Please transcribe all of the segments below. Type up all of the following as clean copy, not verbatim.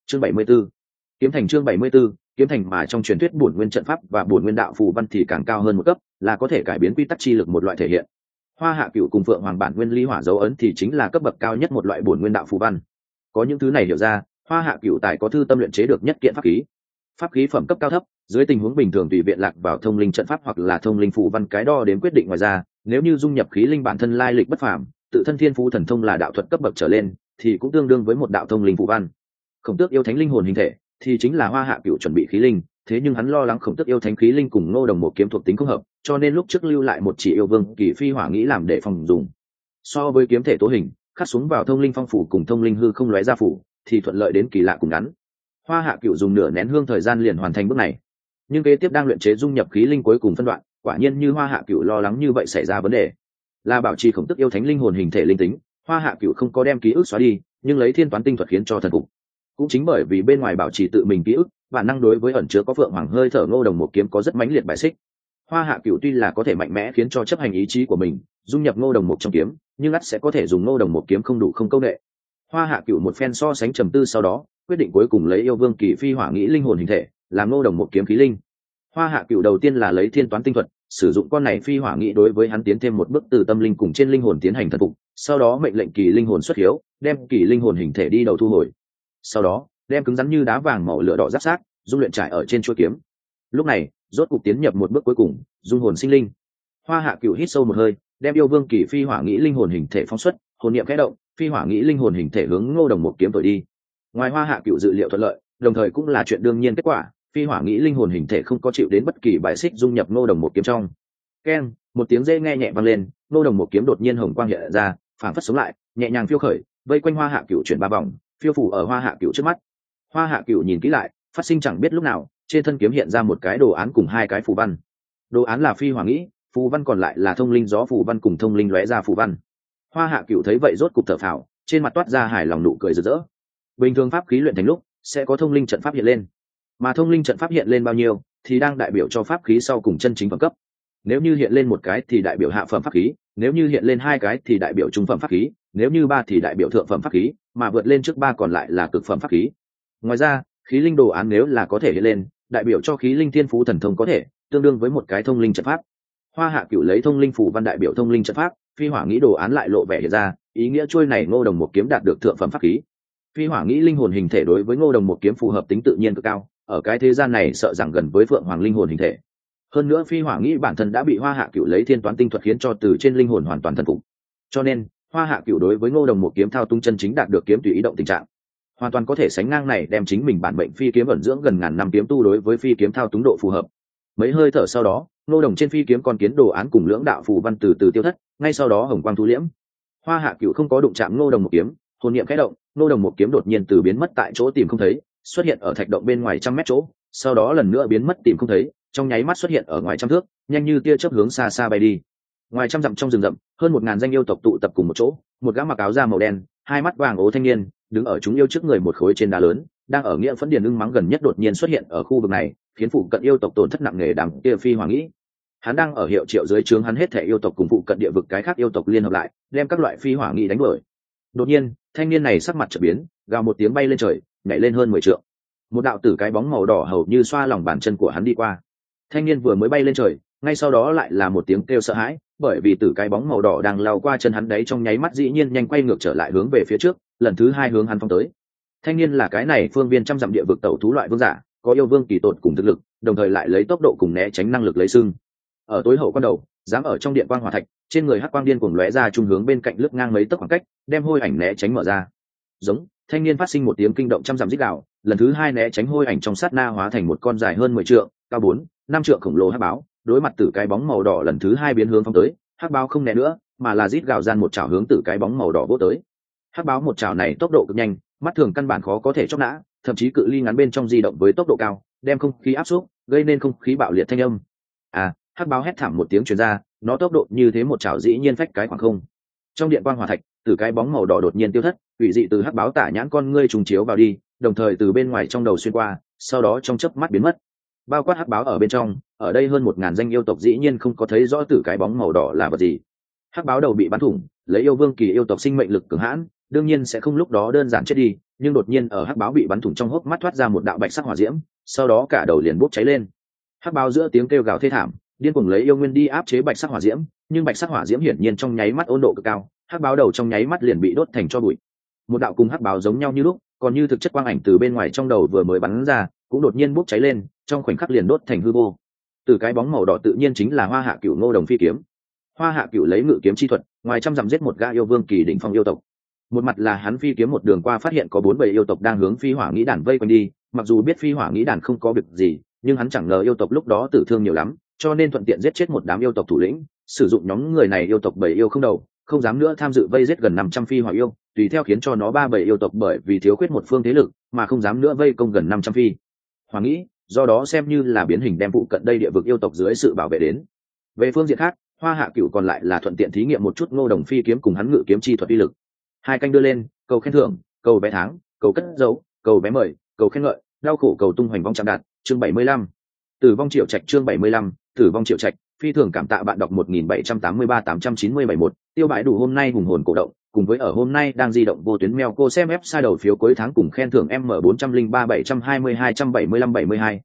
Chương 74. Kiếm thành. Chương 74. Kiếm thành. Mà trong truyền thuyết bổn nguyên trận pháp và bổn nguyên đạo phù văn thì càng cao hơn một cấp, là có thể cải biến quy tắc chi lực một loại thể hiện. Hoa Hạ Cửu cùng Phượng Hoàng bản nguyên ly hỏa dấu ấn thì chính là cấp bậc cao nhất một loại bổn nguyên đạo phù văn. Có những thứ này hiểu ra, Hoa Hạ Cửu tài có thư tâm luyện chế được nhất kiện pháp khí. Pháp khí phẩm cấp cao thấp, dưới tình huống bình thường tùy viện lạc vào thông linh trận pháp hoặc là thông linh phù văn cái đo đến quyết định. Ngoài ra, nếu như dung nhập khí linh bản thân lai lịch bất phàm, tự thân thiên phú thần thông là đạo thuật cấp bậc trở lên, thì cũng tương đương với một đạo thông linh phù văn. Khổng Tước yêu thánh linh hồn hình thể thì chính là Hoa Hạ Cửu chuẩn bị khí linh, thế nhưng hắn lo lắng Khổng Tước yêu thánh khí linh cùng Ngô Đồng một kiếm thuộc tính không hợp, cho nên lúc trước lưu lại một chỉ yêu vương kỳ phi hỏa nghĩ làm để phòng dùng. So với kiếm thể tố hình, khắc xuống vào thông linh phong phủ cùng thông linh hư không lóe ra phủ, thì thuận lợi đến kỳ lạ cùng ngắn. Hoa Hạ Cửu dùng nửa nén hương thời gian liền hoàn thành bước này, nhưng kế tiếp đang luyện chế dung nhập khí linh cuối cùng phân đoạn, quả nhiên như Hoa Hạ Cửu lo lắng như vậy xảy ra vấn đề, là bảo trì Khổng Tước yêu thánh linh hồn hình thể linh tính. Hoa Hạ Cửu không có đem ký ức xóa đi, nhưng lấy thiên toán tinh thuật khiến cho thần phục. Cũng chính bởi vì bên ngoài bảo trì tự mình ký ức, bản năng đối với ẩn chứa có Phượng Hoàng hơi thở Ngô Đồng một kiếm có rất mãnh liệt bài xích. Hoa Hạ Cửu tuy là có thể mạnh mẽ khiến cho chấp hành ý chí của mình, dung nhập Ngô Đồng một trong kiếm, nhưng ắt sẽ có thể dùng Ngô Đồng một kiếm không đủ không câu nệ. Hoa Hạ Cửu một phen so sánh trầm tư sau đó, quyết định cuối cùng lấy yêu vương kỳ phi hỏa nghĩ linh hồn hình thể, làm Ngô Đồng một kiếm khí linh. Hoa Hạ Cửu đầu tiên là lấy thiên toán tinh thuật, sử dụng con này phi hỏa nghĩ đối với hắn tiến thêm một bước từ tâm linh cùng trên linh hồn tiến hành thần phục, sau đó mệnh lệnh kỳ linh hồn xuất hiếu, đem kỳ linh hồn hình thể đi đầu thu hồi. Sau đó, đem cứng rắn như đá vàng màu lửa đỏ giáp sát, dung luyện trải ở trên chuôi kiếm. Lúc này, rốt cục tiến nhập một bước cuối cùng, dung hồn sinh linh. Hoa Hạ Cửu hít sâu một hơi, đem yêu vương kỳ phi hỏa nghĩ linh hồn hình thể phóng xuất, hồn niệm khẽ động, phi hỏa nghĩ linh hồn hình thể hướng Ngô Đồng một kiếm thổi đi. Ngoài Hoa Hạ Cửu dự liệu thuận lợi, đồng thời cũng là chuyện đương nhiên kết quả, phi hỏa nghĩ linh hồn hình thể không có chịu đến bất kỳ bài xích dung nhập Ngô Đồng một kiếm trong. Keng, một tiếng rê nghe nhẹ vang lên, Ngô Đồng một kiếm đột nhiên hồng quang hiện ra, phảng phất sống lại, nhẹ nhàng phiêu khởi, vây quanh Hoa Hạ Cửu chuyển 3 vòng, phiêu phủ ở Hoa Hạ Cửu trước mắt. Hoa Hạ Cửu nhìn kỹ lại, phát sinh chẳng biết lúc nào, trên thân kiếm hiện ra một cái đồ án cùng 2 cái phù văn. Đồ án là phi hỏa nghĩ, phù văn còn lại là thông linh gió phù văn cùng thông linh lóe ra phù văn. Hoa Hạ Cửu thấy vậy rốt cục thở phào, trên mặt toát ra hài lòng nụ cười rực rỡ. Bình thường pháp khí luyện thành lúc sẽ có thông linh trận pháp hiện lên, mà thông linh trận pháp hiện lên bao nhiêu thì đang đại biểu cho pháp khí sau cùng chân chính phẩm cấp. Nếu như hiện lên một cái thì đại biểu hạ phẩm pháp khí, nếu như hiện lên 2 cái thì đại biểu trung phẩm pháp khí, nếu như 3 thì đại biểu thượng phẩm pháp khí, mà vượt lên trước 3 còn lại là cực phẩm pháp khí. Ngoài ra, khí linh đồ án nếu là có thể hiện lên, đại biểu cho khí linh thiên phú thần thông có thể tương đương với một cái thông linh trận pháp. Hoa Hạ Cửu lấy thông linh phù văn đại biểu thông linh trận pháp, phi hỏa nghĩ đồ án lại lộ vẻ hiện ra, ý nghĩa trôi này Ngô Đồng một kiếm đạt được thượng phẩm pháp khí. Phi hỏa nghĩ linh hồn hình thể đối với Ngô Đồng một kiếm phù hợp tính tự nhiên cực cao, ở cái thế gian này sợ rằng gần với Phượng Hoàng linh hồn hình thể. Hơn nữa phi hỏa nghĩ bản thân đã bị Hoa Hạ Cửu lấy thiên toán tinh thuật khiến cho từ trên linh hồn hoàn toàn thần phục, cho nên Hoa Hạ Cửu đối với Ngô Đồng một kiếm thao túng chân chính đạt được kiếm tùy ý động tình trạng, hoàn toàn có thể sánh ngang này đem chính mình bản mệnh phi kiếm ẩn dưỡng gần ngàn năm kiếm tu đối với phi kiếm thao túng độ phù hợp. Mấy hơi thở sau đó, Ngô Đồng trên phi kiếm con kiến đồ án cùng lưỡng đạo phù văn từ từ tiêu thất, ngay sau đó hồng quang thu liễm. Hoa Hạ Cửu không có đụng chạm Ngô Đồng một kiếm, hồn niệm khẽ động, Ngô Đồng một kiếm đột nhiên từ biến mất tại chỗ tìm không thấy, xuất hiện ở thạch động bên ngoài 100 mét chỗ, sau đó lần nữa biến mất tìm không thấy, trong nháy mắt xuất hiện ở ngoài 100 thước, nhanh như tia chớp hướng xa xa bay đi. Ngoài 100 dặm trong rừng rậm, hơn 1000 danh yêu tộc tụ tập cùng một chỗ, một gã mặc áo da màu đen, 2 mắt vàng ố thanh niên, đứng ở chúng yêu trước người một khối trên đá lớn, đang ở nghĩa phẫn điền ưng mắng gần nhất đột nhiên xuất hiện ở khu vực này, khiến phụ cận yêu tộc tổn thất nặng nề đám kia phi hỏa nghĩ. Hắn đang ở hiệu triệu dưới trướng hắn hết thể yêu tộc cùng phụ cận địa vực cái khác yêu tộc liên hợp lại, đem các loại phi hỏa nghĩ đánh đuổi. Đột nhiên, thanh niên này sắc mặt chợt biến, gào một tiếng bay lên trời, nhảy lên hơn 10 trượng. Một đạo tử cái bóng màu đỏ hầu như xoa lòng bàn chân của hắn đi qua. Thanh niên vừa mới bay lên trời, ngay sau đó lại là một tiếng kêu sợ hãi, bởi vì tử cái bóng màu đỏ đang lao qua chân hắn đấy trong nháy mắt dĩ nhiên nhanh quay ngược trở lại hướng về phía trước, lần thứ 2 hướng hắn phóng tới. Thanh niên là cái này phương viên 100 dặm địa vực tẩu thú loại vương giả, có yêu vương kỳ tột cùng thực lực, đồng thời lại lấy tốc độ cùng né tránh năng lực lấy sưng. Ở tối hậu quan đầu, dám ở trong điện quang hỏa thạch, trên người hắc quang điên cuồng lóe ra trung hướng bên cạnh lướt ngang mấy tấc khoảng cách, đem hôi ảnh né tránh mở ra. Giống, thanh niên phát sinh một tiếng kinh động 100 dặm rít gào, lần thứ 2 né tránh hôi ảnh trong sát na hóa thành một con dài hơn 10 trượng, cao 4-5 trượng khổng lồ hắc báo, đối mặt tử cái bóng màu đỏ lần thứ 2 biến hướng phóng tới, hắc báo không né nữa, mà là rít gào gian một chảo hướng tử cái bóng màu đỏ vỗ tới. Hắc báo một chảo này tốc độ cực nhanh, mắt thường căn bản khó có thể chọc nã, thậm chí cự ly ngắn bên trong di động với tốc độ cao, đem không khí áp xúc, gây nên không khí bạo liệt thanh âm. Hắc báo hét thảm một tiếng truyền ra, nó tốc độ như thế một chảo dĩ nhiên phách cái khoảng không. Trong điện quang hỏa thạch, tử cái bóng màu đỏ đột nhiên tiêu thất, quỷ dị từ hắc báo tả nhãn con ngươi trùng chiếu vào đi, đồng thời từ bên ngoài trong đầu xuyên qua, sau đó trong chớp mắt biến mất. Bao quát hắc báo ở bên trong, ở đây hơn 1000 danh yêu tộc dĩ nhiên không có thấy rõ tử cái bóng màu đỏ là vật gì. Hắc báo đầu bị bắn thủng, lấy yêu vương kỳ yêu tộc sinh mệnh lực cường hãn, đương nhiên sẽ không lúc đó đơn giản chết đi, nhưng đột nhiên ở hắc báo bị bắn thủng trong hốc mắt thoát ra một đạo bạch sắc hỏa diễm, sau đó cả đầu liền bốc cháy lên. Hắc báo giữa tiếng kêu gào thê thảm điên cuồng lấy yêu nguyên đi áp chế bạch sắc hỏa diễm, nhưng bạch sắc hỏa diễm hiển nhiên trong nháy mắt ôn độ cực cao, hắc báo đầu trong nháy mắt liền bị đốt thành tro bụi. Một đạo cùng hắc báo giống nhau như lúc, còn như thực chất quang ảnh từ bên ngoài trong đầu vừa mới bắn ra, cũng đột nhiên bốc cháy lên, trong khoảnh khắc liền đốt thành hư vô. Từ cái bóng màu đỏ tự nhiên chính là Hoa Hạ Cửu Ngô Đồng Phi kiếm. Hoa Hạ Cửu lấy ngự kiếm chi thuật, ngoài trăm dặm giết một gã yêu vương kỳ đỉnh phong yêu tộc. Một mặt là hắn phi kiếm một đường qua phát hiện có 4 bầy yêu tộc đang hướng Phi Hỏa Nghĩ Đàn vây quanh đi, mặc dù biết Phi Hỏa Nghĩ Đàn không có việc gì, nhưng hắn chẳng ngờ yêu tộc lúc đó tử thương nhiều lắm, cho nên thuận tiện giết chết một đám yêu tộc thủ lĩnh, sử dụng nhóm người này yêu tộc bầy yêu không đầu, không dám nữa tham dự vây giết gần 500 phi hỏa yêu, tùy theo khiến cho nó 3 bầy yêu tộc bởi vì thiếu khuyết một phương thế lực mà không dám nữa vây công gần 500 phi hỏa nghĩ, do đó xem như là biến hình đem phụ cận đây địa vực yêu tộc dưới sự bảo vệ đến. Về phương diện khác, Hoa Hạ Cửu còn lại là thuận tiện thí nghiệm một chút Ngô Đồng Phi kiếm cùng hắn ngự kiếm chi thuật uy lực. Hai canh đưa lên, cầu khen thưởng, cầu vé tháng, cầu cất dấu, cầu vé mời, cầu khen ngợi, đau khổ cầu tung hoành vong chạm đạt, chương 75. Tử vong triệu trạch chương 75, tử vong triệu trạch, phi thường cảm tạ bạn đọc 1783-890-71, tiêu bãi đủ hôm nay hùng hồn cổ động, cùng với ở hôm nay đang di động vô tuyến mail cô xem website đầu phiếu cuối tháng cùng khen thưởng M403720-775-72,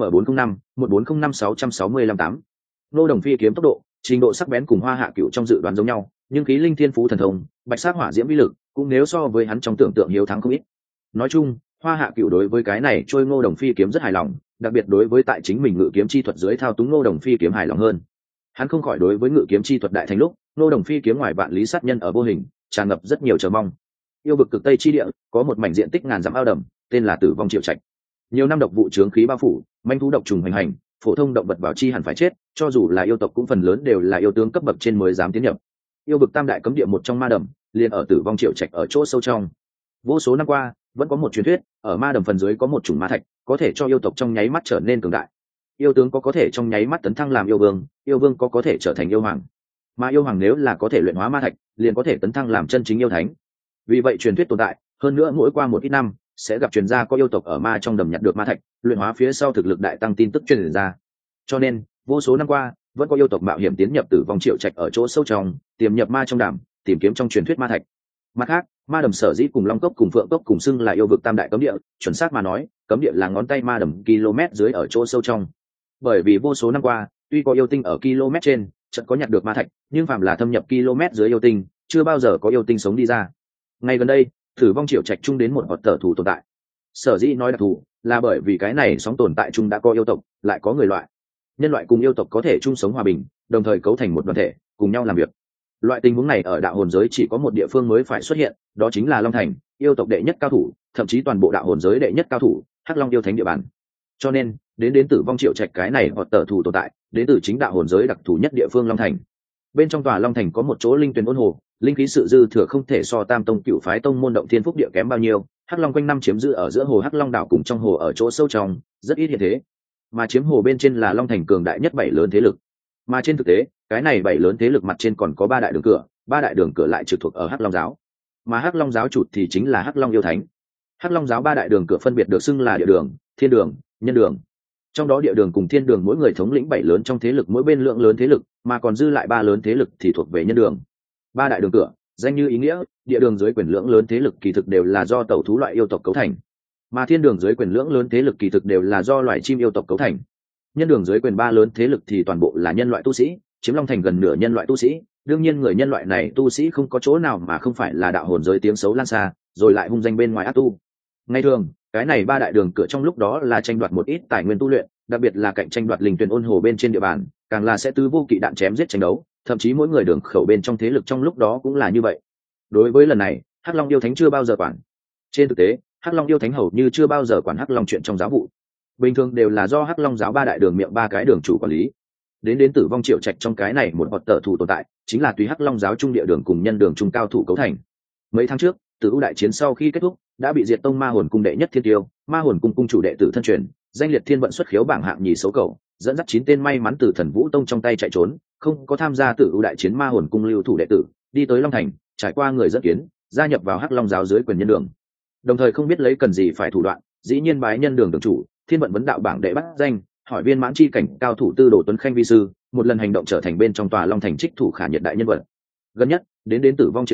M405-1405-665-8. Ngô Đồng Phi kiếm tốc độ, trình độ sắc bén cùng Hoa Hạ Cửu trong dự đoán giống nhau, nhưng khí linh thiên phú thần thông, bạch sắc hỏa diễm uy lực, cũng nếu so với hắn trong tưởng tượng hiếu thắng không ít. Nói chung, Hoa Hạ Cửu đối với cái này trôi Ngô Đồng Phi kiếm rất hài lòng, đặc biệt đối với tại chính mình ngự kiếm chi thuật dưới thao túng Ngô Đồng Phi kiếm hài lòng hơn. Hắn không khỏi đối với ngự kiếm chi thuật đại thành lúc, Ngô Đồng Phi kiếm ngoài vạn lý sát nhân ở vô hình, tràn ngập rất nhiều chờ mong. Yêu vực cực tây chi địa, có một mảnh diện tích ngàn dặm ao đầm, tên là Tử Vong Triệu Trạch. Nhiều năm độc vụ chướng khí bao phủ, manh thú độc trùng hoành hành, phổ thông động vật bảo chi hẳn phải chết, cho dù là yêu tộc cũng phần lớn đều là yêu tướng cấp bậc trên mới dám tiến nhập. Yêu vực tam đại cấm địa một trong ma đầm, liền ở Tử Vong Triệu Trạch ở chỗ sâu trong. Vô số năm qua, vẫn có một truyền thuyết, ở ma đầm phần dưới có một chủng ma thạch, có thể cho yêu tộc trong nháy mắt trở nên cường đại. Yêu tướng có thể trong nháy mắt tấn thăng làm yêu vương có thể trở thành yêu hoàng. Mà yêu hoàng nếu là có thể luyện hóa ma thạch, liền có thể tấn thăng làm chân chính yêu thánh. Vì vậy truyền thuyết tồn tại, hơn nữa mỗi qua một ít năm, sẽ gặp truyền ra có yêu tộc ở ma trong đầm nhặt được ma thạch, luyện hóa phía sau thực lực đại tăng tin tức truyền ra. Cho nên, vô số năm qua, vẫn có yêu tộc mạo hiểm tiến nhập Tử Vong Triệu Trạch ở chỗ sâu trong, tiềm nhập ma trong đàm, tìm kiếm trong truyền thuyết ma thạch. Mặt khác, ma đầm sở dĩ cùng long cốc cùng phượng cốc cùng xưng là yêu vực tam đại cấm địa, chuẩn xác mà nói, cấm địa là ngón tay ma đầm km dưới ở chỗ sâu trong. Bởi vì vô số năm qua, tuy có yêu tinh ở km trên, chợt có nhặt được ma thạch, nhưng phàm là thâm nhập km dưới yêu tinh, chưa bao giờ có yêu tinh sống đi ra. Ngay gần đây, Tử Vong Triệu Trạch chung đến một hoạt tở thủ tồn tại. Sở dĩ nói đặc thù, là bởi vì cái này sóng tồn tại chung đã có yêu tộc, lại có người loại. Nhân loại cùng yêu tộc có thể chung sống hòa bình, đồng thời cấu thành một đoàn thể, cùng nhau làm việc. Loại tình huống này ở đạo hồn giới chỉ có một địa phương mới phải xuất hiện, đó chính là Long Thành, yêu tộc đệ nhất cao thủ, thậm chí toàn bộ đạo hồn giới đệ nhất cao thủ, Hắc Long yêu thánh địa bàn. Cho nên, đến Tử Vong Triệu Trạch cái này hoặc tở thủ tồn tại, đến từ chính đạo hồn giới đặc thù nhất địa phương Long Thành. Bên trong tòa Long Thành có một chỗ linh tuyền ôn hồ, linh khí sự dư thừa không thể so Tam Tông Cửu phái tông môn động thiên phúc địa kém bao nhiêu. Hắc Long quanh năm chiếm giữ ở giữa hồ Hắc Long đảo cùng trong hồ ở chỗ sâu trong, rất ít hiện thế. Mà chiếm hồ bên trên là Long Thành cường đại nhất 7 lớn thế lực. Mà trên thực tế, cái này 7 lớn thế lực mặt trên còn có 3 đại đường cửa, 3 đại đường cửa lại trực thuộc ở Hắc Long giáo. Mà Hắc Long giáo chủ thì chính là Hắc Long yêu thánh. Hắc Long giáo 3 đại đường cửa phân biệt được xưng là địa đường, thiên đường, nhân đường. Trong đó địa đường cùng thiên đường mỗi người thống lĩnh 7 lớn trong thế lực mỗi bên lượng lớn thế lực, mà còn dư lại 3 lớn thế lực thì thuộc về nhân đường. 3 đại đường cửa, danh như ý nghĩa, địa đường dưới quyền lượng lớn thế lực kỳ thực đều là do tẩu thú loại yêu tộc cấu thành, mà thiên đường dưới quyền lượng lớn thế lực kỳ thực đều là do loài chim yêu tộc cấu thành. Nhân đường dưới quyền 3 lớn thế lực thì toàn bộ là nhân loại tu sĩ, chiếm Long Thành gần nửa nhân loại tu sĩ. Đương nhiên người nhân loại này tu sĩ không có chỗ nào mà không phải là đạo hồn giới tiếng xấu lan xa, rồi lại hung danh bên ngoài ác tu. Ngay thường, cái này 3 đại đường cửa trong lúc đó là tranh đoạt một ít tài nguyên tu luyện, đặc biệt là cạnh tranh đoạt linh tuyển ôn hồ bên trên địa bàn, càng là sẽ tư vô kỵ đạn chém giết tranh đấu, thậm chí mỗi người đường khẩu bên trong thế lực trong lúc đó cũng là như vậy. Đối với lần này, Hắc Long yêu thánh chưa bao giờ quản. Trên thực tế, Hắc Long yêu thánh hầu như chưa bao giờ quản Hắc Long chuyện trong giáo vụ. Bình thường đều là do Hắc Long giáo 3 đại đường miệng 3 cái đường chủ quản lý. Đến Tử Vong Triệu Trạch trong cái này một hoạt tở thủ tồn tại, chính là tùy Hắc Long giáo trung địa đường cùng nhân đường trung cao thủ cấu thành. Mấy tháng trước, Tử U đại chiến sau khi kết thúc, đã bị diệt tông Ma Hồn cung đệ nhất thiên tiêu, Ma Hồn cung cung chủ đệ tử thân truyền, danh liệt thiên vận xuất khiếu bảng hạng nhì xấu cầu, dẫn dắt 9 tên may mắn từ Thần Vũ tông trong tay chạy trốn, không có tham gia Tử U đại chiến Ma Hồn cung lưu thủ đệ tử, đi tới Long Thành, trải qua người dẫn kiến, gia nhập vào Hắc Long giáo dưới quyền nhân đường. Đồng thời không biết lấy cần gì phải thủ đoạn, dĩ nhiên bái nhân đường đường chủ, thiên vận vấn đạo bảng đệ bắt danh, hỏi viên mãn chi cảnh cao thủ Tư Đồ Tuấn Khanh vi sư, một lần hành động trở thành bên trong tòa Long Thành trích thủ khả nhiệt đại nhân vật. Gần nhất, đến Tử Vong Triệu Trạch,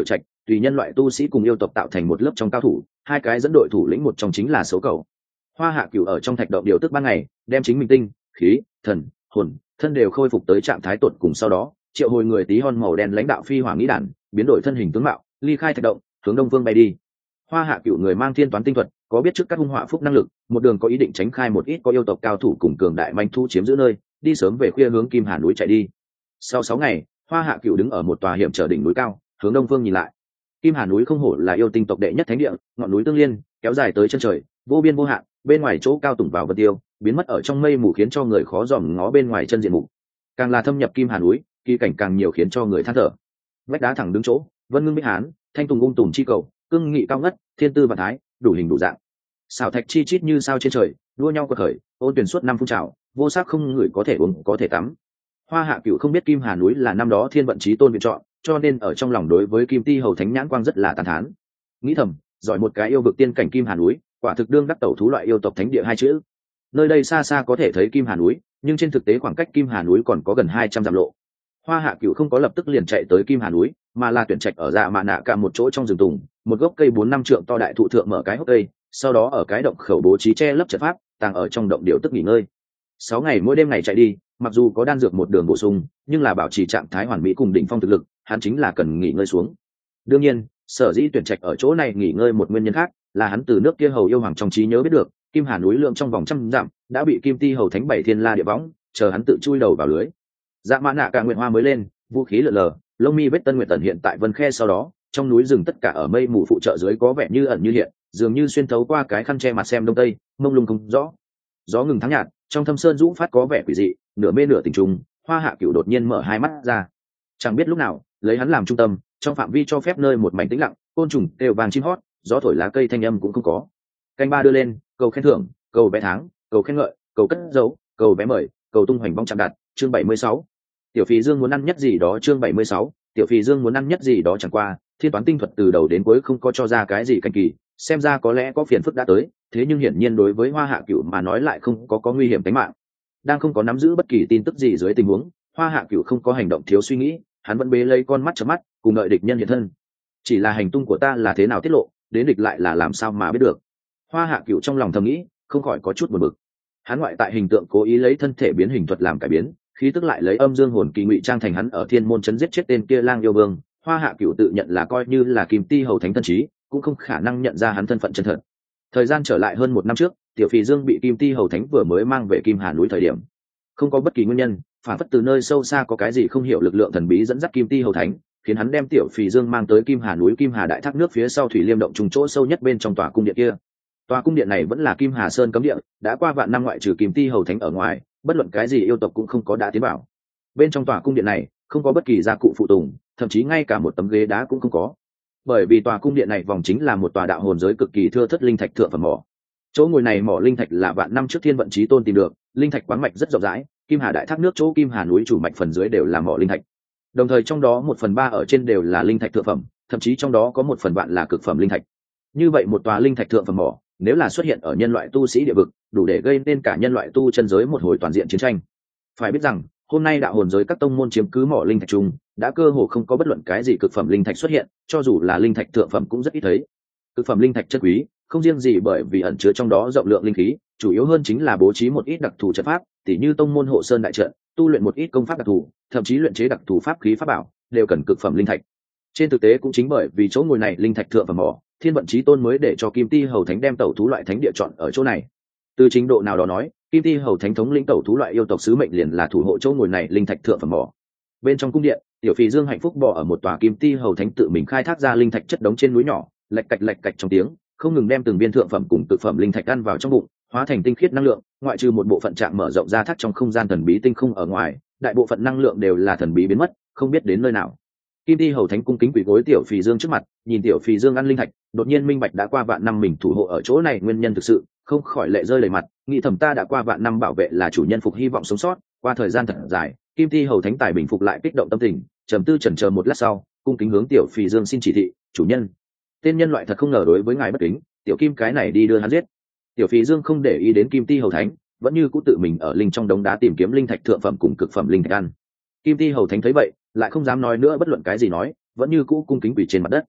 tùy nhân loại tu sĩ cùng yêu tộc tạo thành một lớp trong cao thủ, hai cái dẫn đội thủ lĩnh một trong chính là Xấu Cầu. Hoa Hạ Cửu ở trong thạch động điều tức ban ngày, đem chính mình tinh, khí, thần, hồn, thân đều khôi phục tới trạng thái tột cùng, sau đó triệu hồi người tí hon màu đen lãnh đạo phi hỏa nghĩ đản, biến đổi thân hình tướng mạo, ly khai thạch động, hướng đông phương bay đi. Hoa Hạ Cửu người mang thiên toán tinh thuật, có biết trước các hung họa phúc năng lực, một đường có ý định tránh khai một ít có yêu tộc cao thủ cùng cường đại manh thu chiếm giữ nơi, đi sớm về khuya hướng Kim Hà núi chạy đi. Sau 6 ngày, Hoa Hạ Cửu đứng ở một tòa hiểm trở đỉnh núi cao, hướng đông phương nhìn lại. Kim Hà núi không hổ là yêu tinh tộc đệ nhất thánh địa, ngọn núi tương liên, kéo dài tới chân trời, vô biên vô hạn, bên ngoài chỗ cao tùng vào vật tiêu, biến mất ở trong mây mù khiến cho người khó dòm ngó bên ngoài chân diện mục. Càng là thâm nhập Kim Hà núi, kỳ cảnh càng nhiều khiến cho người than thở. Vách đá thẳng đứng chỗ, vân ngưng bích hán, thanh tùng ung tùm chi cầu, cương nghị cao ngất, thiên tư vạn thái, đủ hình đủ dạng. Xảo thạch chi chít như sao trên trời, đua nhau quật khởi, ôn tuyển suốt năm phun trào, vô sắc không người có thể uống, có thể tắm. Hoa Hạ Cửu không biết Kim Hà núi là năm đó thiên vận chí tôn viện chọn, cho nên ở trong lòng đối với Kim Ti hầu thánh nhãn quang rất là tán thán. Nghĩ thầm, giỏi một cái yêu vực tiên cảnh Kim Hà núi, quả thực đương đắc tẩu thú loại yêu tộc thánh địa hai chữ. Nơi đây xa xa có thể thấy Kim Hà núi, nhưng trên thực tế khoảng cách Kim Hà núi còn có gần 200 dặm lộ. Hoa Hạ Cửu không có lập tức liền chạy tới Kim Hà núi, mà là tuyển trạch ở Dạ Mạ Nạ cả một chỗ trong rừng tùng, một gốc cây 4-5 trượng to đại thụ thượng mở cái hốc cây, sau đó ở cái động khẩu bố trí che lấp trận pháp, tàng ở trong động điều tức nghỉ ngơi. 6 ngày mỗi đêm ngày chạy đi, mặc dù có đan dược một đường bổ sung, nhưng là bảo trì trạng thái hoàn mỹ cùng đỉnh phong thực lực, hắn chính là cần nghỉ ngơi xuống. Đương nhiên, sở dĩ tuyển trạch ở chỗ này nghỉ ngơi một nguyên nhân khác, là hắn từ nước kia hầu yêu hoàng trong trí nhớ biết được, Kim Hà núi lượng trong vòng trăm dặm đã bị Kim Ti hầu thánh bảy thiên la địa võng, chờ hắn tự chui đầu vào lưới. Dạ Mã Nạ cả nguyện hoa mới lên, vũ khí lượn lờ, lông mi vết tân nguyệt tần hiện tại vân khe, sau đó trong núi rừng tất cả ở mây mù phụ trợ dưới có vẻ như ẩn như hiện, dường như xuyên thấu qua cái khăn che mặt xem đông tây, mông lung không rõ. Gió ngừng tháng nhạt, trong thâm sơn dũng phát có vẻ quỷ dị, nửa mê nửa tình trùng. Hoa Hạ Cửu đột nhiên mở hai mắt ra, chẳng biết lúc nào lấy hắn làm trung tâm, trong phạm vi cho phép nơi một mảnh tĩnh lặng, côn trùng đều vàng chim hót, gió thổi lá cây thanh âm cũng không có. Canh ba đưa lên, cầu khen thưởng, cầu vé tháng, cầu khen ngợi, cầu cất dấu, cầu vé mời, cầu tung hoành bong chạm đặt. Chương 76. Tiểu Phì Dương muốn ăn nhất gì đó. Chương 76. Tiểu Phì Dương muốn ăn nhất gì đó. Chẳng qua thiên toán tinh thuật từ đầu đến cuối không có cho ra cái gì canh kỳ, xem ra có lẽ có phiền phức đã tới, thế nhưng hiển nhiên đối với Hoa Hạ Cửu mà nói lại không có nguy hiểm tính mạng. Đang không có nắm giữ bất kỳ tin tức gì dưới tình huống, Hoa Hạ Cửu không có hành động thiếu suy nghĩ, hắn vẫn bế lấy con mắt chớp mắt, cùng đợi địch nhân hiện thân. Chỉ là hành tung của ta là thế nào tiết lộ, đến địch lại là làm sao mà biết được? Hoa Hạ Cửu trong lòng thầm nghĩ, không khỏi có chút buồn bực. Hắn ngoại tại hình tượng cố ý lấy thân thể biến hình thuật làm cải biến, khí tức lại lấy âm dương hồn kỳ ngụy trang thành hắn ở Thiên Môn trấn giết chết tên kia Lang yêu vương. Hoa Hạ Cửu tự nhận là coi như là Kim Ti hầu thánh thân trí, cũng không khả năng nhận ra hắn thân phận chân thật. Thời gian trở lại hơn 1 năm trước, Tiểu Phì Dương bị Kim Ti hầu thánh vừa mới mang về Kim Hà núi thời điểm, không có bất kỳ nguyên nhân, phản phất từ nơi sâu xa có cái gì không hiểu lực lượng thần bí dẫn dắt Kim Ti hầu thánh, khiến hắn đem Tiểu Phì Dương mang tới Kim Hà núi Kim Hà đại thác nước phía sau thủy liêm động trùng chỗ sâu nhất bên trong tòa cung điện kia. Tòa cung điện này vẫn là Kim Hà Sơn cấm địa, đã qua vạn năm ngoại trừ Kim Ti hầu thánh ở ngoài, bất luận cái gì yêu tộc cũng không có đã tiến vào. Bên trong tòa cung điện này không có bất kỳ gia cụ phụ tùng, thậm chí ngay cả một tấm ghế đá cũng không có, bởi vì tòa cung điện này vòng chính là một tòa đạo hồn giới cực kỳ thưa thớt linh thạch thượng phẩm mỏ. Chỗ ngồi này mỏ linh thạch là vạn năm trước Thiên Vận Chí Tôn tìm được, linh thạch khoáng mạch rất rộng rãi, Kim Hà đại thác nước chỗ Kim Hà núi chủ mạch phần dưới đều là mỏ linh thạch. Đồng thời trong đó 1/3 ở trên đều là linh thạch thượng phẩm, thậm chí trong đó có 1/3 là cực phẩm linh thạch. Như vậy một tòa linh thạch thượng phẩm mỏ, nếu là xuất hiện ở nhân loại tu sĩ địa vực, đủ để gây nên cả nhân loại tu chân giới một hồi toàn diện chiến tranh. Phải biết rằng, hôm nay đạo hồn giới các tông môn chiếm cứ mỏ linh thạch chung, đã cơ hồ không có bất luận cái gì cực phẩm linh thạch xuất hiện, cho dù là linh thạch thượng phẩm cũng rất ít thấy. Cực phẩm linh thạch chất quý, không riêng gì bởi vì ẩn chứa trong đó rộng lượng linh khí, chủ yếu hơn chính là bố trí một ít đặc thù trận pháp, tỉ như tông môn hộ sơn đại trận, tu luyện một ít công pháp đặc thù, thậm chí luyện chế đặc thù pháp khí pháp bảo, đều cần cực phẩm linh thạch. Trên thực tế cũng chính bởi vì chỗ ngồi này linh thạch thượng phẩm mỏ, Thiên Vận Chí Tôn mới để cho Kim Ti hầu thánh đem tẩu thú loại thánh địa chọn ở chỗ này. Từ trình độ nào đó nói, Kim Ti hầu thánh thống lĩnh tẩu thú loại yêu tộc sứ mệnh liền là thủ hộ chỗ ngồi này linh thạch thượng phẩm mỏ. Bên trong cung điện, Tiểu Phì Dương hạnh phúc bò ở một tòa Kim Ti hầu thánh tự mình khai thác ra linh thạch chất đống trên núi nhỏ, lạch cạch trong tiếng, không ngừng đem từng viên thượng phẩm cùng cực phẩm linh thạch ăn vào trong bụng, hóa thành tinh khiết năng lượng, ngoại trừ một bộ phận trạng mở rộng ra thác trong không gian thần bí tinh không ở ngoài, đại bộ phận năng lượng đều là thần bí biến mất, không biết đến nơi nào. Kim Ti hầu thánh cung kính quỳ gối Tiểu Phì Dương trước mặt, nhìn Tiểu Phì Dương ăn linh thạch, đột nhiên minh bạch đã qua vạn năm mình thủ hộ ở chỗ này nguyên nhân thực sự, không khỏi lệ rơi đầy mặt, nghĩ thầm ta đã qua vạn năm bảo vệ là chủ nhân phục hy vọng sống sót, qua thời gian thật dài, Kim Ti hầu thánh tài bình phục lại kích động tâm tình, trầm tư chần chờ một lát sau, cung kính hướng Tiểu Phì Dương xin chỉ thị, chủ nhân. Tên nhân loại thật không ngờ đối với ngài bất kính, tiểu Kim cái này đi đưa hắn giết. Tiểu Phì Dương không để ý đến Kim Ti hầu thánh, vẫn như cũ tự mình ở linh trong đống đá tìm kiếm linh thạch thượng phẩm cùng cực phẩm linh thạch ăn. Kim Ti hầu thánh thấy vậy, lại không dám nói nữa bất luận cái gì nói, vẫn như cũ cung kính quỳ trên mặt đất.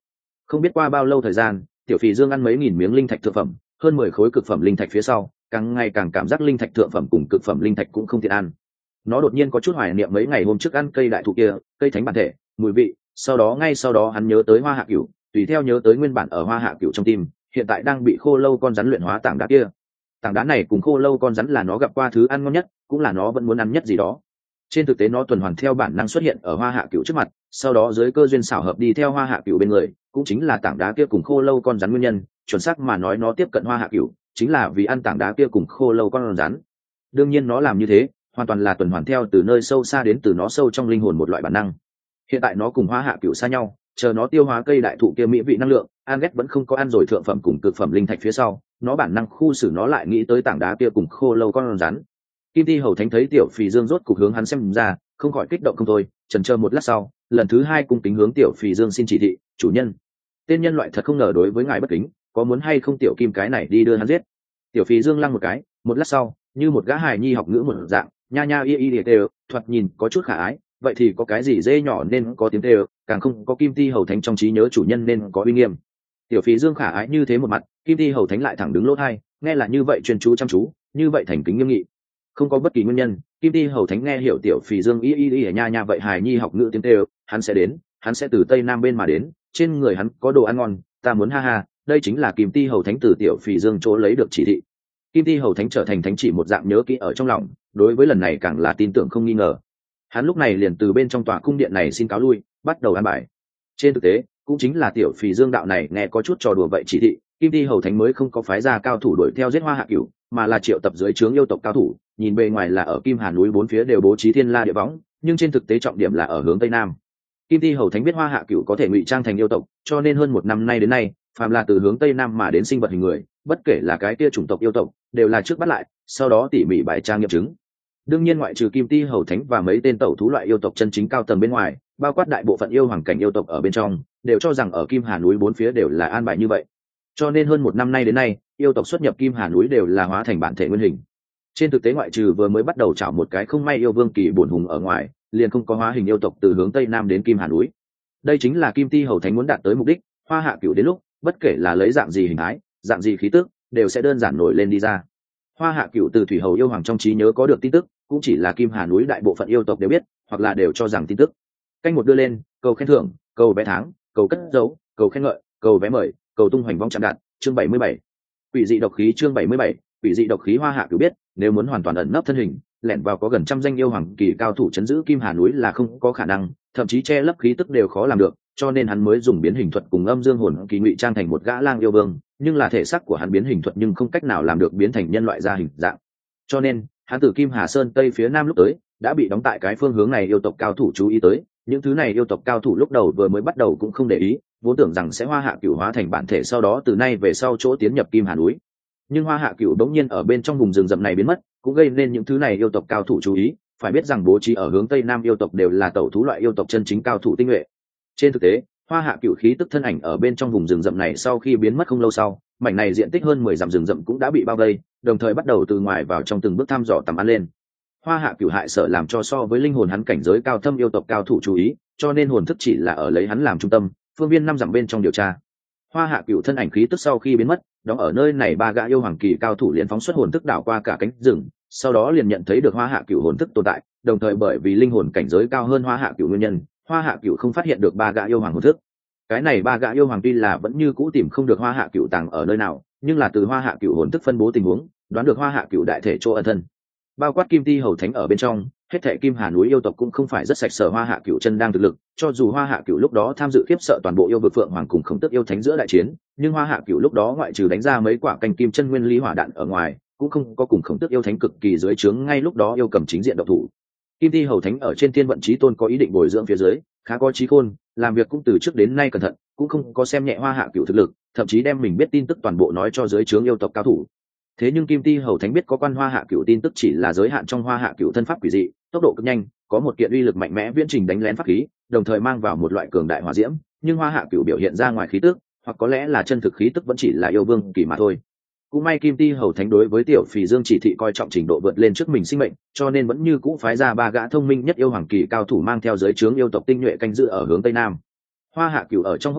Không biết qua bao lâu thời gian, tiểu phì dương ăn mấy nghìn miếng linh thạch thượng phẩm, hơn 10 khối cực phẩm linh thạch phía sau, càng ngày càng cảm giác linh thạch thượng phẩm cùng cực phẩm linh thạch cũng không tiện ăn. Nó đột nhiên có chút hoài niệm mấy ngày hôm trước ăn cây đại thụ kia, cây thánh bản thể, mùi vị, ngay sau đó hắn nhớ tới Hoa Hạ Cửu, tùy theo nhớ tới nguyên bản ở Hoa Hạ Cửu trong tim, hiện tại đang bị khô lâu con rắn luyện hóa tảng đá kia. Tảng đá này cùng khô lâu con rắn là nó gặp qua thứ ăn ngon nhất, cũng là nó vẫn muốn ăn nhất gì đó. Trên thực tế nó tuần hoàn theo bản năng xuất hiện ở Hoa Hạ Cửu trước mặt, sau đó dưới cơ duyên xảo hợp đi theo Hoa Hạ Cửu bên người, cũng chính là tảng đá kia cùng khô lâu con rắn nguyên nhân, chuẩn xác mà nói nó tiếp cận Hoa Hạ Cửu, chính là vì ăn tảng đá kia cùng khô lâu con rắn. Đương nhiên nó làm như thế, hoàn toàn là tuần hoàn theo từ nơi sâu xa đến từ nó sâu trong linh hồn một loại bản năng. Hiện tại nó cùng Hoa Hạ Cửu xa nhau, chờ nó tiêu hóa cây đại thụ kia mỹ vị năng lượng, an ghét vẫn không có ăn rồi thượng phẩm cùng cực phẩm linh thạch phía sau, nó bản năng khu xử nó lại nghĩ tới tảng đá kia cùng khô lâu con rắn. Kim Ti Hầu Thánh thấy tiểu phì dương rốt cục hướng hắn xem ra, không khỏi kích động không thôi, chần chờ một lát sau, lần thứ hai cung kính hướng tiểu phì dương xin chỉ thị, chủ nhân. Tên nhân loại thật không ngờ đối với ngài bất kính, có muốn hay không tiểu kim cái này đi đưa hắn giết. Tiểu phì dương lăng một cái, một lát sau, như một gã hài nhi học ngữ một dạng, nha nha y y tê, thoạt nhìn có chút khả ái, vậy thì có cái gì dê nhỏ nên có tiếng tê, càng không có Kim Ti Hầu Thánh trong trí nhớ chủ nhân nên có uy nghiêm. Tiểu phì dương khả ái như thế một mặt, Kim Ti Hầu Thánh lại thẳng đứng lỗ tai, nghe là như vậy chuyên chú chăm chú, như vậy thành kính nghiêm nghị. Không có bất kỳ nguyên nhân, Kim Ti Hầu Thánh nghe hiểu tiểu phì dương y y y nha nha vậy hài nhi học ngữ tiếng tê, hắn sẽ đến, hắn sẽ từ tây nam bên mà đến, trên người hắn có đồ ăn ngon, ta muốn ha ha, đây chính là Kim Ti Hầu Thánh từ tiểu phì dương chỗ lấy được chỉ thị. Kim Ti Hầu Thánh trở thành thánh chỉ một dạng nhớ kỹ ở trong lòng, đối với lần này càng là tin tưởng không nghi ngờ. Hắn lúc này liền từ bên trong tòa cung điện này xin cáo lui, bắt đầu an bài. Trên thực tế, cũng chính là tiểu phì dương đạo này nghe có chút trò đùa vậy chỉ thị, Kim Ti Hầu Thánh mới không có phái ra cao thủ đuổi theo giết Hoa Hạ Cửu, mà là triệu tập dưới trướng yêu tộc cao thủ, nhìn bề ngoài là ở Kim Hà núi bốn phía đều bố trí thiên la địa võng, nhưng trên thực tế trọng điểm là ở hướng tây nam. Kim Ti Hầu Thánh biết Hoa Hạ Cửu có thể ngụy trang thành yêu tộc, cho nên hơn một năm nay đến nay, phàm là từ hướng tây nam mà đến sinh vật hình người, bất kể là cái kia chủng tộc yêu tộc, đều là trước bắt lại, sau đó tỉ mỉ bài trang nghiệm chứng. Đương nhiên ngoại trừ Kim Ti Hầu Thánh và mấy tên tẩu thú loại yêu tộc chân chính cao tầng bên ngoài, bao quát đại bộ phận yêu hoàng cảnh yêu tộc ở bên trong, đều cho rằng ở Kim Hà núi bốn phía đều là an bài như vậy. Cho nên hơn một năm nay đến nay, yêu tộc xuất nhập Kim Hà núi đều là hóa thành bản thể nguyên hình. Trên thực tế ngoại trừ vừa mới bắt đầu chảo một cái không may yêu vương kỳ bổn hùng ở ngoài, liền không có hóa hình yêu tộc từ hướng tây nam đến Kim Hà núi. Đây chính là Kim Ti Hầu Thánh muốn đạt tới mục đích, Hoa Hạ Cửu đến lúc, bất kể là lấy dạng gì hình thái, dạng gì khí tức, đều sẽ đơn giản nổi lên đi ra. Hoa Hạ Cửu từ thủy hầu yêu hoàng trong trí nhớ có được tin tức, cũng chỉ là Kim Hà núi đại bộ phận yêu tộc đều biết, hoặc là đều cho rằng tin tức. Canh một đưa lên, cầu khen thưởng, cầu vé tháng, cầu cất dấu, cầu khen ngợi, cầu vé mời, cầu tung hoành vong chạm đạt, chương 77. Quỷ dị độc khí chương 77, quỷ dị độc khí. Hoa Hạ Cửu biết, nếu muốn hoàn toàn ẩn nấp thân hình, lẻn vào có gần trăm danh yêu hoàng kỳ cao thủ chấn giữ Kim Hà núi là không có khả năng, thậm chí che lấp khí tức đều khó làm được, cho nên hắn mới dùng biến hình thuật cùng âm dương hồn kỳ ngụy trang thành một gã lang yêu vương, nhưng là thể xác của hắn biến hình thuật nhưng không cách nào làm được biến thành nhân loại ra hình dạng. Cho nên, hắn từ Kim Hà Sơn tây phía nam lúc tới, đã bị đóng tại cái phương hướng này yêu tộc cao thủ chú ý tới, những thứ này yêu tộc cao thủ lúc đầu vừa mới bắt đầu cũng không để ý, vốn tưởng rằng sẽ Hoa Hạ Cửu hóa thành bản thể sau đó từ nay về sau chỗ tiến nhập Kim Hà núi. Nhưng Hoa Hạ Cửu đống nhiên ở bên trong vùng rừng rậm này biến mất, cũng gây nên những thứ này yêu tộc cao thủ chú ý, phải biết rằng bố trí ở hướng tây nam yêu tộc đều là tẩu thú loại yêu tộc chân chính cao thủ tinh nhuệ. Trên thực tế, Hoa Hạ Cửu khí tức thân ảnh ở bên trong vùng rừng rậm này sau khi biến mất không lâu sau, mảnh này diện tích hơn 10 dặm rừng rậm cũng đã bị bao vây, đồng thời bắt đầu từ ngoài vào trong từng bước thăm dò tầm ăn lên. Hoa Hạ Cửu hại sợ làm cho so với linh hồn hắn cảnh giới cao thâm yêu tộc cao thủ chú ý, cho nên hồn thức chỉ là ở lấy hắn làm trung tâm, phương viên 5 dặm bên trong điều tra. Hoa Hạ Cửu thân ảnh khí tức sau khi biến mất, đóng ở nơi này ba gã yêu hoàng kỳ cao thủ liền phóng xuất hồn thức đảo qua cả cánh rừng, sau đó liền nhận thấy được Hoa Hạ Cửu hồn thức tồn tại, đồng thời bởi vì linh hồn cảnh giới cao hơn Hoa Hạ Cửu nguyên nhân, Hoa Hạ Cửu không phát hiện được ba gã yêu hoàng hồn thức. Cái này ba gã yêu hoàng tuy là vẫn như cũ tìm không được Hoa Hạ Cửu tàng ở nơi nào, nhưng là từ Hoa Hạ Cửu hồn thức phân bố tình huống, đoán được Hoa Hạ Cửu đại thể chỗ ẩn thân. Bao quát Kim Ti Hầu Thánh ở bên trong, hết thảy Kim Hà núi yêu tộc cũng không phải rất sạch sở Hoa Hạ Cửu chân đang thực lực, cho dù Hoa Hạ Cửu lúc đó tham dự khiếp sợ toàn bộ yêu vực Phượng Hoàng cùng Khổng Tước yêu thánh giữa đại chiến, nhưng Hoa Hạ Cửu lúc đó ngoại trừ đánh ra mấy quả canh kim chân nguyên lý hỏa đạn ở ngoài, cũng không có cùng Khổng Tước yêu thánh cực kỳ dưới trướng ngay lúc đó yêu cầm chính diện động thủ. Kim Ti Hầu Thánh ở trên Thiên Vận Chí Tôn có ý định bồi dưỡng phía dưới, khá có trí khôn, làm việc cũng từ trước đến nay cẩn thận, cũng không có xem nhẹ Hoa Hạ Cửu thực lực, thậm chí đem mình biết tin tức toàn bộ nói cho dưới trướng yêu tộc cao thủ. Thế nhưng Kim Ti Hầu Thánh biết có quan Hoa Hạ Cửu tin tức chỉ là giới hạn trong Hoa Hạ Cửu thân pháp quỷ dị, tốc độ cực nhanh, có một kiện uy lực mạnh mẽ viễn trình đánh lén pháp khí, đồng thời mang vào một loại cường đại hỏa diễm, nhưng Hoa Hạ Cửu biểu hiện ra ngoài khí tức, hoặc có lẽ là chân thực khí tức vẫn chỉ là yêu vương kỳ mà thôi. Cũng may Kim Ti Hầu Thánh đối với tiểu Phì Dương chỉ thị coi trọng trình độ vượt lên trước mình sinh mệnh, cho nên vẫn như cũ phái ra ba gã thông minh nhất yêu hoàng kỳ cao thủ mang theo giới trướng yêu tộc tinh nhuệ canh giữ ở hướng tây nam. Hoa Hạ Cửu ở trong hốc cây,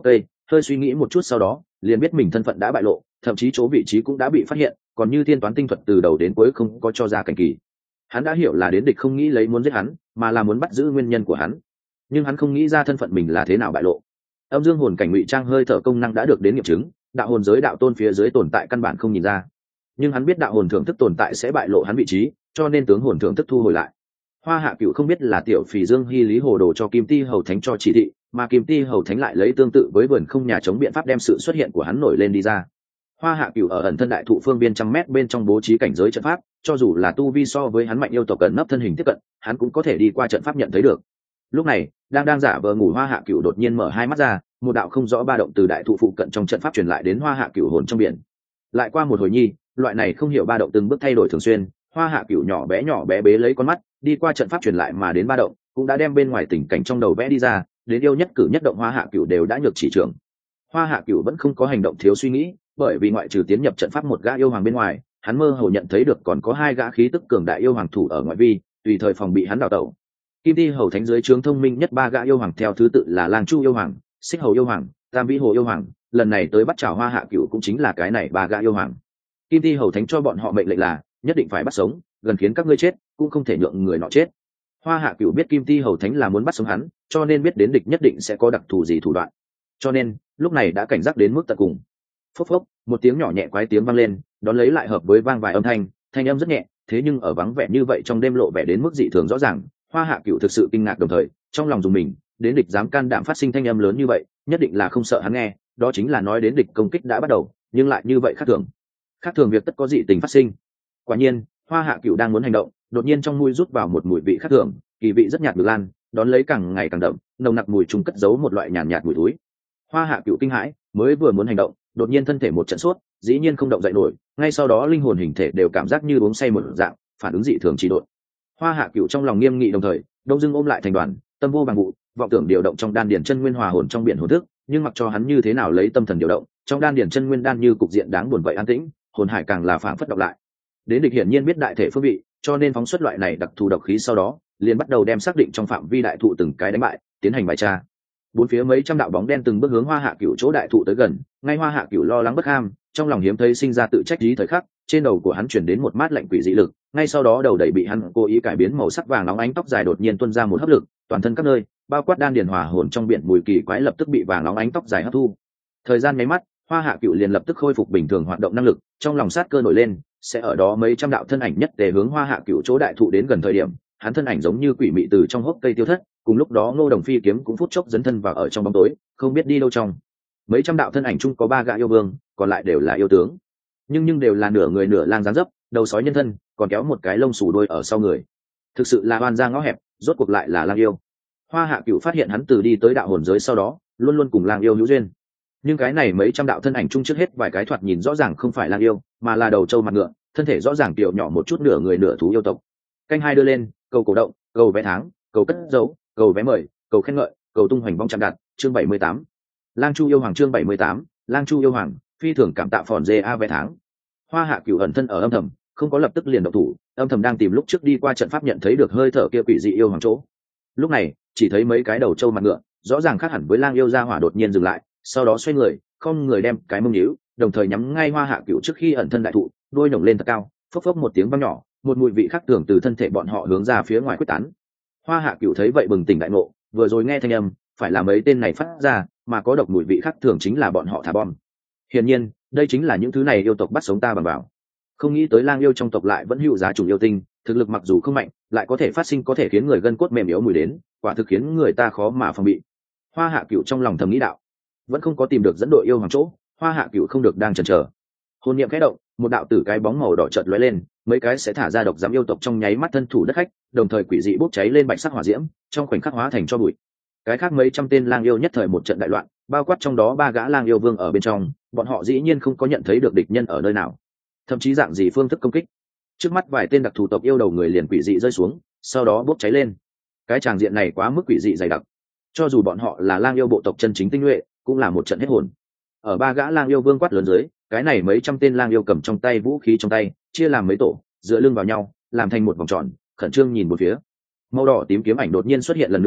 hơi suy nghĩ một chút sau đó liền biết mình thân phận đã bại lộ, thậm chí chỗ vị trí cũng đã bị phát hiện, còn như thiên toán tinh thuật từ đầu đến cuối không có cho ra cảnh kỳ. Hắn đã hiểu là đến địch không nghĩ lấy muốn giết hắn, mà là muốn bắt giữ nguyên nhân của hắn, nhưng hắn không nghĩ ra thân phận mình là thế nào bại lộ. Âm dương hồn cảnh ngụy trang hơi thở công năng đã được đến nghiệm chứng, đạo hồn giới đạo tôn phía dưới tồn tại căn bản không nhìn ra, nhưng hắn biết đạo hồn thưởng thức tồn tại sẽ bại lộ hắn vị trí, cho nên tướng hồn thưởng thức thu hồi lại. Hoa Hạ Cửu không biết là tiểu phì Dương Hy Lý Hồ Đồ cho Kim Ti Hầu Thánh cho chỉ thị, mà Kim Ti Hầu Thánh lại lấy tương tự với vườn không nhà chống biện pháp đem sự xuất hiện của hắn nổi lên đi ra. Hoa Hạ Cửu ở ẩn thân đại thụ phương biên trăm mét bên trong bố trí cảnh giới trận pháp, cho dù là tu vi so với hắn mạnh yêu tộc cận nấp thân hình tiếp cận, hắn cũng có thể đi qua trận pháp nhận thấy được. Lúc này, đang giả vờ ngủ Hoa Hạ Cửu đột nhiên mở hai mắt ra, một đạo không rõ ba động từ đại thụ phụ cận trong trận pháp truyền lại đến Hoa Hạ Cửu hồn trong biển. Lại qua một hồi nhi, loại này không hiểu ba động từng bước thay đổi thường xuyên, Hoa Hạ Cửu nhỏ bé bế lấy con mắt, đi qua trận pháp truyền lại mà đến ba động, cũng đã đem bên ngoài tình cảnh trong đầu vẽ đi ra, đến yêu nhất cử nhất động Hoa Hạ Cửu đều đã nhược chỉ trưởng. Hoa Hạ Cửu vẫn không có hành động thiếu suy nghĩ, bởi vì ngoại trừ tiến nhập trận pháp một gã yêu hoàng bên ngoài, hắn mơ hồ nhận thấy được còn có hai gã khí tức cường đại yêu hoàng thủ ở ngoại vi, tùy thời phòng bị hắn đào tẩu. Kim Ti Hầu Thánh dưới trướng thông minh nhất ba gã yêu hoàng theo thứ tự là Lang Chu yêu hoàng, Xích Hầu yêu hoàng, Tam Vĩ Hồ yêu hoàng, lần này tới bắt chào Hoa Hạ Cửu cũng chính là cái này ba gã yêu hoàng. Kim Ti Hầu Thánh cho bọn họ mệnh lệnh là nhất định phải bắt sống, gần khiến các ngươi chết cũng không thể nhượng người nọ chết. Hoa Hạ Cửu biết Kim Ti Hầu Thánh là muốn bắt sống hắn, cho nên biết đến địch nhất định sẽ có đặc thù gì thủ đoạn, cho nên lúc này đã cảnh giác đến mức tận cùng. Phốc phốc, một tiếng nhỏ nhẹ quái tiếng vang lên, đón lấy lại hợp với vang vài âm thanh âm rất nhẹ, thế nhưng ở vắng vẻ như vậy trong đêm lộ vẻ đến mức dị thường rõ ràng. Hoa Hạ Cửu thực sự kinh ngạc đồng thời trong lòng dùng mình, đến địch dám can đảm phát sinh thanh âm lớn như vậy, nhất định là không sợ hắn nghe, đó chính là nói đến địch công kích đã bắt đầu, nhưng lại như vậy khác thường việc tất có dị tình phát sinh. Quả nhiên, Hoa Hạ Cửu đang muốn hành động, đột nhiên trong mũi rút vào một mùi vị khác thường, kỳ vị rất nhạt ngược lan, đón lấy càng ngày càng đậm, nồng nặc mùi trùng cất giấu một loại nhàn nhạt mùi thối. Hoa Hạ Cửu kinh hãi, mới vừa muốn hành động, đột nhiên thân thể một trận sốt, dĩ nhiên không động dậy nổi, ngay sau đó linh hồn hình thể đều cảm giác như uống say một dạng, phản ứng dị thường trì độn. Hoa Hạ Cửu trong lòng nghiêm nghị đồng thời, đông dưng ôm lại thành đoàn, tâm vô bằng vụ, vọng tưởng điều động trong đan điển chân nguyên hòa hồn trong biển hồn thức, nhưng mặc cho hắn như thế nào lấy tâm thần điều động, trong đan điển chân nguyên đan như cục diện đáng buồn vậy an tĩnh, hồn hải càng là phảng phất đọc lại. Đến địch hiển nhiên biết đại thể phương vị, cho nên phóng xuất loại này đặc thù độc khí sau đó, liền bắt đầu đem xác định trong phạm vi đại thụ từng cái đánh bại, tiến hành bài tra. Bốn phía mấy trăm đạo bóng đen từng bước hướng Hoa Hạ Cửu chỗ đại thụ tới gần, ngay Hoa Hạ Cửu lo lắng bất ham, trong lòng hiếm thấy sinh ra tự trách lý thời khắc, trên đầu của hắn chuyển đến một mát lạnh quỷ dị lực, ngay sau đó đầu đầy bị hắn cố ý cải biến màu sắc vàng nóng ánh tóc dài đột nhiên tuôn ra một hấp lực, toàn thân các nơi, bao quát đan điền hòa hồn trong biển mùi kỳ quái lập tức bị vàng nóng ánh tóc dài hấp thu. Thời gian nháy mắt, Hoa Hạ Cửu liền lập tức khôi phục bình thường hoạt động năng lực, trong lòng sát cơ nổi lên, sẽ ở đó mấy trăm đạo thân ảnh nhất để hướng Hoa Hạ Cửu chỗ đại thụ đến gần thời điểm, hắn thân ảnh giống như quỷ mị từ trong hốc cây tiêu thất, cùng lúc đó Ngô Đồng Phi kiếm cũng phút chốc dấn thân vào ở trong bóng tối, không biết đi đâu trong. Mấy trăm đạo thân ảnh chung có ba gã yêu vương, còn lại đều là yêu tướng, nhưng đều là nửa người nửa lang dáng dấp, đầu sói nhân thân, còn kéo một cái lông xù đuôi ở sau người. Thực sự là oan ra ngõ hẹp, rốt cuộc lại là lang yêu. Hoa Hạ Cửu phát hiện hắn từ đi tới đạo hồn giới sau đó, luôn luôn cùng lang yêu hữu duyên. Nhưng cái này mấy trăm đạo thân ảnh chung trước hết vài cái thoạt nhìn rõ ràng không phải lang yêu, mà là đầu trâu mặt ngựa, thân thể rõ ràng tiểu nhỏ một chút nửa người nửa thú yêu tộc. Canh hai đưa lên, cầu cổ động, cầu vé tháng, cầu cất dấu, cầu vé mời, cầu khen ngợi, cầu tung hoành vong chạm đặt, chương 78. Lang Chu yêu hoàng chương 78, Lang Chu yêu hoàng, phi thường cảm tạ phòn dê a vé tháng. Hoa Hạ Cửu ẩn thân ở âm thầm, không có lập tức liền động thủ, âm thầm đang tìm lúc trước đi qua trận pháp nhận thấy được hơi thở kia quỷ dị yêu hoàng chỗ. Lúc này, chỉ thấy mấy cái đầu trâu mặt ngựa, rõ ràng khác hẳn với lang yêu gia hỏa đột nhiên dừng lại, sau đó xoay người, không người đem cái mông nhíu, đồng thời nhắm ngay Hoa Hạ Cửu trước khi ẩn thân đại thụ, đuôi nổng lên thật cao, phốc phốc một tiếng vang nhỏ, một mùi vị khác thường từ thân thể bọn họ hướng ra phía ngoài quyết tán. Hoa Hạ Cửu thấy vậy bừng tỉnh đại ngộ, vừa rồi nghe thanh âm, phải là mấy tên này phát ra, mà có độc mùi vị khác thường chính là bọn họ thả bom. Hiển nhiên, đây chính là những thứ này yêu tộc bắt sống ta bằng vào. Không nghĩ tới lang yêu trong tộc lại vẫn hữu giá chủng yêu tinh, thực lực mặc dù không mạnh, lại có thể phát sinh có thể khiến người gân cốt mềm yếu mùi đến, quả thực khiến người ta khó mà phòng bị. Hoa Hạ Cửu trong lòng thầm nghĩ đạo, vẫn không có tìm được dẫn đội yêu hoàng chỗ, Hoa Hạ Cửu không được đang chần chờ. Hồn niệm khẽ động, một đạo tử cái bóng màu đỏ chợt lóe lên, mấy cái sẽ thả ra độc giám yêu tộc trong nháy mắt thân thủ đất khách, đồng thời quỷ dị bốc cháy lên bạch sắc hỏa diễm, trong khoảnh khắc hóa thành cho bụi. Cái khác mấy trăm tên lang yêu nhất thời một trận đại loạn, bao quát trong đó ba gã lang yêu vương ở bên trong, bọn họ dĩ nhiên không có nhận thấy được địch nhân ở nơi nào, thậm chí dạng gì phương thức công kích. Trước mắt vài tên đặc thù tộc yêu đầu người liền quỷ dị rơi xuống, sau đó bốc cháy lên. Cái tràng diện này quá mức quỷ dị dày đặc, cho dù bọn họ là lang yêu bộ tộc chân chính tinh nhuệ, cũng là một trận hết hồn. Ở ba gã lang yêu vương quát lớn dưới, cái này mấy trăm tên lang yêu cầm trong tay vũ khí trong tay, chia làm mấy tổ, dựa lưng vào nhau, làm thành một vòng tròn, khẩn trương nhìn một phía. Màu đỏ tím kiếm ảnh đột nhiên xuất hiện lần nữa,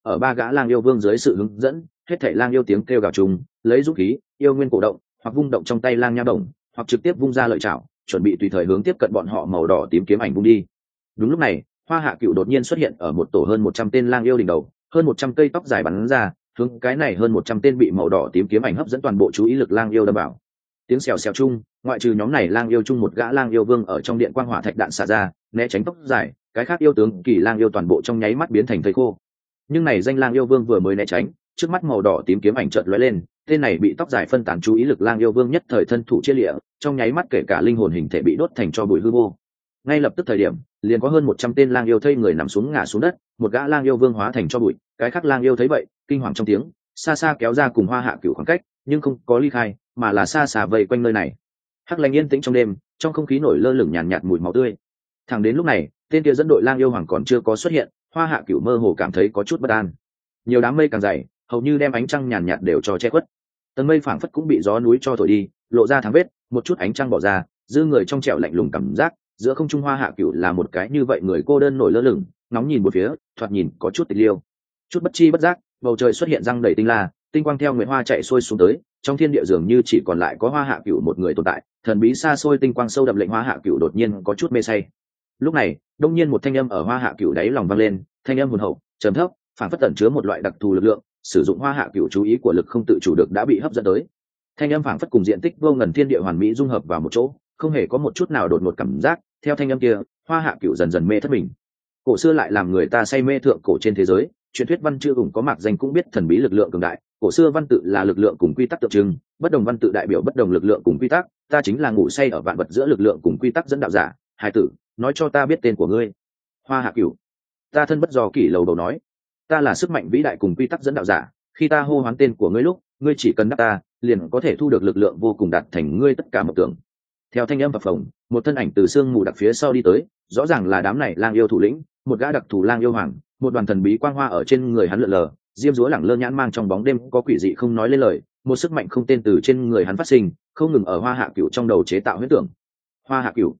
ở ba gã lang yêu vương dưới sự hướng dẫn, hết thảy lang yêu tiếng kêu gào trùng, lấy dũng khí, yêu nguyên cổ động, hoặc vung động trong tay lang nha bổng, hoặc trực tiếp vung ra lợi chảo, chuẩn bị tùy thời hướng tiếp cận bọn họ màu đỏ tím kiếm ảnh vung đi. Đúng lúc này, Hoa Hạ Cửu đột nhiên xuất hiện ở một tổ hơn 100 tên lang yêu đỉnh đầu, hơn 100 cây tóc dài bắn ra, hướng cái này hơn 100 tên bị màu đỏ tím kiếm ảnh hấp dẫn toàn bộ chú ý lực lang yêu đâm vào. Tiếng xèo xèo chung, ngoại trừ nhóm này lang yêu chung một gã lang yêu vương ở trong điện quang hỏa thạch đạn xả ra, né tránh tóc dài, cái khác yêu tướng kỳ lang yêu toàn bộ trong nháy mắt biến thành thây khô. Nhưng này danh lang yêu vương vừa mới né tránh, trước mắt màu đỏ tím kiếm ảnh chợt lóe lên, tên này bị tóc dài phân tán chú ý lực lang yêu vương nhất thời thân thủ chia lịa, trong nháy mắt kể cả linh hồn hình thể bị đốt thành cho bụi hư vô. Ngay lập tức thời điểm, liền có hơn 100 tên lang yêu thây người nằm xuống ngã xuống đất, một gã lang yêu vương hóa thành cho bụi, cái khác lang yêu thấy vậy, kinh hoàng trong tiếng, xa xa kéo ra cùng Hoa Hạ Cửu khoảng cách, nhưng không có ly khai, mà là xa xa vây quanh nơi này. Hắc Lanh yên tĩnh trong đêm, trong không khí nổi lơ lửng nhàn nhạt mùi máu tươi. Thẳng đến lúc này, tên kia dẫn đội lang yêu hoàng còn chưa có xuất hiện, Hoa Hạ Cửu mơ hồ cảm thấy có chút bất an. Nhiều đám mây càng dày, hầu như đem ánh trăng nhàn nhạt đều cho che khuất. Tầng mây phảng phất cũng bị gió núi cho thổi đi, lộ ra tháng vết, một chút ánh trăng bỏ ra, dư người trong trẻo lạnh lùng cảm giác, giữa không trung Hoa Hạ Cửu là một cái như vậy người cô đơn nổi lơ lửng, ngóng nhìn một phía, thoạt nhìn có chút tịch liêu. Chút bất chi bất giác, bầu trời xuất hiện răng đầy tinh la, tinh quang theo nguyệt hoa chạy xuôi xuống tới, trong thiên địa dường như chỉ còn lại có Hoa Hạ Cửu một người tồn tại, thần bí xa xôi tinh quang sâu đậm lệnh Hoa Hạ Cửu đột nhiên có chút mê say. Lúc này, đông nhiên một thanh âm ở Hoa Hạ Cửu đáy lòng vang lên, thanh âm hồn hậu, trầm thấp, phản phất tẩn chứa một loại đặc thù lực lượng, sử dụng Hoa Hạ Cửu chú ý của lực không tự chủ được đã bị hấp dẫn tới. Thanh âm phản phất cùng diện tích vô ngần thiên địa hoàn mỹ dung hợp vào một chỗ, không hề có một chút nào đột ngột cảm giác. Theo thanh âm kia, Hoa Hạ Cửu dần dần mê thất mình. Cổ xưa lại làm người ta say mê thượng cổ trên thế giới, truyền thuyết văn chưa ủng có mạc danh cũng biết thần bí lực lượng cường đại. Cổ xưa văn tự là lực lượng cùng quy tắc tượng trưng, bất đồng văn tự đại biểu bất đồng lực lượng cùng quy tắc. Ta chính là ngủ say ở vạn vật giữa lực lượng cùng quy tắc dẫn đạo giả. Hải tử, nói cho ta biết tên của ngươi. Hoa Hạ Cửu. Ta thân bất do kỷ lầu đầu nói, ta là sức mạnh vĩ đại cùng quy tắc dẫn đạo giả. Khi ta hô hoán tên của ngươi lúc, ngươi chỉ cần đáp ta, liền có thể thu được lực lượng vô cùng đạt thành ngươi tất cả mộng tưởng. Theo thanh âm phập phồng, một thân ảnh từ sương mù đặc phía sau đi tới, rõ ràng là đám này lang yêu thủ lĩnh, một gã đặc thù lang yêu hoàng, một đoàn thần bí quang hoa ở trên người hắn lượn lờ, diêm dúa lẳng lơ nhãn mang trong bóng đêm có quỷ dị không nói lên lời, một sức mạnh không tên từ trên người hắn phát sinh, không ngừng ở Hoa Hạ Cửu trong đầu chế tạo huyễn tưởng. Hoa Hạ Cửu,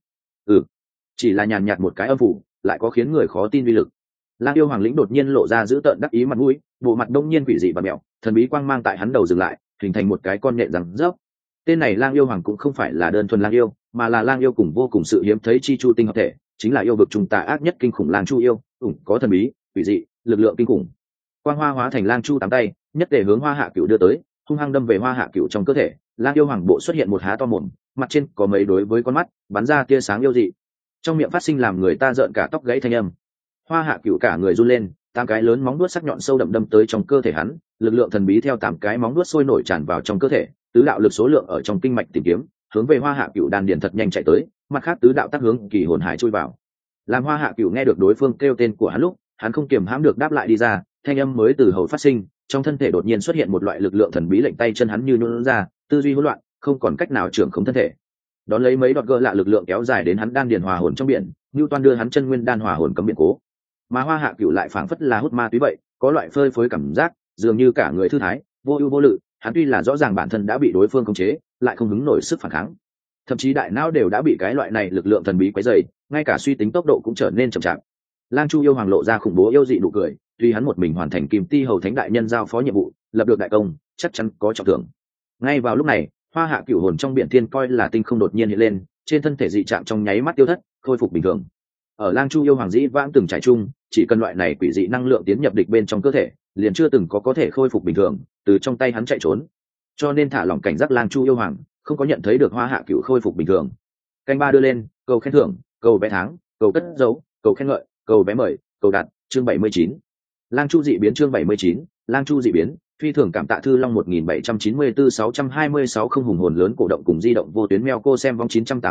chỉ là nhàn nhạt một cái âm phủ, lại có khiến người khó tin uy lực. Lang yêu hoàng lĩnh đột nhiên lộ ra dữ tợn đắc ý mặt mũi, bộ mặt đông nhiên quỷ dị và mèo, thần bí quang mang tại hắn đầu dừng lại, hình thành một cái con nhện rằng rớp. Tên này lang yêu hoàng cũng không phải là đơn thuần lang yêu, mà là lang yêu cùng vô cùng sự hiếm thấy chi chu tinh hợp thể, chính là yêu vực trung tà ác nhất kinh khủng lang chu yêu, có thần bí, quỷ dị, lực lượng kinh khủng. Quang hoa hóa thành lang chu tám tay, nhất để hướng Hoa Hạ Cửu đưa tới, hung hăng đâm về Hoa Hạ Cửu trong cơ thể. Lang yêu hoàng bộ xuất hiện một há to mồm, mặt trên có mấy đối với con mắt, bắn ra tia sáng yêu dị. Trong miệng phát sinh làm người ta rợn cả tóc gãy thanh âm. Hoa Hạ Cửu cả người run lên, 8 cái lớn móng vuốt sắc nhọn sâu đậm đâm tới trong cơ thể hắn, lực lượng thần bí theo 8 cái móng vuốt sôi nổi tràn vào trong cơ thể, tứ đạo lực số lượng ở trong kinh mạch tìm kiếm, hướng về Hoa Hạ Cửu đan điền thật nhanh chạy tới, mặt khác tứ đạo tác hướng kỳ hồn hải chui vào. Làm Hoa Hạ Cửu nghe được đối phương kêu tên của hắn lúc, hắn không kiềm hãm được đáp lại đi ra, thanh âm mới từ hầu phát sinh, trong thân thể đột nhiên xuất hiện một loại lực lượng thần bí lệnh tay chân hắn như nhũn ra, tư duy hỗn loạn, không còn cách nào trưởng khống thân thể. Đón lấy mấy đọt gỡ lạ lực lượng kéo dài đến hắn đan điền hòa hồn trong biển, Newton đưa hắn chân nguyên đan hòa hồn cấm biển cố. Mà Hoa Hạ Cửu lại phảng phất là hút ma túy vậy, có loại phơi phới cảm giác, dường như cả người thư thái, vô ưu vô lự. Hắn tuy là rõ ràng bản thân đã bị đối phương khống chế, lại không hứng nổi sức phản kháng. Thậm chí đại não đều đã bị cái loại này lực lượng thần bí quấy rầy, ngay cả suy tính tốc độ cũng trở nên chậm chạp. Lang Chu yêu hoàng lộ ra khủng bố yêu dị nụ cười, tuy hắn một mình hoàn thành Kim Ti hầu thánh đại nhân giao phó nhiệm vụ, lập được đại công, chắc chắn có trọng thưởng. Ngay vào lúc này, Hoa Hạ Cửu hồn trong biển thiên coi là tinh không đột nhiên hiện lên, trên thân thể dị trạng trong nháy mắt tiêu thất, khôi phục bình thường. Ở Lang Chu yêu hoàng dĩ vãng từng trải chung, chỉ cần loại này quỷ dị năng lượng tiến nhập địch bên trong cơ thể, liền chưa từng có thể khôi phục bình thường, từ trong tay hắn chạy trốn. Cho nên thả lỏng cảnh giác Lang Chu yêu hoàng, không có nhận thấy được Hoa Hạ Cửu khôi phục bình thường. Canh ba đưa lên, cầu khen thưởng, cầu vé tháng, cầu cất dấu, cầu khen ngợi, cầu vé mời, cầu đặt, chương 79. Lang Chu dị biến chương 79, Lang Chu dị biến, phi thường cảm tạ Thư Long 1794-626 không hùng hồn lớn cổ động cùng di động vô tuyến meo cô xem vong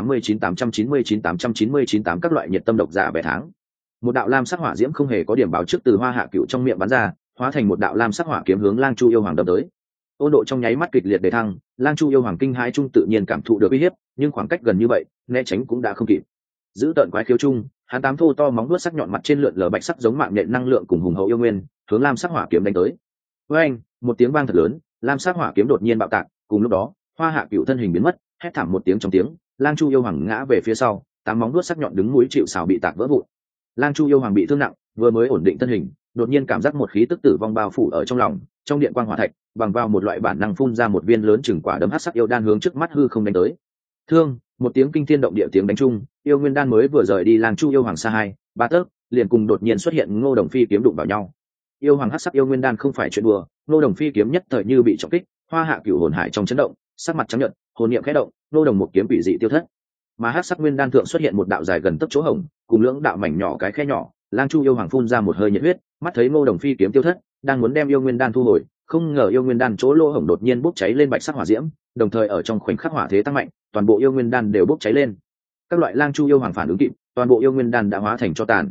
989-899-899-8 các loại nhiệt tâm độc giả vé tháng. Một đạo lam sắc hỏa diễm không hề có điểm báo trước từ Hoa Hạ Cửu trong miệng bắn ra, hóa thành một đạo lam sắc hỏa kiếm hướng Lang Chu yêu hoàng đâm tới. Ôn độ trong nháy mắt kịch liệt đề thăng, Lang Chu yêu hoàng kinh hãi trung tự nhiên cảm thụ được uy hiếp, nhưng khoảng cách gần như vậy, né tránh cũng đã không kịp. Giữ tợn quái khiếu trung, hắn tám thô to móng vuốt sắc nhọn mặt trên lượn lờ bạch sắc giống mạng nhện năng lượng cùng hùng hậu yêu nguyên, hướng lam sắc hỏa kiếm đánh tới. Với anh, một tiếng vang thật lớn, lam sắc hỏa kiếm đột nhiên bạo tạc, cùng lúc đó, Hoa Hạ Cửu thân hình biến mất, hét thảm một tiếng trong tiếng, Lang Chu yêu hoàng ngã về phía sau, tám móng vuốt sắc nhọn đứng núi chịu sào bị tạc vỡ vụn. Lang Chu yêu hoàng bị thương nặng, vừa mới ổn định thân hình, đột nhiên cảm giác một khí tức tử vong bao phủ ở trong lòng, trong điện quang hỏa thạch bằng vào một loại bản năng phun ra một viên lớn chừng quả đấm hắc sắc yêu đan hướng trước mắt hư không đánh tới. Thương, một tiếng kinh thiên động địa tiếng đánh chung, yêu nguyên đan mới vừa rời đi Lang Chu yêu hoàng xa 2-3 tấc, liền cùng đột nhiên xuất hiện Ngô Đồng Phi kiếm đụng vào nhau. Yêu hoàng hắc sắc yêu nguyên đan không phải chuyện đùa, Ngô Đồng Phi kiếm nhất thời như bị trọng kích, Hoa Hạ Cửu hồn hải trong chấn động, sắc mặt trắng nhợt, hồn niệm khẽ động, Ngô Đồng một kiếm bị dị tiêu thất. Mà hắc sắc nguyên đan thượng xuất hiện một đạo dài gần tấc chỗ hổng, cùng lưỡng đạo mảnh nhỏ cái khe nhỏ, Lang Chu yêu hoàng phun ra một hơi nhiệt huyết, mắt thấy Ngô Đồng Phi kiếm tiêu thất, đang muốn đem yêu nguyên đan thu hồi, không ngờ yêu nguyên đan chỗ lỗ hổng đột nhiên bốc cháy lên bạch sắc hỏa diễm, đồng thời ở trong khoảnh khắc hỏa thế tăng mạnh, toàn bộ yêu nguyên đan đều bốc cháy lên. Các loại Lang Chu yêu hoàng phản ứng kịp, toàn bộ yêu nguyên đan đã hóa thành tro tàn.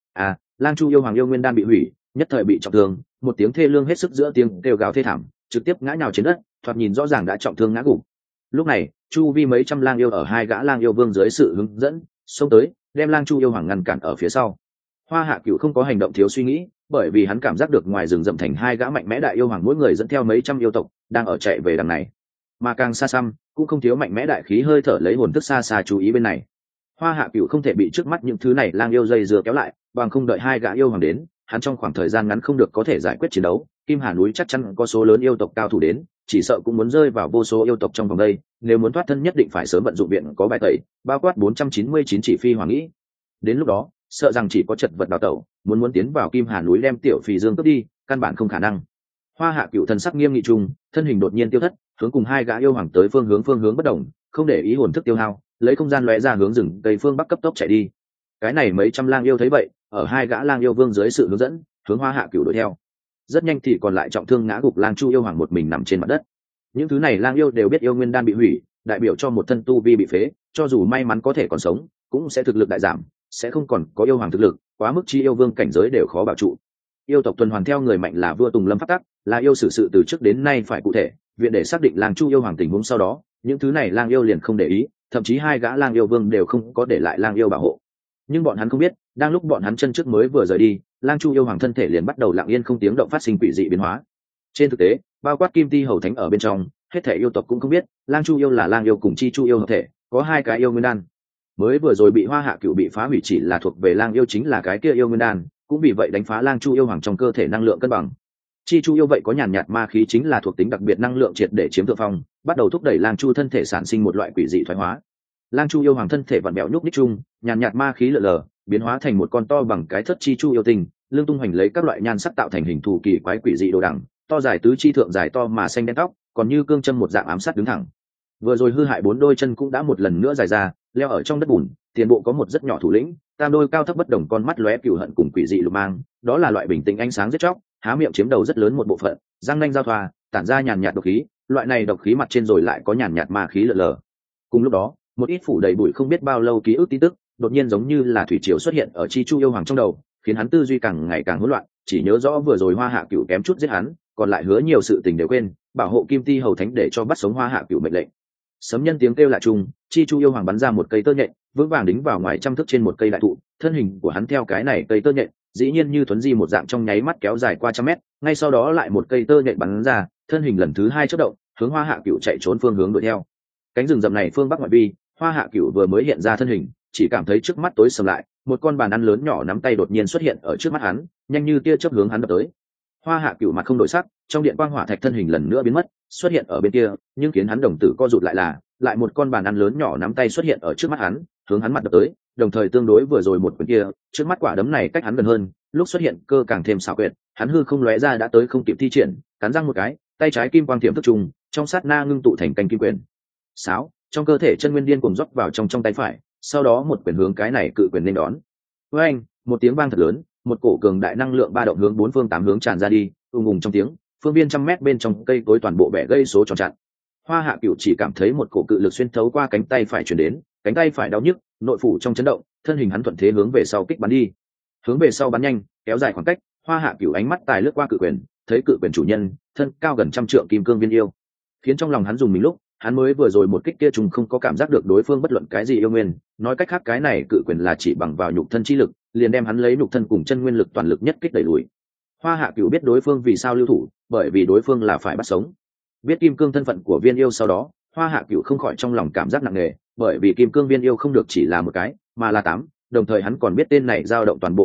Lang Chu yêu hoàng yêu nguyên đan bị hủy, nhất thời bị trọng thương, một tiếng thê lương hết sức giữa tiếng kêu gào thê thảm, trực tiếp ngã nhào trên đất, thoạt nhìn rõ ràng đã trọng thương ngã gục. Lúc này, chu vi mấy trăm lang yêu ở hai gã lang yêu vương dưới sự hướng dẫn, xông tới, đem Lang Chu yêu hoàng ngăn cản ở phía sau. Hoa Hạ Cửu không có hành động thiếu suy nghĩ, bởi vì hắn cảm giác được ngoài rừng rậm thành hai gã mạnh mẽ đại yêu hoàng mỗi người dẫn theo mấy trăm yêu tộc đang ở chạy về đằng này, mà càng xa xăm cũng không thiếu mạnh mẽ đại khí hơi thở lấy hồn thức xa xa chú ý bên này. Hoa Hạ Cửu không thể bị trước mắt những thứ này lang yêu dây dưa kéo lại, bằng không đợi hai gã yêu hoàng đến, hắn trong khoảng thời gian ngắn không được có thể giải quyết chiến đấu. Kim Hà núi chắc chắn có số lớn yêu tộc cao thủ đến, chỉ sợ cũng muốn rơi vào vô số yêu tộc trong vòng đây. Nếu muốn thoát thân nhất định phải sớm vận dụng viện có bài tẩy, bao quát 499 chỉ phi hoàng nghĩ. Đến lúc đó, sợ rằng chỉ có chật vật đào tẩu, muốn tiến vào Kim Hà núi đem tiểu phì dương cướp đi, căn bản không khả năng. Hoa Hạ Cửu thần sắc nghiêm nghị trung, thân hình đột nhiên tiêu thất, hướng cùng hai gã yêu hoàng tới phương hướng bất đồng, không để ý hồn thức tiêu hao, lấy không gian lóe ra hướng rừng tây phương bắc cấp tốc chạy đi. Cái này mấy trăm lang yêu thấy vậy, ở hai gã lang yêu vương dưới sự hướng dẫn, hướng Hoa Hạ Cửu đuổi theo. Rất nhanh thì còn lại trọng thương ngã gục Lang Chu yêu hoàng một mình nằm trên mặt đất. Những thứ này lang yêu đều biết yêu nguyên đan bị hủy, đại biểu cho một thân tu vi bị phế, cho dù may mắn có thể còn sống, cũng sẽ thực lực đại giảm, sẽ không còn có yêu hoàng thực lực, quá mức chi yêu vương cảnh giới đều khó bảo trụ. Yêu tộc tuần hoàn theo người mạnh là vua Tùng Lâm pháp tắc, là yêu xử sự từ trước đến nay phải cụ thể, viện để xác định Lang Chu yêu hoàng tình huống sau đó, những thứ này lang yêu liền không để ý, thậm chí hai gã lang yêu vương đều không có để lại lang yêu bảo hộ. Nhưng bọn hắn không biết, đang lúc bọn hắn chân trước mới vừa rời đi, Lang Chu yêu hoàng thân thể liền bắt đầu lặng yên không tiếng động phát sinh quỷ dị biến hóa. Trên thực tế, bao quát Kim Ti hầu thánh ở bên trong, hết thể yêu tộc cũng không biết, Lang Chu yêu là lang yêu cùng Chi Chu yêu hợp thể, có hai cái yêu nguyên đan. Mới vừa rồi bị Hoa Hạ Cửu bị phá hủy chỉ là thuộc về lang yêu chính là cái kia yêu nguyên đan, cũng vì vậy đánh phá Lang Chu yêu hoàng trong cơ thể năng lượng cân bằng. Chi Chu yêu vậy có nhàn nhạt ma khí chính là thuộc tính đặc biệt năng lượng triệt để chiếm thượng phong, bắt đầu thúc đẩy Lang Chu thân thể sản sinh một loại quỷ dị thoái hóa. Lang Chu yêu hoàng thân thể vặn bẹo nhúc nhích chung, nhàn nhạt ma khí lờ lờ, biến hóa thành một con to bằng cái thất Chi Chu yêu tinh, lưng tung hoành lấy các loại nhan sắc tạo thành hình thù kỳ quái quỷ dị đồ đằng, to dài tứ chi thượng dài to mà xanh đen tóc, còn như cương châm một dạng ám sát đứng thẳng. Vừa rồi hư hại bốn đôi chân cũng đã một lần nữa dài ra, leo ở trong đất bùn, tiền bộ có một rất nhỏ thủ lĩnh, tam đôi cao thấp bất đồng con mắt lóe cừu hận cùng quỷ dị lục mang, đó là loại bình tĩnh ánh sáng giết chóc, há miệng chiếm đầu rất lớn một bộ phận, răng nanh giao thoa, tản ra nhàn nhạt độc khí, loại này độc khí mặt trên rồi lại có nhàn nhạt ma khí lờ lờ. Cùng lúc đó, một ít phủ đầy bụi không biết bao lâu ký ức tin tức, đột nhiên giống như là thủy triều xuất hiện ở Chi Chu yêu hoàng trong đầu, khiến hắn tư duy càng ngày càng hỗn loạn, chỉ nhớ rõ vừa rồi Hoa Hạ Cửu kém chút giết hắn, còn lại hứa nhiều sự tình đều quên, bảo hộ Kim Ti hầu thánh để cho bắt sống Hoa Hạ Cửu mệnh lệnh. Sấm nhân tiếng kêu lạ trùng, Chi Chu yêu hoàng bắn ra một cây tơ nhện, vững vàng đính vào ngoài trăm thước trên một cây đại thụ, thân hình của hắn theo cái này cây tơ nhện, dĩ nhiên như thuấn di một dạng trong nháy mắt kéo dài qua trăm mét, ngay sau đó lại một cây tơ nhện bắn ra, thân hình lần thứ hai chớp động, hướng Hoa Hạ Cửu chạy trốn phương hướng đuổi theo. Cánh rừng rậm này phương bắc ngoại vi, Hoa Hạ Cửu vừa mới hiện ra thân hình, chỉ cảm thấy trước mắt tối sầm lại, một con bàn ăn lớn nhỏ nắm tay đột nhiên xuất hiện ở trước mắt hắn, nhanh như tia chớp hướng hắn đập tới. Hoa Hạ Cửu mặt không đổi sắc, trong điện quang hỏa thạch thân hình lần nữa biến mất, xuất hiện ở bên kia, nhưng khiến hắn đồng tử co rụt lại là, lại một con bàn ăn lớn nhỏ nắm tay xuất hiện ở trước mắt hắn, hướng hắn mặt đập tới, đồng thời tương đối vừa rồi một quyền kia, trước mắt quả đấm này cách hắn gần hơn, lúc xuất hiện cơ càng thêm xảo quyệt, hắn hư không lóe ra đã tới không kịp thi triển, cắn răng một cái, tay trái kim quang tiềm thức trùng, trong sát na ngưng tụ thành canh kim quyền. Sáo, trong cơ thể chân nguyên điên cuồng rót vào trong tay phải, sau đó một quyền hướng cái này cự quyền nên đón. Với anh, một tiếng vang thật lớn, một cổ cường đại năng lượng ba động hướng bốn phương tám hướng tràn ra đi, ùng trong tiếng, phương viên trăm mét bên trong cây cối toàn bộ bẻ gây số tròn chặn. Hoa Hạ Cửu chỉ cảm thấy một cổ cự lực xuyên thấu qua cánh tay phải truyền đến, cánh tay phải đau nhức, nội phủ trong chấn động, thân hình hắn thuận thế hướng về sau kích bắn đi. Hướng về sau bắn nhanh, kéo dài khoảng cách, Hoa Hạ Cửu ánh mắt tài lướt qua cự quyền, thấy cự quyền chủ nhân, thân cao gần trăm trượng kim cương viên yêu, khiến trong lòng hắn dùng mình lúc, hắn mới vừa rồi một kích kia trùng không có cảm giác được đối phương bất luận cái gì yêu nguyên, nói cách khác cái này cự quyền là chỉ bằng vào nhục thân chi lực, liền đem hắn lấy nhục thân cùng chân nguyên lực toàn lực nhất kích đẩy lùi. Hoa Hạ Cửu biết đối phương vì sao lưu thủ, bởi vì đối phương là phải bắt sống. Biết kim cương thân phận của viên yêu sau đó, Hoa Hạ Cửu không khỏi trong lòng cảm giác nặng nề, bởi vì kim cương viên yêu không được chỉ là một cái, mà là 8, đồng thời hắn còn biết tên này dao động toàn bộ yêu vực,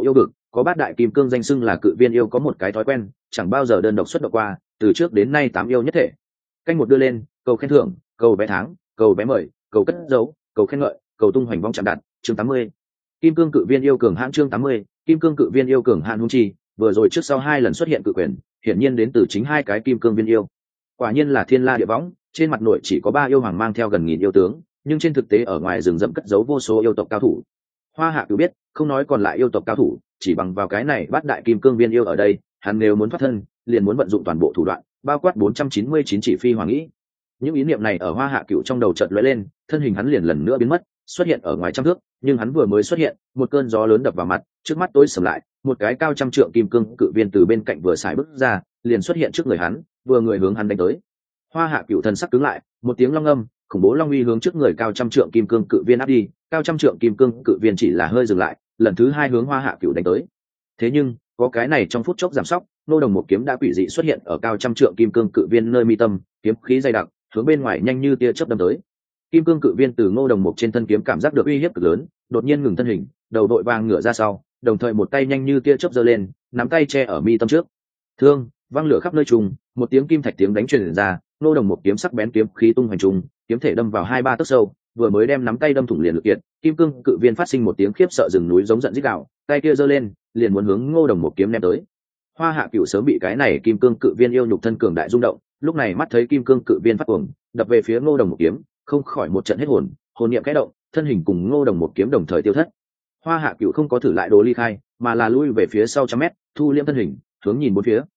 có bát đại kim cương danh xưng là cự viên yêu có một cái thói quen, chẳng bao giờ đơn độc xuất động qua, từ trước đến nay 8 yêu nhất thể. Canh một đưa lên, cầu khen thưởng, cầu vé tháng, cầu vé mời, cầu cất dấu, cầu khen ngợi, cầu tung hoành vong chạm đặt. Chương 80. Kim cương cự viên yêu cường hãn. Chương 80. Kim cương cự viên yêu cường hãn. Hung chi vừa rồi trước sau 2 lần xuất hiện cự quyền, hiển nhiên đến từ chính 2 cái kim cương viên yêu. Quả nhiên là thiên la địa võng, trên mặt nội chỉ có 3 yêu hoàng mang theo gần nghìn yêu tướng, nhưng trên thực tế ở ngoài rừng rậm cất giấu vô số yêu tộc cao thủ. Hoa Hạ Cửu biết, không nói còn lại yêu tộc cao thủ, chỉ bằng vào cái này bát đại kim cương viên yêu ở đây, hắn nếu muốn thoát thân, liền muốn vận dụng toàn bộ thủ đoạn, bao quát 499 chỉ phi hoàng nghĩ. Những ý niệm này ở Hoa Hạ Cửu trong đầu chợt lóe lên, thân hình hắn liền lần nữa biến mất, xuất hiện ở ngoài trăm thước, nhưng hắn vừa mới xuất hiện, một cơn gió lớn đập vào mặt, trước mắt tối sầm lại, một cái cao trăm trượng kim cương cự viên từ bên cạnh vừa xài bước ra, liền xuất hiện trước người hắn, vừa người hướng hắn đánh tới. Hoa Hạ Cửu thân sắc cứng lại, một tiếng long âm, khủng bố long uy hướng trước người cao trăm trượng kim cương cự viên áp đi, cao trăm trượng kim cương cự viên chỉ là hơi dừng lại, lần thứ 2 hướng Hoa Hạ Cửu đánh tới. Thế nhưng, có cái này trong phút chốc giảm sóc, nô đồng một kiếm đã quỷ dị xuất hiện ở cao trăm trượng kim cương cự viên nơi mi tâm, kiếm khí dày đặc, hướng bên ngoài nhanh như tia chớp đâm tới. Kim cương cự viên từ ngô đồng một trên thân kiếm cảm giác được uy hiếp cực lớn, đột nhiên ngừng thân hình, đầu đội vàng ngửa ra sau, đồng thời một tay nhanh như tia chớp giơ lên, nắm tay che ở mi tâm trước. Thương, văng lửa khắp nơi trùng, một tiếng kim thạch tiếng đánh truyền ra, ngô đồng một kiếm sắc bén kiếm khí tung hoành trùng, kiếm thể đâm vào 2-3 tấc sâu, vừa mới đem nắm tay đâm thủng liền lực kiện, kim cương cự viên phát sinh một tiếng khiếp sợ rừng núi giống giận rít gào, tay kia giơ lên, liền muốn hướng ngô đồng một kiếm ném tới. Hoa Hạ Cửu sớm bị cái này kim cương cự viên yêu nhục thân cường đại rung động, lúc này mắt thấy kim cương cự viên phát cuồng, đập về phía ngô đồng một kiếm, không khỏi một trận hết hồn niệm khẽ động, thân hình cùng ngô đồng một kiếm đồng thời tiêu thất. Hoa Hạ Cửu không có thử lại đồ ly khai, mà là lui về phía sau trăm mét, thu liễm thân hình, hướng nhìn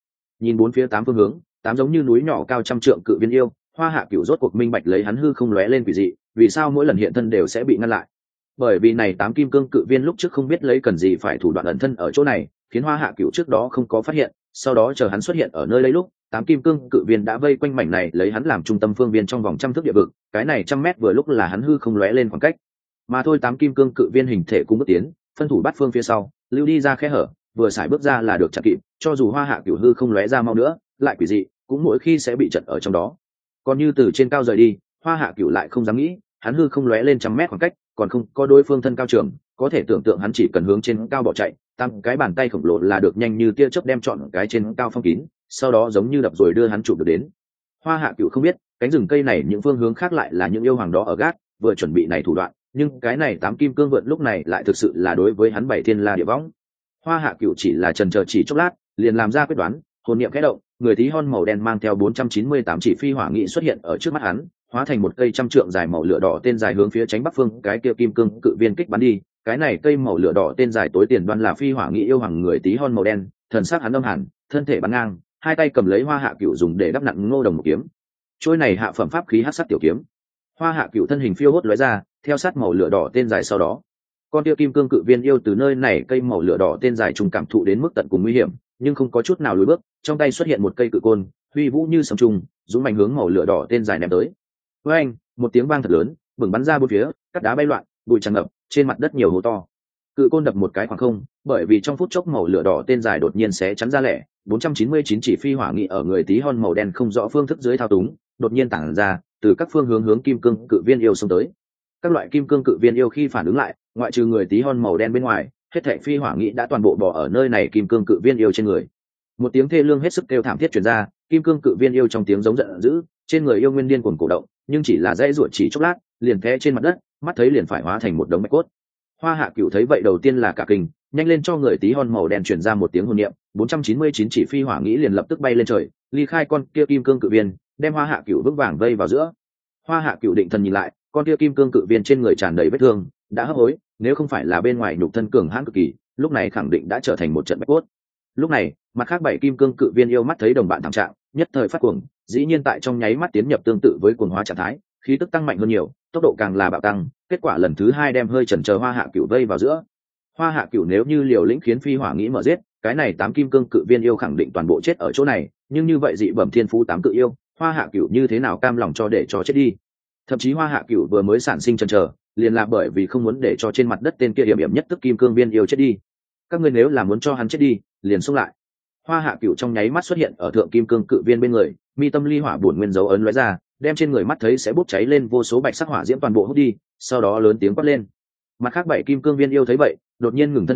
bốn phía 8 phương hướng, 8 giống như núi nhỏ cao trăm trượng cự viên yêu. Hoa Hạ Cửu rốt cuộc minh bạch lấy hắn hư không lóe lên quỷ dị, vì sao mỗi lần hiện thân đều sẽ bị ngăn lại. Bởi vì này 8 kim cương cự viên lúc trước không biết lấy cần gì phải thủ đoạn ẩn thân ở chỗ này, khiến Hoa Hạ Cửu trước đó không có phát hiện, sau đó chờ hắn xuất hiện ở nơi đây lúc, 8 kim cương cự viên đã vây quanh mảnh này lấy hắn làm trung tâm phương viên trong vòng trăm thước địa vực, cái này trăm mét vừa lúc là hắn hư không lóe lên khoảng cách. Mà thôi 8 kim cương cự viên hình thể cũng bước tiến, phân thủ bắt phương phía sau, lưu đi ra khe hở, vừa xài bước ra là được chặn kịp, cho dù Hoa Hạ Cửu hư không lóe ra mau nữa, lại quỷ dị, cũng mỗi khi sẽ bị chặn ở trong đó. Còn như từ trên cao rời đi, Hoa Hạ Cửu lại không dám nghĩ, hắn hư không lóe lên trăm mét khoảng cách, còn không có đối phương thân cao trường, có thể tưởng tượng hắn chỉ cần hướng trên cao bỏ chạy, tăng cái bàn tay khổng lồ là được nhanh như tia chớp đem trọn cái trên cao phong kín, sau đó giống như đập rồi đưa hắn chụp được đến. Hoa Hạ Cửu không biết, cánh rừng cây này những phương hướng khác lại là những yêu hoàng đó ở gác, vừa chuẩn bị này thủ đoạn, nhưng cái này 8 kim cương vượn lúc này lại thực sự là đối với hắn 7 thiên la địa võng. Hoa Hạ Cửu chỉ là chần chờ chỉ chốc lát, liền làm ra quyết đoán, hồn niệm khẽ động, người tí hon màu đen mang theo 498 chỉ phi hỏa nghị xuất hiện ở trước mắt hắn, hóa thành một cây trăm trượng dài màu lửa đỏ tên dài hướng phía tránh bắc phương cái kia kim cương cự viên kích bắn đi. Cái này cây màu lửa đỏ tên dài tối tiền đoan là phi hỏa nghị yêu hoàng người tí hon màu đen, thần sắc hắn âm hàn, thân thể bắn ngang, hai tay cầm lấy Hoa Hạ Cửu dùng để đắp nặng ngô đồng một kiếm. Trôi này hạ phẩm pháp khí hắc sắc tiểu kiếm. Hoa Hạ Cửu thân hình phiêu hốt lóe ra, theo sát màu lửa đỏ tên dài sau đó. Con kia kim cương cự viên yêu từ nơi này cây màu lửa đỏ tên dài trùng cảm thụ đến mức tận cùng nguy hiểm, nhưng không có chút nào lùi bước, trong tay xuất hiện một cây cự côn, huy vũ như sấm trùng, dũng mạnh hướng màu lửa đỏ tên dài ném tới. Với anh, một tiếng vang thật lớn, bừng bắn ra bốn phía, cát đá bay loạn, bụi tràn ngập, trên mặt đất nhiều hố to. Cự côn đập một cái khoảng không, bởi vì trong phút chốc màu lửa đỏ tên dài đột nhiên xé chắn ra lẻ, 499 chỉ phi hỏa nghị ở người tí hon màu đen không rõ phương thức dưới thao túng, đột nhiên tản ra, từ các phương hướng kim cương cự viên yêu xông tới. Các loại kim cương cự viên yêu khi phản ứng lại, ngoại trừ người tí hon màu đen bên ngoài, hết thảy phi hỏa nghị đã toàn bộ bỏ ở nơi này kim cương cự viên yêu trên người. Một tiếng thê lương hết sức kêu thảm thiết truyền ra, kim cương cự viên yêu trong tiếng giống giận dữ, trên người yêu nguyên điên cuồng cổ động, nhưng chỉ là dãy ruột chỉ chốc lát, liền té trên mặt đất, mắt thấy liền phải hóa thành một đống bạch cốt. Hoa Hạ Cửu thấy vậy đầu tiên là cả kinh, nhanh lên cho người tí hon màu đen truyền ra một tiếng hồn niệm, 499 chỉ phi hỏa nghĩ liền lập tức bay lên trời, ly khai con kia kim cương cự viên, đem Hoa Hạ Cửu vững vàng vây vào giữa. Hoa Hạ Cửu định thần nhìn lại, con kia kim cương cự viên trên người tràn đầy vết thương, đã hấp hối, nếu không phải là bên ngoài nhục thân cường hãn cực kỳ, lúc này khẳng định đã trở thành một trận bạch cốt. Lúc này, mặt khác 7 kim cương cự viên yêu mắt thấy đồng bạn thảm trạng, nhất thời phát cuồng, dĩ nhiên tại trong nháy mắt tiến nhập tương tự với cuồng hóa trạng thái, khí tức tăng mạnh hơn nhiều, tốc độ càng là bạo tăng, kết quả lần thứ 2 đem hơi chần chờ Hoa Hạ Cửu vây vào giữa. Hoa Hạ Cửu nếu như liều lĩnh khiến phi hỏa nghĩ mở giết, cái này 8 kim cương cự viên yêu khẳng định toàn bộ chết ở chỗ này, nhưng như vậy dị bẩm thiên phú 8 cự yêu, Hoa Hạ Cửu như thế nào cam lòng cho để cho chết đi. Thậm chí Hoa Hạ Cửu vừa mới sản sinh chần chờ, liền là bởi vì không muốn để cho trên mặt đất tên kia hiểm hiểm nhất tức kim cương viên yêu chết đi. Các ngươi nếu là muốn cho hắn chết đi, liền xông lại. Hoa Hạ Cửu trong nháy mắt xuất hiện ở thượng kim cương cự viên bên người, mi tâm ly hỏa bổn nguyên dấu ấn lóe ra, đem trên người mắt thấy sẽ bốc cháy lên vô số bạch sắc hỏa diễm toàn bộ hút đi, sau đó lớn tiếng quát lên. Mặt khác 7 kim cương viên yêu thấy vậy, đột nhiên ngừng thân hình,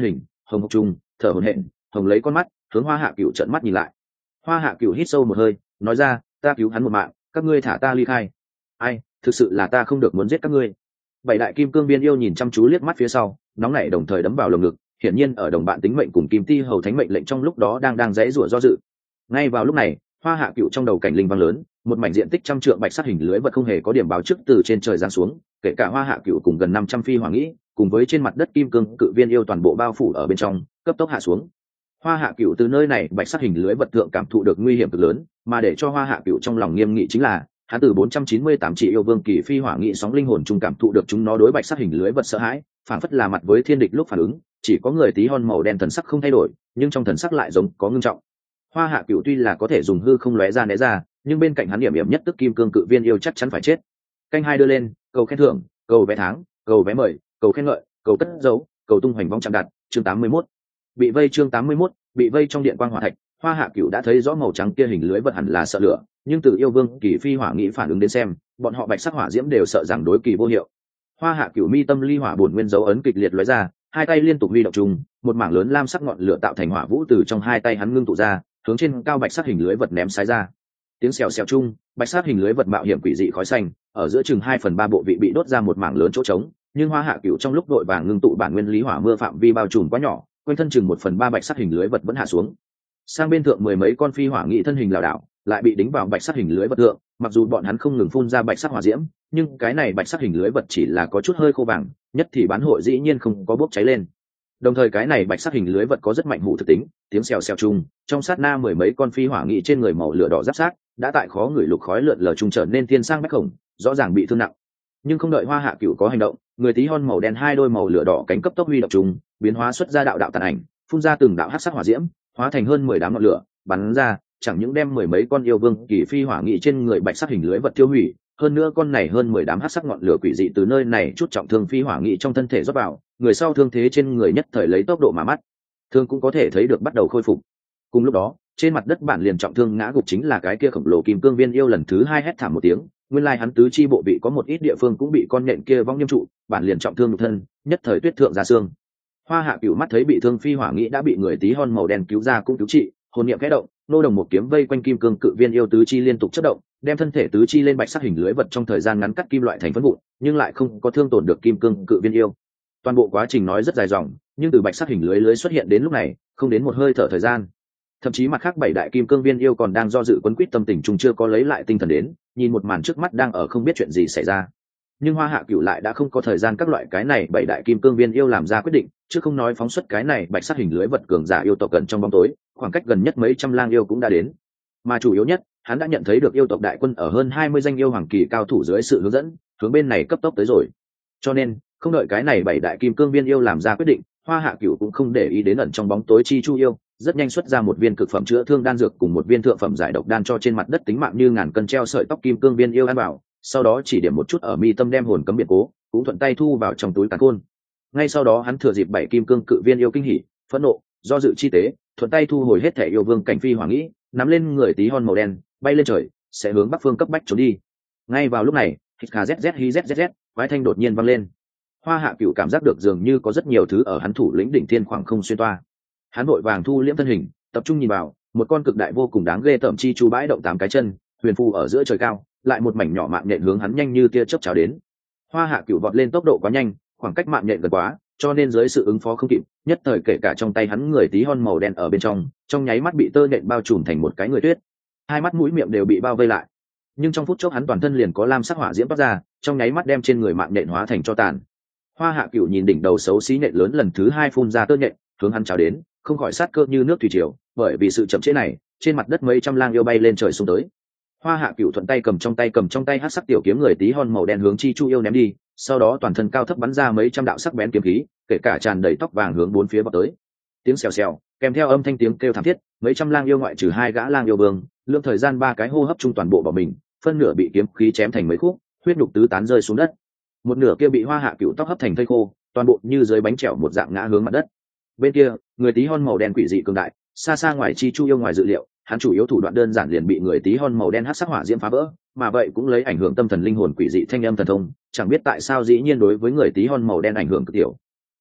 hồng hộc trùng thở hổn hển, hồng lấy con mắt hướng Hoa Hạ Cửu trợn mắt nhìn lại. Hoa Hạ Cửu hít sâu một hơi, nói ra, ta cứu hắn một mạng, các ngươi thả ta ly khai. Ai, thực sự là ta không được muốn giết các ngươi. Bảy đại kim cương viên yêu nhìn chăm chú liếc mắt phía sau, nóng nảy đồng thời đấm vào lồng ngực, hiển nhiên ở đồng bạn tính mệnh cùng Kim Ti hầu thánh mệnh lệnh trong lúc đó đang giãy giụa do dự. Ngay vào lúc này, Hoa Hạ Cửu trong đầu cảnh linh vang lớn, một mảnh diện tích trăm trượng bạch sắc hình lưới vật không hề có điểm báo trước từ trên trời giáng xuống, kể cả Hoa Hạ Cửu cùng gần 500 phi hỏa nghĩ, cùng với trên mặt đất kim cương cự viên yêu toàn bộ bao phủ ở bên trong, cấp tốc hạ xuống. Hoa Hạ Cửu từ nơi này bạch sắc hình lưới vật thượng cảm thụ được nguy hiểm cực lớn, mà để cho Hoa Hạ Cửu trong lòng nghiêm nghị chính là, hắn từ 498 chỉ yêu vương kỳ phi hỏa nghị sóng linh hồn trung cảm thụ được chúng nó đối bạch sắc hình lưới vật sợ hãi, phản phất là mặt với thiên địch lúc phản ứng, chỉ có người tí hon màu đen thần sắc không thay đổi, nhưng trong thần sắc lại giống có ngưng trọng. Hoa Hạ Cửu tuy là có thể dùng hư không lóe ra né ra, nhưng bên cạnh hắn điểm nhất tức kim cương cự viên yêu chắc chắn phải chết. Canh hai đưa lên, cầu khen thưởng, cầu vé tháng, cầu vé mời, cầu khen ngợi, cầu cất dấu, cầu tung hoành vong chạm đặt. Chương 81. Bị vây. Chương 81. Bị vây trong điện quang hỏa thạch. Hoa Hạ Cửu đã thấy rõ màu trắng kia hình lưới vật hẳn là sợ lửa, nhưng từ yêu vương kỳ phi hỏa nghĩ phản ứng đến xem, bọn họ bạch sắc hỏa diễm đều sợ rằng đối kỳ vô hiệu. Hoa Hạ Cửu mi tâm ly hỏa bổn nguyên dấu ấn kịch liệt lóe ra, hai tay liên tục huy động chung, một mảng lớn lam sắc ngọn lửa tạo thành hỏa vũ từ trong hai tay hắn ngưng tụ ra, hướng trên cao bạch sắc hình lưới vật ném sái ra. Tiếng xèo xèo chung, bạch sắc hình lưới vật mạo hiểm quỷ dị khói xanh, ở giữa chừng 2/3 bộ vị bị đốt ra một mảng lớn chỗ trống, nhưng Hoa Hạ Cửu trong lúc đội vàng ngưng tụ bản nguyên lý hỏa mưa phạm vi bao trùm quá nhỏ, quanh thân chừng 1/3 bạch sắc hình lưới vật vẫn hạ xuống. Sang bên thượng mười mấy con phi hỏa nghị thân hình lảo đảo, lại bị đính vào bạch sắc hình lưới vật thượng, mặc dù bọn hắn không ngừng phun ra bạch sắc hỏa diễm, nhưng cái này bạch sắc hình lưới vật chỉ là có chút hơi khô vàng, nhất thì bán hội dĩ nhiên không có bốc cháy lên. Đồng thời cái này bạch sắc hình lưới vật có rất mạnh hủ thực tính, tiếng xèo xèo chung, trong sát na mười mấy con phi hỏa nghị trên người màu lửa đỏ giáp sát, đã tại khó người lục khói lượn lờ trung trở nên thiên sang bách khổng, rõ ràng bị thương nặng. Nhưng không đợi Hoa Hạ Cửu có hành động, người tí hon màu đen hai đôi màu lửa đỏ cánh cấp tốc huy động chung, biến hóa xuất ra đạo đạo tàn ảnh, phun ra từng đạo hắc sắc hỏa diễm, hóa thành hơn 10 đám ngọn lửa, bắn ra, chẳng những đem mười mấy con yêu vương kỳ phi hỏa nghị trên người bạch sắc hình lưới vật tiêu hủy, hơn nữa con này hơn 10 đám hắc sắc ngọn lửa quỷ dị từ nơi này chút trọng thương phi hỏa nghị trong thân thể rót vào, người sau thương thế trên người nhất thời lấy tốc độ mà mắt thương cũng có thể thấy được bắt đầu khôi phục. Cùng lúc đó, trên mặt đất bản liền trọng thương ngã gục chính là cái kia khổng lồ kim cương viên yêu lần thứ hai hét thảm một tiếng, nguyên lai hắn tứ chi bộ vị có một ít địa phương cũng bị con nhện kia vong nghiêm trụ, bản liền trọng thương nhục thân, nhất thời tuyết thượng ra xương. Hoa Hạ Cửu mắt thấy bị thương phi hỏa nghị đã bị người tí hon màu đen cứu ra cũng cứu trị, hồn niệm khẽ động, nô đồng một kiếm vây quanh kim cương cự viên yêu tứ chi liên tục chớp động, đem thân thể tứ chi lên bạch sắc hình lưới vật trong thời gian ngắn cắt kim loại thành phấn vụn, nhưng lại không có thương tổn được kim cương cự viên yêu. Toàn bộ quá trình nói rất dài dòng, nhưng từ bạch sắc hình lưới xuất hiện đến lúc này, không đến một hơi thở thời gian. Thậm chí mặt khác bảy đại kim cương viên yêu còn đang do dự quấn quýt tâm tình chung chưa có lấy lại tinh thần đến, nhìn một màn trước mắt đang ở không biết chuyện gì xảy ra. Nhưng Hoa Hạ Cửu lại đã không có thời gian các loại cái này bảy đại kim cương viên yêu làm ra quyết định, chứ không nói phóng xuất cái này bạch sắc hình lưới vật cường giả yêu tộc gần trong bóng tối, khoảng cách gần nhất mấy trăm lang yêu cũng đã đến. Mà chủ yếu nhất, hắn đã nhận thấy được yêu tộc đại quân ở hơn 20 danh yêu hoàng kỳ cao thủ dưới sự hướng dẫn, hướng bên này cấp tốc tới rồi. Cho nên, không đợi cái này bảy đại kim cương viên yêu làm ra quyết định, Hoa Hạ Cửu cũng không để ý đến ẩn trong bóng tối chi chu yêu, rất nhanh xuất ra một viên cực phẩm chữa thương đan dược cùng một viên thượng phẩm giải độc đan cho trên mặt đất tính mạng như ngàn cân treo sợi tóc kim cương viên yêu ăn vào, sau đó chỉ điểm một chút ở mi tâm đem hồn cấm biệt cố, cũng thuận tay thu vào trong túi càn khôn. Ngay sau đó hắn thừa dịp bảy kim cương cự viên yêu kinh hỉ, phẫn nộ, do dự chi tế, thuận tay thu hồi hết thể yêu vương cảnh phi hỏa nghĩ, nắm lên người tí hon màu đen, bay lên trời, sẽ hướng bắc phương cấp bách trốn đi. Ngay vào lúc này, hít kha zz hi zz, quái thanh đột nhiên vang lên. Hoa Hạ Cửu cảm giác được dường như có rất nhiều thứ ở hắn thủ lĩnh đỉnh thiên khoảng không xuyên toa. Hắn vội vàng thu liễm thân hình, tập trung nhìn vào, một con cực đại vô cùng đáng ghê tởm chi chu bãi động 8 cái chân, huyền phù ở giữa trời cao, lại một mảnh nhỏ mạng nhện hướng hắn nhanh như tia chớp chào đến. Hoa Hạ Cửu vọt lên tốc độ quá nhanh, khoảng cách mạng nhện gần quá, cho nên dưới sự ứng phó không kịp, nhất thời kể cả trong tay hắn người tí hon màu đen ở bên trong nháy mắt bị tơ nhện bao trùm thành một cái người tuyết, hai mắt mũi miệng đều bị bao vây lại. Nhưng trong phút chốc hắn toàn thân liền có lam sắc hỏa diễm toát ra, trong nháy mắt đem trên người mạng nhện hóa thành tro tàn. Hoa Hạ Cửu nhìn đỉnh đầu xấu xí nhện lớn lần thứ hai phun ra tơ nhện, hướng hắn chào đến, không khỏi sát cơ như nước thủy triều, bởi vì sự chậm trễ này, trên mặt đất mấy trăm lang yêu bay lên trời xuống tới. Hoa Hạ Cửu thuận tay cầm trong tay hắc sắc tiểu kiếm người tí hon màu đen hướng chi chu yêu ném đi, sau đó toàn thân cao thấp bắn ra mấy trăm đạo sắc bén kiếm khí, kể cả tràn đầy tóc vàng hướng bốn phía vọt tới. Tiếng xèo xèo, kèm theo âm thanh tiếng kêu thảm thiết, mấy trăm lang yêu ngoại trừ hai gã lang yêu vương, lượng thời gian ba cái hô hấp chung toàn bộ bỏ mình, phân nửa bị kiếm khí chém thành mấy khúc, huyết nhục tứ tán rơi xuống đất. Một nửa kia bị Hoa Hạ Cửu tóc hấp thành thây khô, toàn bộ như dưới bánh chèo một dạng ngã hướng mặt đất. Bên kia, người tí hon màu đen quỷ dị cường đại, xa xa ngoài chi chu yêu ngoài dự liệu, hắn chủ yếu thủ đoạn đơn giản liền bị người tí hon màu đen hắc sắc hỏa diễm phá vỡ, mà vậy cũng lấy ảnh hưởng tâm thần linh hồn quỷ dị thanh âm thần thông, chẳng biết tại sao dĩ nhiên đối với người tí hon màu đen ảnh hưởng cực tiểu.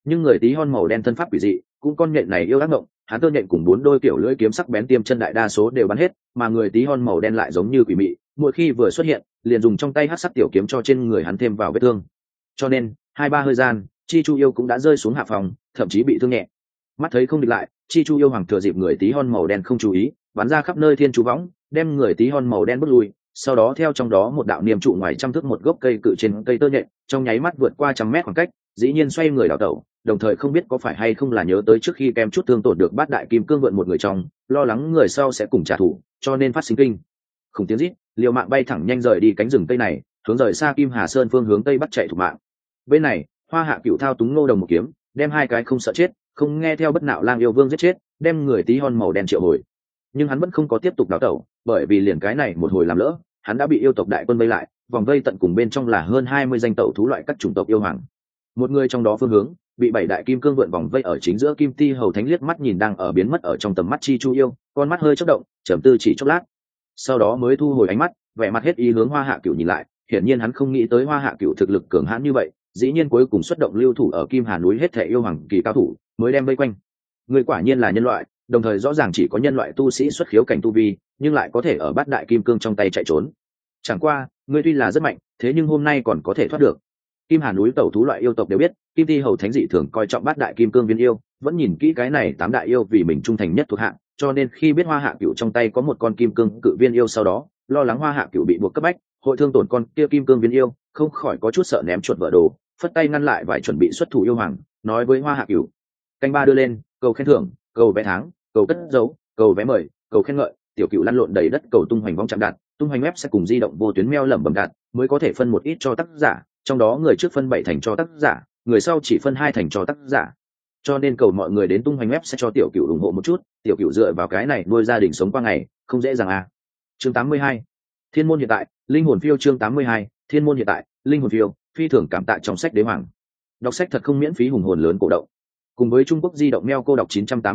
nhưng người tí hon màu đen thân pháp quỷ dị, cũng con nhện này yêu ác mộng, hắn tơ nhện cùng 4 đôi kiểu lưỡi kiếm sắc bén tiêm chân đại đa số đều bắn hết, mà người tí hon màu đen lại giống như quỷ mị, mỗi khi vừa xuất hiện, liền dùng trong tay hắc sắc tiểu kiếm cho trên người hắn thêm vào vết thương. Cho nên, 2-3 hơi gian, Chi Chu yêu cũng đã rơi xuống hạ phòng, thậm chí bị thương nhẹ. Mắt thấy không địch lại, Chi Chu yêu hoàng thừa dịp người tí hon màu đen không chú ý, bắn ra khắp nơi thiên chú võng, đem người tí hon màu đen bước lui, sau đó theo trong đó một đạo niềm trụ ngoài trăm thước một gốc cây cự trên cây tơ nhện, trong nháy mắt vượt qua 100 mét khoảng cách, dĩ nhiên xoay người đảo tẩu, đồng thời không biết có phải hay không là nhớ tới trước khi kem chút thương tổn được bát đại kim cương vượn một người trong, lo lắng người sau sẽ cùng trả thù, cho nên phát sinh kinh khủng tiếng rít, liều mạng bay thẳng nhanh rời đi cánh rừng tây này, hướng rời xa Kim Hà Sơn phương hướng tây bắt chạy thủ mạng. Bên này, Hoa Hạ Cửu thao túng Ngô Đồng một kiếm, đem hai cái không sợ chết, không nghe theo bất nạo lang yêu vương giết chết, đem người tí hon màu đen triệu hồi. Nhưng hắn vẫn không có tiếp tục đào tẩu, bởi vì liền cái này một hồi làm lỡ, hắn đã bị yêu tộc đại quân vây lại, vòng vây tận cùng bên trong là hơn 20 danh tẩu thú loại các chủng tộc yêu hoàng. Một người trong đó phương hướng bị 7 đại kim cương vượn vòng vây ở chính giữa. Kim Ti hầu thánh liếc mắt nhìn đang ở biến mất ở trong tầm mắt Chi Chu yêu, con mắt hơi chớp động, trầm tư chỉ chốc lát, sau đó mới thu hồi ánh mắt, vẻ mặt hết ý hướng Hoa Hạ Cửu nhìn lại. Hiển nhiên hắn không nghĩ tới Hoa Hạ Cửu thực lực cường hãn như vậy, dĩ nhiên cuối cùng xuất động lưu thủ ở Kim Hà núi hết thảy yêu hoàng kỳ cao thủ, mới đem vây quanh. Người quả nhiên là nhân loại, đồng thời rõ ràng chỉ có nhân loại tu sĩ xuất khiếu cảnh tu vi, nhưng lại có thể ở bát đại kim cương trong tay chạy trốn. Chẳng qua, ngươi tuy là rất mạnh, thế nhưng hôm nay còn có thể thoát được. Kim Hà núi tẩu thú loại yêu tộc đều biết, Kim Ti hầu thánh dị thường coi trọng bát đại kim cương viên yêu, vẫn nhìn kỹ cái này 8 đại yêu vì mình trung thành nhất thuộc hạng, cho nên khi biết Hoa Hạ Cửu trong tay có một con kim cương cự viên yêu sau đó, lo lắng Hoa Hạ Cửu bị buộc cấp bách, hội thương tổn con kia kim cương viên yêu, không khỏi có chút sợ ném chuột vỡ đồ, phất tay ngăn lại vài chuẩn bị xuất thủ yêu hoàng, nói với Hoa Hạ Cửu: canh ba đưa lên, cầu khen thưởng, cầu vé tháng, cầu cất dấu, cầu vé mời, cầu khen ngợi. Tiểu Cửu lăn lộn đầy đất cầu tung hoành vong chạm đạt, tung hoành web sẽ cùng di động vô tuyến mail lẩm bẩm đạt, mới có thể phân một ít cho tác giả, trong đó người trước phân 7 thành cho tác giả, người sau chỉ phân 2 thành cho tác giả. Cho nên cầu mọi người đến tung hoành web sẽ cho Tiểu Cửu ủng hộ một chút, Tiểu Cửu dựa vào cái này nuôi gia đình sống qua ngày, không dễ dàng à. Chương 82. Thiên môn hiện tại, linh hồn phiêu. Chương 82. Thiên môn hiện tại, linh hồn phiêu. Phi thường cảm tạ trong sách đế hoàng. Đọc sách thật không miễn phí, hùng hồn lớn cổ động. Cùng với Trung Quốc di động mail cô đọc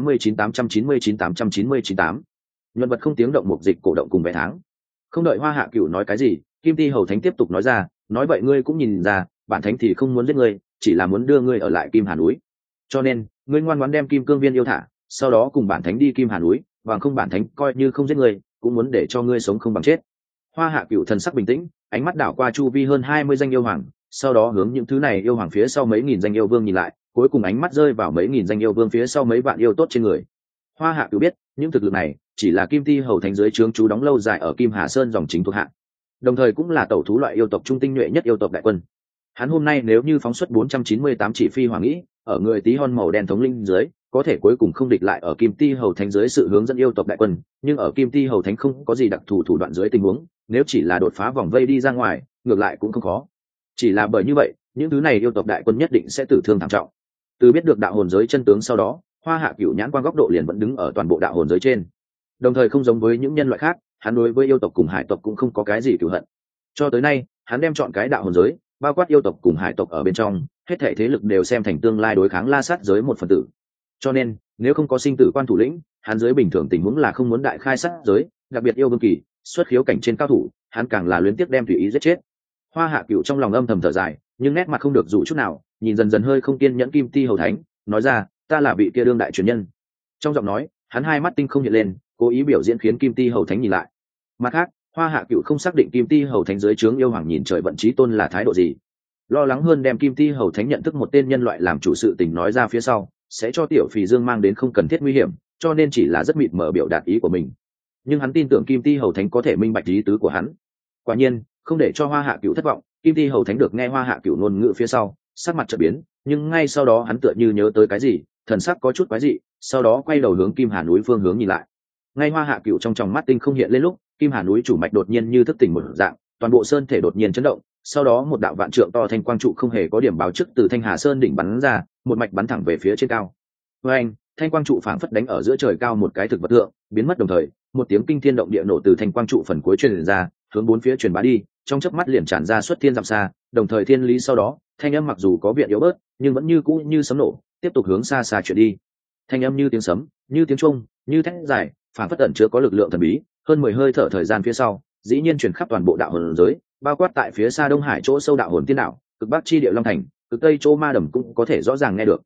989-899-899-8. Nhuận vật không tiếng động mục dịch cổ động cùng vé tháng. Không đợi Hoa Hạ Cửu nói cái gì, Kim Ti hầu thánh tiếp tục nói ra, nói vậy ngươi cũng nhìn ra, bản thánh thì không muốn giết ngươi, chỉ là muốn đưa ngươi ở lại Kim Hà núi. Cho nên, ngươi ngoan ngoãn đem kim cương viên yêu thả, sau đó cùng bản thánh đi Kim Hà núi, bằng không bản thánh coi như không giết ngươi, cũng muốn để cho ngươi sống không bằng chết. Hoa Hạ Cửu thần sắc bình tĩnh, ánh mắt đảo qua chu vi hơn 20 danh yêu hoàng, sau đó hướng những thứ này yêu hoàng phía sau mấy nghìn danh yêu vương nhìn lại, cuối cùng ánh mắt rơi vào mấy nghìn danh yêu vương phía sau mấy vạn yêu tốt trên người. Hoa Hạ Cửu biết, những thực lực này chỉ là Kim Ti hầu thánh dưới trướng chú đóng lâu dài ở Kim Hà Sơn dòng chính thuộc hạ, đồng thời cũng là tẩu thú loại yêu tộc trung tinh nhuệ nhất yêu tộc đại quân. Hắn hôm nay nếu như phóng xuất 498 chỉ phi hoàng nghĩ, ở người tí hon màu đen thống linh dưới, có thể cuối cùng không địch lại ở Kim Ti hầu thánh dưới sự hướng dẫn yêu tộc đại quân, nhưng ở Kim Ti hầu thánh không có gì đặc thù thủ đoạn dưới tình huống, nếu chỉ là đột phá vòng vây đi ra ngoài, ngược lại cũng không khó. Chỉ là bởi như vậy, những thứ này yêu tộc đại quân nhất định sẽ tử thương thảm trọng. Từ biết được đạo hồn giới chân tướng sau đó, Hoa Hạ Cửu nhãn quan góc độ liền vẫn đứng ở toàn bộ đạo hồn giới trên. Đồng thời không giống với những nhân loại khác, hắn đối với yêu tộc cùng hải tộc cũng không có cái gì cừu hận. Cho tới nay, hắn đem chọn cái đạo hồn giới, bao quát yêu tộc cùng hải tộc ở bên trong, hết thảy thế lực đều xem thành tương lai đối kháng La Sát giới một phần tử. Cho nên, nếu không có sinh tử quan thủ lĩnh, hắn giới bình thường tình huống là không muốn đại khai sát giới, đặc biệt yêu vương kỳ, xuất khiếu cảnh trên cao thủ, hắn càng là luyến tiếc đem tùy ý giết chết. Hoa Hạ Cửu trong lòng âm thầm thở dài, nhưng nét mặt không được dụ chút nào, nhìn dần dần hơi không kiên nhẫn Kim Ti hầu thánh, nói ra, ta là vị kia đương đại truyền nhân. Trong giọng nói, hắn hai mắt tinh không hiện lên, cố ý biểu diễn khiến Kim Ti hầu thánh nhìn lại. Mặt khác, Hoa Hạ Cửu không xác định Kim Ti hầu thánh dưới trướng yêu hoàng nhìn trời vận chí tôn là thái độ gì, lo lắng hơn đem Kim Ti hầu thánh nhận thức một tên nhân loại làm chủ sự tình nói ra phía sau, sẽ cho Tiểu Phì Dương mang đến không cần thiết nguy hiểm, cho nên chỉ là rất mịt mờ biểu đạt ý của mình. Nhưng hắn tin tưởng Kim Ti hầu thánh có thể minh bạch ý tứ của hắn. Quả nhiên, không để cho Hoa Hạ Cửu thất vọng, Kim Ti hầu thánh được nghe Hoa Hạ Cửu ngôn ngữ phía sau, sắc mặt chợt biến, nhưng ngay sau đó hắn tựa như nhớ tới cái gì, thần sắc có chút quái dị, sau đó quay đầu hướng Kim Hà núi phương hướng nhìn lại. Ngay Hoa Hạ Cửu trong tròng mắt tinh không hiện lên lúc, Kim Hà núi chủ mạch đột nhiên như thức tỉnh một dạng, toàn bộ sơn thể đột nhiên chấn động, sau đó một đạo vạn trượng to thanh quang trụ không hề có điểm báo trước từ Thanh Hà Sơn đỉnh bắn ra, một mạch bắn thẳng về phía trên cao. Với anh, thanh quang trụ phảng phất đánh ở giữa trời cao một cái thực vật tượng, biến mất đồng thời, một tiếng kinh thiên động địa nổ từ thanh quang trụ phần cuối truyền ra, hướng bốn phía truyền bá đi, trong chớp mắt liền tràn ra xuất thiên dặm xa, đồng thời thiên lý sau đó, thanh âm mặc dù có viện yếu bớt, nhưng vẫn như cũ như sấm nổ, tiếp tục hướng xa xa chuyển đi. Thanh âm như tiếng sấm, như tiếng chuông, như thét dài, phảng phất ẩn chứa có lực lượng thần bí, hơn 10 hơi thở thời gian phía sau, dĩ nhiên truyền khắp toàn bộ đạo hồn giới, bao quát tại phía xa Đông Hải chỗ sâu đạo hồn tiên đạo, cực bắc chi địa Long Thành, cực tây chỗ Ma Đầm cũng có thể rõ ràng nghe được.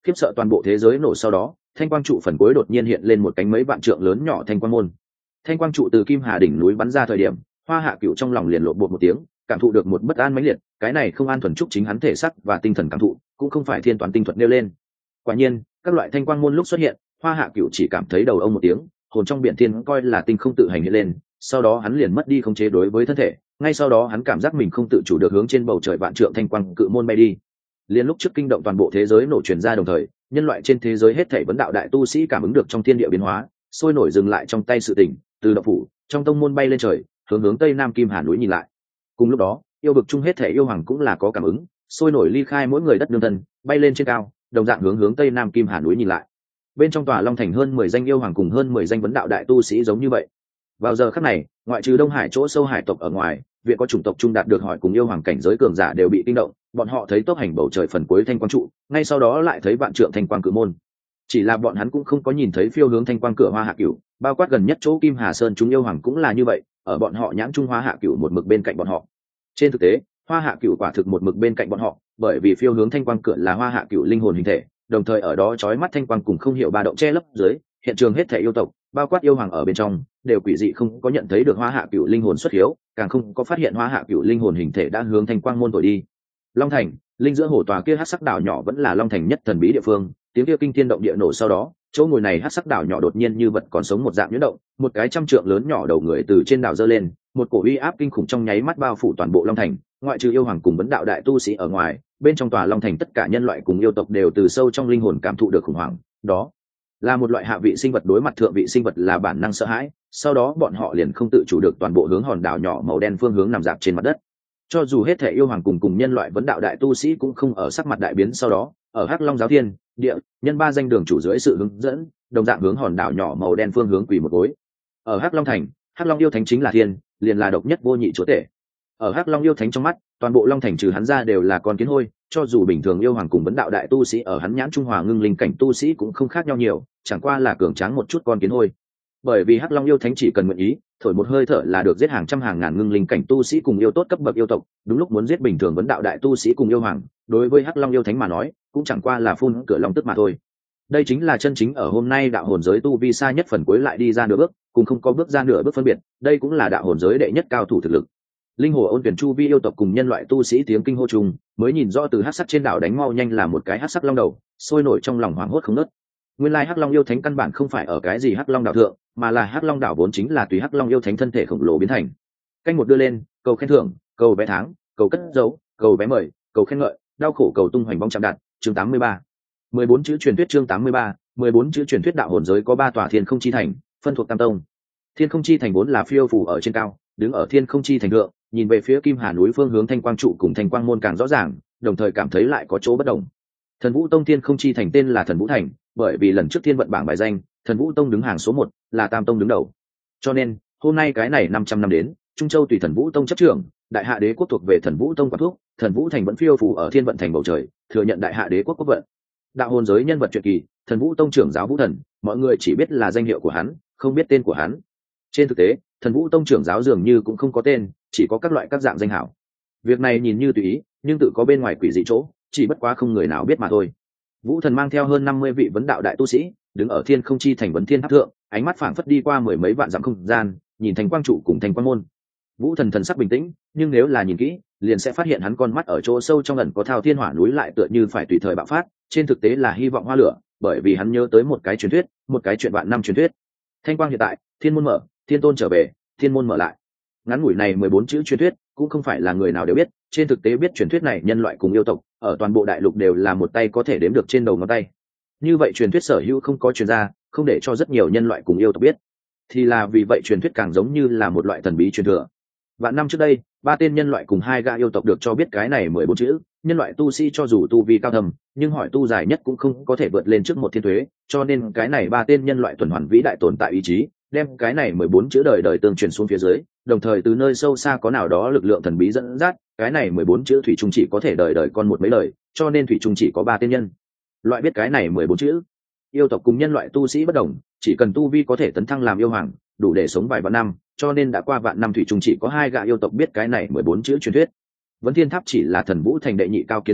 Khiếp sợ toàn bộ thế giới nổ sau đó, thanh quang trụ phần cuối đột nhiên hiện lên một cánh mấy vạn trượng lớn nhỏ thanh quang môn. Thanh quang trụ từ Kim Hà đỉnh núi bắn ra thời điểm, Hoa Hạ Cửu trong lòng liền lộ bột một tiếng, cảm thụ được một bất an mãnh liệt, cái này không an thuần trúc chính hắn thể sắc và tinh thần cảm thụ, cũng không phải thiên toán tinh thuật nêu lên. Quả nhiên, các loại thanh quang môn lúc xuất hiện, Hoa Hạ Cửu chỉ cảm thấy đầu ông một tiếng, hồn trong biển thiên coi là tinh không tự hành hiện lên, sau đó hắn liền mất đi khống chế đối với thân thể, ngay sau đó hắn cảm giác mình không tự chủ được hướng trên bầu trời vạn trượng thanh quang cự môn bay đi. Liên lúc trước kinh động toàn bộ thế giới nổ truyền ra đồng thời, nhân loại trên thế giới hết thảy vấn đạo đại tu sĩ cảm ứng được trong thiên địa biến hóa, sôi nổi dừng lại trong tay sự tỉnh, từ động phủ, trong tông môn bay lên trời, hướng tây nam Kim Hà núi nhìn lại. Cùng lúc đó, yêu vực chung hết thảy yêu hoàng cũng là có cảm ứng, sôi nổi ly khai mỗi người đất nương thân, bay lên trên cao, đồng dạng hướng tây nam Kim Hà núi nhìn lại. Bên trong tòa Long Thành hơn 10 danh yêu hoàng cùng hơn 10 danh vấn đạo đại tu sĩ giống như vậy. Vào giờ khắc này, ngoại trừ Đông Hải chỗ sâu hải tộc ở ngoài, viện có chủng tộc trung đạt được hỏi cùng yêu hoàng cảnh giới cường giả đều bị kinh động, bọn họ thấy tốc hành bầu trời phần cuối thanh quang trụ, ngay sau đó lại thấy vạn trượng thanh quang cự môn. Chỉ là bọn hắn cũng không có nhìn thấy phiêu hướng thanh quang cửa Hoa Hạ Cửu, bao quát gần nhất chỗ Kim Hà Sơn chúng yêu hoàng cũng là như vậy, ở bọn họ nhãn trung Hoa Hạ Cửu một mực bên cạnh bọn họ. Trên thực tế, Hoa Hạ Cửu quả thực một mực bên cạnh bọn họ, bởi vì phiêu hướng thanh quang cửa là Hoa Hạ Cửu linh hồn hình thể, đồng thời ở đó chói mắt thanh quang cùng không hiểu ba động che lấp dưới, hiện trường hết thảy yêu tộc, bao quát yêu hoàng ở bên trong, đều quỷ dị không có nhận thấy được Hoa Hạ Cửu linh hồn xuất hiếu, càng không có phát hiện Hoa Hạ Cửu linh hồn hình thể đã hướng thanh quang môn thổi đi. Long Thành, linh giữa hồ tòa kia hắc sắc đảo nhỏ vẫn là Long Thành nhất thần bí địa phương, tiếng kia kinh thiên động địa nổ sau đó, chỗ ngồi này hắc sắc đảo nhỏ đột nhiên như vật còn sống một dạng nhuyễn động, một cái trăm trượng lớn nhỏ đầu người từ trên đảo giơ lên, một cổ uy áp kinh khủng trong nháy mắt bao phủ toàn bộ Long Thành, ngoại trừ yêu hoàng cùng vấn đạo đại tu sĩ ở ngoài, bên trong tòa Long Thành tất cả nhân loại cùng yêu tộc đều từ sâu trong linh hồn cảm thụ được khủng hoảng, đó là một loại hạ vị sinh vật đối mặt thượng vị sinh vật là bản năng sợ hãi, sau đó bọn họ liền không tự chủ được toàn bộ hướng hòn đảo nhỏ màu đen phương hướng nằm dạp trên mặt đất. Cho dù hết thể yêu hoàng cùng nhân loại vấn đạo đại tu sĩ cũng không ở sắc mặt đại biến sau đó, ở Hắc Long giáo thiên, địa, nhân ba danh đường chủ dưới sự hướng dẫn, đồng dạng hướng hòn đảo nhỏ màu đen phương hướng quỳ một gối. Ở Hắc Long thành, Hắc Long yêu thánh chính là thiên, liền là độc nhất vô nhị chúa tể. Ở Hắc Long yêu thánh trong mắt, toàn bộ Long thành trừ hắn ra đều là con kiến hôi, cho dù bình thường yêu hoàng cùng vấn đạo đại tu sĩ ở hắn nhãn trung hòa ngưng linh cảnh tu sĩ cũng không khác nhau nhiều, chẳng qua là cường tráng một chút con kiến hôi. Bởi vì Hắc Long yêu thánh chỉ cần nguyện ý, thổi một hơi thở là được giết hàng trăm hàng ngàn ngưng linh cảnh tu sĩ cùng yêu tốt cấp bậc yêu tộc, đúng lúc muốn giết bình thường vấn đạo đại tu sĩ cùng yêu hoàng, đối với Hắc Long yêu thánh mà nói, cũng chẳng qua là phun cửa long tức mà thôi. Đây chính là chân chính ở hôm nay đạo hồn giới tu vi xa nhất phần cuối lại đi ra nửa bước, cùng không có bước ra nửa bước phân biệt, đây cũng là đạo hồn giới đệ nhất cao thủ thực lực. Linh hồ ôn tuyển chu vi yêu tộc cùng nhân loại tu sĩ tiếng kinh hô trùng, mới nhìn rõ từ hắc sắc trên đảo đánh mau nhanh là một cái hắc sắc long đầu, sôi nổi trong lòng hoảng hốt không ngớt. Nguyên lai hắc long yêu thánh căn bản không phải ở cái gì hắc long đảo thượng, mà là hắc long đảo vốn chính là tùy hắc long yêu thánh thân thể khổng lồ biến thành. Canh một đưa lên, cầu khen thưởng, cầu vé tháng, cầu cất dấu, cầu vé mời, cầu khen ngợi, đau khổ cầu tung hoành bóng chạm đạt. Chương 83. 14 chữ truyền thuyết chương 83, 14 chữ truyền thuyết đạo hồn giới có 3 tòa thiên không chi thành, phân thuộc tam tông. Thiên không chi thành vốn là phiêu phù ở trên cao, đứng ở thiên không chi thành thượng, nhìn về phía Kim Hà núi phương hướng thanh quang trụ cùng thanh quang môn càng rõ ràng, đồng thời cảm thấy lại có chỗ bất đồng. Thần Vũ Tông thiên không chi thành tên là Thần Vũ Thành, bởi vì lần trước thiên vận bảng bài danh, Thần Vũ Tông đứng hàng số 1, là Tam Tông đứng đầu. Cho nên, hôm nay cái này 500 năm đến, Trung Châu tùy Thần Vũ Tông chấp trưởng, Đại Hạ Đế quốc thuộc về Thần Vũ Tông quản thuốc, Thần Vũ Thành vẫn phiêu phù ở thiên vận thành bầu trời, thừa nhận Đại Hạ Đế quốc quốc vận. Đạo hồn giới nhân vật truyền kỳ, Thần Vũ Tông trưởng giáo Vũ Thần, mọi người chỉ biết là danh hiệu của hắn, không biết tên của hắn. Trên thực tế, Thần Vũ Tông trưởng giáo dường như cũng không có tên, chỉ có các loại các dạng danh hảo. Việc này nhìn như tùy ý, nhưng tự có bên ngoài quỷ dị chỗ, chỉ bất quá không người nào biết mà thôi. Vũ Thần mang theo hơn 50 vị vấn đạo đại tu sĩ, đứng ở thiên không chi thành vấn thiên tháp thượng, ánh mắt phảng phất đi qua mười mấy vạn dặm không gian, nhìn thành quang trụ cùng thành quang môn. Vũ Thần thần sắc bình tĩnh, nhưng nếu là nhìn kỹ, liền sẽ phát hiện hắn con mắt ở chỗ sâu trong ẩn có thao thiên hỏa núi lại tựa như phải tùy thời bạo phát, trên thực tế là hy vọng hoa lửa, bởi vì hắn nhớ tới một cái truyền thuyết, một cái chuyện vạn năm truyền thuyết. Thanh quang hiện tại, thiên môn mở, thiên tôn trở về, thiên môn mở lại. Ngắn ngủi này 14 chữ truyền thuyết, cũng không phải là người nào đều biết, trên thực tế biết truyền thuyết này nhân loại cùng yêu tộc, ở toàn bộ đại lục đều là một tay có thể đếm được trên đầu ngón tay. Như vậy truyền thuyết sở hữu không có truyền ra, không để cho rất nhiều nhân loại cùng yêu tộc biết, thì là vì vậy truyền thuyết càng giống như là một loại thần bí truyền thừa. Vạn năm trước đây, 3 tên nhân loại cùng 2 gã yêu tộc được cho biết cái này 14 chữ, nhân loại tu sĩ cho dù tu vi cao thầm, nhưng hỏi tu dài nhất cũng không có thể vượt lên trước một thiên thuế, cho nên cái này 3 tên nhân loại tuần hoàn vĩ đại tồn tại ý chí, đem cái này 14 chữ đời đời tương truyền xuống phía dưới, đồng thời từ nơi sâu xa có nào đó lực lượng thần bí dẫn dắt, cái này 14 chữ thủy chung chỉ có thể đời đời con một mấy lời, cho nên thủy chung chỉ có 3 tên nhân loại biết cái này 14 chữ. Yêu tộc cùng nhân loại tu sĩ bất đồng, chỉ cần tu vi có thể tấn thăng làm yêu hoàng, đủ để sống vài vạn năm, cho nên đã qua vạn năm thủy chung chỉ có 2 gã yêu tộc biết cái này 14 chữ truyền thuyết. Vấn Thiên Tháp chỉ là Thần Vũ Thành đệ nhị cao kiến xây,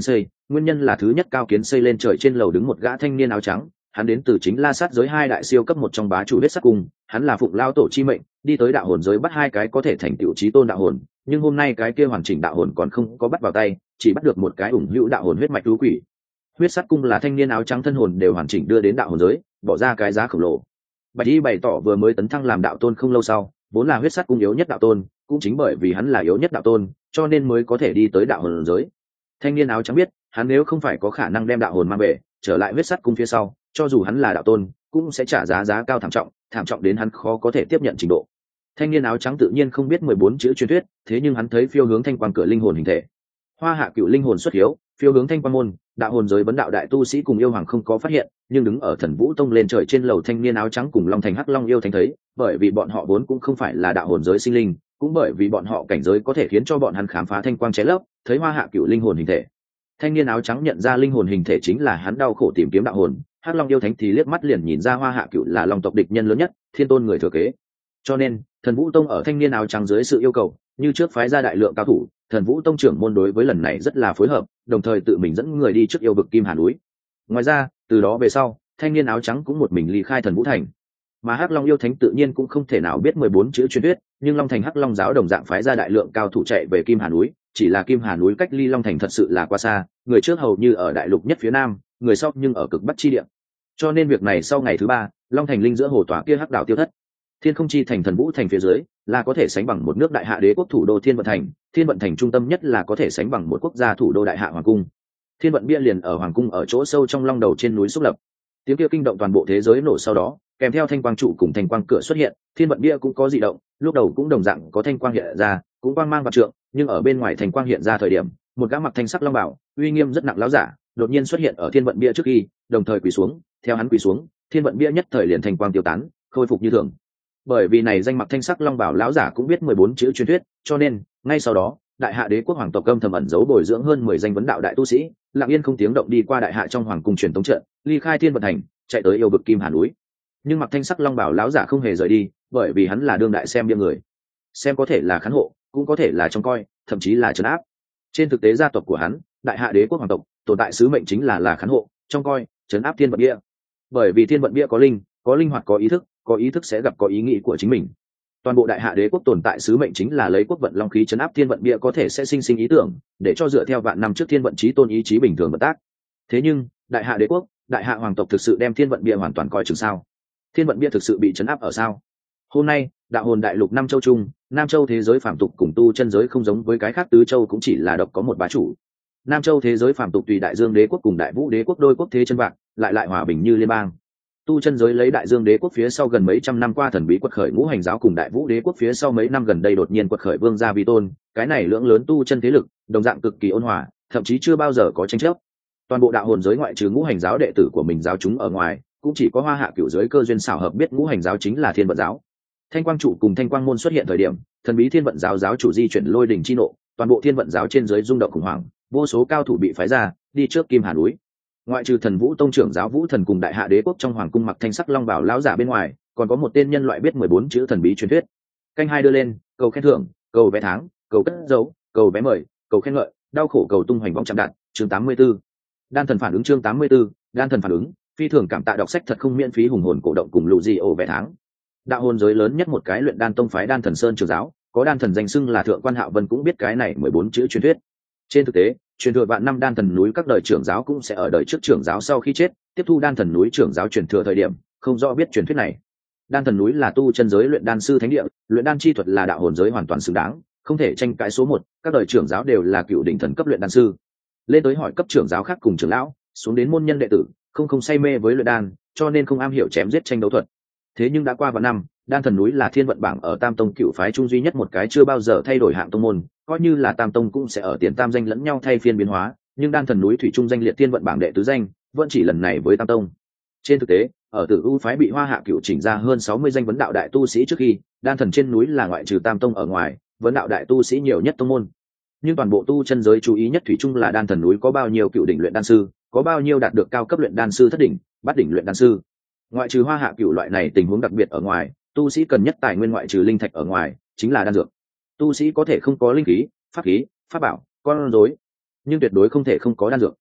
nguyên nhân là thứ nhất cao kiến xây lên trời trên lầu đứng một gã thanh niên áo trắng, hắn đến từ chính La Sát giới hai đại siêu cấp một trong bá chủ huyết sắc cung, hắn là phụng lao tổ chi mệnh đi tới đạo hồn giới bắt hai cái có thể thành tựu chí tôn đạo hồn, nhưng hôm nay cái kia hoàn chỉnh đạo hồn còn không có bắt vào tay, chỉ bắt được một cái ủng hữu đạo hồn huyết mạch thú quỷ. Huyết sắc cung là thanh niên áo trắng thân hồn đều hoàn chỉnh đưa đến đạo hồn giới, bỏ ra cái giá khổng lồ. Bạch Y bày tỏ vừa mới tấn thăng làm đạo tôn không lâu sau, vốn là huyết sắc cung yếu nhất đạo tôn, cũng chính bởi vì hắn là yếu nhất đạo tôn, cho nên mới có thể đi tới đạo hồn giới. Thanh niên áo trắng biết, hắn nếu không phải có khả năng đem đạo hồn mang về, trở lại huyết sắc cung phía sau, cho dù hắn là đạo tôn, cũng sẽ trả giá cao thảm trọng đến hắn khó có thể tiếp nhận trình độ. Thanh niên áo trắng tự nhiên không biết 14 chữ truyền thuyết, thế nhưng hắn thấy phiêu hướng thanh quang cửa linh hồn hình thể. Hoa Hạ Cựu linh hồn xuất hiếu, phiêu hướng thanh quang môn, đạo hồn giới vấn đạo đại tu sĩ cùng yêu hoàng không có phát hiện, nhưng đứng ở Thần Vũ Tông lên trời trên lầu thanh niên áo trắng cùng Long Thành Hắc Long yêu thánh thấy, bởi vì bọn họ vốn cũng không phải là đạo hồn giới sinh linh, cũng bởi vì bọn họ cảnh giới có thể khiến cho bọn hắn khám phá thanh quang chế lấp, thấy Hoa Hạ Cựu linh hồn hình thể. Thanh niên áo trắng nhận ra linh hồn hình thể chính là hắn đau khổ tìm kiếm đạo hồn, Hắc Long yêu thánh thì liếc mắt liền nhìn ra Hoa Hạ Cựu là Long tộc địch nhân lớn nhất, thiên tôn người thừa kế. Cho nên, Thần Vũ Tông ở thanh niên áo trắng dưới sự yêu cầu, như trước phái ra đại lượng cao thủ, Thần Vũ Tông trưởng môn đối với lần này rất là phối hợp, đồng thời tự mình dẫn người đi trước yêu vực Kim Hà núi. Ngoài ra, từ đó về sau, thanh niên áo trắng cũng một mình ly khai Thần Vũ thành. Mà Hắc Long yêu thánh tự nhiên cũng không thể nào biết 14 chữ truyền thuyết, nhưng Long Thành Hắc Long giáo đồng dạng phái ra đại lượng cao thủ chạy về Kim Hà núi, chỉ là Kim Hà núi cách ly Long Thành thật sự là quá xa, người trước hầu như ở đại lục nhất phía nam, người sau nhưng ở cực bắc chi địa. Cho nên việc này sau ngày thứ 3, Long Thành linh giữa hồ tỏa kia hắc đảo tiêu thất. Thiên Không Chi thành Thần Vũ thành phía dưới, là có thể sánh bằng một nước đại hạ đế quốc thủ đô Thiên Vận thành, Thiên Vận thành trung tâm nhất là có thể sánh bằng một quốc gia thủ đô đại hạ hoàng cung. Thiên Vận bia liền ở hoàng cung ở chỗ sâu trong long đầu trên núi xúc lập. Tiếng kia kinh động toàn bộ thế giới nổ sau đó, kèm theo thanh quang trụ cùng thanh quang cửa xuất hiện, Thiên Vận bia cũng có dị động, lúc đầu cũng đồng dạng có thanh quang hiện ra, cũng quang mang vạn trượng, nhưng ở bên ngoài thanh quang hiện ra thời điểm, một gã mặc thanh sắc long bảo, uy nghiêm rất nặng láo giả, đột nhiên xuất hiện ở Thiên Vận bia trước khi, đồng thời quỳ xuống, theo hắn quỳ xuống, Thiên Vận bia nhất thời liền thanh quang tiêu tán, khôi phục như thường. Bởi vì này danh mặc thanh sắc long bảo lão giả cũng biết 14 chữ truyền thuyết, cho nên ngay sau đó đại hạ đế quốc hoàng tộc âm thầm ẩn giấu bồi dưỡng hơn 10 danh vấn đạo đại tu sĩ, lặng yên không tiếng động đi qua đại hạ trong hoàng cung truyền tống trận, ly khai Thiên Vận thành, chạy tới yêu vực Kim Hà núi. Nhưng mặc thanh sắc long bảo lão giả không hề rời đi, bởi vì hắn là đương đại xem bia người, xem có thể là khán hộ, cũng có thể là trông coi, thậm chí là trấn áp. Trên thực tế gia tộc của hắn, đại hạ đế quốc hoàng tộc, tồn tại sứ mệnh chính là khán hộ, trông coi, trấn áp Thiên Vận bia. Bởi vì Thiên Vận bia có linh hoạt, có ý thức sẽ gặp có ý nghĩ của chính mình. Toàn bộ đại hạ đế quốc tồn tại sứ mệnh chính là lấy quốc vận long khí trấn áp Thiên Vận bia, có thể sẽ sinh ý tưởng, để cho dựa theo vạn năm trước Thiên Vận chí tôn ý chí bình thường vận tác. Thế nhưng đại hạ đế quốc, đại hạ hoàng tộc thực sự đem Thiên Vận bia hoàn toàn coi chừng sao? Thiên Vận bia thực sự bị trấn áp ở sao? Hôm nay đạo hồn đại lục năm châu chung, Nam châu thế giới phàm tục cùng tu chân giới không giống với cái khác tứ châu cũng chỉ là độc có một bá chủ. Nam châu thế giới phàm tục tùy đại dương đế quốc cùng đại vũ đế quốc đôi quốc thế chân vạc, lại hòa bình như liên bang. Tu chân giới lấy đại dương đế quốc phía sau gần mấy trăm năm qua thần bí quật khởi ngũ hành giáo cùng đại vũ đế quốc phía sau mấy năm gần đây đột nhiên quật khởi vương gia vi tôn, cái này lưỡng lớn tu chân thế lực đồng dạng cực kỳ ôn hòa, thậm chí chưa bao giờ có tranh chấp. Toàn bộ đạo hồn giới ngoại trừ ngũ hành giáo đệ tử của mình giáo chúng ở ngoài, cũng chỉ có Hoa Hạ Cựu giới cơ duyên xảo hợp biết ngũ hành giáo chính là Thiên Vận giáo. Thanh quang trụ cùng thanh quang môn xuất hiện thời điểm, thần bí Thiên Vận giáo giáo chủ di chuyển lôi đỉnh chi nộ, toàn bộ Thiên Vận giáo trên dưới rung động khủng hoảng, vô số cao thủ bị phái ra đi trước Kim Hà núi. Ngoại trừ Thần Vũ Tông trưởng giáo Vũ Thần cùng đại hạ đế quốc trong hoàng cung mặc thanh sắc long bảo lão giả bên ngoài, còn có một tên nhân loại biết 14 chữ thần bí truyền thuyết. Canh hai đưa lên, cầu khen thưởng, cầu vé tháng, cầu cất dấu, cầu vé mời, cầu khen ngợi, đau khổ cầu tung hoành vong chạm đạn, chương 84. Đan thần phản ứng chương 84, đan thần phản ứng, phi thường cảm tạ đọc sách thật không miễn phí hùng hồn cổ động cùng lũ gì ổ vé tháng. Đạo hồn giới lớn nhất một cái luyện đan tông phái Đan Thần Sơn trưởng giáo, có đan thần danh xưng là Thượng quan Hạo Vân cũng biết cái này 14 chữ truyền thuyết. Trên thực tế, truyền thừa vạn năm đan thần núi các đời trưởng giáo cũng sẽ ở đời trước trưởng giáo sau khi chết tiếp thu đan thần núi trưởng giáo truyền thừa thời điểm không rõ biết truyền thuyết này. Đan thần núi là tu chân giới luyện đan sư thánh địa, luyện đan chi thuật là đạo hồn giới hoàn toàn xứng đáng, không thể tranh cãi số một. Các đời trưởng giáo đều là cựu đỉnh thần cấp luyện đan sư, lên tới hỏi cấp trưởng giáo khác cùng trưởng lão, xuống đến môn nhân đệ tử, không say mê với luyện đan, cho nên không am hiểu chém giết tranh đấu thuật. Thế nhưng đã qua vạn năm, đan thần núi là thiên vận bảng ở tam tông cựu phái trung duy nhất một cái chưa bao giờ thay đổi hạng tông môn, coi như là tam tông cũng sẽ ở tiền tam danh lẫn nhau thay phiên biến hóa, nhưng đan thần núi thủy trung danh liệt thiên vận bảng đệ tứ danh, vẫn chỉ lần này với tam tông. Trên thực tế, ở Tử U phái bị Hoa Hạ Cựu chỉnh ra hơn 60 danh vấn đạo đại tu sĩ trước khi, đan thần trên núi là ngoại trừ tam tông ở ngoài, vấn đạo đại tu sĩ nhiều nhất tông môn. Nhưng toàn bộ tu chân giới chú ý nhất thủy chung là đan thần núi có bao nhiêu cựu đỉnh luyện đan sư, có bao nhiêu đạt được cao cấp luyện đan sư thất đỉnh, bát đỉnh luyện đan sư. Ngoại trừ Hoa Hạ Cựu loại này tình huống đặc biệt ở ngoài, tu sĩ cần nhất tài nguyên ngoại trừ linh thạch ở ngoài, chính là đan dược. Tu sĩ có thể không có linh khí, pháp bảo, con rối, nhưng tuyệt đối không thể không có đan dược.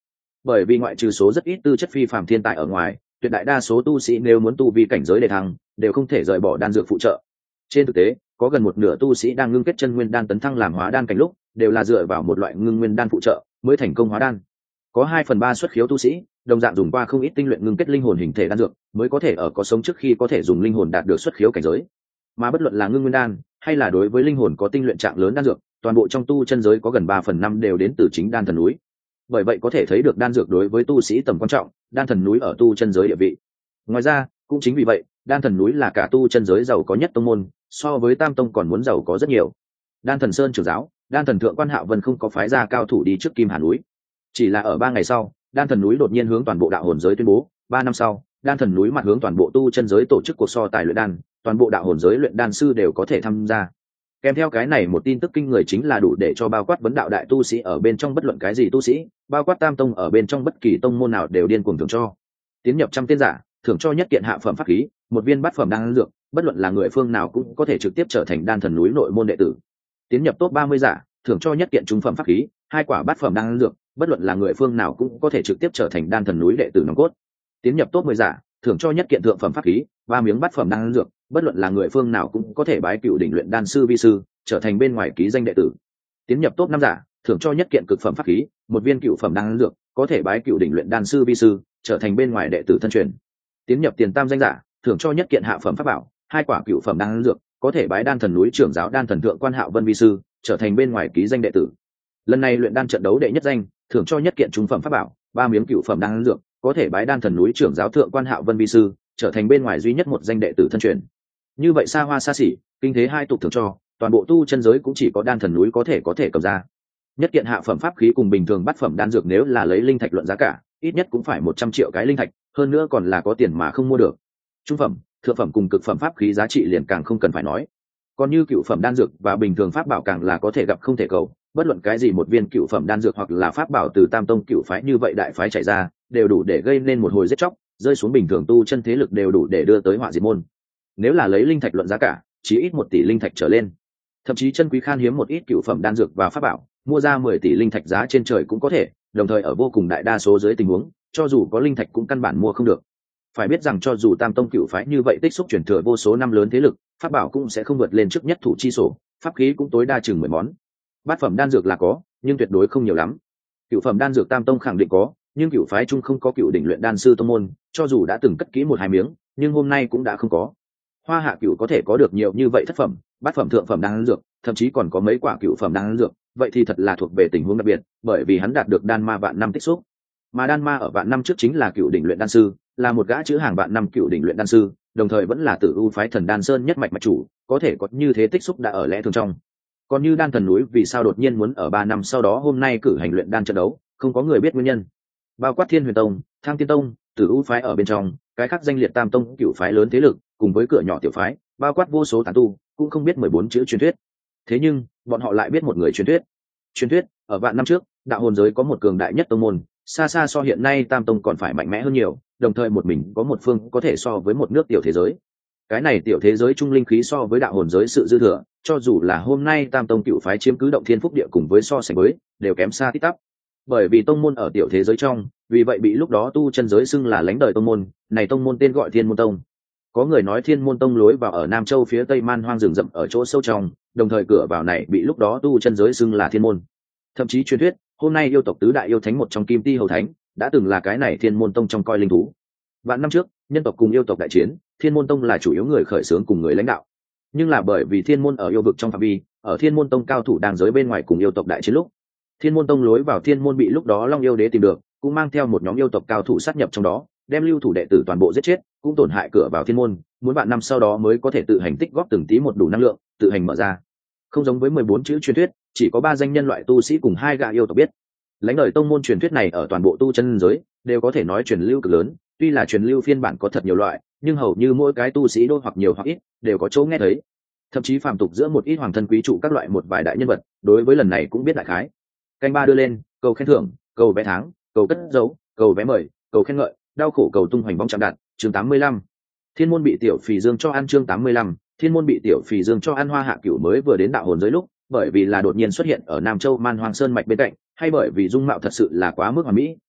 Bởi vì ngoại trừ số rất ít tư chất phi phàm thiên tài ở ngoài, tuyệt đại đa số tu sĩ nếu muốn tu vi cảnh giới để thăng đều không thể rời bỏ đan dược phụ trợ. Trên thực tế có gần một nửa tu sĩ đang ngưng kết chân nguyên đan tấn thăng làm hóa đan cảnh lúc đều là dựa vào một loại ngưng nguyên đan phụ trợ mới thành công hóa đan. Có 2/3 xuất khiếu tu sĩ đồng dạng dùng qua không ít tinh luyện ngưng kết linh hồn hình thể đan dược mới có thể ở có sống trước khi có thể dùng linh hồn đạt được xuất khiếu cảnh giới. Mà bất luận là ngưng nguyên đan hay là đối với linh hồn có tinh luyện trạng lớn đan dược, toàn bộ trong tu chân giới có gần 3/5 đều đến từ chính đan thần núi. Bởi vậy có thể thấy được đan dược đối với tu sĩ tầm quan trọng, đan thần núi ở tu chân giới địa vị. Ngoài ra cũng chính vì vậy đan thần núi là cả tu chân giới giàu có nhất tông môn, so với tam tông còn muốn giàu có rất nhiều. Đan thần sơn trưởng giáo đan thần thượng quan Hạo Vân không có phái ra cao thủ đi trước Kim Hà núi, chỉ là ở 3 ngày sau đan thần núi đột nhiên hướng toàn bộ đạo hồn giới tuyên bố 3 năm sau đan thần núi mặt hướng toàn bộ tu chân giới tổ chức cuộc so tài luyện đan, toàn bộ đạo hồn giới luyện đan sư đều có thể tham gia. Kèm theo cái này một tin tức kinh người chính là đủ để cho bao quát vấn đạo đại tu sĩ ở bên trong bất luận cái gì tu sĩ, bao quát tam tông ở bên trong bất kỳ tông môn nào đều điên cuồng thưởng cho. Tiến nhập 100 tiên giả thưởng cho nhất kiện hạ phẩm pháp khí, một viên bát phẩm đan dược, bất luận là người phương nào cũng có thể trực tiếp trở thành đan thần núi nội môn đệ tử. Tiến nhập top 30 giả thưởng cho nhất kiện trung phẩm pháp khí, 2 quả bát phẩm đan dược, bất luận là người phương nào cũng có thể trực tiếp trở thành đan thần núi đệ tử nòng cốt. Tiến nhập top 10 giả thưởng cho nhất kiện thượng phẩm pháp khí, 3 miếng bát phẩm đan dược, bất luận là người phương nào cũng có thể bái cựu đỉnh luyện đan sư vi sư, trở thành bên ngoài ký danh đệ tử. Tiến nhập top 5 giả thưởng cho nhất kiện cực phẩm pháp khí, 1 viên cựu phẩm đan dược, có thể bái cựu đỉnh luyện đan sư vi sư, trở thành bên ngoài đệ tử thân truyền. Tiến nhập tiền tam danh giả thưởng cho nhất kiện hạ phẩm pháp bảo, 2 quả cựu phẩm đan dược, có thể bái đan thần núi trưởng giáo đan thần thượng quan Hạo Vân vi sư, trở thành bên ngoài ký danh đệ tử. Lần này luyện đan trận đấu đệ nhất danh thưởng cho nhất kiện trung phẩm pháp bảo, 3 miếng cựu phẩm đan dược, có thể bái đan thần núi trưởng giáo thượng quan Hạo Vân vi sư, trở thành bên ngoài duy nhất một danh đệ tử thân truyền. Như vậy xa hoa xa xỉ, kinh thế hai tục thưởng cho, toàn bộ tu chân giới cũng chỉ có đan thần núi có thể cầm ra. Nhất kiện hạ phẩm pháp khí cùng bình thường bát phẩm đan dược nếu là lấy linh thạch luận giá cả, ít nhất cũng phải 100 triệu cái linh thạch, hơn nữa còn là có tiền mà không mua được. Trung phẩm, thượng phẩm cùng cực phẩm pháp khí giá trị liền càng không cần phải nói. Còn như cựu phẩm đan dược và bình thường pháp bảo càng là có thể gặp không thể cầu, bất luận cái gì một viên cựu phẩm đan dược hoặc là pháp bảo từ tam tông cựu phái như vậy đại phái chạy ra, đều đủ để gây nên một hồi giết chóc, rơi xuống bình thường tu chân thế lực đều đủ để đưa tới họa diệt môn. Nếu là lấy linh thạch luận giá cả, chỉ ít 1 tỷ linh thạch trở lên. Thậm chí chân quý khan hiếm một ít cựu phẩm đan dược và pháp bảo, mua ra 10 tỷ linh thạch giá trên trời cũng có thể, đồng thời ở vô cùng đại đa số dưới tình huống, cho dù có linh thạch cũng căn bản mua không được. Phải biết rằng cho dù tam tông cựu phái như vậy tích xúc truyền thừa vô số năm lớn thế lực, pháp bảo cũng sẽ không vượt lên trước nhất thủ chi sổ, pháp khí cũng tối đa chừng 10 món. Bát phẩm đan dược là có, nhưng tuyệt đối không nhiều lắm. Cựu phẩm đan dược tam tông khẳng định có, nhưng cựu phái chung không có cựu đỉnh luyện đan sư tông môn, cho dù đã từng cất kỹ 1-2 miếng, nhưng hôm nay cũng đã không có. Hoa Hạ cựu có thể có được nhiều như vậy thất phẩm, bát phẩm thượng phẩm đan dược, thậm chí còn có mấy quả cựu phẩm đan dược, vậy thì thật là thuộc về tình huống đặc biệt, bởi vì hắn đạt được đan ma vạn năm tích xúc. Mà đan ma ở vạn năm trước chính là cựu đỉnh luyện đan sư, là một gã chữ hàng vạn năm cựu đỉnh luyện đan sư, đồng thời vẫn là Tử U phái Thần Đan Sơn nhất mạch mạch chủ, có thể có như thế tích xúc đã ở lẽ thường trong. Còn như đan thần núi vì sao đột nhiên muốn ở 3 năm sau đó hôm nay cử hành luyện đan trận đấu, không có người biết nguyên nhân. Bao quát Thiên Huyền Tông, Thang Tiên Tông, Tử U phái ở bên trong, cái khác danh liệt tam tông cựu phái lớn thế lực, cùng với cửa nhỏ tiểu phái, bao quát vô số tán tu, cũng không biết 14 chữ truyền thuyết. Thế nhưng, bọn họ lại biết một người truyền thuyết. Truyền thuyết, ở vạn năm trước, đạo hồn giới có một cường đại nhất tông môn, xa xa so hiện nay tam tông còn phải mạnh mẽ hơn nhiều, đồng thời một mình có một phương có thể so với một nước tiểu thế giới. Cái này tiểu thế giới trung linh khí so với đạo hồn giới sự dư thừa, cho dù là hôm nay tam tông cựu phái chiếm cứ động thiên phúc địa cùng với so sánh với, đều kém xa tít tắp. Bởi vì tông môn ở tiểu thế giới trong, vì vậy bị lúc đó tu chân giới xưng là lãnh đời tông môn, này tông môn tên gọi Thiên Môn Tông. Có người nói Thiên Môn Tông lối vào ở Nam Châu phía tây man hoang rừng rậm ở chỗ sâu trong, đồng thời cửa vào này bị lúc đó tu chân giới xưng là Thiên Môn. Thậm chí truyền thuyết, hôm nay yêu tộc tứ đại yêu thánh một trong Kim Ti Hầu Thánh, đã từng là cái này Thiên Môn Tông trong coi linh thú. Vạn năm trước, nhân tộc cùng yêu tộc đại chiến, Thiên Môn Tông là chủ yếu người khởi xướng cùng người lãnh đạo. Nhưng là bởi vì Thiên Môn ở yêu vực trong phạm vi, ở Thiên Môn Tông cao thủ đang giới bên ngoài cùng yêu tộc đại chiến lúc, Thiên Môn Tông lối vào Thiên Môn bị lúc đó Long Yêu Đế tìm được, cũng mang theo một nhóm yêu tộc cao thủ sát nhập trong đó, đem lưu thủ đệ tử toàn bộ giết chết, cũng tổn hại cửa vào Thiên Môn, muốn vạn năm sau đó mới có thể tự hành tích góp từng tí một đủ năng lượng, tự hành mở ra. Không giống với 14 chữ truyền thuyết, chỉ có 3 danh nhân loại tu sĩ cùng 2 gã yêu tộc biết. Lãnh đời tông môn truyền thuyết này ở toàn bộ tu chân giới đều có thể nói truyền lưu cực lớn, tuy là truyền lưu phiên bản có thật nhiều loại, nhưng hầu như mỗi cái tu sĩ đôi hoặc nhiều hoặc ít đều có chỗ nghe thấy. Thậm chí phàm tục giữa một ít hoàng thân quý trụ các loại một vài đại nhân vật, đối với lần này cũng biết đại khái. Canh ba đưa lên, cầu khen thưởng, cầu vé tháng, cầu cất dấu, cầu vé mời, cầu khen ngợi, đau khổ cầu tung hoành bóng chạm đạt. Chương 85. Thiên môn bị tiểu phì dương cho ăn. Chương 85. Thiên môn bị tiểu phì dương cho ăn. Hoa Hạ Cửu mới vừa đến đạo hồn giới lúc, bởi vì là đột nhiên xuất hiện ở Nam Châu Man Hoang Sơn mạch bên cạnh, hay bởi vì dung mạo thật sự là quá mức hoàn mỹ,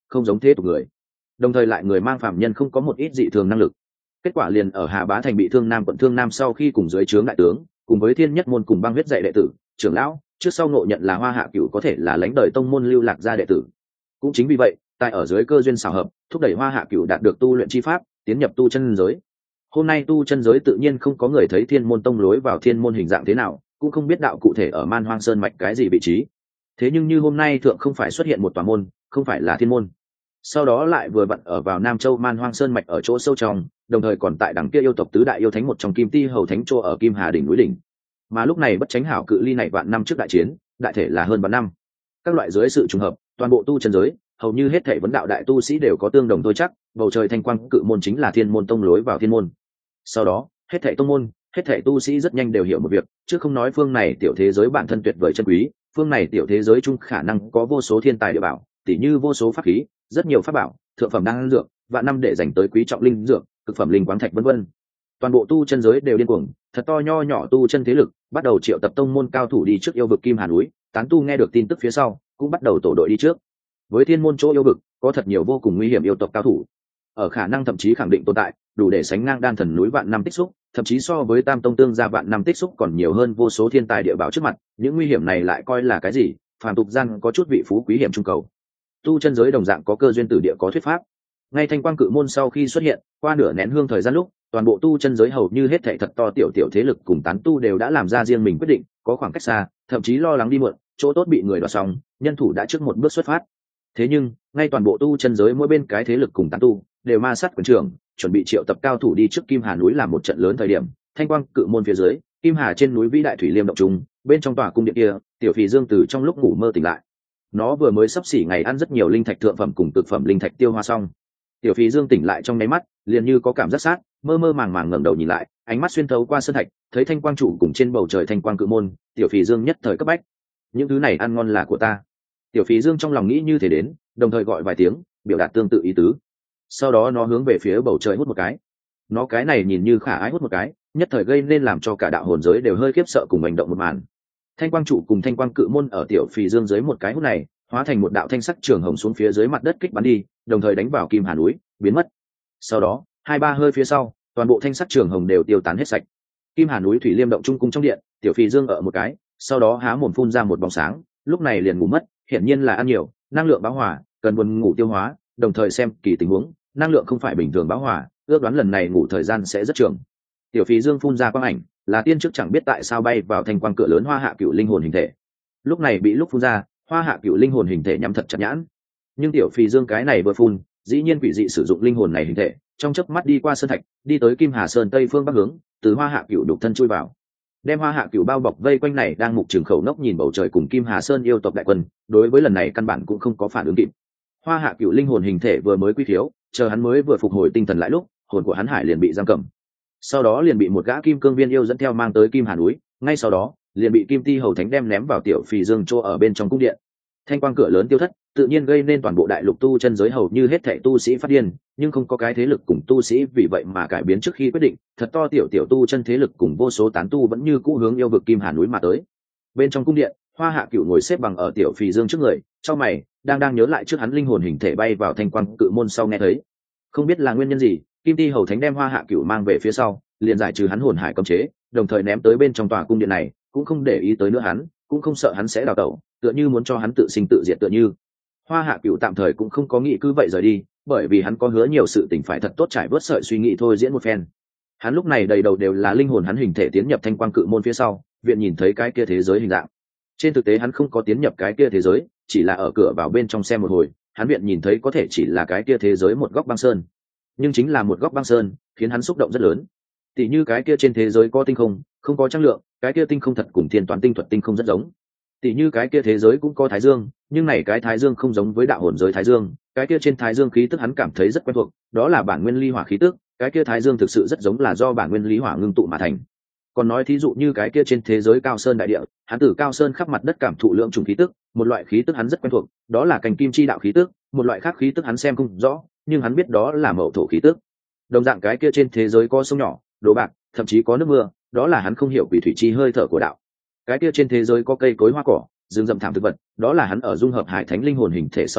không giống thế tục người, đồng thời lại người mang phạm nhân không có một ít dị thường năng lực. Kết quả liền ở Hà Bá thành bị Thương Nam quận Thương Nam sau khi cùng dưới trướng đại tướng cùng với Thiên Nhất môn cùng băng huyết dạy đệ tử trưởng lão trước sau ngộ nhận là Hoa Hạ Cửu có thể là lãnh đời tông môn lưu lạc gia đệ tử. Cũng chính vì vậy, tại ở dưới cơ duyên xảo hợp, thúc đẩy Hoa Hạ Cửu đạt được tu luyện chi pháp, tiến nhập tu chân giới. Hôm nay tu chân giới tự nhiên không có người thấy Thiên môn tông lối vào thiên môn hình dạng thế nào, cũng không biết đạo cụ thể ở Man Hoang Sơn mạch cái gì vị trí. Thế nhưng như hôm nay thượng không phải xuất hiện một tòa môn, không phải là thiên môn. Sau đó lại vừa vặn ở vào Nam Châu Man Hoang Sơn mạch ở chỗ sâu trong, đồng thời còn tại đằng kia yêu tộc tứ đại yêu thánh một trong Kim Ti Hầu Thánh Chỗ ở Kim Hà đỉnh núi đỉnh. Mà lúc này bất tránh hảo cự ly này vạn năm trước đại chiến, đại thể là hơn vạn năm. Các loại dưới sự trùng hợp, toàn bộ tu chân giới, hầu như hết thảy vấn đạo đại tu sĩ đều có tương đồng thôi chắc, bầu trời thanh quang cự môn chính là thiên môn tông lối vào thiên môn. Sau đó, hết thảy tông môn, hết thảy tu sĩ rất nhanh đều hiểu một việc, chứ không nói phương này tiểu thế giới bản thân tuyệt vời chân quý, phương này tiểu thế giới chung khả năng có vô số thiên tài địa bảo, tỉ như vô số pháp khí, rất nhiều pháp bảo, thượng phẩm đan dược, vạn năm để dành tới quý trọng linh dược, cực phẩm linh quáng thạch vân vân. Toàn bộ tu chân giới đều điên cuồng, thật to nho nhỏ tu chân thế lực, bắt đầu triệu tập tông môn cao thủ đi trước yêu vực Kim Hà núi, tán tu nghe được tin tức phía sau, cũng bắt đầu tổ đội đi trước. Với thiên môn chỗ yêu vực, có thật nhiều vô cùng nguy hiểm yêu tộc cao thủ, ở khả năng thậm chí khẳng định tồn tại, đủ để sánh ngang đan thần núi vạn năm tích xúc, thậm chí so với Tam Tông Tương gia vạn năm tích xúc còn nhiều hơn vô số thiên tài địa bảo trước mặt, những nguy hiểm này lại coi là cái gì? Phàm tục gian có chút vị phú quý hiểm trung cầu. Tu chân giới đồng dạng có cơ duyên tử địa có thuyết pháp. Ngay thanh quang cự môn sau khi xuất hiện, qua nửa nén hương thời gian lúc, toàn bộ tu chân giới hầu như hết thảy thật to tiểu tiểu thế lực cùng tán tu đều đã làm ra riêng mình quyết định, có khoảng cách xa, thậm chí lo lắng đi muộn, chỗ tốt bị người đoạt xong, nhân thủ đã trước một bước xuất phát. Thế nhưng, ngay toàn bộ tu chân giới mỗi bên cái thế lực cùng tán tu đều ma sát quần trường, chuẩn bị triệu tập cao thủ đi trước Kim Hà núi làm một trận lớn thời điểm, thanh quang cự môn phía dưới, Kim Hà trên núi vĩ đại thủy liêm động trung, bên trong tòa cung điện kia, tiểu phì dương từ trong lúc ngủ mơ tỉnh lại. Nó vừa mới sắp xỉ ngày ăn rất nhiều linh thạch thượng phẩm cùng cực phẩm linh thạch tiêu hoa xong. Tiểu phì dương tỉnh lại trong nháy mắt, liền như có cảm giác sát, mơ mơ màng màng ngẩng đầu nhìn lại, ánh mắt xuyên thấu qua sơn thạch, thấy thanh quang trụ cùng trên bầu trời thanh quang cự môn, tiểu phì dương nhất thời cấp bách. Những thứ này ăn ngon là của ta. Tiểu phì dương trong lòng nghĩ như thế đến, đồng thời gọi vài tiếng, biểu đạt tương tự ý tứ. Sau đó nó hướng về phía bầu trời hút một cái. Nó cái này nhìn như khả ái hút một cái, nhất thời gây nên làm cho cả đạo hồn giới đều hơi khiếp sợ cùng hành động một màn. Thanh quang trụ cùng thanh quang cự môn ở tiểu phì dương dưới một cái hút này, hóa thành một đạo thanh sắc trường hồng xuống phía dưới mặt đất kích bắn đi, đồng thời đánh vào Kim Hà núi, biến mất. Sau đó, hai ba hơi phía sau, toàn bộ thanh sắc trường hồng đều tiêu tán hết sạch. Kim Hà núi thủy liêm động trung cung trong điện, tiểu phì dương ở một cái, sau đó há mồm phun ra một bóng sáng, lúc này liền ngủ mất, hiển nhiên là ăn nhiều, năng lượng bão hỏa, cần buồn ngủ tiêu hóa, đồng thời xem kỳ tình huống, năng lượng không phải bình thường bão hỏa, ước đoán lần này ngủ thời gian sẽ rất trường. Tiểu phì dương phun ra quang ảnh, là tiên trước chẳng biết tại sao bay vào thanh quang cửa lớn Hoa Hạ Cửu linh hồn hình thể. Lúc này bị lúc phun ra, Hoa Hạ Cửu linh hồn hình thể nhắm thật chặt nhãn. Nhưng tiểu phì dương cái này vừa phun, dĩ nhiên quỷ dị sử dụng linh hồn này hình thể, trong chớp mắt đi qua sơn thạch, đi tới Kim Hà Sơn tây phương bắc hướng, từ Hoa Hạ Cửu đục thân chui vào. Đem Hoa Hạ Cửu bao bọc vây quanh này đang mục trường khẩu nốc nhìn bầu trời cùng Kim Hà Sơn yêu tộc đại quân, đối với lần này căn bản cũng không có phản ứng kịp. Hoa Hạ Cửu linh hồn hình thể vừa mới quy thiếu, chờ hắn mới vừa phục hồi tinh thần lại lúc, hồn của hắn hải liền bị giam cầm. Sau đó liền bị một gã kim cương viên yêu dẫn theo mang tới Kim Hà núi, ngay sau đó, liền bị Kim Ti Hầu Thánh đem ném vào tiểu phì dương chỗ ở bên trong cung điện. Thanh quang cửa lớn tiêu thất, tự nhiên gây nên toàn bộ đại lục tu chân giới hầu như hết thảy tu sĩ phát điên, nhưng không có cái thế lực cùng tu sĩ vì vậy mà cải biến trước khi quyết định, thật to tiểu tiểu tu chân thế lực cùng vô số tán tu vẫn như cũ hướng yêu vực Kim Hà núi mà tới. Bên trong cung điện, Hoa Hạ Cửu ngồi xếp bằng ở tiểu phì dương trước người, trong mày đang nhớ lại trước hắn linh hồn hình thể bay vào thanh quang cự môn sau nghe thấy, không biết là nguyên nhân gì, Kim Ti Hầu Thánh đem Hoa Hạ Cửu mang về phía sau, liền giải trừ hắn hồn hải cấm chế, đồng thời ném tới bên trong tòa cung điện này, cũng không để ý tới nữa hắn, cũng không sợ hắn sẽ đào tẩu, tựa như muốn cho hắn tự sinh tự diệt tựa như. Hoa Hạ Cửu tạm thời cũng không có nghĩ cứ vậy rời đi, bởi vì hắn có hứa nhiều sự tình phải thật tốt trải bớt sợi suy nghĩ thôi diễn một phen. Hắn lúc này đầy đầu đều là linh hồn hắn hình thể tiến nhập thanh quang cự môn phía sau, viện nhìn thấy cái kia thế giới hình dạng. Trên thực tế hắn không có tiến nhập cái kia thế giới, chỉ là ở cửa vào bên trong xem một hồi, hắn viện nhìn thấy có thể chỉ là cái kia thế giới một góc băng sơn. Nhưng chính là một góc băng sơn, khiến hắn xúc động rất lớn. Tỷ như cái kia trên thế giới có tinh không, không có chất lượng, cái kia tinh không thật cùng thiên toán tinh thuật tinh không rất giống. Tỷ như cái kia thế giới cũng có thái dương, nhưng này cái thái dương không giống với đạo hồn giới thái dương, cái kia trên thái dương khí tức hắn cảm thấy rất quen thuộc, đó là bản nguyên ly hỏa khí tức, cái kia thái dương thực sự rất giống là do bản nguyên lý hỏa ngưng tụ mà thành. Còn nói thí dụ như cái kia trên thế giới cao sơn đại địa, hắn từ cao sơn khắp mặt đất cảm thụ lượng trùng khí tức, một loại khí tức hắn rất quen thuộc, đó là cành kim chi đạo khí tức, một loại khác khí tức hắn xem không rõ, nhưng hắn biết đó là mậu thổ khí tức. Đồng dạng cái kia trên thế giới có sông nhỏ, đồ bạc, thậm chí có nước mưa, đó là hắn không hiểu quỷ thủy chi hơi thở của đạo. Cái kia trên thế giới có cây cối hoa cỏ, rừng rậm thảm thực vật, đó là hắn ở dung hợp hải thánh linh hồn hình thể sau đó,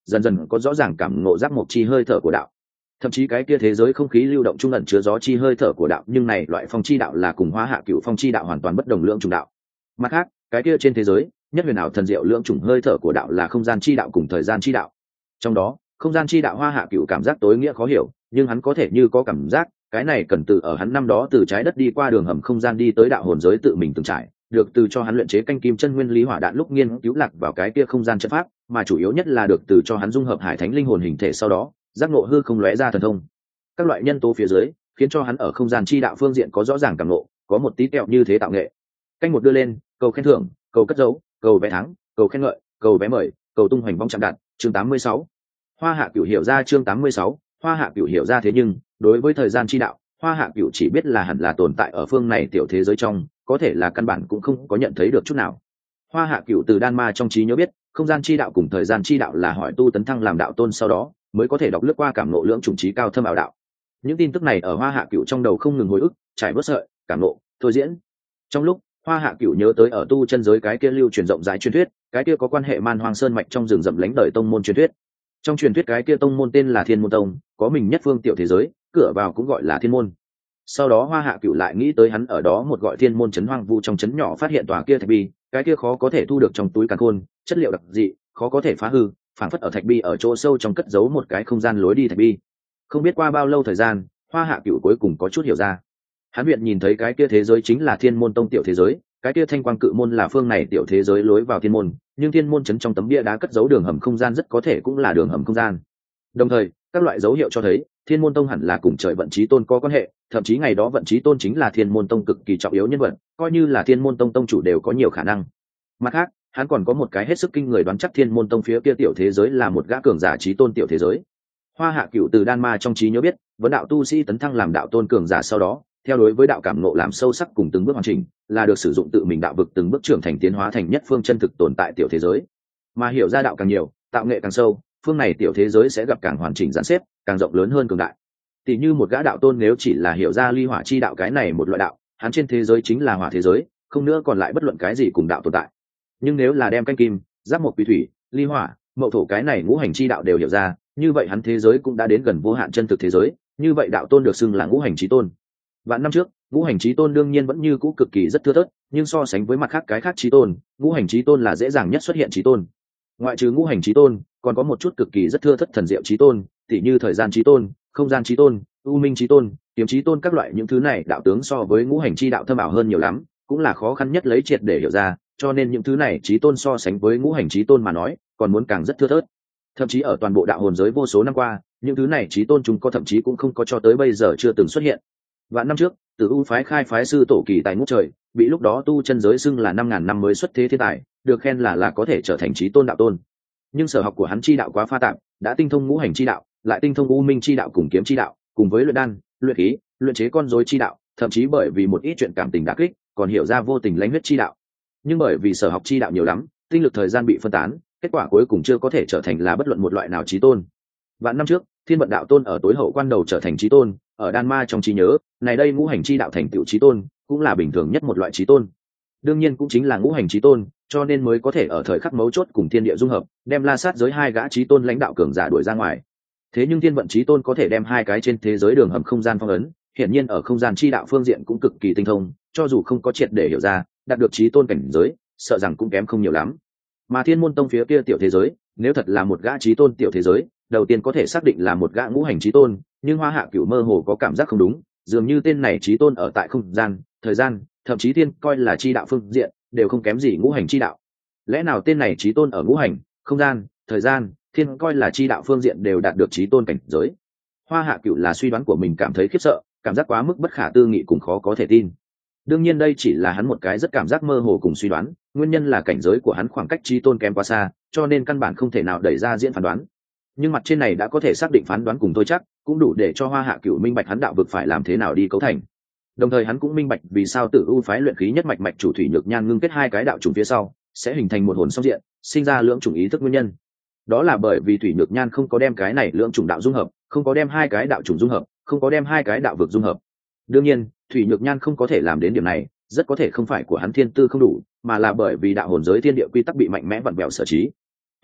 dần dần có rõ ràng cảm ngộ giác mộc chi hơi thở của đạo. Thậm chí cái kia thế giới không khí lưu động trung ẩn chứa gió chi hơi thở của đạo, nhưng này loại phong chi đạo là cùng Hoa Hạ Cửu phong chi đạo hoàn toàn bất đồng lưỡng chủng đạo. Mặt khác, cái kia trên thế giới nhất huyền ảo thần diệu lưỡng chủng hơi thở của đạo là không gian chi đạo cùng thời gian chi đạo. Trong đó, không gian chi đạo Hoa Hạ Cửu cảm giác tối nghĩa khó hiểu, nhưng hắn có thể như có cảm giác, cái này cần từ ở hắn năm đó từ trái đất đi qua đường hầm không gian đi tới đạo hồn giới tự mình từng trải, được từ cho hắn luyện chế canh kim chân nguyên lý hỏa đạn lúc nghiên cứu lạc vào cái kia không gian chất pháp, mà chủ yếu nhất là được từ cho hắn dung hợp hải thánh linh hồn hình thể sau đó, giác ngộ hư không lóe ra thần thông. Các loại nhân tố phía dưới, khiến cho hắn ở không gian chi đạo phương diện có rõ ràng cảm ngộ, có một tí kẹo như thế tạo nghệ. Canh một đưa lên, cầu khen thưởng, cầu cất dấu, cầu vé thắng, cầu khen ngợi, cầu vé mời, cầu tung hoành vong chạm đạt, chương 86. Hoa Hạ Cửu hiểu ra chương 86, Hoa Hạ Cửu hiểu ra thế nhưng, đối với thời gian chi đạo, Hoa Hạ Cửu chỉ biết là hẳn là tồn tại ở phương này tiểu thế giới trong, có thể là căn bản cũng không có nhận thấy được chút nào. Hoa Hạ Cửu từ đan ma trong trí nhớ biết, không gian chi đạo cùng thời gian chi đạo là hỏi tu tấn thăng làm đạo tôn sau đó, mới có thể đọc lướt qua cảm ngộ lưỡng chủng trí cao thâm ảo đạo. Những tin tức này ở Hoa Hạ Cửu trong đầu không ngừng hồi ức, trải bớt sợi, cảm ngộ, thôi diễn. Trong lúc Hoa Hạ Cửu nhớ tới ở tu chân giới cái kia lưu truyền rộng rãi truyền thuyết, cái kia có quan hệ Man Hoang Sơn mạch trong rừng rậm lánh đời tông môn truyền thuyết. Trong truyền thuyết cái kia tông môn tên là Thiên Môn Tông, có mình nhất phương tiểu thế giới, cửa vào cũng gọi là Thiên Môn. Sau đó Hoa Hạ Cửu lại nghĩ tới hắn ở đó một gọi Thiên Môn trấn hoang vu trong trấn nhỏ phát hiện tòa kia thạch bi, cái kia khó có thể thu được trong túi càn khôn, chất liệu đặc dị, khó có thể phá hư, phảng phất ở thạch bi ở chỗ sâu trong cất giấu một cái không gian lối đi thạch bi. Không biết qua bao lâu thời gian, Hoa Hạ Cửu cuối cùng có chút hiểu ra. Hắn viện nhìn thấy cái kia thế giới chính là Thiên Môn Tông tiểu thế giới, cái kia thanh quang cự môn là phương này tiểu thế giới lối vào thiên môn, nhưng thiên môn trấn trong tấm bia đá cất giấu đường hầm không gian rất có thể cũng là đường hầm không gian. Đồng thời, các loại dấu hiệu cho thấy Thiên Môn Tông hẳn là cùng trời vận chí tôn có quan hệ, thậm chí ngày đó vận chí tôn chính là Thiên Môn Tông cực kỳ trọng yếu nhân vật, coi như là Thiên Môn Tông tông chủ đều có nhiều khả năng. Mặt khác, hắn còn có một cái hết sức kinh người đoán chắc Thiên Môn Tông phía kia tiểu thế giới là một gã cường giả chí tôn tiểu thế giới. Hoa Hạ Cửu từ đan ma trong trí nhớ biết, vấn đạo tu sĩ tấn thăng làm đạo tôn cường giả sau đó, theo đối với đạo cảm ngộ làm sâu sắc cùng từng bước hoàn chỉnh, là được sử dụng tự mình đạo vực từng bước trưởng thành tiến hóa thành nhất phương chân thực tồn tại tiểu thế giới. Mà hiểu ra đạo càng nhiều, tạo nghệ càng sâu, phương này tiểu thế giới sẽ gặp càng hoàn chỉnh giãn xếp, càng rộng lớn hơn cường đại. Tỷ như một gã đạo tôn nếu chỉ là hiểu ra ly hỏa chi đạo cái này một loại đạo, hắn trên thế giới chính là hỏa thế giới, không nữa còn lại bất luận cái gì cùng đạo tồn tại. Nhưng nếu là đem canh kim, giáp mộc quỷ thủy, ly hỏa, mậu thổ cái này ngũ hành chi đạo đều hiểu ra, như vậy hắn thế giới cũng đã đến gần vô hạn chân thực thế giới, như vậy đạo tôn được xưng là ngũ hành chí tôn. Vạn năm trước, ngũ hành chí tôn đương nhiên vẫn như cũ cực kỳ rất thưa thớt, nhưng so sánh với mặt khác cái khác chí tôn, ngũ hành chí tôn là dễ dàng nhất xuất hiện chí tôn. Ngoại trừ ngũ hành chí tôn, còn có một chút cực kỳ rất thưa thớt thần diệu chí tôn, tỉ như thời gian chí tôn, không gian chí tôn, u minh chí tôn, kiếm chí tôn, các loại những thứ này đạo tướng so với ngũ hành chi đạo thâm ảo hơn nhiều lắm, cũng là khó khăn nhất lấy triệt để hiểu ra, cho nên những thứ này chí tôn so sánh với ngũ hành chí tôn mà nói, còn muốn càng rất thưa thớt. Thậm chí ở toàn bộ đạo hồn giới vô số năm qua, những thứ này chí tôn chúng có thậm chí cũng không có cho tới bây giờ chưa từng xuất hiện. Vạn năm trước, Tử U phái khai phái sư tổ kỳ tài ngút trời, bị lúc đó tu chân giới xưng là 5.000 năm mới xuất thế thiên tài, được khen là có thể trở thành chí tôn đạo tôn. Nhưng sở học của hắn chi đạo quá pha tạp, đã tinh thông ngũ hành chi đạo, lại tinh thông u minh chi đạo cùng kiếm chi đạo, cùng với luyện đan, luyện khí, luyện chế con rối chi đạo, thậm chí bởi vì một ít chuyện cảm tình đả kích, còn hiểu ra vô tình lãnh huyết chi đạo. Nhưng bởi vì sở học chi đạo nhiều lắm, tinh lực thời gian bị phân tán, kết quả cuối cùng chưa có thể trở thành là bất luận một loại nào chí tôn. Vạn năm trước, Thiên Vận đạo tôn ở tối hậu quan đầu trở thành chí tôn, ở đan ma trong trí nhớ, này đây ngũ hành chi đạo thành tựu chí tôn, cũng là bình thường nhất một loại chí tôn. Đương nhiên cũng chính là ngũ hành chí tôn, cho nên mới có thể ở thời khắc mấu chốt cùng thiên địa dung hợp, đem La Sát giới hai gã chí tôn lãnh đạo cường giả đuổi ra ngoài. Thế nhưng Thiên Vận chí tôn có thể đem hai cái trên thế giới đường hầm không gian phong ấn, hiển nhiên ở không gian chi đạo phương diện cũng cực kỳ tinh thông, cho dù không có triệt để hiểu ra, đạt được chí tôn cảnh giới, sợ rằng cũng kém không nhiều lắm. Mà Thiên Môn Tông phía kia tiểu thế giới, nếu thật là một gã chí tôn tiểu thế giới, đầu tiên có thể xác định là một gã ngũ hành chí tôn, nhưng Hoa Hạ Cửu mơ hồ có cảm giác không đúng, dường như tên này chí tôn ở tại không gian, thời gian, thậm chí thiên coi là chi đạo phương diện, đều không kém gì ngũ hành chi đạo. Lẽ nào tên này chí tôn ở ngũ hành, không gian, thời gian, thiên coi là chi đạo phương diện đều đạt được chí tôn cảnh giới? Hoa Hạ Cửu là suy đoán của mình cảm thấy khiếp sợ, cảm giác quá mức bất khả tư nghị cùng khó có thể tin. Đương nhiên đây chỉ là hắn một cái rất cảm giác mơ hồ cùng suy đoán, nguyên nhân là cảnh giới của hắn khoảng cách chí tôn kém quá xa, cho nên căn bản không thể nào đẩy ra diễn phán đoán. Nhưng mặt trên này đã có thể xác định phán đoán cùng tôi chắc, cũng đủ để cho Hoa Hạ Cửu minh bạch hắn đạo vực phải làm thế nào đi cấu thành. Đồng thời hắn cũng minh bạch vì sao Tử U phái luyện khí nhất mạch mạch chủ Thủy Nhược Nhan ngưng kết hai cái đạo chủng phía sau, sẽ hình thành một hồn song diện, sinh ra lưỡng chủng ý thức nguyên nhân. Đó là bởi vì Thủy Nhược Nhan không có đem cái này lưỡng chủng đạo dung hợp, không có đem hai cái đạo chủng dung hợp, không có đem hai cái đạo vực dung hợp. Đương nhiên, Thủy Nhược Nhan không có thể làm đến điểm này, rất có thể không phải của hắn thiên tư không đủ, mà là bởi vì đạo hồn giới thiên địa quy tắc bị mạnh mẽ vặn vẹo sở trí.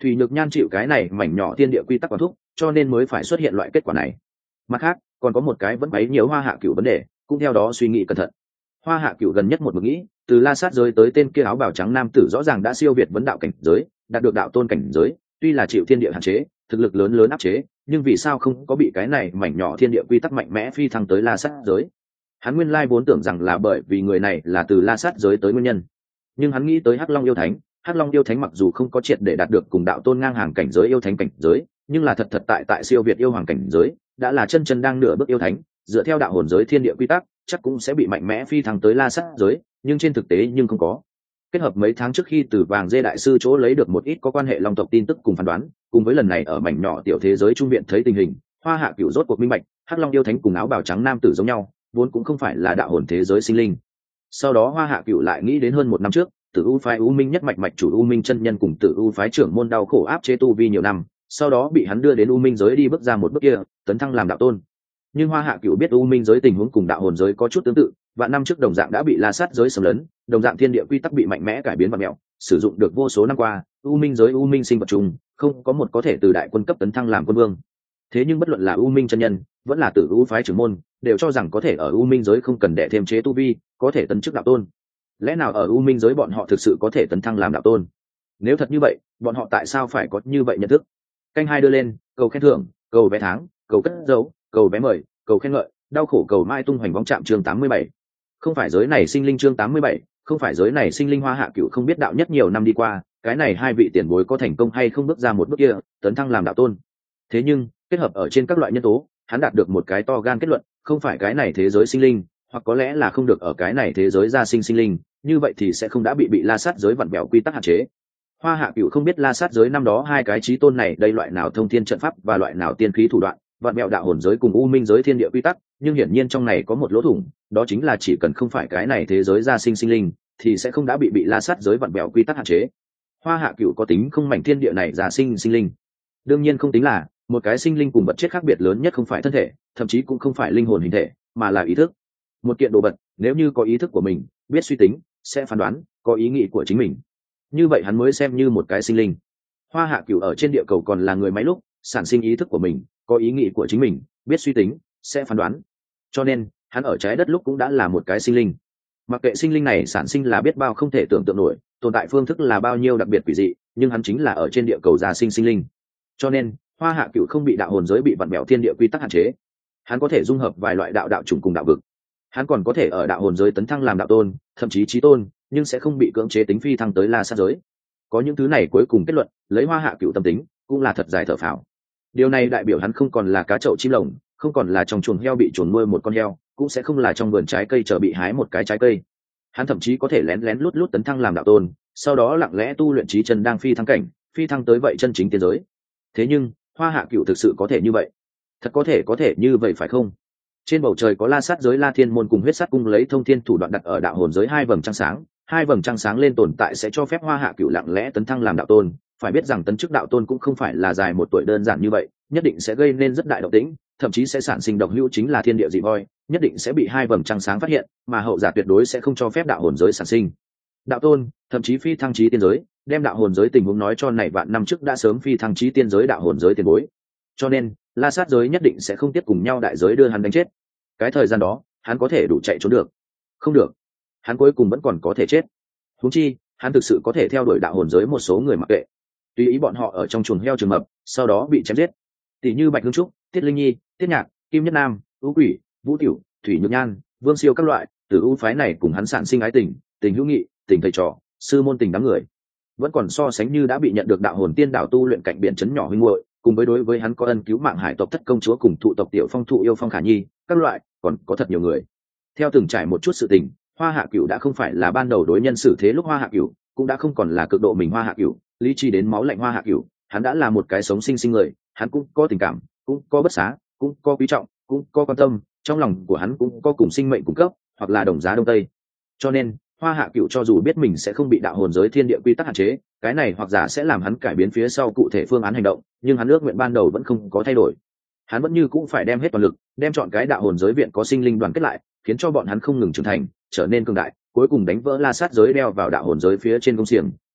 Thủy Nhược Nhan chịu cái này mảnh nhỏ thiên địa quy tắc quản thúc, cho nên mới phải xuất hiện loại kết quả này. Mặt khác, còn có một cái vẫn bấy nhiều Hoa Hạ Cửu vấn đề, cũng theo đó suy nghĩ cẩn thận. Hoa Hạ Cửu gần nhất một mực nghĩ, từ La Sát giới tới tên kia áo bào trắng nam tử rõ ràng đã siêu việt vấn đạo cảnh giới, đạt được đạo tôn cảnh giới, tuy là chịu thiên địa hạn chế, thực lực lớn lớn áp chế, nhưng vì sao không có bị cái này mảnh nhỏ thiên địa quy tắc mạnh mẽ phi thăng tới La Sát giới? Hắn nguyên lai vốn tưởng rằng là bởi vì người này là từ La Sát giới tới nguyên nhân, nhưng hắn nghĩ tới Hắc Long yêu thánh, Hắc Long yêu thánh mặc dù không có triệt để đạt được cùng đạo tôn ngang hàng cảnh giới yêu thánh cảnh giới, nhưng là thật tại siêu việt yêu hoàng cảnh giới, đã là chân chân đang nửa bước yêu thánh, dựa theo đạo hồn giới thiên địa quy tắc, chắc cũng sẽ bị mạnh mẽ phi thăng tới La Sát giới, nhưng trên thực tế nhưng không có. Kết hợp mấy tháng trước khi từ Vàng Dê đại sư chỗ lấy được một ít có quan hệ Long tộc tin tức cùng phán đoán, cùng với lần này ở mảnh nhỏ tiểu thế giới trung viện thấy tình hình, Hoa Hạ Cửu rốt cuộc minh bạch, Hắc Long yêu thánh cùng áo bào trắng nam tử giống nhau, vốn cũng không phải là đạo hồn thế giới sinh linh. Sau đó Hoa Hạ Cửu lại nghĩ đến hơn một năm trước, Tử U phái U Minh nhất mạch mạch chủ U Minh chân nhân cùng Tử U phái trưởng môn đau khổ áp chế tu vi nhiều năm, sau đó bị hắn đưa đến U Minh giới đi bước ra một bước kia, tấn thăng làm đạo tôn. Nhưng Hoa Hạ Cửu biết U Minh giới tình huống cùng đạo hồn giới có chút tương tự, vạn năm trước đồng dạng đã bị La Sát giới xâm lấn, đồng dạng thiên địa quy tắc bị mạnh mẽ cải biến và mẹo, sử dụng được vô số năm qua, U Minh giới U Minh sinh vật trùng, không có một có thể từ đại quân cấp tấn thăng làm quân vương. Thế nhưng bất luận là U Minh chân nhân, vẫn là Tử U phái trưởng môn, đều cho rằng có thể ở U Minh giới không cần đệ thêm chế tu vi, có thể tấn chức đạo tôn. Lẽ nào ở U Minh giới bọn họ thực sự có thể tấn thăng làm đạo tôn? Nếu thật như vậy, bọn họ tại sao phải có như vậy nhận thức? Canh hai đưa lên, cầu khen thưởng, cầu vé tháng, cầu cất dấu, cầu vé mời, cầu khen ngợi, đau khổ cầu mai tung hoành bóng chạm chương 87. Không phải giới này sinh linh chương 87, không phải giới này sinh linh Hoa Hạ Cửu không biết đạo nhất nhiều năm đi qua, cái này hai vị tiền bối có thành công hay không bước ra một bước kia, tấn thăng làm đạo tôn. Thế nhưng, kết hợp ở trên các loại nhân tố, hắn đạt được một cái to gan kết luận, không phải cái này thế giới sinh linh, hoặc có lẽ là không được ở cái này thế giới gia sinh sinh linh, như vậy thì sẽ không đã bị La Sát giới vặn bẹo quy tắc hạn chế. Hoa Hạ Cửu không biết La Sát giới năm đó hai cái chí tôn này đây loại nào thông thiên trận pháp và loại nào tiên khí thủ đoạn, vặn bẹo đạo hồn giới cùng U Minh giới thiên địa quy tắc, nhưng hiển nhiên trong này có một lỗ thủng, đó chính là chỉ cần không phải cái này thế giới gia sinh sinh linh, thì sẽ không đã bị La Sát giới vặn bẹo quy tắc hạn chế. Hoa Hạ Cửu có tính không mảnh thiên địa này gia sinh sinh linh? Đương nhiên không tính là, một cái sinh linh cùng vật chất khác biệt lớn nhất không phải thân thể, thậm chí cũng không phải linh hồn hình thể, mà là ý thức. Một kiện đồ vật, nếu như có ý thức của mình, biết suy tính, sẽ phán đoán, có ý nghĩ của chính mình, như vậy hắn mới xem như một cái sinh linh. Hoa Hạ Cửu ở trên địa cầu còn là người máy lúc, sản sinh ý thức của mình, có ý nghĩ của chính mình, biết suy tính, sẽ phán đoán. Cho nên, hắn ở trái đất lúc cũng đã là một cái sinh linh. Mặc kệ sinh linh này sản sinh là biết bao không thể tưởng tượng nổi, tồn tại phương thức là bao nhiêu đặc biệt quỷ dị, nhưng hắn chính là ở trên địa cầu già sinh sinh linh. Cho nên, Hoa Hạ Cửu không bị đạo hồn giới bị vặn bẹo thiên địa quy tắc hạn chế. Hắn có thể dung hợp vài loại đạo chủng cùng đạo vực. Hắn còn có thể ở đạo hồn giới tấn thăng làm đạo tôn, thậm chí chí tôn, nhưng sẽ không bị cưỡng chế tính phi thăng tới La Sát giới. Có những thứ này cuối cùng kết luận, lấy Hoa Hạ Cửu tâm tính, cũng là thật dài thở phào. Điều này đại biểu hắn không còn là cá chậu chim lồng, không còn là trong chuồng heo bị chuồn nuôi một con heo, cũng sẽ không là trong vườn trái cây chờ bị hái một cái trái cây. Hắn thậm chí có thể lén lén lút lút tấn thăng làm đạo tôn, sau đó lặng lẽ tu luyện trí chân đang phi thăng cảnh, phi thăng tới vậy chân chính tiên giới. Thế nhưng, Hoa Hạ Cửu thực sự có thể như vậy? Thật có thể như vậy phải không? Trên bầu trời có La Sát giới La Thiên môn cùng huyết sát cung lấy thông thiên thủ đoạn đặt ở đạo hồn giới hai vầng trăng sáng, hai vầng trăng sáng lên tồn tại sẽ cho phép Hoa Hạ Cửu lặng lẽ tấn thăng làm đạo tôn. Phải biết rằng tấn chức đạo tôn cũng không phải là dài một tuổi đơn giản như vậy, nhất định sẽ gây nên rất đại động tĩnh, thậm chí sẽ sản sinh độc hữu chính là thiên địa dị voi, nhất định sẽ bị hai vầng trăng sáng phát hiện, mà hậu giả tuyệt đối sẽ không cho phép đạo hồn giới sản sinh đạo tôn, thậm chí phi thăng chí tiên giới, đem đạo hồn giới tình huống nói cho này vạn năm trước đã sớm phi thăng chí tiên giới đạo hồn giới tiền bối. Cho nên, La Sát giới nhất định sẽ không tiếp cùng nhau đại giới đưa hắn đánh chết. Cái thời gian đó, hắn có thể đủ chạy trốn được. Không được, hắn cuối cùng vẫn còn có thể chết. Huống chi, hắn thực sự có thể theo đuổi đạo hồn giới một số người mặc kệ, tùy ý bọn họ ở trong chuồng heo trường mập, sau đó bị chém giết. Tỷ như Bạch Hương Trúc, Tiết Linh Nhi, Tiết Nhạc, Kim Nhất Nam, Ú Quỷ, Vũ Tiểu, Thủy Nhược Nhan, Vương Siêu các loại, từ ưu phái này cùng hắn sản sinh ái tình, tình hữu nghị, tình thầy trò, sư môn tình đám người. Vẫn còn so sánh như đã bị nhận được đạo hồn tiên đạo tu luyện cạnh biển trấn nhỏ huynh muội, cùng với đối với hắn có ân cứu mạng hải tộc thất công chúa cùng thụ tộc tiểu phong thụ yêu phong khả nhi, các loại, còn có thật nhiều người. Theo từng trải một chút sự tình, Hoa Hạ Cửu đã không phải là ban đầu đối nhân xử thế lúc Hoa Hạ Cửu, cũng đã không còn là cực độ mình Hoa Hạ Cửu, lý trí đến máu lạnh Hoa Hạ Cửu, hắn đã là một cái sống sinh sinh người, hắn cũng có tình cảm, cũng có bất xá, cũng có quý trọng, cũng có quan tâm, trong lòng của hắn cũng có cùng sinh mệnh cung cấp, hoặc là đồng giá đông tây. Cho nên, Hoa Hạ Cửu cho dù biết mình sẽ không bị đạo hồn giới thiên địa quy tắc hạn chế, cái này hoặc giả sẽ làm hắn cải biến phía sau cụ thể phương án hành động, nhưng hắn ước nguyện ban đầu vẫn không có thay đổi. Hắn vẫn như cũng phải đem hết toàn lực, đem chọn cái đạo hồn giới viện có sinh linh đoàn kết lại, khiến cho bọn hắn không ngừng trưởng thành, trở nên cường đại, cuối cùng đánh vỡ La Sát giới đeo vào đạo hồn giới phía trên công xiềng,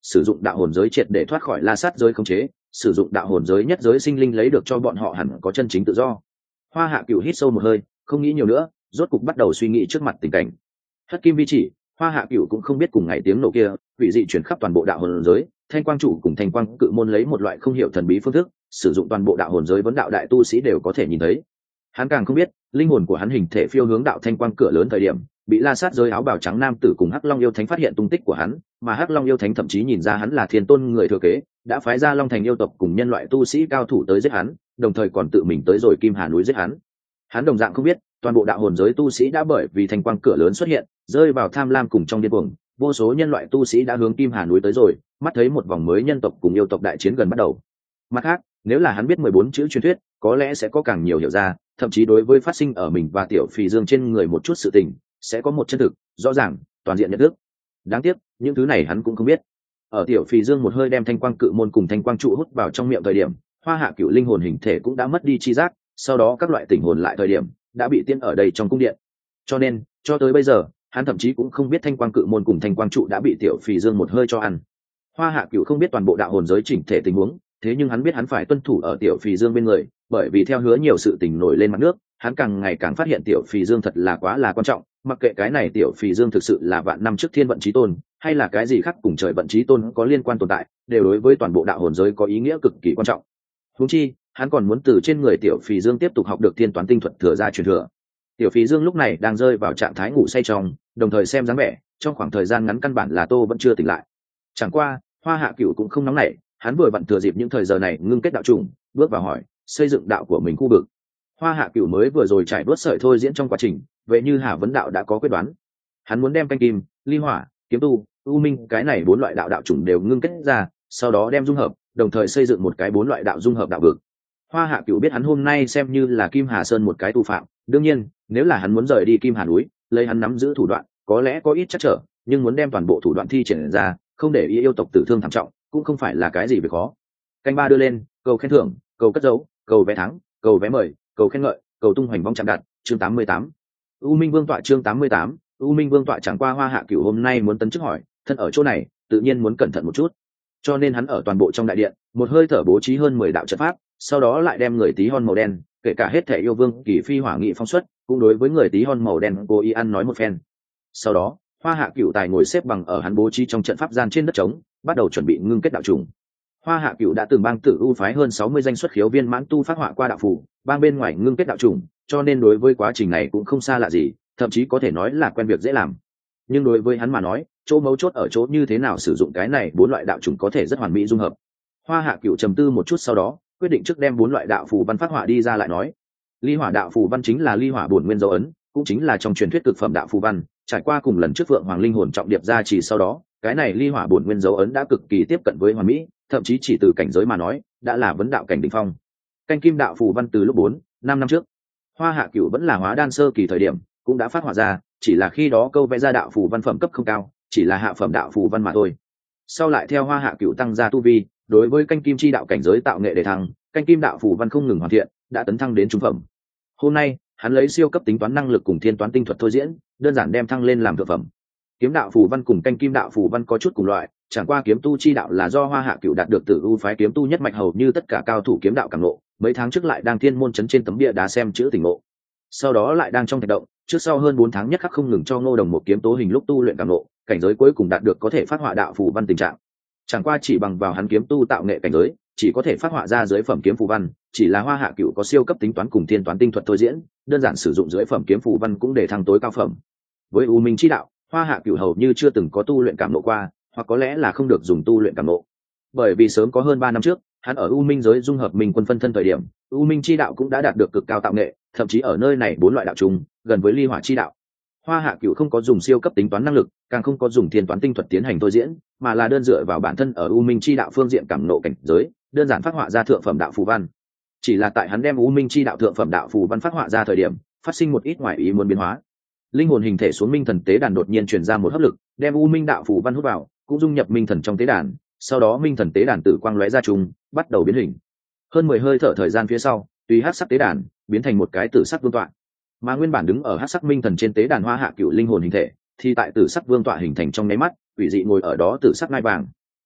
sử dụng đạo hồn giới triệt để thoát khỏi la sát giới khống chế, sử dụng đạo hồn giới nhất giới sinh linh lấy được cho bọn họ hẳn có chân chính tự do. Hoa Hạ Cửu hít sâu một hơi, không nghĩ nhiều nữa, rốt cục bắt đầu suy nghĩ trước mặt tình cảnh. Thất kim vi chỉ, Hoa Hạ Cửu cũng không biết cùng ngày tiếng nổ kia vị dị chuyển khắp toàn bộ đạo hồn giới, thanh quang chủ cùng thanh quang cự môn lấy một loại không hiểu thần bí phương thức sử dụng toàn bộ đạo hồn giới vấn đạo đại tu sĩ đều có thể nhìn thấy. Hắn càng không biết linh hồn của hắn hình thể phiêu hướng đạo thanh quang cửa lớn thời điểm bị la sát giới áo bào trắng nam tử cùng hắc long yêu thánh phát hiện tung tích của hắn, mà hắc long yêu thánh thậm chí nhìn ra hắn là thiên tôn người thừa kế, đã phái ra long thành yêu tộc cùng nhân loại tu sĩ cao thủ tới giết hắn, đồng thời còn tự mình tới rồi Kim Hà núi giết hắn. Hắn đồng dạng không biết toàn bộ đạo hồn giới tu sĩ đã bởi vì thanh quang cửa lớn xuất hiện rơi vào tham lam cùng trong điên cuồng, vô số nhân loại tu sĩ đã hướng Kim Hà núi tới rồi, mắt thấy một vòng mới nhân tộc cùng yêu tộc đại chiến gần bắt đầu. Mặt khác, nếu là hắn biết 14 chữ truyền thuyết, có lẽ sẽ có càng nhiều hiểu ra, thậm chí đối với phát sinh ở mình và Tiểu Phì Dương trên người một chút sự tình, sẽ có một chân thực, rõ ràng, toàn diện nhận thức. Đáng tiếc, những thứ này hắn cũng không biết. Ở Tiểu Phì Dương một hơi đem thanh quang cự môn cùng thanh quang trụ hút vào trong miệng thời điểm, Hoa Hạ Cửu linh hồn hình thể cũng đã mất đi chi giác, sau đó các loại tình hồn lại thời điểm, đã bị tiễn ở đây trong cung điện. Cho nên, cho tới bây giờ, hắn thậm chí cũng không biết thanh quang cự môn cùng thanh quang trụ đã bị Tiểu Phì Dương một hơi cho ăn. Hoa Hạ Cửu không biết toàn bộ đạo hồn giới chỉnh thể tình huống, thế nhưng hắn biết hắn phải tuân thủ ở Tiểu Phì Dương bên người, bởi vì theo hứa nhiều sự tình nổi lên mặt nước, hắn càng ngày càng phát hiện Tiểu Phì Dương thật là quá là quan trọng, mặc kệ cái này Tiểu Phì Dương thực sự là vạn năm trước thiên vận chí tôn, hay là cái gì khác cùng trời vận chí tôn có liên quan tồn tại, đều đối với toàn bộ đạo hồn giới có ý nghĩa cực kỳ quan trọng. Huống chi, hắn còn muốn từ trên người Tiểu Phì Dương tiếp tục học được thiên toán tinh thuật thừa ra truyền thừa. Tiểu Phì Dương lúc này đang rơi vào trạng thái ngủ say trong, đồng thời xem dáng vẻ, trong khoảng thời gian ngắn căn bản là Tô vẫn chưa tỉnh lại. Chẳng qua, Hoa Hạ Cửu cũng không nóng nảy, hắn vừa vặn thừa dịp những thời giờ này ngưng kết đạo trùng, bước vào hỏi, xây dựng đạo của mình khu vực. Hoa Hạ Cửu mới vừa rồi trải đuốt sợi thôi diễn trong quá trình, vậy như Hà Vấn đạo đã có quyết đoán. Hắn muốn đem canh kim, ly hỏa, kiếm tu, u minh cái này 4 loại đạo trùng đều ngưng kết ra, sau đó đem dung hợp, đồng thời xây dựng một cái 4 loại đạo dung hợp đạo vực. Hoa Hạ Cửu biết hắn hôm nay xem như là Kim Hà Sơn một cái tu phạm, đương nhiên, nếu là hắn muốn rời đi Kim Hà núi, lấy hắn nắm giữ thủ đoạn, có lẽ có ít chắc trở, nhưng muốn đem toàn bộ thủ đoạn thi triển ra, không để ý yêu tộc tử thương thảm trọng, cũng không phải là cái gì việc khó. Canh ba đưa lên, cầu khen thưởng, cầu cất dấu, cầu vé thắng, cầu vé mời, cầu khen ngợi, cầu tung hoành vong chạm đặt, chương 88. U Minh Vương tọa chương 88, U Minh Vương tọa chẳng qua Hoa Hạ Cửu hôm nay muốn tấn chức hỏi, thân ở chỗ này, tự nhiên muốn cẩn thận một chút. Cho nên hắn ở toàn bộ trong đại điện, một hơi thở bố trí hơn 10 đạo trận pháp, sau đó lại đem người tí hon màu đen, kể cả hết thể yêu vương kỳ phi hỏa nghị phong xuất, cũng đối với người tí hon màu đen cố ý ăn nói một phen. Sau đó, Hoa Hạ Cửu tài ngồi xếp bằng ở hắn bố trí trong trận pháp gian trên đất trống, bắt đầu chuẩn bị ngưng kết đạo trùng. Hoa Hạ Cửu đã từng bang Tử U phái hơn 60 danh xuất khiếu viên mãn tu phát họa qua đạo phù, bang bên ngoài ngưng kết đạo trùng, cho nên đối với quá trình này cũng không xa lạ gì, thậm chí có thể nói là quen việc dễ làm. Nhưng đối với hắn mà nói, chỗ mấu chốt ở chỗ như thế nào sử dụng cái này 4 loại đạo trùng có thể rất hoàn mỹ dung hợp. Hoa Hạ Cửu trầm tư một chút sau đó, quyết định trước đem 4 loại đạo phù văn phát họa đi ra lại nói. Ly hỏa đạo phù văn chính là ly hỏa bổn nguyên dấu ấn, cũng chính là trong truyền thuyết cực phẩm đạo phù văn, trải qua cùng lần trước Phượng Hoàng linh hồn trọng điệp ra chỉ sau đó, cái này ly hỏa bổn nguyên dấu ấn đã cực kỳ tiếp cận với hoàn mỹ, thậm chí chỉ từ cảnh giới mà nói, đã là vấn đạo cảnh đỉnh phong. Canh kim đạo phù văn từ lúc 4, 5 năm trước, Hoa Hạ Cửu vẫn là hóa đan sơ kỳ thời điểm, cũng đã phát họa ra, chỉ là khi đó câu vẽ ra đạo phù văn phẩm cấp không cao, chỉ là hạ phẩm đạo phù văn mà thôi. Sau lại theo Hoa Hạ Cửu tăng gia tu vi, đối với canh kim chi đạo cảnh giới tạo nghệ đề thăng, canh kim đạo phù văn không ngừng hoàn thiện, đã tấn thăng đến trung phẩm. Hôm nay, hắn lấy siêu cấp tính toán năng lực cùng thiên toán tinh thuật thôi diễn, đơn giản đem thăng lên làm thượng phẩm. Kiếm đạo phù văn cùng canh kim đạo phù văn có chút cùng loại, chẳng qua kiếm tu chi đạo là do Hoa Hạ Cửu đạt được từ ưu phái kiếm tu nhất mạch hầu như tất cả cao thủ kiếm đạo cảm ngộ, mấy tháng trước lại đang thiên môn trấn trên tấm bia đá xem chữ tỉnh ngộ. Sau đó lại đang trong thạch động, trước sau hơn 4 tháng nhất khắc không ngừng cho Ngô Đồng một kiếm tố hình lúc tu luyện cảm ngộ, cảnh giới cuối cùng đạt được có thể phát họa đạo phù văn tình trạng. Chẳng qua chỉ bằng vào hắn kiếm tu tạo nghệ cảnh giới, chỉ có thể phát họa ra dưới phẩm kiếm phù văn, chỉ là Hoa Hạ Cửu có siêu cấp tính toán cùng thiên toán tinh thuật thôi diễn, đơn giản sử dụng dưới phẩm kiếm phù văn cũng để thăng tối cao phẩm. Với U Minh chi đạo, Hoa Hạ Cửu hầu như chưa từng có tu luyện cảm ngộ qua, hoặc có lẽ là không được dùng tu luyện cảm ngộ. Bởi vì sớm có hơn 3 năm trước, hắn ở U Minh giới dung hợp Minh Quân phân thân thời điểm, U Minh chi đạo cũng đã đạt được cực cao tạo nghệ, thậm chí ở nơi này 4 loại đạo trùng, gần với ly hỏa chi đạo. Hoa Hạ Cửu không có dùng siêu cấp tính toán năng lực, càng không có dùng thiên toán tinh thuật tiến hành thôi diễn, mà là đơn dựa vào bản thân ở U Minh chi đạo phương diện cảm ngộ cảnh giới, đơn giản phát họa ra thượng phẩm đạo phù văn. Chỉ là tại hắn đem U Minh chi đạo thượng phẩm đạo phù văn phát họa ra thời điểm, phát sinh một ít ngoại ý muốn biến hóa. Linh hồn hình thể xuống Minh Thần tế đàn đột nhiên truyền ra một hấp lực, đem U Minh đạo phù văn hút vào, cũng dung nhập Minh Thần trong tế đàn, sau đó Minh Thần tế đàn tử quang lóe ra trùng, bắt đầu biến hình. Hơn 10 hơi thở thời gian phía sau, tùy hắc sắc tế đàn biến thành một cái tử sắc vương tọa. Mà nguyên bản đứng ở hắc sắc Minh Thần trên tế đàn Hoa Hạ Cửu linh hồn hình thể, thì tại tử sắc vương tọa hình thành trong nháy mắt, quỷ dị ngồi ở đó tử sắc ngai vàng.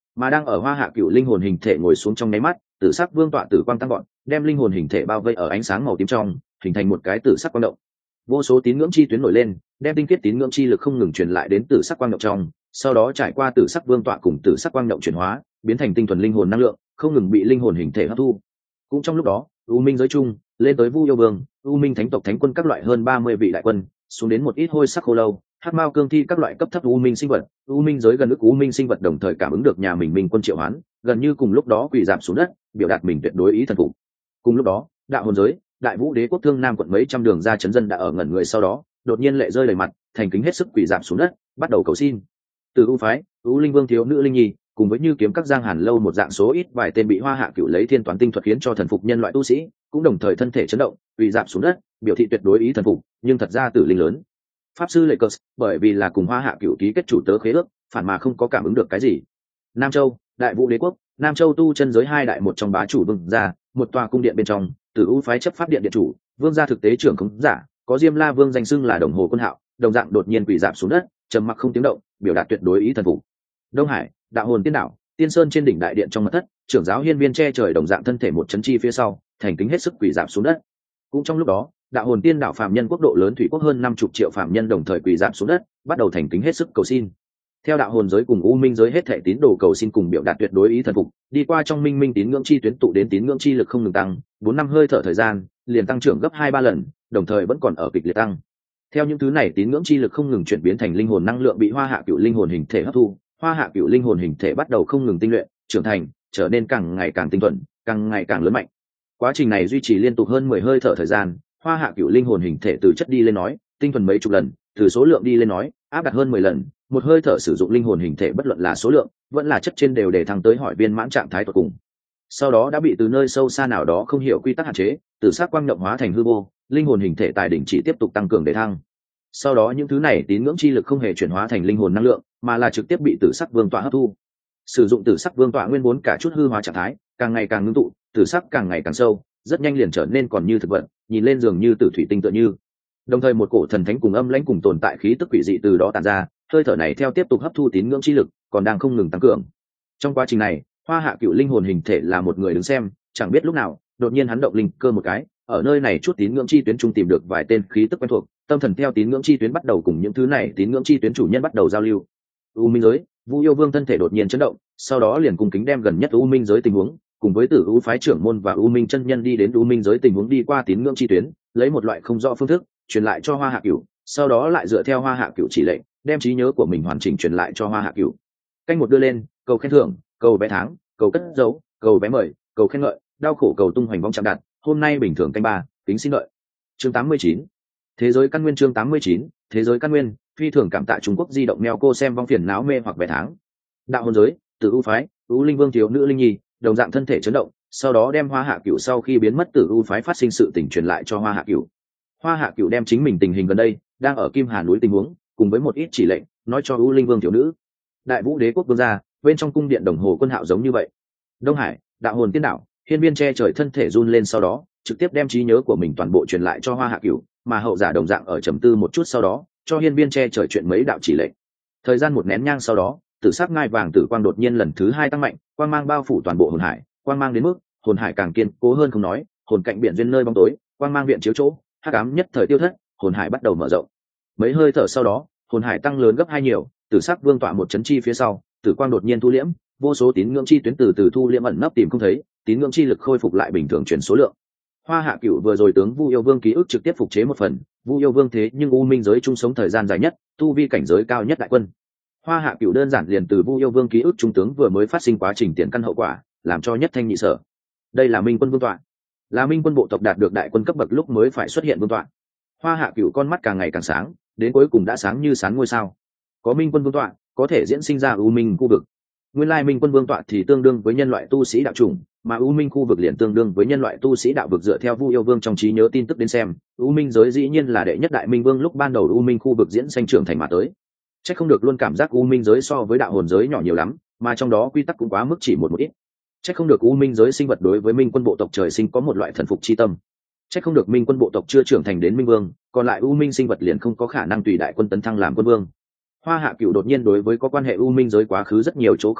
Mà đang ở Hoa Hạ Cựu linh hồn hình thể ngồi xuống trong nháy mắt, tử sắc vương tọa tử quang tăng gọn, đem linh hồn hình thể bao vây ở ánh sáng màu tím trong, hình thành một cái tử sắc quang động. Vô số tín ngưỡng chi tuyến nổi lên, đem tinh khiết tín ngưỡng chi lực không ngừng truyền lại đến tử sắc quang động trong, sau đó trải qua tử sắc vương tọa cùng tử sắc quang động chuyển hóa, biến thành tinh thuần linh hồn năng lượng, không ngừng bị linh hồn hình thể hấp thu. Cũng trong lúc đó, U Minh giới chung, lên tới Vu Yêu Vương, U Minh Thánh tộc thánh quân các loại hơn 30 vị đại quân, xuống đến một ít hôi sắc khô lâu, hắc mao cương thi các loại cấp thấp U Minh sinh vật, U Minh giới gần ức U Minh sinh vật đồng thời cảm ứng được nhà mình Minh quân triệu hoán, gần như cùng lúc đó quỳ rạp xuống đất, biểu đạt mình tuyệt đối ý thần phục. Cùng lúc đó, đạo hồn giới, Đại Vũ Đế quốc Thương Nam quận mấy trăm đường ra chấn dân đã ở ngẩn người sau đó, đột nhiên lệ rơi đầy mặt, thành kính hết sức quỳ rạp xuống đất, bắt đầu cầu xin. Từ U phái, U Linh Vương thiếu nữ Linh Nhi, cùng với như kiếm các giang hàn lâu một dạng số ít vài tên bị Hoa Hạ Cựu lấy thiên toán tinh thuật khiến cho thần phục nhân loại tu sĩ, cũng đồng thời thân thể chấn động, quỳ rạp xuống đất, biểu thị tuyệt đối ý thần phục, nhưng thật ra tử linh lớn. Pháp sư Lệ Cờ, bởi vì là cùng Hoa Hạ Cựu ký kết chủ tớ khế ước, phản mà không có cảm ứng được cái gì. Nam Châu, Đại Vũ Đế quốc, Nam Châu tu chân giới hai đại một trong bá chủ vương gia, một tòa cung điện bên trong, Tử U phái chấp pháp điện điện chủ, vương gia thực tế trưởng khống giả, có Diêm La Vương danh xưng là Đồng Hồ Quân Hạo, đồng dạng đột nhiên quỳ rạp xuống đất, trầm mặc không tiếng động, biểu đạt tuyệt đối ý thần phục. Đông Hải, Đạo Hồn Tiên đảo, Tiên Sơn trên đỉnh đại điện trong mật thất, trưởng giáo hiên viên che trời đồng dạng thân thể một chấn chi phía sau, thành kính hết sức quỳ rạp xuống đất. Cũng trong lúc đó, Đạo Hồn Tiên đảo phàm nhân quốc độ lớn thủy quốc hơn 50 triệu phàm nhân đồng thời quỳ rạp xuống đất, bắt đầu thành kính hết sức cầu xin. Theo đạo hồn giới cùng U Minh giới hết thảy tín đồ cầu xin cùng biểu đạt tuyệt đối ý thần phục, đi qua trong minh minh tín ngưỡng chi tuyến tụ đến tín ngưỡng chi lực không ngừng tăng, 4 năm hơi thở thời gian, liền tăng trưởng gấp 2-3 lần, đồng thời vẫn còn ở kịch liệt tăng. Theo những thứ này tín ngưỡng chi lực không ngừng chuyển biến thành linh hồn năng lượng bị Hoa Hạ Cựu linh hồn hình thể hấp thu, Hoa Hạ Cựu linh hồn hình thể bắt đầu không ngừng tinh luyện, trưởng thành, trở nên càng ngày càng tinh thuần, càng ngày càng lớn mạnh. Quá trình này duy trì liên tục hơn 10 hơi thở thời gian, Hoa Hạ Cựu linh hồn hình thể từ chất đi lên nói, tinh thuần mấy chục lần, từ số lượng đi lên nói, áp đặt hơn 10 lần, một hơi thở sử dụng linh hồn hình thể bất luận là số lượng, vẫn là chất trên đều để thăng tới hỏi viên mãn trạng thái tột cùng. Sau đó đã bị từ nơi sâu xa nào đó không hiểu quy tắc hạn chế, từ sắc quang động hóa thành hư vô, linh hồn hình thể tài đỉnh chỉ tiếp tục tăng cường để thăng. Sau đó những thứ này tín ngưỡng chi lực không hề chuyển hóa thành linh hồn năng lượng, mà là trực tiếp bị tử sắc vương tọa hấp thu. Sử dụng tử sắc vương tọa nguyên vốn cả chút hư hóa trạng thái, càng ngày càng ngưng tụ, tử sắc càng ngày càng sâu, rất nhanh liền trở nên còn như thực vật, nhìn lên dường như tử thủy tinh tựa như. Đồng thời một cổ thần thánh cùng âm lãnh cùng tồn tại khí tức quỷ dị từ đó tản ra, hơi thở này theo tiếp tục hấp thu tín ngưỡng chi lực, còn đang không ngừng tăng cường. Trong quá trình này, Hoa Hạ Cựu linh hồn hình thể là một người đứng xem, chẳng biết lúc nào, đột nhiên hắn động linh cơ một cái, ở nơi này chút tín ngưỡng chi tuyến trung tìm được vài tên khí tức quen thuộc, tâm thần theo tín ngưỡng chi tuyến bắt đầu cùng những thứ này tín ngưỡng chi tuyến chủ nhân bắt đầu giao lưu. U Minh giới, Vu Yêu Vương thân thể đột nhiên chấn động, sau đó liền cung kính đem gần nhất U Minh giới tình huống, cùng với Tử U phái trưởng môn và U Minh chân nhân đi đến U Minh giới tình huống đi qua tín ngưỡng chi tuyến, lấy một loại không rõ phương thức truyền lại cho Hoa Hạ Cựu, sau đó lại dựa theo Hoa Hạ Cựu chỉ lệnh, đem trí nhớ của mình hoàn chỉnh truyền lại cho Hoa Hạ Cựu. Canh một đưa lên, cầu khen thưởng, cầu vé tháng, cầu cất dấu, cầu vé mời, cầu khen ngợi, đau khổ cầu tung hoành vong chạm đặt, hôm nay bình thường canh 3, kính xin lợi. Chương 89. Thế giới căn nguyên chương 89, thế giới căn nguyên, phi thường cảm tạ Trung Quốc di động meo cô xem vong phiền não mê hoặc vé tháng. Đạo hồn giới, Tử U phái, U Linh Vương thiếu nữ Linh Nhi, đồng dạng thân thể chấn động, sau đó đem Hoa Hạ Cựu sau khi biến mất Tử U phái phát sinh sự tình truyền lại cho Hoa Hạ Cựu. Hoa Hạ Cựu đem chính mình tình hình gần đây, đang ở Kim Hà núi tình huống, cùng với một ít chỉ lệnh, nói cho U Linh Vương thiếu nữ. Đại Vũ Đế quốc vương gia, bên trong cung điện Đồng Hồ Quân Hạo giống như vậy. Đông Hải, Đạo Hồn Tiên đảo, hiên viên che trời thân thể run lên sau đó, trực tiếp đem trí nhớ của mình toàn bộ truyền lại cho Hoa Hạ Cựu, mà hậu giả đồng dạng ở trầm tư một chút sau đó, cho hiên viên che trời chuyện mấy đạo chỉ lệnh. Thời gian một nén nhang sau đó, tử sắc ngai vàng tử quang đột nhiên lần thứ 2 tăng mạnh, quang mang bao phủ toàn bộ hồn hải, quang mang đến mức hồn hải càng kiên cố hơn không nói, hồn cạnh biển duyên nơi bóng tối, quang mang viện chiếu chỗ, hắc ám nhất thời tiêu thất, hồn hải bắt đầu mở rộng. Mấy hơi thở sau đó, hồn hải tăng lớn gấp 2 nhiều, tử sắc vương tọa một chấn chi phía sau, tử quang đột nhiên thu liễm, vô số tín ngưỡng chi tuyến từ từ thu liễm ẩn nấp tìm không thấy, tín ngưỡng chi lực khôi phục lại bình thường chuyển số lượng. Hoa Hạ Cựu vừa rồi tướng Vu Yêu Vương ký ức trực tiếp phục chế một phần, Vu Yêu Vương thế nhưng U Minh giới chung sống thời gian dài nhất, tu vi cảnh giới cao nhất đại quân. Hoa Hạ Cựu đơn giản liền từ Vu Yêu Vương ký ức trung tướng vừa mới phát sinh quá trình tiền căn hậu quả, làm cho nhất thanh nhị sở. Đây là Minh quân vương tọa, là Minh quân bộ tộc đạt được đại quân cấp bậc lúc mới phải xuất hiện vương tọa. Hoa Hạ Cựu con mắt càng ngày càng sáng, đến cuối cùng đã sáng như sáng ngôi sao. Có Minh quân vương tọa, có thể diễn sinh ra U Minh khu vực. Nguyên lai Minh quân vương tọa thì tương đương với nhân loại tu sĩ đạo chủng, mà U Minh khu vực liền tương đương với nhân loại tu sĩ đạo vực dựa theo Vu Yêu Vương trong trí nhớ tin tức đến xem, U Minh giới dĩ nhiên là đệ nhất đại minh vương lúc ban đầu U Minh khu vực diễn sinh trưởng thành mà tới. Chắc không được luôn cảm giác U Minh giới so với đạo hồn giới nhỏ nhiều lắm, mà trong đó quy tắc cũng quá mức chỉ một ít. Chắc không được U Minh giới sinh vật đối với Minh quân bộ tộc trời sinh có một loại thần phục chi tâm. Chắc không được Minh quân bộ tộc chưa trưởng thành đến minh vương, còn lại U Minh sinh vật liền không có khả năng tùy đại quân tấn thăng làm quân vương. Hoa Hạ Cựu đột nhiên đối với có quan hệ U Minh giới quá khứ rất nhiều chỗ không rõ,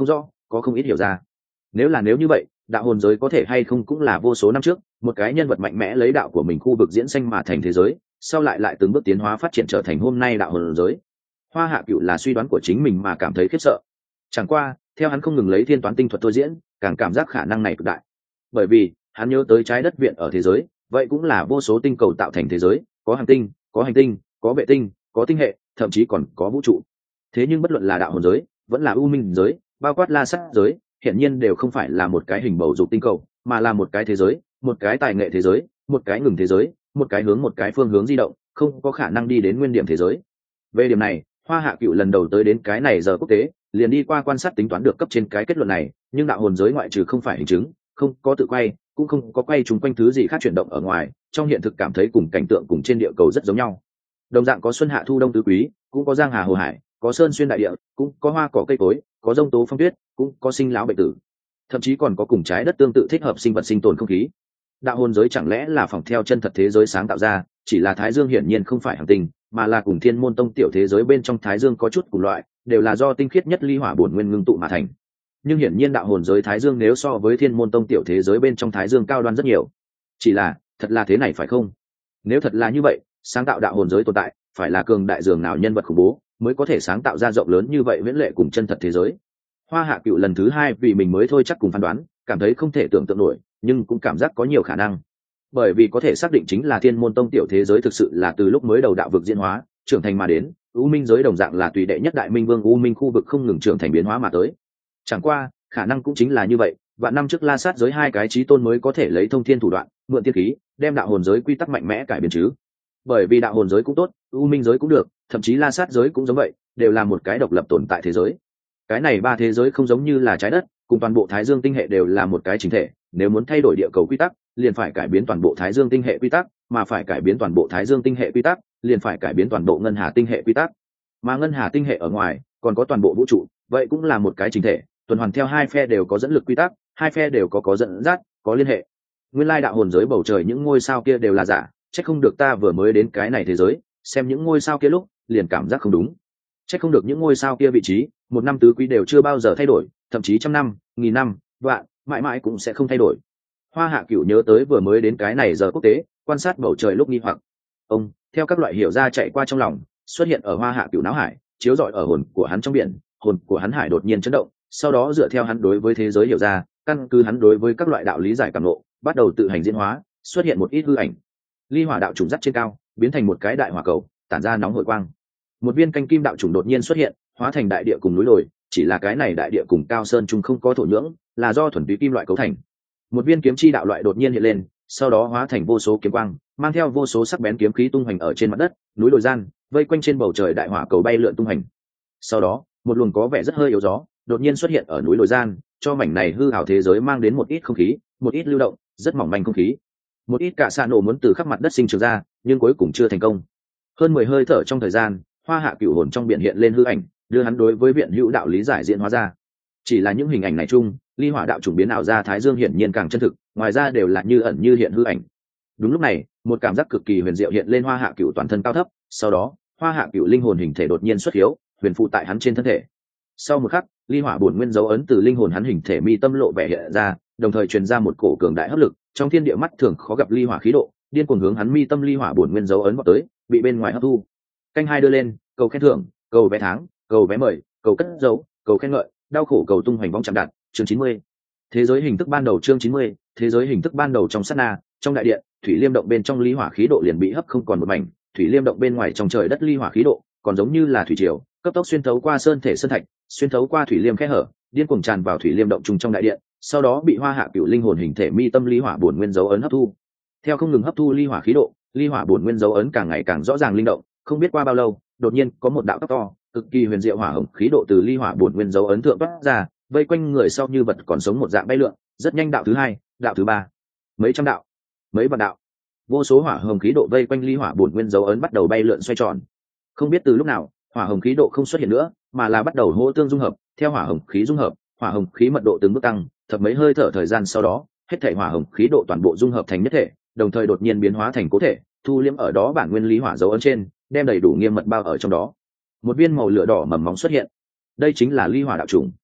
có không ít hiểu ra. Nếu như vậy, đạo hồn giới có thể hay không cũng là vô số năm trước một cái nhân vật mạnh mẽ lấy đạo của mình khu vực diễn sinh mà thành thế giới, sau lại từng bước tiến hóa phát triển trở thành hôm nay đạo hồn giới. Hoa Hạ Cựu là suy đoán của chính mình mà cảm thấy khiếp sợ. Chẳng qua theo hắn không ngừng lấy thiên toán tinh thuật thôi diễn, càng cảm giác khả năng này cực đại. Bởi vì hắn nhớ tới trái đất viện ở thế giới, vậy cũng là vô số tinh cầu tạo thành thế giới, có hành tinh, có hành tinh, có vệ tinh, có tinh hệ, thậm chí còn có vũ trụ. Thế nhưng bất luận là đạo hồn giới vẫn là u minh giới, bao quát la sát giới, hiển nhiên đều không phải là một cái hình bầu dục tinh cầu, mà là một cái thế giới, một cái tài nghệ thế giới, một cái ngừng thế giới, một cái hướng một cái phương hướng di động, không có khả năng đi đến nguyên điểm thế giới. Về điểm này, Hoa Hạ Cựu lần đầu tới đến cái này giờ quốc tế, liền đi qua quan sát tính toán được cấp trên cái kết luận này, nhưng đạo hồn giới ngoại trừ không phải hình chứng, không có tự quay, cũng không có quay chúng quanh thứ gì khác chuyển động ở ngoài, trong hiện thực cảm thấy cùng cảnh tượng cùng trên địa cầu rất giống nhau. Đồng dạng có xuân hạ thu đông tứ quý, cũng có giang hà hồ hải, có sơn xuyên đại địa, cũng có hoa cỏ cây cối, có giông tố phong tuyết, cũng có sinh lão bệnh tử, thậm chí còn có cùng trái đất tương tự thích hợp sinh vật sinh tồn không khí. Đạo hồn giới chẳng lẽ là phỏng theo chân thật thế giới sáng tạo ra, chỉ là Thái Dương hiển nhiên không phải hành tinh, mà là cùng Thiên Môn Tông tiểu thế giới bên trong Thái Dương có chút cùng loại, đều là do tinh khiết nhất ly hỏa bổn nguyên ngưng tụ mà thành. Nhưng hiển nhiên đạo hồn giới Thái Dương nếu so với Thiên Môn Tông tiểu thế giới bên trong Thái Dương cao đoan rất nhiều. Chỉ là, thật là thế này phải không? Nếu thật là như vậy, sáng tạo đạo hồn giới tồn tại, phải là cường đại dường nào nhân vật khủng bố, mới có thể sáng tạo ra rộng lớn như vậy viễn lệ cùng chân thật thế giới. Hoa Hạ Cựu lần thứ hai vì mình mới thôi chắc cùng phán đoán, cảm thấy không thể tưởng tượng nổi, nhưng cũng cảm giác có nhiều khả năng. Bởi vì có thể xác định chính là Thiên Môn Tông tiểu thế giới thực sự là từ lúc mới đầu đạo vực diễn hóa, trưởng thành mà đến, U Minh giới đồng dạng là tùy đệ nhất đại minh vương U Minh khu vực không ngừng trưởng thành biến hóa mà tới. Chẳng qua, khả năng cũng chính là như vậy, vạn năm trước La Sát giới hai cái chí tôn mới có thể lấy thông thiên thủ đoạn, mượn tiên khí, đem đạo hồn giới quy tắc mạnh mẽ cải biến chứ. Bởi vì đạo hồn giới cũng tốt, U Minh giới cũng được, thậm chí La Sát giới cũng giống vậy, đều là một cái độc lập tồn tại thế giới. Cái này ba thế giới không giống như là trái đất, cùng toàn bộ Thái Dương tinh hệ đều là một cái chính thể, nếu muốn thay đổi địa cầu quy tắc, liền phải cải biến toàn bộ Thái Dương tinh hệ quy tắc, mà phải cải biến toàn bộ Thái Dương tinh hệ quy tắc, liền phải cải biến toàn bộ Ngân Hà tinh hệ quy tắc. Mà Ngân Hà tinh hệ ở ngoài, còn có toàn bộ vũ trụ, vậy cũng là một cái chính thể, tuần hoàn theo hai phe đều có dẫn lực quy tắc, hai phe đều có dẫn dắt, có liên hệ. Nguyên lai đạo hồn giới bầu trời những ngôi sao kia đều là giả, chắc không được ta vừa mới đến cái này thế giới, xem những ngôi sao kia lúc, liền cảm giác không đúng. Chắc không được những ngôi sao kia vị trí, một năm tứ quý đều chưa bao giờ thay đổi, thậm chí trăm năm, nghìn năm, vạn, mãi mãi cũng sẽ không thay đổi. Hoa Hạ Cựu nhớ tới vừa mới đến cái này giờ quốc tế, quan sát bầu trời lúc nghi hoặc. Ông, theo các loại hiểu ra chạy qua trong lòng, xuất hiện ở Hoa Hạ Cựu não hải, chiếu rọi ở hồn của hắn trong biển, hồn của hắn hải đột nhiên chấn động, sau đó dựa theo hắn đối với thế giới hiểu ra, căn cứ hắn đối với các loại đạo lý giải cảm ngộ, bắt đầu tự hành diễn hóa, xuất hiện một ít hư ảnh. Ly hỏa đạo trùng dắt trên cao, biến thành một cái đại hỏa cầu, tản ra nóng hổi quang. Một viên canh kim đạo trùng đột nhiên xuất hiện, hóa thành đại địa cùng núi đồi, chỉ là cái này đại địa cùng cao sơn chung không có thổ nhưỡng, là do thuần túy kim loại cấu thành. Một viên kiếm chi đạo loại đột nhiên hiện lên, sau đó hóa thành vô số kiếm quang, mang theo vô số sắc bén kiếm khí tung hoành ở trên mặt đất, núi đồi gian, vây quanh trên bầu trời đại hỏa cầu bay lượn tung hành. Sau đó, một luồng có vẻ rất hơi yếu gió, đột nhiên xuất hiện ở núi đồi gian, cho mảnh này hư ảo thế giới mang đến một ít không khí, một ít lưu động, rất mỏng manh không khí. Một ít cả xạ nổ muốn từ khắp mặt đất sinh trưởng ra, nhưng cuối cùng chưa thành công. Hơn 10 hơi thở trong thời gian, Hoa Hạ Cựu hồn trong biển hiện lên hư ảnh, đưa hắn đối với viện hữu đạo lý giải diễn hóa ra. Chỉ là những hình ảnh này chung, ly hỏa đạo trùng biến ảo ra Thái Dương hiển nhiên càng chân thực, ngoài ra đều là như ẩn như hiện hư ảnh. Đúng lúc này, một cảm giác cực kỳ huyền diệu hiện lên Hoa Hạ Cựu toàn thân cao thấp, sau đó, Hoa Hạ Cựu linh hồn hình thể đột nhiên xuất hiếu, huyền phụ tại hắn trên thân thể. Sau một khắc, ly hỏa bổn nguyên dấu ấn từ linh hồn hắn hình thể mi tâm lộ vẻ hiện ra, đồng thời truyền ra một cổ cường đại hấp lực, trong thiên địa mắt thường khó gặp ly hỏa khí độ, điên cuồng hướng hắn mi tâm ly hỏa bổn nguyên dấu ấn vào tới, bị bên ngoài hấp thu. Canh hai đưa lên, cầu khen thưởng, cầu vé tháng, cầu vé mời, cầu cất dấu, cầu khen ngợi, đau khổ cầu tung hoành vong chạm đạt, chương 90. Thế giới hình thức ban đầu chương 90, thế giới hình thức ban đầu trong sát na, trong đại điện, thủy liêm động bên trong ly hỏa khí độ liền bị hấp không còn một mảnh, thủy liêm động bên ngoài trong trời đất ly hỏa khí độ, còn giống như là thủy triều, cấp tốc xuyên thấu qua sơn thể sơn thạch, xuyên thấu qua thủy liêm khe hở, điên cuồng tràn vào thủy liêm động trung trong đại điện, sau đó bị Hoa Hạ Cựu linh hồn hình thể mi tâm ly hỏa bổn nguyên dấu ấn hấp thu. Theo không ngừng hấp thu ly hỏa khí độ, ly hỏa bổn nguyên dấu ấn càng ngày càng rõ ràng linh động, không biết qua bao lâu, đột nhiên có một đạo tóc to, cực kỳ huyền diệu hỏa hồng khí độ từ ly hỏa bổn nguyên dấu ấn thượng toát ra, vây quanh người sau như vật còn sống một dạng bay lượn, rất nhanh đạo thứ hai, đạo thứ ba, mấy trăm đạo, mấy vạn đạo, vô số hỏa hồng khí độ vây quanh ly hỏa bổn nguyên dấu ấn bắt đầu bay lượn xoay tròn. Không biết từ lúc nào, hỏa hồng khí độ không xuất hiện nữa, mà là bắt đầu hỗ tương dung hợp, theo hỏa hồng khí dung hợp, hỏa hồng khí mật độ từng bước tăng, thập mấy hơi thở thời gian sau đó, hết thảy hỏa hồng khí độ toàn bộ dung hợp thành nhất thể, đồng thời đột nhiên biến hóa thành cố thể, thu liễm ở đó bản nguyên lý hỏa dấu ấn trên, đem đầy đủ nghiêm mật bao ở trong đó. Một viên màu lửa đỏ mầm móng xuất hiện. Đây chính là ly hỏa đạo trùng.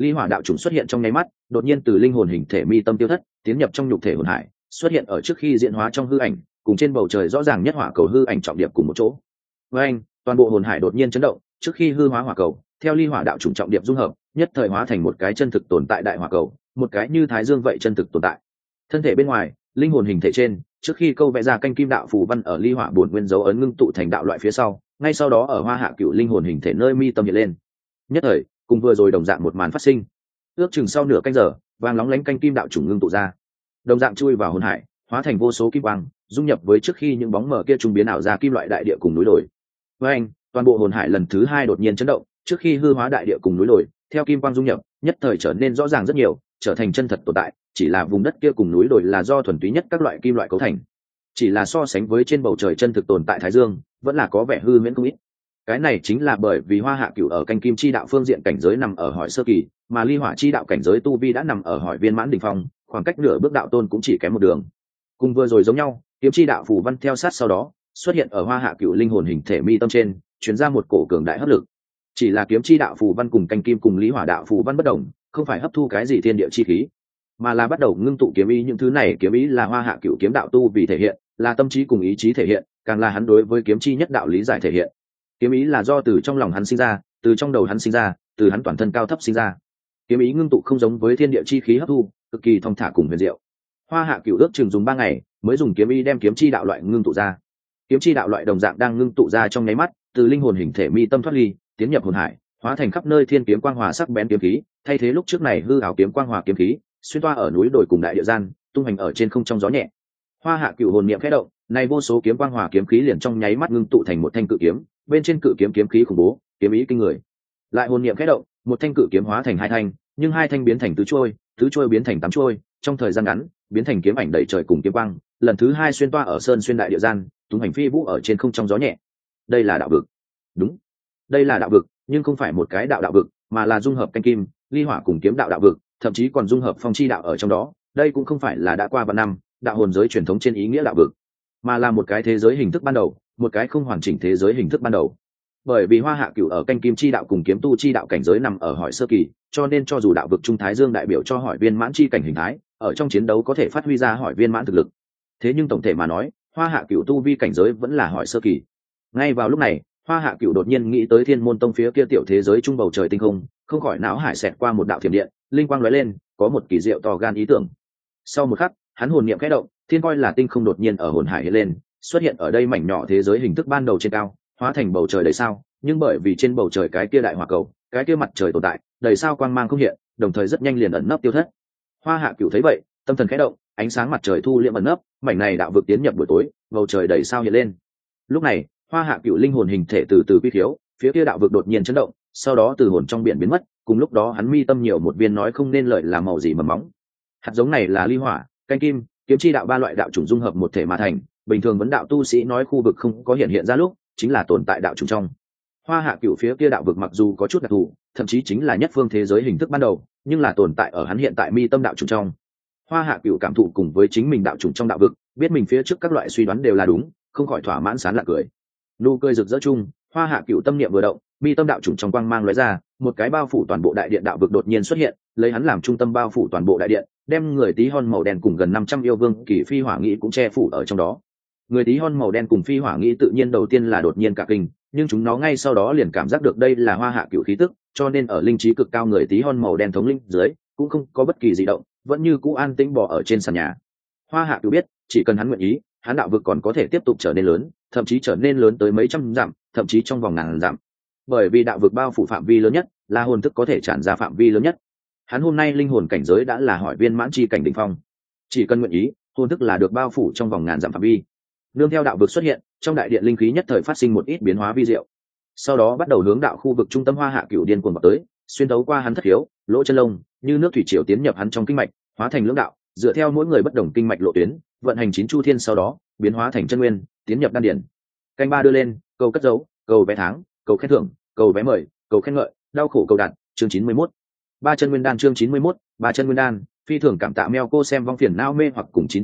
ly hỏa đạo chủng xuất hiện trong nháy mắt, đột nhiên từ linh hồn hình thể mi tâm tiêu thất, tiến nhập trong nhục thể hồn hải, xuất hiện ở trước khi diễn hóa trong hư ảnh, cùng trên bầu trời rõ ràng nhất hỏa cầu hư ảnh trọng điệp cùng một chỗ. Với anh, toàn bộ hồn hải đột nhiên chấn động, trước khi hư hóa hỏa cầu, theo ly hỏa đạo chủng trọng điệp dung hợp, nhất thời hóa thành một cái chân thực tồn tại đại hỏa cầu, một cái như thái dương vậy chân thực tồn tại. Thân thể bên ngoài, linh hồn hình thể trên, trước khi câu vẽ ra canh kim đạo phù văn ở ly hỏa bổn nguyên dấu ấn ngưng tụ thành đạo loại phía sau, ngay sau đó ở Hoa Hạ Cửu linh hồn hình thể nơi mi tâm hiện lên. Nhất thời, cùng vừa rồi đồng dạng một màn phát sinh. Ước chừng sau nửa canh giờ, vàng nóng lánh canh kim đạo chủng ngưng tụ ra, đồng dạng chui vào hồn hải, hóa thành vô số kim quang, dung nhập với trước khi những bóng mờ kia trung biến ảo ra kim loại đại địa cùng núi đồi. Với anh, toàn bộ hồn hải lần thứ hai đột nhiên chấn động, trước khi hư hóa đại địa cùng núi đồi, theo kim quang dung nhập, nhất thời trở nên rõ ràng rất nhiều, trở thành chân thật tồn tại, chỉ là vùng đất kia cùng núi đồi là do thuần túy nhất các loại kim loại cấu thành. Chỉ là so sánh với trên bầu trời chân thực tồn tại thái dương, vẫn là có vẻ hư huyễn không ít. Cái này chính là bởi vì Hoa Hạ Cửu ở canh kim chi đạo phương diện cảnh giới nằm ở hỏi sơ kỳ, mà ly hỏa chi đạo cảnh giới tu vi đã nằm ở hỏi viên mãn đỉnh phong, khoảng cách nửa bước đạo tôn cũng chỉ kém một đường. Cùng vừa rồi giống nhau, kiếm chi đạo phù văn theo sát sau đó xuất hiện ở Hoa Hạ Cửu linh hồn hình thể mi tâm trên, truyền ra một cổ cường đại hấp lực. Chỉ là kiếm chi đạo phù văn cùng canh kim cùng lý hỏa đạo phù văn bất đồng, không phải hấp thu cái gì thiên địa chi khí, mà là bắt đầu ngưng tụ kiếm ý. Những thứ này kiếm ý là Hoa Hạ Cửu kiếm đạo tu vì thể hiện, là tâm trí cùng ý chí thể hiện, càng là hắn đối với kiếm chi nhất đạo lý giải thể hiện. Kiếm ý là do từ trong lòng hắn sinh ra, từ trong đầu hắn sinh ra, từ hắn toàn thân cao thấp sinh ra. Kiếm ý ngưng tụ không giống với thiên địa chi khí hấp thu, cực kỳ thong thả cùng huyền diệu. Hoa Hạ Cửu ước chừng dùng 3 ngày mới dùng kiếm ý đem kiếm chi đạo loại ngưng tụ ra. Kiếm chi đạo loại đồng dạng đang ngưng tụ ra trong nháy mắt, từ linh hồn hình thể mi tâm thoát ly, tiến nhập hồn hải, hóa thành khắp nơi thiên kiếm quang hòa sắc bén kiếm khí, thay thế lúc trước này hư ảo kiếm quang hòa kiếm khí, xuyên toa ở núi đồi cùng đại địa gian, tung hành ở trên không trong gió nhẹ. Hoa Hạ Cửu hồn niệm khẽ động, này vô số kiếm quang hòa kiếm khí liền trong nháy mắt ngưng tụ thành một thanh cự kiếm, bên trên cự kiếm kiếm khí khủng bố, kiếm ý kinh người. Lại hồn niệm khẽ động, một thanh cự kiếm hóa thành 2 thanh, nhưng 2 thanh biến thành tứ chuôi biến thành 8 chuôi, trong thời gian ngắn, biến thành kiếm ảnh đầy trời cùng kiếm quang, lần thứ 2 xuyên toa ở sơn xuyên đại địa gian, tung hành phi vũ ở trên không trong gió nhẹ. Đây là đạo vực. Đúng, đây là đạo vực, nhưng không phải một cái đạo vực, mà là dung hợp canh kim, ly hỏa cùng kiếm đạo vực, thậm chí còn dung hợp phong chi đạo ở trong đó. Đây cũng không phải là đã qua vạn năm đạo hồn giới truyền thống trên ý nghĩa đạo vực, mà là một cái thế giới hình thức ban đầu, một cái không hoàn chỉnh thế giới hình thức ban đầu. Bởi vì Hoa Hạ Cửu ở canh kim chi đạo cùng kiếm tu chi đạo cảnh giới nằm ở hỏi sơ kỳ, cho nên cho dù đạo vực trung thái dương đại biểu cho hỏi viên mãn chi cảnh hình thái, ở trong chiến đấu có thể phát huy ra hỏi viên mãn thực lực. Thế nhưng tổng thể mà nói, Hoa Hạ Cửu tu vi cảnh giới vẫn là hỏi sơ kỳ. Ngay vào lúc này, Hoa Hạ Cửu đột nhiên nghĩ tới Thiên Môn Tông phía kia tiểu thế giới trung bầu trời tinh không, không khỏi não hải xẹt qua một đạo thiểm điện, linh quang lóe lên, có một kỳ diệu to gan ý tưởng. Sau một khắc, hắn hồn niệm khẽ động, thiên coi là tinh không đột nhiên ở hồn hải hiện lên, xuất hiện ở đây mảnh nhỏ thế giới hình thức ban đầu trên cao, hóa thành bầu trời đầy sao, nhưng bởi vì trên bầu trời cái kia đại hỏa cầu, cái kia mặt trời tồn tại, đầy sao quang mang không hiện, đồng thời rất nhanh liền ẩn nấp tiêu thất. Hoa Hạ Cửu thấy vậy, tâm thần khẽ động, ánh sáng mặt trời thu liễm ẩn nấp, mảnh này đạo vực tiến nhập buổi tối, bầu trời đầy sao hiện lên. Lúc này, Hoa Hạ Cửu linh hồn hình thể từ từ quy thiếu, phía kia đạo vực đột nhiên chấn động, sau đó từ hồn trong biển biến mất, cùng lúc đó hắn mi tâm nhiều một viên nói không nên lợi là màu gì mầm móng. Hạt giống này là ly hỏa, canh kim, kiếm chi đạo 3 loại đạo chủng dung hợp một thể mà thành, bình thường vấn đạo tu sĩ nói khu vực không có hiện ra lúc, chính là tồn tại đạo chủng trong. Hoa Hạ Cửu phía kia đạo vực mặc dù có chút đặc thù, thậm chí chính là nhất phương thế giới hình thức ban đầu, nhưng là tồn tại ở hắn hiện tại mi tâm đạo chủng trong. Hoa Hạ Cửu cảm thụ cùng với chính mình đạo chủng trong đạo vực, biết mình phía trước các loại suy đoán đều là đúng, không khỏi thỏa mãn sán lạc cười. Nụ cười rực rỡ chung, Hoa Hạ Cửu tâm niệm vừa động, mi tâm đạo chủng trong quang mang lóe ra, một cái bao phủ toàn bộ đại điện đạo vực đột nhiên xuất hiện, lấy hắn làm trung tâm bao phủ toàn bộ đại điện, đem người tí hon màu đen cùng gần 500 yêu vương kỳ phi hỏa nghĩ cũng che phủ ở trong đó. Người tí hon màu đen cùng phi hỏa nghĩ tự nhiên đầu tiên là đột nhiên cả kinh, nhưng chúng nó ngay sau đó liền cảm giác được đây là Hoa Hạ Cửu khí tức, cho nên ở linh trí cực cao người tí hon màu đen thống lĩnh dưới cũng không có bất kỳ dị động, vẫn như cũ an tĩnh bò ở trên sàn nhà. Hoa Hạ Cửu biết, chỉ cần hắn nguyện ý, hắn đạo vực còn có thể tiếp tục trở nên lớn, thậm chí trở nên lớn tới mấy trăm dặm, thậm chí trong vòng ngàn dặm. Bởi vì đạo vực bao phủ phạm vi lớn nhất, là hồn thức có thể tràn ra phạm vi lớn nhất. Hắn hôm nay linh hồn cảnh giới đã là hỏi viên mãn chi cảnh đỉnh phong, chỉ cần nguyện ý, hồn thức là được bao phủ trong vòng ngàn dặm phạm vi. Nương theo đạo vực xuất hiện, trong đại điện linh khí nhất thời phát sinh một ít biến hóa vi diệu, sau đó bắt đầu hướng đạo khu vực trung tâm Hoa Hạ Cửu điên cuồng vào tới, xuyên thấu qua hắn thất khiếu, lỗ chân lông, như nước thủy triều tiến nhập hắn trong kinh mạch, hóa thành lưỡng đạo, dựa theo mỗi người bất đồng kinh mạch lộ tuyến, vận hành 9 chu thiên, sau đó biến hóa thành chân nguyên, tiến nhập đan điển. Canh ba đưa lên, cầu cất dấu, cầu vé tháng, cầu khen thưởng, cầu vé mời, cầu khen ngợi, đau khổ cầu đạt, chương 91. Ba chân nguyên đan chương 91, ba chân nguyên đan, phi thường cảm tạ meo cô xem vong phiền não mê hoặc cùng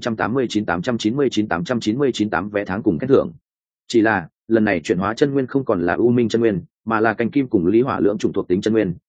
989 vé tháng cùng khen thưởng. Chỉ là lần này chuyển hóa chân nguyên không còn là u minh chân nguyên, mà là canh kim cùng lý hỏa lưỡng chủng thuộc tính chân nguyên,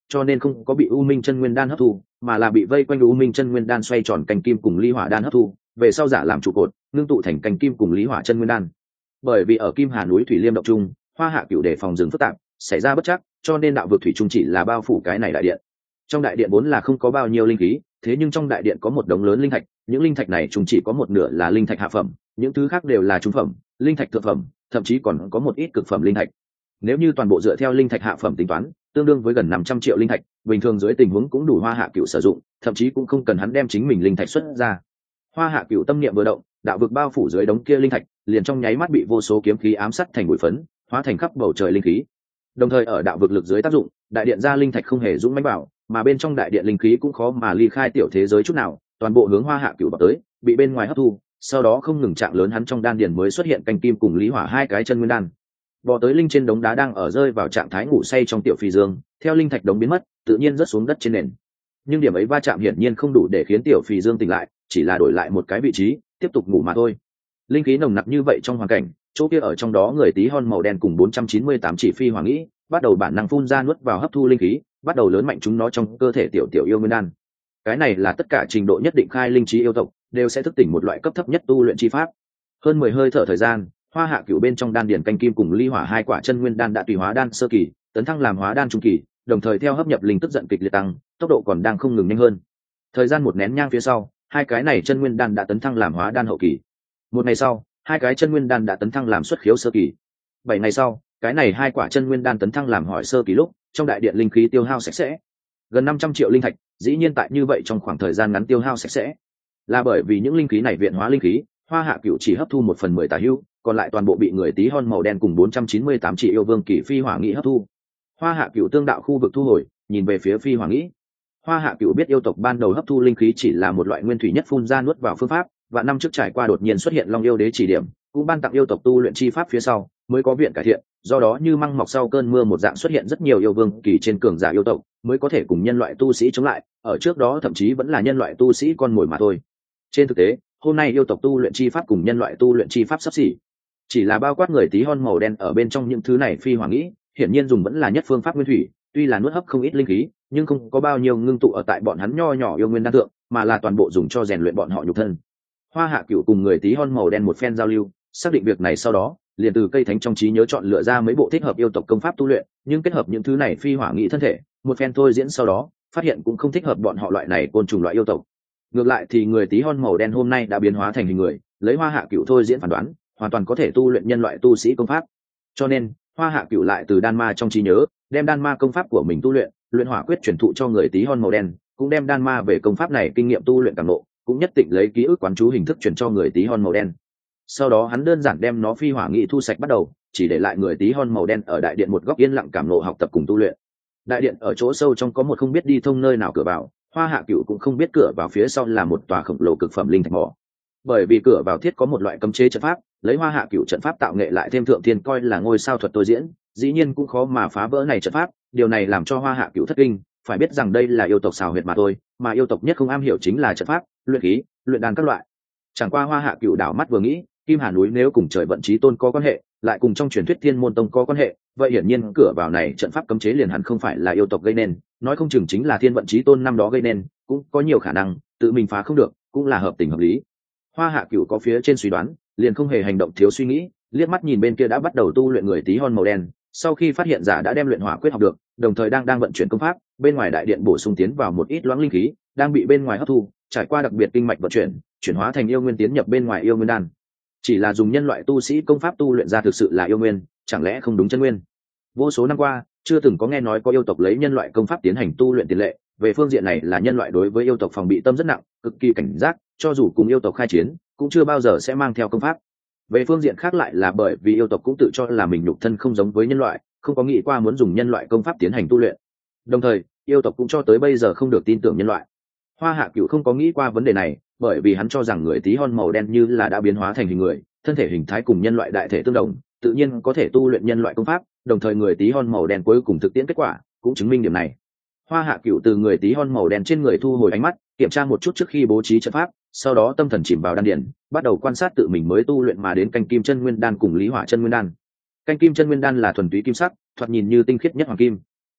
cho nên không có bị u minh chân nguyên đan hấp thu, mà là bị vây quanh u minh chân nguyên đan xoay tròn canh kim cùng ly hỏa đan hấp thu, về sau giả làm trụ cột ngưng tụ thành canh kim cùng ly hỏa chân nguyên đan. Bởi vì ở Kim Hà núi Thủy Liêm động trung, Hoa Hạ Cửu để phòng rừng phức tạp xảy ra bất chắc, cho nên đạo vực thủy trung chỉ là bao phủ cái này đại điện. Trong đại điện vốn là không có bao nhiêu linh khí, thế nhưng trong đại điện có một đống lớn linh thạch, những linh thạch này chúng chỉ có một nửa là linh thạch hạ phẩm, những thứ khác đều là trung phẩm, linh thạch thượng phẩm, thậm chí còn có một ít cực phẩm linh thạch. Nếu như toàn bộ dựa theo linh thạch hạ phẩm tính toán, tương đương với gần 500 triệu linh thạch, bình thường dưới tình huống cũng đủ Hoa Hạ Cửu sử dụng, thậm chí cũng không cần hắn đem chính mình linh thạch xuất ra. Hoa Hạ Cửu tâm niệm vừa động, đạo vực bao phủ dưới đống kia linh thạch, liền trong nháy mắt bị vô số kiếm khí ám sát thành bụi phấn, hóa thành khắp bầu trời linh khí. Đồng thời ở đạo vực lực dưới tác dụng, đại điện ra linh thạch không hề dũng mãnh bảo, mà bên trong đại điện linh khí cũng khó mà ly khai tiểu thế giới chút nào, toàn bộ hướng Hoa Hạ Cửu vào tới, bị bên ngoài hấp thu, sau đó không ngừng trạng lớn hắn trong đan điền mới xuất hiện canh kim cùng lý hỏa hai cái chân nguyên đan. Bò tới linh trên đống đá đang ở rơi vào trạng thái ngủ say trong tiểu phi dương, theo linh thạch đống biến mất, tự nhiên rớt xuống đất trên nền. Nhưng điểm ấy va chạm hiển nhiên không đủ để khiến tiểu phi dương tỉnh lại, chỉ là đổi lại một cái vị trí, tiếp tục ngủ mà thôi. Linh khí nồng nặc như vậy trong hoàn cảnh, chỗ kia ở trong đó người tí hon màu đen cùng 498 chỉ phi hoàng nghĩ, bắt đầu bản năng phun ra nuốt vào hấp thu linh khí, bắt đầu lớn mạnh chúng nó trong cơ thể tiểu tiểu yêu nguyên đan. Cái này là tất cả trình độ nhất định khai linh trí yêu tộc đều sẽ thức tỉnh một loại cấp thấp nhất tu luyện chi pháp. Hơn 10 hơi thở thời gian, Hoa Hạ Cửu bên trong đan điền canh kim cùng ly hỏa hai quả chân nguyên đan đã tùy hóa đan sơ kỳ, tấn thăng làm hóa đan trung kỳ, đồng thời theo hấp nhập linh tức giận kịch liệt tăng, tốc độ còn đang không ngừng nhanh hơn. Thời gian một nén nhang phía sau, hai cái này chân nguyên đan đã tấn thăng làm hóa đan hậu kỳ. Một ngày sau, hai cái chân nguyên đan đã tấn thăng làm xuất khiếu sơ kỳ. 7 ngày sau, cái này hai quả chân nguyên đan tấn thăng làm hỏi sơ kỳ lúc, trong đại điện linh khí tiêu hao sạch sẽ. Gần 500 triệu linh thạch, dĩ nhiên tại như vậy trong khoảng thời gian ngắn tiêu hao sạch sẽ. Là bởi vì những linh khí này viện hóa linh khí, Hoa Hạ Cửu chỉ hấp thu 1/10 tà hữu, còn lại toàn bộ bị người tí hon màu đen cùng 498 chỉ yêu vương kỳ phi hỏa nghĩ hấp thu. Hoa Hạ Cửu tương đạo khu vực thu hồi, nhìn về phía phi hỏa nghĩ. Hoa Hạ Cửu biết yêu tộc ban đầu hấp thu linh khí chỉ là một loại nguyên thủy nhất phun ra nuốt vào phương pháp, và năm trước trải qua đột nhiên xuất hiện Long yêu đế chỉ điểm, cũng ban tặng yêu tộc tu luyện chi pháp phía sau, mới có viện cải thiện, do đó như măng mọc sau cơn mưa một dạng xuất hiện rất nhiều yêu vương kỳ trên cường giả yêu tộc, mới có thể cùng nhân loại tu sĩ chống lại, ở trước đó thậm chí vẫn là nhân loại tu sĩ con mồi mà thôi. Trên thực tế, hôm nay yêu tộc tu luyện chi pháp cùng nhân loại tu luyện chi pháp sắp xỉ, chỉ là bao quát người tí hon màu đen ở bên trong những thứ này phi hoàng nghĩ, hiển nhiên dùng vẫn là nhất phương pháp nguyên thủy, tuy là nuốt hấp không ít linh khí, nhưng không có bao nhiêu ngưng tụ ở tại bọn hắn nho nhỏ yêu nguyên đan thượng, mà là toàn bộ dùng cho rèn luyện bọn họ nhục thân. Hoa Hạ Cửu cùng người tí hon màu đen một phen giao lưu, xác định việc này sau đó, liền từ cây thánh trong trí nhớ chọn lựa ra mấy bộ thích hợp yêu tộc công pháp tu luyện, nhưng kết hợp những thứ này phi hỏa nghĩ thân thể, một phen thôi diễn sau đó, phát hiện cũng không thích hợp bọn họ loại này côn trùng loại yêu tộc. Ngược lại thì người tí hon màu đen hôm nay đã biến hóa thành hình người, lấy Hoa Hạ Cửu thôi diễn phán đoán, hoàn toàn có thể tu luyện nhân loại tu sĩ công pháp. Cho nên, Hoa Hạ Cửu lại từ đan ma trong trí nhớ, đem đan ma công pháp của mình tu luyện, luyện hỏa quyết truyền thụ cho người tí hon màu đen, cũng đem đan ma về công pháp này kinh nghiệm tu luyện cảm ngộ, cũng nhất định lấy ký ức quán chú hình thức truyền cho người tí hon màu đen. Sau đó hắn đơn giản đem nó phi hỏa nghị thu sạch bắt đầu, chỉ để lại người tí hon màu đen ở đại điện một góc yên lặng cảm ngộ học tập cùng tu luyện. Đại điện ở chỗ sâu trong có một không biết đi thông nơi nào cửa vào, Hoa Hạ Cửu cũng không biết cửa vào phía sau là một tòa khổng lồ cực phẩm linh thạch mỏ. Bởi vì cửa vào thiết có một loại cấm chế trận pháp, lấy Hoa Hạ Cửu trận pháp tạo nghệ lại thêm thượng thiên coi là ngôi sao thuật tôi diễn, dĩ nhiên cũng khó mà phá vỡ này trận pháp, điều này làm cho Hoa Hạ Cửu thất kinh, phải biết rằng đây là yêu tộc xào huyệt mà thôi, mà yêu tộc nhất không am hiểu chính là trận pháp, luyện khí, luyện đan các loại. Chẳng qua Hoa Hạ Cửu đảo mắt vừa nghĩ, Kim Hà núi nếu cùng trời vận chí tôn có quan hệ, lại cùng trong truyền thuyết Thiên Môn Tông có quan hệ, vậy hiển nhiên cửa vào này trận pháp cấm chế liền hẳn không phải là yêu tộc gây nên, nói không chừng chính là Thiên vận chí tôn năm đó gây nên, cũng có nhiều khả năng tự mình phá không được, cũng là hợp tình hợp lý. Hoa Hạ Cửu có phía trên suy đoán, liền không hề hành động thiếu suy nghĩ, liếc mắt nhìn bên kia đã bắt đầu tu luyện người tí hon màu đen, sau khi phát hiện giả đã đem luyện hỏa quyết học được, đồng thời đang vận chuyển công pháp, bên ngoài đại điện bổ sung tiến vào một ít loãng linh khí, đang bị bên ngoài hấp thu, trải qua đặc biệt kinh mạch vận chuyển, chuyển hóa thành yêu nguyên tiến nhập bên ngoài yêu nguyên đan. Chỉ là dùng nhân loại tu sĩ công pháp tu luyện ra thực sự là yêu nguyên, chẳng lẽ không đúng chân nguyên? Vô số năm qua, chưa từng có nghe nói có yêu tộc lấy nhân loại công pháp tiến hành tu luyện tiền lệ, về phương diện này là nhân loại đối với yêu tộc phòng bị tâm rất nặng, cực kỳ cảnh giác, cho dù cùng yêu tộc khai chiến, cũng chưa bao giờ sẽ mang theo công pháp. Về phương diện khác lại là bởi vì yêu tộc cũng tự cho là mình nhục thân không giống với nhân loại, không có nghĩ qua muốn dùng nhân loại công pháp tiến hành tu luyện. Đồng thời, yêu tộc cũng cho tới bây giờ không được tin tưởng nhân loại. Hoa Hạ Cửu không có nghĩ qua vấn đề này, bởi vì hắn cho rằng người tí hon màu đen như là đã biến hóa thành hình người, thân thể hình thái cùng nhân loại đại thể tương đồng, tự nhiên có thể tu luyện nhân loại công pháp, đồng thời người tí hon màu đen cuối cùng thực tiễn kết quả cũng chứng minh điểm này. Hoa Hạ Cửu từ người tí hon màu đen trên người thu hồi ánh mắt, kiểm tra một chút trước khi bố trí trận pháp, sau đó tâm thần chìm vào đan điền, bắt đầu quan sát tự mình mới tu luyện mà đến canh kim chân nguyên đan cùng lý hỏa chân nguyên đan. Canh kim chân nguyên đan là thuần túy kim sắc, thoạt nhìn như tinh khiết nhất hoàng kim.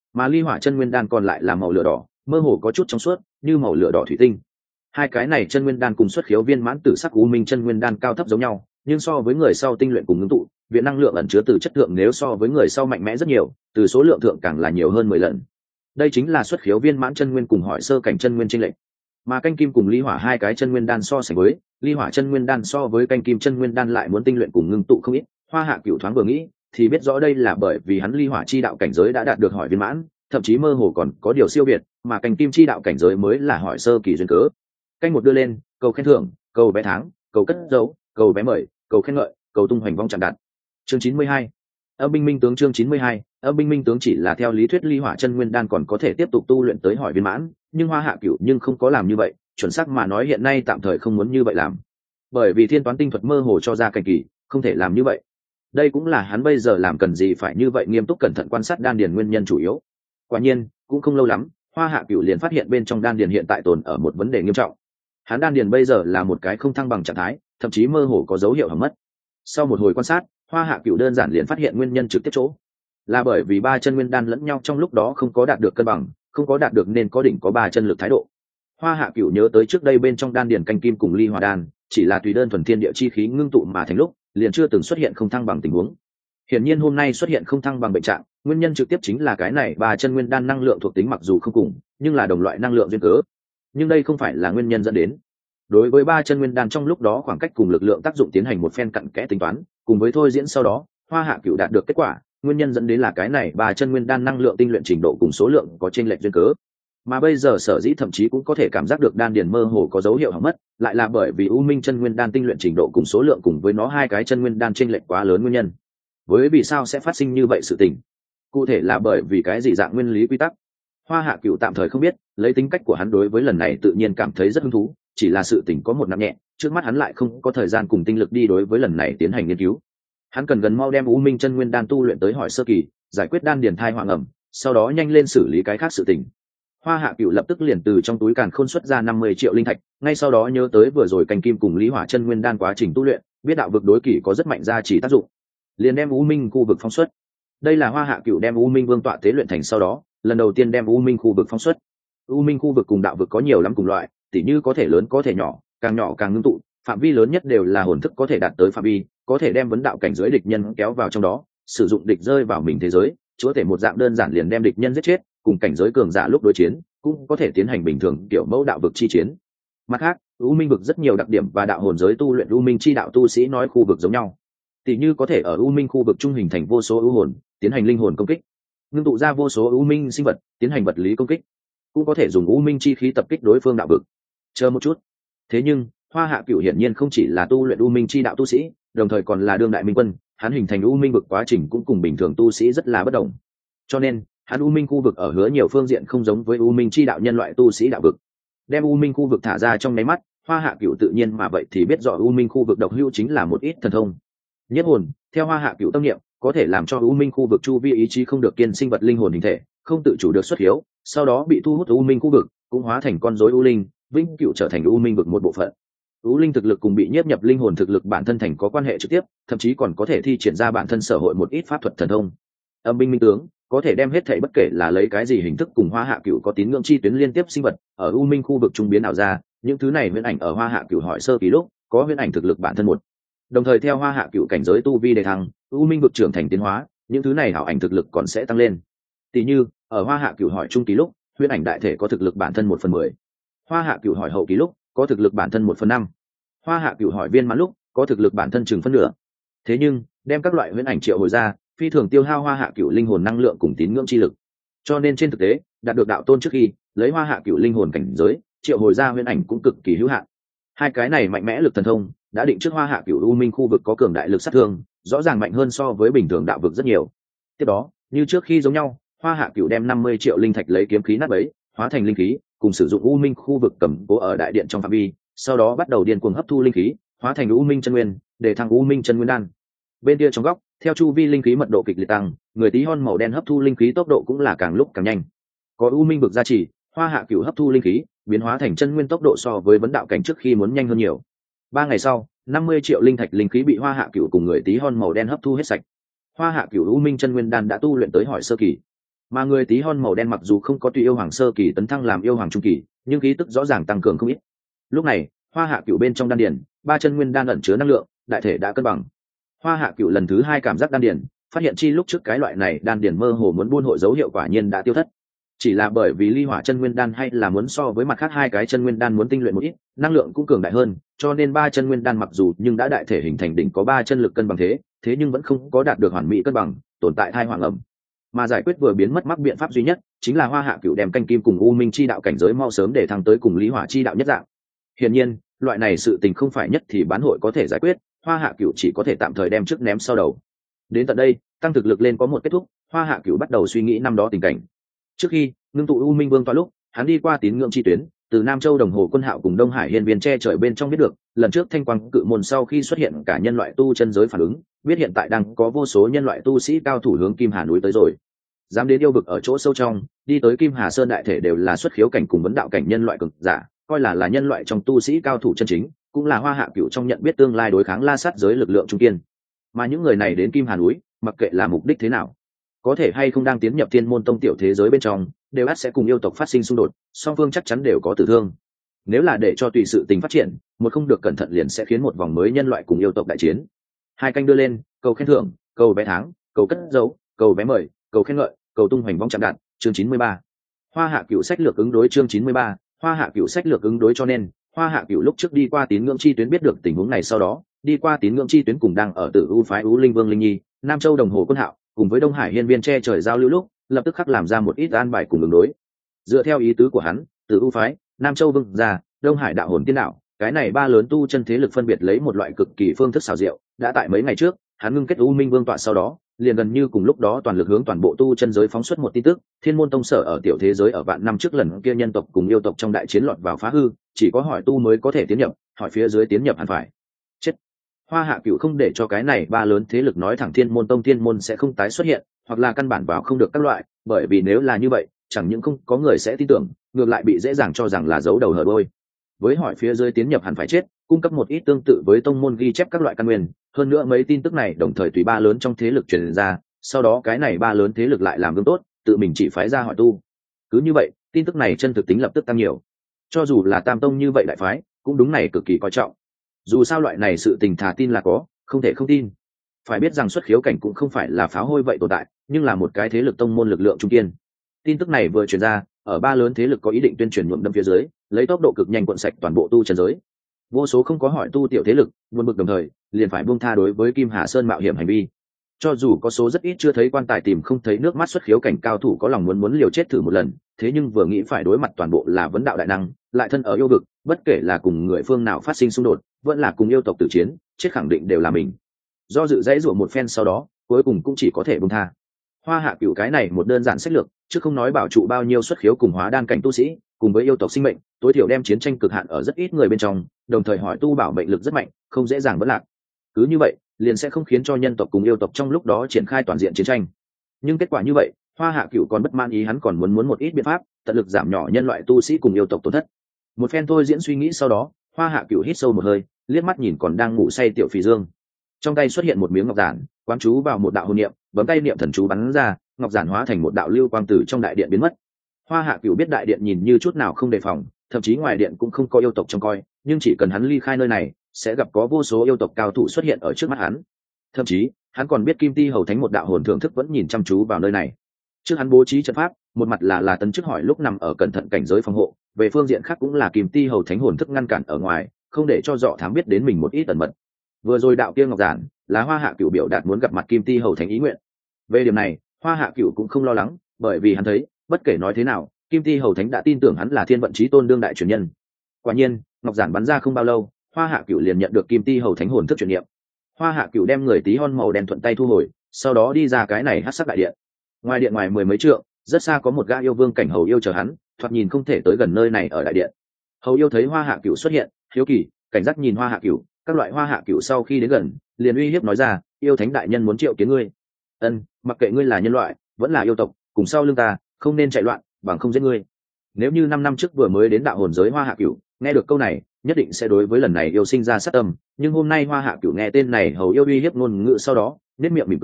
mà ly hỏa chân nguyên đan còn lại là màu lửa đỏ, mơ hồ có chút trong suốt như màu lửa đỏ thủy tinh. Hai cái này chân nguyên đan cùng xuất khiếu viên mãn tử sắc u minh chân nguyên đan cao thấp giống nhau, nhưng so với người sau tinh luyện cùng ngưng tụ, viện năng lượng ẩn chứa từ chất lượng nếu so với người sau mạnh mẽ rất nhiều, từ số lượng thượng càng là nhiều hơn 10 lần. Đây chính là xuất khiếu viên mãn chân nguyên cùng hỏi sơ cảnh chân nguyên chênh lệch. Mà canh kim cùng ly hỏa hai cái chân nguyên đan so sánh với, ly hỏa chân nguyên đan so với canh kim chân nguyên đan lại muốn tinh luyện cùng ngưng tụ không ít. Hoa Hạ Cửu thoáng vừa nghĩ, thì biết rõ đây là bởi vì hắn ly hỏa chi đạo cảnh giới đã đạt được hỏi viên mãn, thậm chí mơ hồ còn có điều siêu việt, mà canh kim chi đạo cảnh giới mới là hỏi sơ kỳ duyên cớ. Canh một đưa lên, cầu khen thưởng, cầu vé tháng, cầu cất dấu, cầu vé mời, cầu khen ngợi, cầu tung hoành vong chạm đạt. Chương 92. Âm binh minh tướng. Chương 92. Âm binh minh tướng chỉ là theo lý thuyết ly hỏa chân nguyên đan còn có thể tiếp tục tu luyện tới hỏi viên mãn, nhưng Hoa Hạ Cửu nhưng không có làm như vậy, chuẩn xác mà nói hiện nay tạm thời không muốn như vậy làm. Bởi vì thiên toán tinh thuật mơ hồ cho ra cảnh kỳ, không thể làm như vậy. Đây cũng là hắn bây giờ làm cần gì phải như vậy nghiêm túc cẩn thận quan sát đan điền nguyên nhân chủ yếu. Quả nhiên, cũng không lâu lắm, Hoa Hạ Cửu liền phát hiện bên trong đan điền hiện tại tồn ở một vấn đề nghiêm trọng. Hắn đan điền bây giờ là một cái không thăng bằng trạng thái, thậm chí mơ hồ có dấu hiệu hỏng mất. Sau một hồi quan sát, Hoa Hạ Cửu đơn giản liền phát hiện nguyên nhân trực tiếp chỗ là bởi vì ba chân nguyên đan lẫn nhau trong lúc đó không có đạt được cân bằng, không có đạt được nên có đỉnh có ba chân lực thái độ. Hoa Hạ Cửu nhớ tới trước đây bên trong đan điền canh kim cùng ly hỏa đan, chỉ là tùy đơn thuần thiên địa chi khí ngưng tụ mà thành lúc, liền chưa từng xuất hiện không thăng bằng tình huống. Hiển nhiên hôm nay xuất hiện không thăng bằng bệnh trạng, nguyên nhân trực tiếp chính là cái này ba chân nguyên đan năng lượng thuộc tính mặc dù không cùng, nhưng là đồng loại năng lượng duyên cớ. Nhưng đây không phải là nguyên nhân dẫn đến. Đối với ba chân nguyên đan trong lúc đó khoảng cách cùng lực lượng tác dụng tiến hành một phen cặn kẽ tính toán, cùng với thôi diễn sau đó, Hoa Hạ Cửu đạt được kết quả, nguyên nhân dẫn đến là cái này ba chân nguyên đan năng lượng tinh luyện trình độ cùng số lượng có chênh lệch duyên cớ. Mà bây giờ sở dĩ thậm chí cũng có thể cảm giác được đan điền mơ hồ có dấu hiệu hỏng mất, lại là bởi vì u minh chân nguyên đan tinh luyện trình độ cùng số lượng cùng với nó hai cái chân nguyên đan chênh lệch quá lớn nguyên nhân. Với vì sao sẽ phát sinh như vậy sự tình? Cụ thể là bởi vì cái gì dạng nguyên lý quy tắc? Hoa Hạ Cửu tạm thời không biết, lấy tính cách của hắn đối với lần này tự nhiên cảm thấy rất hứng thú, chỉ là sự tình có một nặng nhẹ, trước mắt hắn lại không có thời gian cùng tinh lực đi đối với lần này tiến hành nghiên cứu. Hắn cần gần mau đem u minh chân nguyên đan tu luyện tới hỏi sơ kỳ, giải quyết đan điền thai hoang ẩm, sau đó nhanh lên xử lý cái khác sự tình. Hoa Hạ Cửu lập tức liền từ trong túi càn khôn xuất ra 50 triệu linh thạch, ngay sau đó nhớ tới vừa rồi canh kim cùng lý hỏa chân nguyên đan quá trình tu luyện, biết đạo vực đối kỷ có rất mạnh gia trì tác dụng, liền đem u minh khu vực phóng xuất. Đây là Hoa Hạ Cửu đem u minh vương tọa tế luyện thành sau đó, lần đầu tiên đem u minh khu vực phóng xuất. U minh khu vực cùng đạo vực có nhiều lắm cùng loại, tỉ như có thể lớn có thể nhỏ càng ngưng tụ, phạm vi lớn nhất đều là hồn thức có thể đạt tới phạm vi, có thể đem vấn đạo cảnh giới địch nhân kéo vào trong đó, sử dụng địch rơi vào mình thế giới, chúa thể một dạng đơn giản liền đem địch nhân giết chết, cùng cảnh giới cường giả lúc đối chiến, cũng có thể tiến hành bình thường kiểu mẫu đạo vực chi chiến. Mặt khác, u minh vực rất nhiều đặc điểm và đạo hồn giới tu luyện u minh chi đạo tu sĩ nói khu vực giống nhau, tỉ như có thể ở u minh khu vực trung hình thành vô số u hồn, tiến hành linh hồn công kích, ngưng tụ ra vô số u minh sinh vật, tiến hành vật lý công kích, cũng có thể dùng u minh chi khí tập kích đối phương đạo vực. Chờ một chút, thế nhưng Hoa Hạ Cửu hiển nhiên không chỉ là tu luyện u minh chi đạo tu sĩ, đồng thời còn là đương đại minh quân, hắn hình thành u minh vực quá trình cũng cùng bình thường tu sĩ rất là bất đồng. Cho nên, hắn u minh khu vực ở hứa nhiều phương diện không giống với u minh chi đạo nhân loại tu sĩ đạo vực. Đem u minh khu vực thả ra trong nháy mắt, Hoa Hạ Cửu tự nhiên mà vậy thì biết rõ u minh khu vực độc hữu chính là một ít thần thông. Nhất hồn, theo Hoa Hạ Cửu tâm niệm, có thể làm cho u minh khu vực chu vi ý chí không được kiên sinh vật linh hồn hình thể, không tự chủ được xuất hiếu, sau đó bị thu hút u minh khu vực, cũng hóa thành con rối u linh, vĩnh cửu trở thành u minh vực một bộ phận. U linh thực lực cùng bị nhiếp nhập linh hồn thực lực bản thân thành có quan hệ trực tiếp, thậm chí còn có thể thi triển ra bản thân sở hội một ít pháp thuật thần thông. Âm binh minh tướng có thể đem hết thảy bất kể là lấy cái gì hình thức cùng Hoa Hạ Cửu có tín ngưỡng chi tuyến liên tiếp sinh vật ở u minh khu vực trung biến ảo ra, những thứ này huyễn ảnh ở Hoa Hạ Cửu hỏi sơ kỳ lúc có huyễn ảnh thực lực bản thân một. Đồng thời theo Hoa Hạ Cửu cảnh giới tu vi đề thăng, u minh vực trưởng thành tiến hóa, những thứ này ảo ảnh thực lực còn sẽ tăng lên. Tỷ như ở Hoa Hạ Cửu hỏi trung kỳ lúc, huyễn ảnh đại thể có thực lực bản thân 1/10. Hoa Hạ Cửu hỏi hậu kỳ lúc có thực lực bản thân 1/5. Hoa Hạ Cửu hỏi viên mãn lúc có thực lực bản thân chừng phân nửa. Thế nhưng đem các loại huyễn ảnh triệu hồi ra, phi thường tiêu hao Hoa Hạ Cửu linh hồn năng lượng cùng tín ngưỡng chi lực. Cho nên trên thực tế, đạt được đạo tôn trước khi lấy Hoa Hạ Cửu linh hồn cảnh giới, triệu hồi ra huyễn ảnh cũng cực kỳ hữu hạn. Hai cái này mạnh mẽ lực thần thông đã định trước Hoa Hạ Cửu u minh khu vực có cường đại lực sát thương, rõ ràng mạnh hơn so với bình thường đạo vực rất nhiều. Tiếp đó, như trước khi giống nhau, Hoa Hạ Cửu đem 50 triệu linh thạch lấy kiếm khí nát bấy, hóa thành linh khí, cùng sử dụng u minh khu vực cầm cố ở đại điện trong phạm vi, sau đó bắt đầu điên cuồng hấp thu linh khí, hóa thành u minh chân nguyên, để thăng u minh chân nguyên đan. Bên kia trong góc, theo chu vi linh khí mật độ kịch liệt tăng, người tí hon màu đen hấp thu linh khí tốc độ cũng là càng lúc càng nhanh. Có u minh vực gia trì, Hoa Hạ Cửu hấp thu linh khí, biến hóa thành chân nguyên tốc độ so với vấn đạo cảnh trước khi muốn nhanh hơn nhiều. 3 ngày sau, 50 triệu linh thạch linh khí bị Hoa Hạ Cửu cùng người tí hon màu đen hấp thu hết sạch. Hoa Hạ Cửu u minh chân nguyên đan đã tu luyện tới hỏi sơ kỳ. Mà người tí hon màu đen mặc dù không có tùy yêu hoàng sơ kỳ tấn thăng làm yêu hoàng trung kỳ, nhưng khí tức rõ ràng tăng cường không ít. Lúc này Hoa Hạ Cửu bên trong đan điền, ba chân nguyên đan ẩn chứa năng lượng, đại thể đã cân bằng. Hoa Hạ Cửu lần thứ hai cảm giác đan điền, phát hiện chi lúc trước cái loại này đan điền mơ hồ muốn buôn hội dấu hiệu quả nhiên đã tiêu thất. Chỉ là bởi vì ly hỏa chân nguyên đan hay là muốn so với mặt khác hai cái chân nguyên đan muốn tinh luyện một ít, năng lượng cũng cường đại hơn, cho nên ba chân nguyên đan mặc dù nhưng đã đại thể hình thành đỉnh có ba chân lực cân bằng thế nhưng vẫn không có đạt được hoàn mỹ cân bằng, tồn tại thai hoàng ẩm. Mà giải quyết vừa biến mất mắc biện pháp duy nhất chính là Hoa Hạ Cửu đem canh kim cùng U Minh chi đạo cảnh giới mau sớm để thăng tới cùng Lý Hỏa chi đạo nhất dạng. Hiển nhiên, loại này sự tình không phải nhất thì bán hội có thể giải quyết, Hoa Hạ Cửu chỉ có thể tạm thời đem trước ném sau đầu. Đến tận đây, tăng thực lực lên có một kết thúc, Hoa Hạ Cửu bắt đầu suy nghĩ năm đó tình cảnh. Trước khi ngưng tụ U Minh Vương tọa lúc, hắn đi qua tín ngưỡng chi tuyến, từ Nam Châu Đồng Hồ Quân Hạo cùng Đông Hải Hiên Viên che trời bên trong biết được, lần trước Thanh Quang Cự Môn sau khi xuất hiện cả nhân loại tu chân giới phản ứng, biết hiện tại đang có vô số nhân loại tu sĩ cao thủ hướng Kim Hà núi tới rồi. Dám đến yêu vực ở chỗ sâu trong, đi tới Kim Hà Sơn đại thể đều là xuất khiếu cảnh cùng vấn đạo cảnh nhân loại cường giả, coi là nhân loại trong tu sĩ cao thủ chân chính, cũng là Hoa Hạ Cửu trong nhận biết tương lai đối kháng La Sát giới lực lượng trung kiên. Mà những người này đến Kim Hà núi, mặc kệ là mục đích thế nào, có thể hay không đang tiến nhập Thiên Môn Tông tiểu thế giới bên trong, đều ắt sẽ cùng yêu tộc phát sinh xung đột, song phương chắc chắn đều có tử thương. Nếu là để cho tùy sự tình phát triển, một không được cẩn thận liền sẽ khiến một vòng mới nhân loại cùng yêu tộc đại chiến. Hai canh đưa lên, cầu khen thưởng, cầu vé tháng, cầu cất dấu, cầu vé mời, cầu khen ngợi, cầu tung hoành vong chạm đạt, chương 93. Hoa Hạ Cửu sách lược ứng đối chương 93, Hoa Hạ Cửu sách lược ứng đối cho nên, Hoa Hạ Cửu lúc trước đi qua tín ngưỡng chi tuyến biết được tình huống này sau đó, đi qua tín ngưỡng chi tuyến cùng đang ở Tử U phái U Linh Vương Linh Nhi, Nam Châu Đồng Hồ Quân Hạo, cùng với Đông Hải Hiên Viên che trời giao lưu lúc, lập tức khắc làm ra một ít an bài cùng ứng đối. Dựa theo ý tứ của hắn, Tử U phái, Nam Châu Vương gia, Đông Hải Đạo Hồn Tiên Đạo, cái này ba lớn tu chân thế lực phân biệt lấy một loại cực kỳ phương thức xảo diệu, đã tại mấy ngày trước, hắn ngưng kết U Minh Vương tọa sau đó, liền gần như cùng lúc đó toàn lực hướng toàn bộ tu chân giới phóng xuất một tin tức, Thiên Môn Tông sở ở tiểu thế giới ở vạn năm trước lần kia nhân tộc cùng yêu tộc trong đại chiến lọt vào phá hư, chỉ có hỏi tu mới có thể tiến nhập, hỏi phía dưới tiến nhập hẳn phải chết. Hoa Hạ Cửu không để cho cái này ba lớn thế lực nói thẳng Thiên Môn Tông Thiên Môn sẽ không tái xuất hiện, hoặc là căn bản vào không được các loại, bởi vì nếu là như vậy, chẳng những không có người sẽ tin tưởng, ngược lại bị dễ dàng cho rằng là giấu đầu hở đuôi. Với hỏi phía dưới tiến nhập hẳn phải chết, cung cấp một ít tương tự với tông môn ghi chép các loại căn nguyên, hơn nữa mấy tin tức này đồng thời tùy ba lớn trong thế lực truyền ra, sau đó cái này ba lớn thế lực lại làm gương tốt, tự mình chỉ phái ra hỏi tu. Cứ như vậy, tin tức này chân thực tính lập tức tăng nhiều. Cho dù là Tam Tông như vậy đại phái, cũng đúng này cực kỳ coi trọng. Dù sao loại này sự tình thà tin là có, không thể không tin. Phải biết rằng xuất khiếu cảnh cũng không phải là pháo hôi vậy tồn tại, nhưng là một cái thế lực tông môn lực lượng trung kiên. Tin tức này vừa truyền ra, ở ba lớn thế lực có ý định tuyên truyền nhuộm đâm phía dưới, lấy tốc độ cực nhanh cuộn sạch toàn bộ tu chân giới. Vô số không có hỏi tu tiểu thế lực, buồn bực đồng thời, liền phải buông tha đối với Kim Hà Sơn mạo hiểm hành vi. Cho dù có số rất ít chưa thấy quan tài tìm không thấy nước mắt xuất khiếu cảnh cao thủ có lòng muốn liều chết thử một lần, thế nhưng vừa nghĩ phải đối mặt toàn bộ là vấn đạo đại năng, lại thân ở yêu vực, bất kể là cùng người phương nào phát sinh xung đột, vẫn là cùng yêu tộc tử chiến, chết khẳng định đều là mình. Do dự dãy rủa một phen sau đó, cuối cùng cũng chỉ có thể buông tha. Hoa Hạ Cửu cái này một đơn giản sách lược, chứ không nói bảo trụ bao nhiêu xuất khiếu cùng hóa đan cảnh tu sĩ, cùng với yêu tộc sinh mệnh, tối thiểu đem chiến tranh cực hạn ở rất ít người bên trong, đồng thời hỏi tu bảo mệnh lực rất mạnh, không dễ dàng vỡ lạc. Cứ như vậy, liền sẽ không khiến cho nhân tộc cùng yêu tộc trong lúc đó triển khai toàn diện chiến tranh. Nhưng kết quả như vậy, Hoa Hạ Cửu còn bất mãn ý, hắn còn muốn một ít biện pháp, tận lực giảm nhỏ nhân loại tu sĩ cùng yêu tộc tổn thất. Một phen thôi diễn suy nghĩ sau đó, Hoa Hạ Cửu hít sâu một hơi, liếc mắt nhìn còn đang ngủ say Tiểu Phì Dương. Trong tay xuất hiện một miếng ngọc giản, quán chú vào một đạo hồn niệm, bấm tay niệm thần chú bắn ra, ngọc giản hóa thành một đạo lưu quang tử trong đại điện biến mất. Hoa Hạ Cửu biết đại điện nhìn như chút nào không đề phòng, thậm chí ngoài điện cũng không có yêu tộc trông coi, nhưng chỉ cần hắn ly khai nơi này, sẽ gặp có vô số yêu tộc cao thủ xuất hiện ở trước mắt hắn. Thậm chí, hắn còn biết Kim Ti Hầu Thánh một đạo hồn thưởng thức vẫn nhìn chăm chú vào nơi này. Trước hắn bố trí trận pháp, một mặt là tấn chức hỏi lúc nằm ở cẩn thận cảnh giới phòng hộ, về phương diện khác cũng là Kim Ti Hầu Thánh hồn thức ngăn cản ở ngoài, không để cho dọ thám biết đến mình một ít ẩn mật. Vừa rồi đạo kia ngọc giản, là Hoa Hạ Cửu biểu đạt muốn gặp mặt Kim Ti Hầu Thánh ý nguyện. Về điểm này, Hoa Hạ Cửu cũng không lo lắng, bởi vì hắn thấy, bất kể nói thế nào, Kim Ti Hầu Thánh đã tin tưởng hắn là thiên vận chí tôn đương đại truyền nhân. Quả nhiên, ngọc giản bắn ra không bao lâu, Hoa Hạ Cửu liền nhận được Kim Ti Hầu Thánh hồn thức truyền niệm. Hoa Hạ Cửu đem người tí hon màu đen thuận tay thu hồi, sau đó đi ra cái này hắc sắc đại điện. Ngoài điện ngoài mười mấy trượng, rất xa có một gã yêu vương cảnh hầu yêu chờ hắn, thoạt nhìn không thể tới gần nơi này ở đại điện. Hầu yêu thấy Hoa Hạ Cửu xuất hiện, hiếu kỳ, cảnh giác nhìn Hoa Hạ Cửu, các loại Hoa Hạ Cửu sau khi đến gần, liền uy hiếp nói ra, yêu thánh đại nhân muốn triệu kiến ngươi. Ân, mặc kệ ngươi là nhân loại, vẫn là yêu tộc, cùng sau lưng ta, không nên chạy loạn, bằng không giết ngươi. Nếu như 5 năm trước vừa mới đến đạo hồn giới Hoa Hạ Cửu, nghe được câu này, nhất định sẽ đối với lần này yêu sinh ra sát tâm, nhưng hôm nay Hoa Hạ Cửu nghe tên này hầu yêu uy hiếp ngôn ngữ sau đó, nét miệng mỉm cười,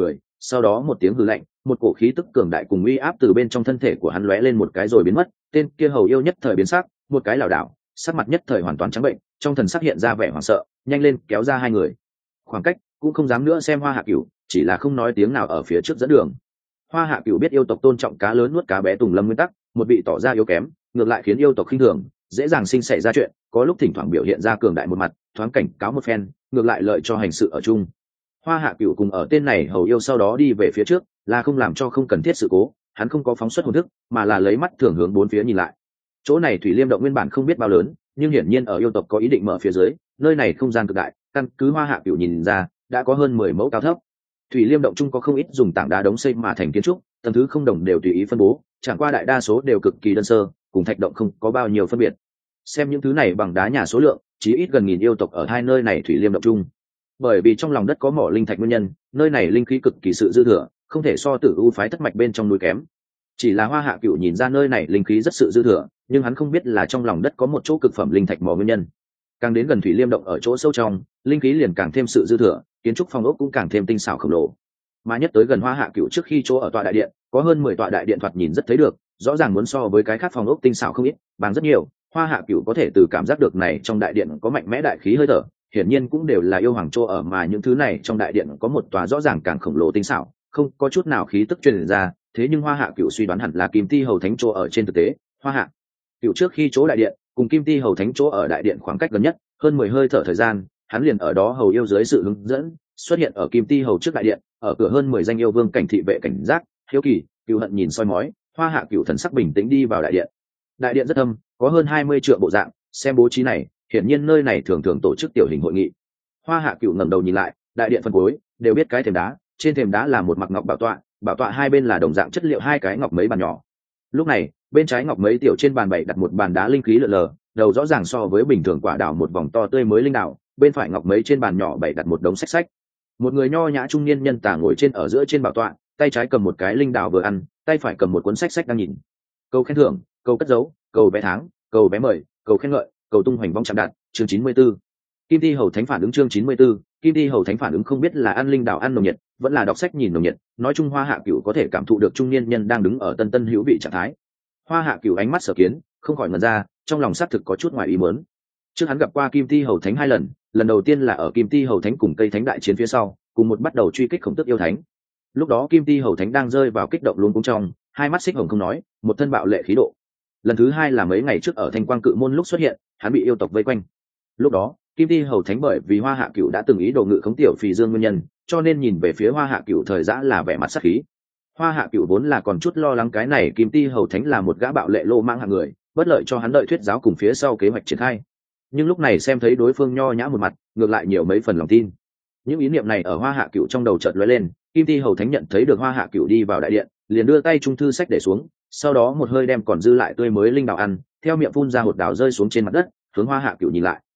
sau đó một tiếng hừ lạnh, một cổ khí tức cường đại cùng uy áp từ bên trong thân thể của hắn lóe lên một cái rồi biến mất. Tên kia hầu yêu nhất thời biến sắc, một cái lảo đảo, sắc mặt nhất thời hoàn toàn trắng bệnh, trong thần sắc hiện ra vẻ hoảng sợ, nhanh lên kéo ra hai người. Khoảng cách cũng không dám nữa xem Hoa Hạ Cửu, chỉ là không nói tiếng nào ở phía trước dẫn đường. Hoa Hạ Cửu biết yêu tộc tôn trọng cá lớn nuốt cá bé tùng lâm nguyên tắc, một vị tỏ ra yếu kém, ngược lại khiến yêu tộc khinh thường, dễ dàng sinh xảy ra chuyện, có lúc thỉnh thoảng biểu hiện ra cường đại một mặt, thoáng cảnh cáo một phen, ngược lại lợi cho hành sự ở chung. Hoa Hạ Cửu cùng ở tên này hầu yêu sau đó đi về phía trước, là không làm cho không cần thiết sự cố, hắn không có phóng xuất hồn thức, mà là lấy mắt thường hướng bốn phía nhìn lại. Chỗ này thủy liêm động nguyên bản không biết bao lớn, nhưng hiển nhiên ở yêu tộc có ý định mở phía dưới, nơi này không gian cực đại, căn cứ Hoa Hạ Cửu nhìn ra, đã có hơn 10 mẫu cao thấp. Thủy liêm động chung có không ít dùng tảng đá đống xây mà thành kiến trúc, tầng thứ không đồng đều tùy ý phân bố, chẳng qua đại đa số đều cực kỳ đơn sơ, cùng thạch động không có bao nhiêu phân biệt. Xem những thứ này bằng đá nhà số lượng, chỉ ít gần nghìn yêu tộc ở hai nơi này thủy liêm động chung. Bởi vì trong lòng đất có mỏ linh thạch nguyên nhân, nơi này linh khí cực kỳ sự dư thừa, không thể so Tử U phái thất mạch bên trong núi kém. Chỉ là Hoa Hạ Cửu nhìn ra nơi này linh khí rất sự dư thừa, nhưng hắn không biết là trong lòng đất có một chỗ cực phẩm linh thạch mỏ nguyên nhân. Càng đến gần thủy liêm động ở chỗ sâu trong, linh khí liền càng thêm sự dư thừa, kiến trúc phong ốc cũng càng thêm tinh xảo khổng lồ. Mà nhất tới gần Hoa Hạ Cửu trước khi chỗ ở tọa đại điện, có hơn 10 tọa đại điện thoạt nhìn rất thấy được, rõ ràng muốn so với cái khác phong ốc tinh xảo không ít, bằng rất nhiều. Hoa Hạ Cửu có thể từ cảm giác được này trong đại điện có mạnh mẽ đại khí hơi thở, hiển nhiên cũng đều là yêu hoàng chỗ ở, mà những thứ này trong đại điện có một tòa rõ ràng càng khổng lồ tinh xảo, không có chút nào khí tức truyền ra. Thế nhưng Hoa Hạ Cửu suy đoán hẳn là Kim Ti Hầu Thánh chỗ ở. Trên thực tế, Hoa Hạ Cửu trước khi chỗ đại điện cùng Kim Ti Hầu Thánh chỗ ở đại điện khoảng cách gần nhất, hơn 10 hơi thở thời gian, hắn liền ở đó hầu yêu dưới sự hướng dẫn xuất hiện ở Kim Ti Hầu trước đại điện, ở cửa hơn 10 danh yêu vương cảnh thị vệ cảnh giác, hiếu kỳ, cừu hận nhìn soi mói. Hoa Hạ Cửu thần sắc bình tĩnh đi vào đại điện. Đại điện rất thâm, có hơn 20 trượng bộ dạng, xem bố trí này, hiển nhiên nơi này thường thường tổ chức tiểu hình hội nghị. Hoa Hạ Cửu ngẩng đầu nhìn lại, đại điện phân cuối đều biết cái thềm đá, trên thềm đá là một mặc ngọc bảo tọa hai bên là đồng dạng chất liệu hai cái ngọc mấy bàn nhỏ. Lúc này, bên trái ngọc mấy tiểu trên bàn bày đặt một bàn đá linh khí lờ lờ, đầu rõ ràng so với bình thường quả đào một vòng to tươi mới linh đào, bên phải ngọc mấy trên bàn nhỏ bày đặt một đống sách. Một người nho nhã trung niên nhân tả ngồi trên ở giữa trên bảo tọa, tay trái cầm một cái linh đào vừa ăn, tay phải cầm một cuốn sách đang nhìn. Câu khen thưởng, câu cất dấu, câu vé tháng, câu vé mời, câu khen ngợi, cầu tung hoành vong chạm đạt. Chương 94. Kim Ti Hầu Thánh phản ứng. Chương 94. Kim Ti Hầu Thánh phản ứng. Không biết là ăn linh đào ăn nồng nhiệt, vẫn là đọc sách nhìn nồng nhiệt, nói chung Hoa Hạ Cửu có thể cảm thụ được trung niên nhân đang đứng ở tân tân hữu vị trạng thái. Hoa Hạ Cửu ánh mắt sở kiến, không khỏi ngẩn ra, trong lòng xác thực có chút ngoài ý muốn. Trước hắn gặp qua Kim Ti Hầu Thánh 2 lần, lần đầu tiên là ở Kim Ti Hầu Thánh cùng Cây Thánh đại chiến phía sau, cùng một bắt đầu truy kích Khổng Tước yêu thánh. Lúc đó Kim Ti Hầu Thánh đang rơi vào kích động luống cuống trong, hai mắt xích hồng không nói, một thân bạo lệ khí độ. Lần thứ hai là mấy ngày trước ở Thanh Quang Cự Môn lúc xuất hiện, hắn bị yêu tộc vây quanh. Lúc đó, Kim Ti Hầu Thánh bởi vì Hoa Hạ Cửu đã từng ý đồ ngự khống tiểu Phì Dương nguyên nhân, cho nên nhìn về phía Hoa Hạ Cửu thời giã là vẻ mặt sát khí. Hoa Hạ Cửu vốn là còn chút lo lắng cái này Kim Ti Hầu Thánh là một gã bạo lệ lô mang hạng người, bất lợi cho hắn đợi thuyết giáo cùng phía sau kế hoạch triển khai. Nhưng lúc này xem thấy đối phương nho nhã một mặt, ngược lại nhiều mấy phần lòng tin. Những ý niệm này ở Hoa Hạ Cửu trong đầu chợt lóe lên, Kim Ti Hầu Thánh nhận thấy được Hoa Hạ Cửu đi vào đại điện, liền đưa tay trung thư sách để xuống, sau đó một hơi đem còn dư lại tươi mới linh đào ăn, theo miệng phun ra hột đào rơi xuống trên mặt đất, hướng Hoa Hạ Cửu nhìn lại.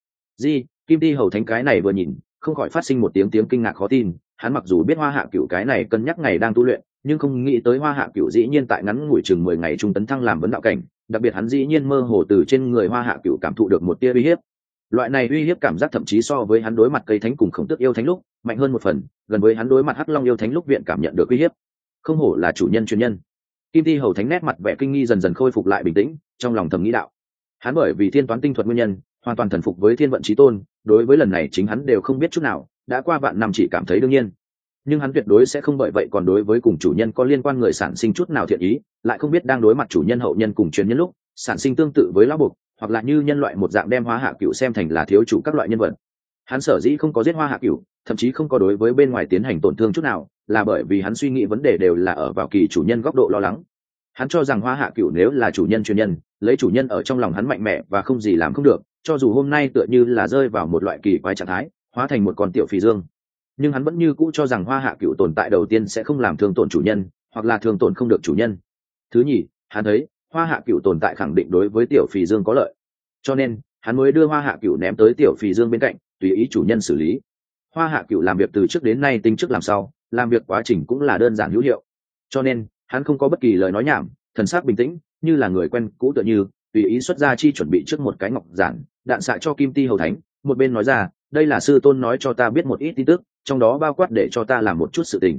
Kim Ti Hầu Thánh cái này vừa nhìn, không khỏi phát sinh một tiếng kinh ngạc khó tin. Hắn mặc dù biết Hoa Hạ Cửu cái này cân nhắc ngày đang tu luyện, nhưng không nghĩ tới Hoa Hạ Cửu dĩ nhiên tại ngắn ngủi chừng 10 ngày trung tấn thăng làm vấn đạo cảnh, đặc biệt hắn dĩ nhiên mơ hồ từ trên người Hoa Hạ Cửu cảm thụ được một tia uy hiếp. Loại này uy hiếp cảm giác thậm chí so với hắn đối mặt Cây Thánh cùng Khổng Tước yêu thánh lúc mạnh hơn một phần, gần với hắn đối mặt Hắc Long yêu thánh lúc viện cảm nhận được uy hiếp. Không hổ là chủ nhân truyền nhân. Kim Ti Hầu Thánh nét mặt vẻ kinh nghi dần dần khôi phục lại bình tĩnh, trong lòng thầm nghĩ đạo: hắn bởi vì thiên toán tinh thuật nguyên nhân, hoàn toàn thần phục với thiên vận chí tôn, đối với lần này chính hắn đều không biết chút nào, đã qua vạn năm chỉ cảm thấy đương nhiên. Nhưng hắn tuyệt đối sẽ không bởi vậy còn đối với cùng chủ nhân có liên quan người sản sinh chút nào thiện ý, lại không biết đang đối mặt chủ nhân hậu nhân cùng truyền nhân lúc, sản sinh tương tự với lão buộc, hoặc là như nhân loại một dạng đem Hoa Hạ Cửu xem thành là thiếu chủ các loại nhân vật. Hắn sở dĩ không có giết Hoa Hạ Cửu, thậm chí không có đối với bên ngoài tiến hành tổn thương chút nào, là bởi vì hắn suy nghĩ vấn đề đều là ở vào kỳ chủ nhân góc độ lo lắng. Hắn cho rằng Hoa Hạ Cửu nếu là chủ nhân truyền nhân, lấy chủ nhân ở trong lòng hắn mạnh mẽ và không gì làm không được, cho dù hôm nay tựa như là rơi vào một loại kỳ quái trạng thái, hóa thành một con tiểu Phì Dương, nhưng hắn vẫn như cũ cho rằng Hoa Hạ Cửu tồn tại đầu tiên sẽ không làm thương tổn chủ nhân, hoặc là thương tổn không được chủ nhân. Thứ nhì, hắn thấy Hoa Hạ Cửu tồn tại khẳng định đối với tiểu Phì Dương có lợi, cho nên hắn mới đưa Hoa Hạ Cửu ném tới tiểu Phì Dương bên cạnh, tùy ý chủ nhân xử lý. Hoa Hạ Cửu làm việc từ trước đến nay tính trước làm sau, làm việc quá trình cũng là đơn giản hữu hiệu, cho nên hắn không có bất kỳ lời nói nhảm, thần sắc bình tĩnh, như là người quen cũ tựa như, tùy ý xuất ra chi chuẩn bị trước một cái ngọc giản, đạn xạ cho Kim Ti Hầu Thánh, một bên nói ra: đây là sư tôn nói cho ta biết một ít tin tức, trong đó bao quát để cho ta làm một chút sự tình.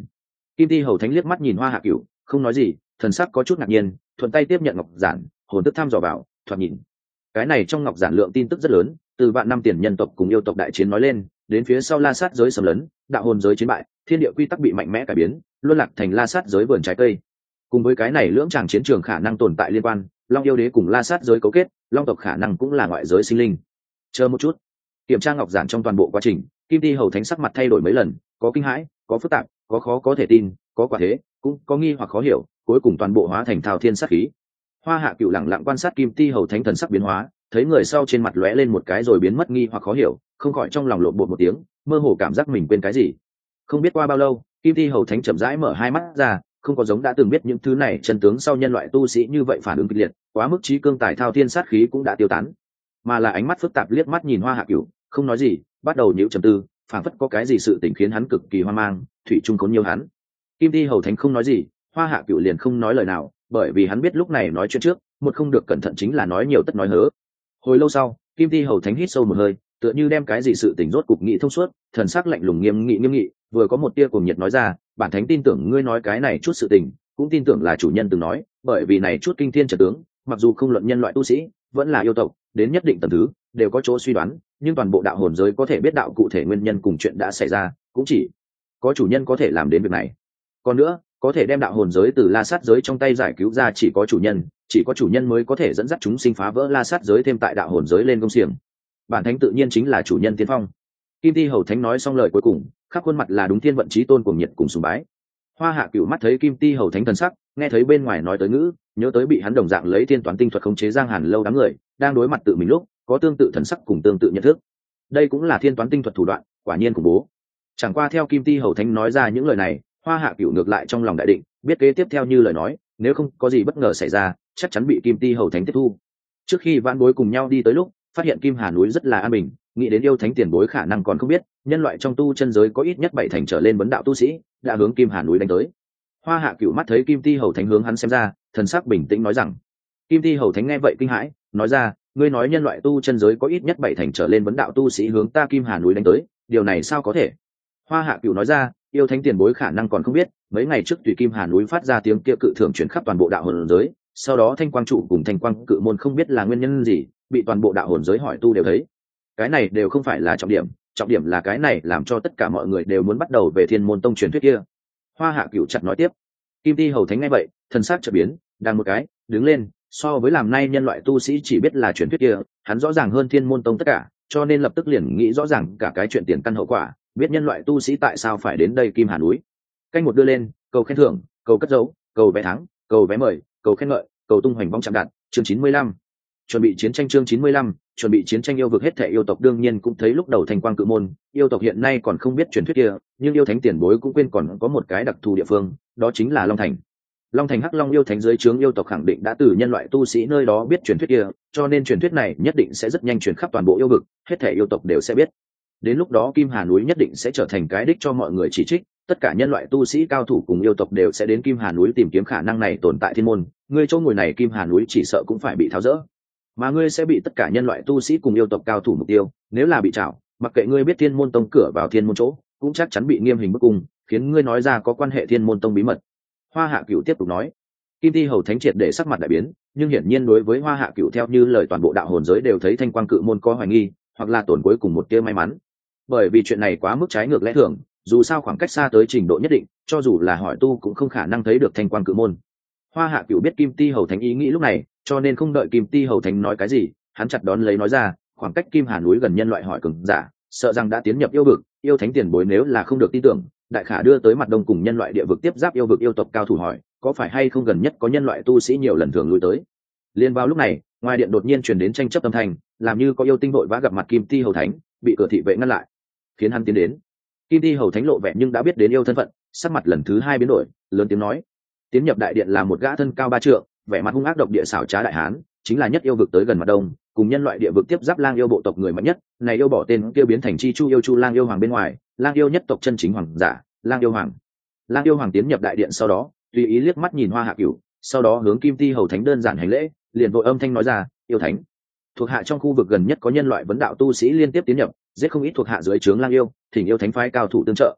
Kim Ti Hầu Thánh liếc mắt nhìn Hoa Hạ Cửu, không nói gì, thần sắc có chút ngạc nhiên, thuận tay tiếp nhận ngọc giản, hồn tức thăm dò vào, thoạt nhìn. Cái này trong ngọc giản lượng tin tức rất lớn, từ vạn năm tiền nhân tộc cùng yêu tộc đại chiến nói lên, đến phía sau La Sát giới xâm lấn, đạo hồn giới chiến bại, thiên địa quy tắc bị mạnh mẽ cải biến, luân lạc thành La Sát giới vườn trái cây. Cùng với cái này lưỡng tràng chiến trường khả năng tồn tại liên quan, Long yêu đế cùng La Sát giới cấu kết, Long tộc khả năng cũng là ngoại giới sinh linh. Chờ một chút, kiểm tra ngọc giản trong toàn bộ quá trình, Kim Ti Hầu Thánh sắc mặt thay đổi mấy lần, có kinh hãi, có phức tạp, có khó có thể tin, có quả thế, cũng có nghi hoặc khó hiểu, cuối cùng toàn bộ hóa thành thao thiên sát khí. Hoa Hạ Cửu lặng lặng quan sát Kim Ti Hầu Thánh thần sắc biến hóa, thấy người sau trên mặt lóe lên một cái rồi biến mất nghi hoặc khó hiểu, không khỏi trong lòng lộn bột một tiếng, mơ hồ cảm giác mình quên cái gì. Không biết qua bao lâu, Kim Ti Hầu Thánh chậm rãi mở hai mắt ra, không có giống đã từng biết những thứ này chân tướng sau nhân loại tu sĩ như vậy phản ứng kịch liệt, quá mức trí cương tài thao thiên sát khí cũng đã tiêu tán, mà là ánh mắt phức tạp liếc mắt nhìn Hoa Hạ Cửu, không nói gì, bắt đầu nhíu trầm tư, phảng phất có cái gì sự tình khiến hắn cực kỳ hoang mang, thủy chung khốn nhiều hắn. Kim Ti Hầu Thánh không nói gì, Hoa Hạ Cửu liền không nói lời nào, bởi vì hắn biết lúc này nói chuyện trước, một không được cẩn thận chính là nói nhiều tất nói hớ. Hồi lâu sau, Kim Ti Hầu Thánh hít sâu một hơi, tựa như đem cái gì sự tình rốt cục nghĩ thông suốt, thần sắc lạnh lùng nghiêm nghị, vừa có một tia cuồng nhiệt nói ra, bản thánh tin tưởng ngươi nói cái này chút sự tình, cũng tin tưởng là chủ nhân từng nói, bởi vì này chút kinh thiên trận tướng, mặc dù không luận nhân loại tu sĩ, vẫn là yêu tộc, đến nhất định tầng thứ, đều có chỗ suy đoán, nhưng toàn bộ đạo hồn giới có thể biết đạo cụ thể nguyên nhân cùng chuyện đã xảy ra, cũng chỉ có chủ nhân có thể làm đến việc này. Còn nữa, có thể đem đạo hồn giới từ La Sát giới trong tay giải cứu ra chỉ có chủ nhân mới có thể dẫn dắt chúng sinh phá vỡ La Sát giới thêm tại đạo hồn giới lên công xiềng. Bản thánh tự nhiên chính là chủ nhân tiên phong. Kim Ti Hầu Thánh nói xong lời cuối cùng, khắp khuôn mặt là đúng thiên vận chí tôn cuồng nhiệt cùng sùng bái. Hoa Hạ Cửu mắt thấy Kim Ti Hầu Thánh thần sắc, nghe thấy bên ngoài nói tới ngữ, nhớ tới bị hắn đồng dạng lấy thiên toán tinh thuật khống chế Giang Hàn lâu đám người, đang đối mặt tự mình lúc, có tương tự thần sắc cùng tương tự nhận thức. Đây cũng là thiên toán tinh thuật thủ đoạn, quả nhiên khủng bố. Chẳng qua theo Kim Ti Hầu Thánh nói ra những lời này, Hoa Hạ Cửu ngược lại trong lòng đại định, biết kế tiếp theo như lời nói, nếu không có gì bất ngờ xảy ra, chắc chắn bị Kim Ti Hầu Thánh tiếp thu. Trước khi vãn bối cùng nhau đi tới lúc, phát hiện Kim Hà núi rất là an bình, nghĩ đến yêu thánh tiền bối khả năng còn không biết, nhân loại trong tu chân giới có ít nhất 7 thành trở lên vấn đạo tu sĩ, đã hướng Kim Hà núi đánh tới. Hoa Hạ Cửu mắt thấy Kim Ti Hầu Thánh hướng hắn xem ra, thần sắc bình tĩnh nói rằng. Kim Ti Hầu Thánh nghe vậy kinh hãi, nói ra, ngươi nói nhân loại tu chân giới có ít nhất 7 thành trở lên vấn đạo tu sĩ hướng ta Kim Hà núi đánh tới, điều này sao có thể? Hoa Hạ Cửu nói ra, yêu thánh tiền bối khả năng còn không biết, mấy ngày trước tùy Kim Hà núi phát ra tiếng kia cự thường chuyển khắp toàn bộ đạo hồn giới, sau đó Thanh Quang trụ cùng Thanh Quang cự môn không biết là nguyên nhân gì, bị toàn bộ đạo hồn giới hỏi tu đều thấy. Cái này đều không phải là trọng điểm là cái này làm cho tất cả mọi người đều muốn bắt đầu về Thiên Môn Tông truyền thuyết kia. Hoa Hạ Cửu chặt nói tiếp. Kim Ti Hầu Thánh nghe vậy, thần sắc chợt biến, đang một cái, đứng lên, so với làm nay nhân loại tu sĩ chỉ biết là truyền thuyết kia, hắn rõ ràng hơn Thiên Môn Tông tất cả, cho nên lập tức liền nghĩ rõ ràng cả cái chuyện tiền căn hậu quả, biết nhân loại tu sĩ tại sao phải đến đây Kim Hà núi. Canh một đưa lên, cầu khen thưởng, cầu cất dấu, cầu vé thắng, cầu vé mời, cầu khen ngợi, cầu tung hoành vong chạm đạt, chương 95. Chuẩn bị chiến tranh chương 95, chuẩn bị chiến tranh yêu vực hết thảy yêu tộc đương nhiên cũng thấy lúc đầu Thanh Quang cự môn, yêu tộc hiện nay còn không biết truyền thuyết kia, nhưng yêu thánh tiền bối cũng quên còn có một cái đặc thù địa phương, đó chính là Long Thành. Long Thành Hắc Long yêu thánh dưới trướng yêu tộc khẳng định đã từ nhân loại tu sĩ nơi đó biết truyền thuyết kia, cho nên truyền thuyết này nhất định sẽ rất nhanh truyền khắp toàn bộ yêu vực, hết thảy yêu tộc đều sẽ biết. Đến lúc đó Kim Hà núi nhất định sẽ trở thành cái đích cho mọi người chỉ trích, tất cả nhân loại tu sĩ cao thủ cùng yêu tộc đều sẽ đến Kim Hà núi tìm kiếm khả năng này tồn tại thiên môn, ngươi chỗ ngồi này Kim Hà núi chỉ sợ cũng phải bị tháo rỡ, mà ngươi sẽ bị tất cả nhân loại tu sĩ cùng yêu tộc cao thủ mục tiêu, nếu là bị trảo, mặc kệ ngươi biết Thiên Môn Tông cửa vào thiên môn chỗ, cũng chắc chắn bị nghiêm hình bức cung, khiến ngươi nói ra có quan hệ Thiên Môn Tông bí mật. Hoa Hạ Cửu tiếp tục nói. Kim Ti Hầu Thánh triệt để sắc mặt đại biến, nhưng hiển nhiên đối với Hoa Hạ Cửu theo như lời toàn bộ đạo hồn giới đều thấy Thanh Quang cự môn có hoài nghi, hoặc là tổn cuối cùng một tia may mắn. Bởi vì chuyện này quá mức trái ngược lẽ thường, dù sao khoảng cách xa tới trình độ nhất định, cho dù là hỏi tu cũng không khả năng thấy được Thanh Quang cự môn. Hoa Hạ Cửu biết Kim Ti Hầu Thánh ý nghĩ lúc này, cho nên không đợi Kim Ti Hầu Thánh nói cái gì, hắn chặt đón lấy nói ra, khoảng cách Kim Hà núi gần nhân loại hỏi cường giả, sợ rằng đã tiến nhập yêu vực, yêu thánh tiền bối nếu là không được tin tưởng, đại khả đưa tới mặt đông cùng nhân loại địa vực tiếp giáp yêu vực yêu tộc cao thủ hỏi, có phải hay không gần nhất có nhân loại tu sĩ nhiều lần thường lui tới. Liên vào lúc này, ngoài điện đột nhiên truyền đến tranh chấp âm thanh, làm như có yêu tinh vội vã gặp mặt Kim Ti Hầu Thánh, bị cửa thị vệ ngăn lại, khiến hắn tiến đến. Kim Ti Hầu Thánh lộ vẻ nhưng đã biết đến yêu thân phận, sắc mặt lần thứ hai biến đổi, lớn tiếng nói. Tiến nhập đại điện là một gã thân cao 3 trượng, vẻ mặt hung ác độc địa xảo trá đại hán, chính là nhất yêu vực tới gần mặt đông, cùng nhân loại địa vực tiếp giáp lang yêu bộ tộc người mạnh nhất, này yêu bỏ tên kia biến thành chi chu yêu chu lang yêu hoàng bên ngoài, lang yêu nhất tộc chân chính hoàng giả, lang yêu hoàng. Lang yêu hoàng tiến nhập đại điện sau đó, tùy ý liếc mắt nhìn Hoa Hạ Cửu, sau đó hướng Kim Ti Hầu Thánh đơn giản hành lễ, liền vội âm thanh nói ra, yêu thánh. Thuộc hạ trong khu vực gần nhất có nhân loại vấn đạo tu sĩ liên tiếp tiến nhập, giết không ít thuộc hạ dưới trướng lang yêu, thỉnh yêu thánh phái cao thủ tương trợ.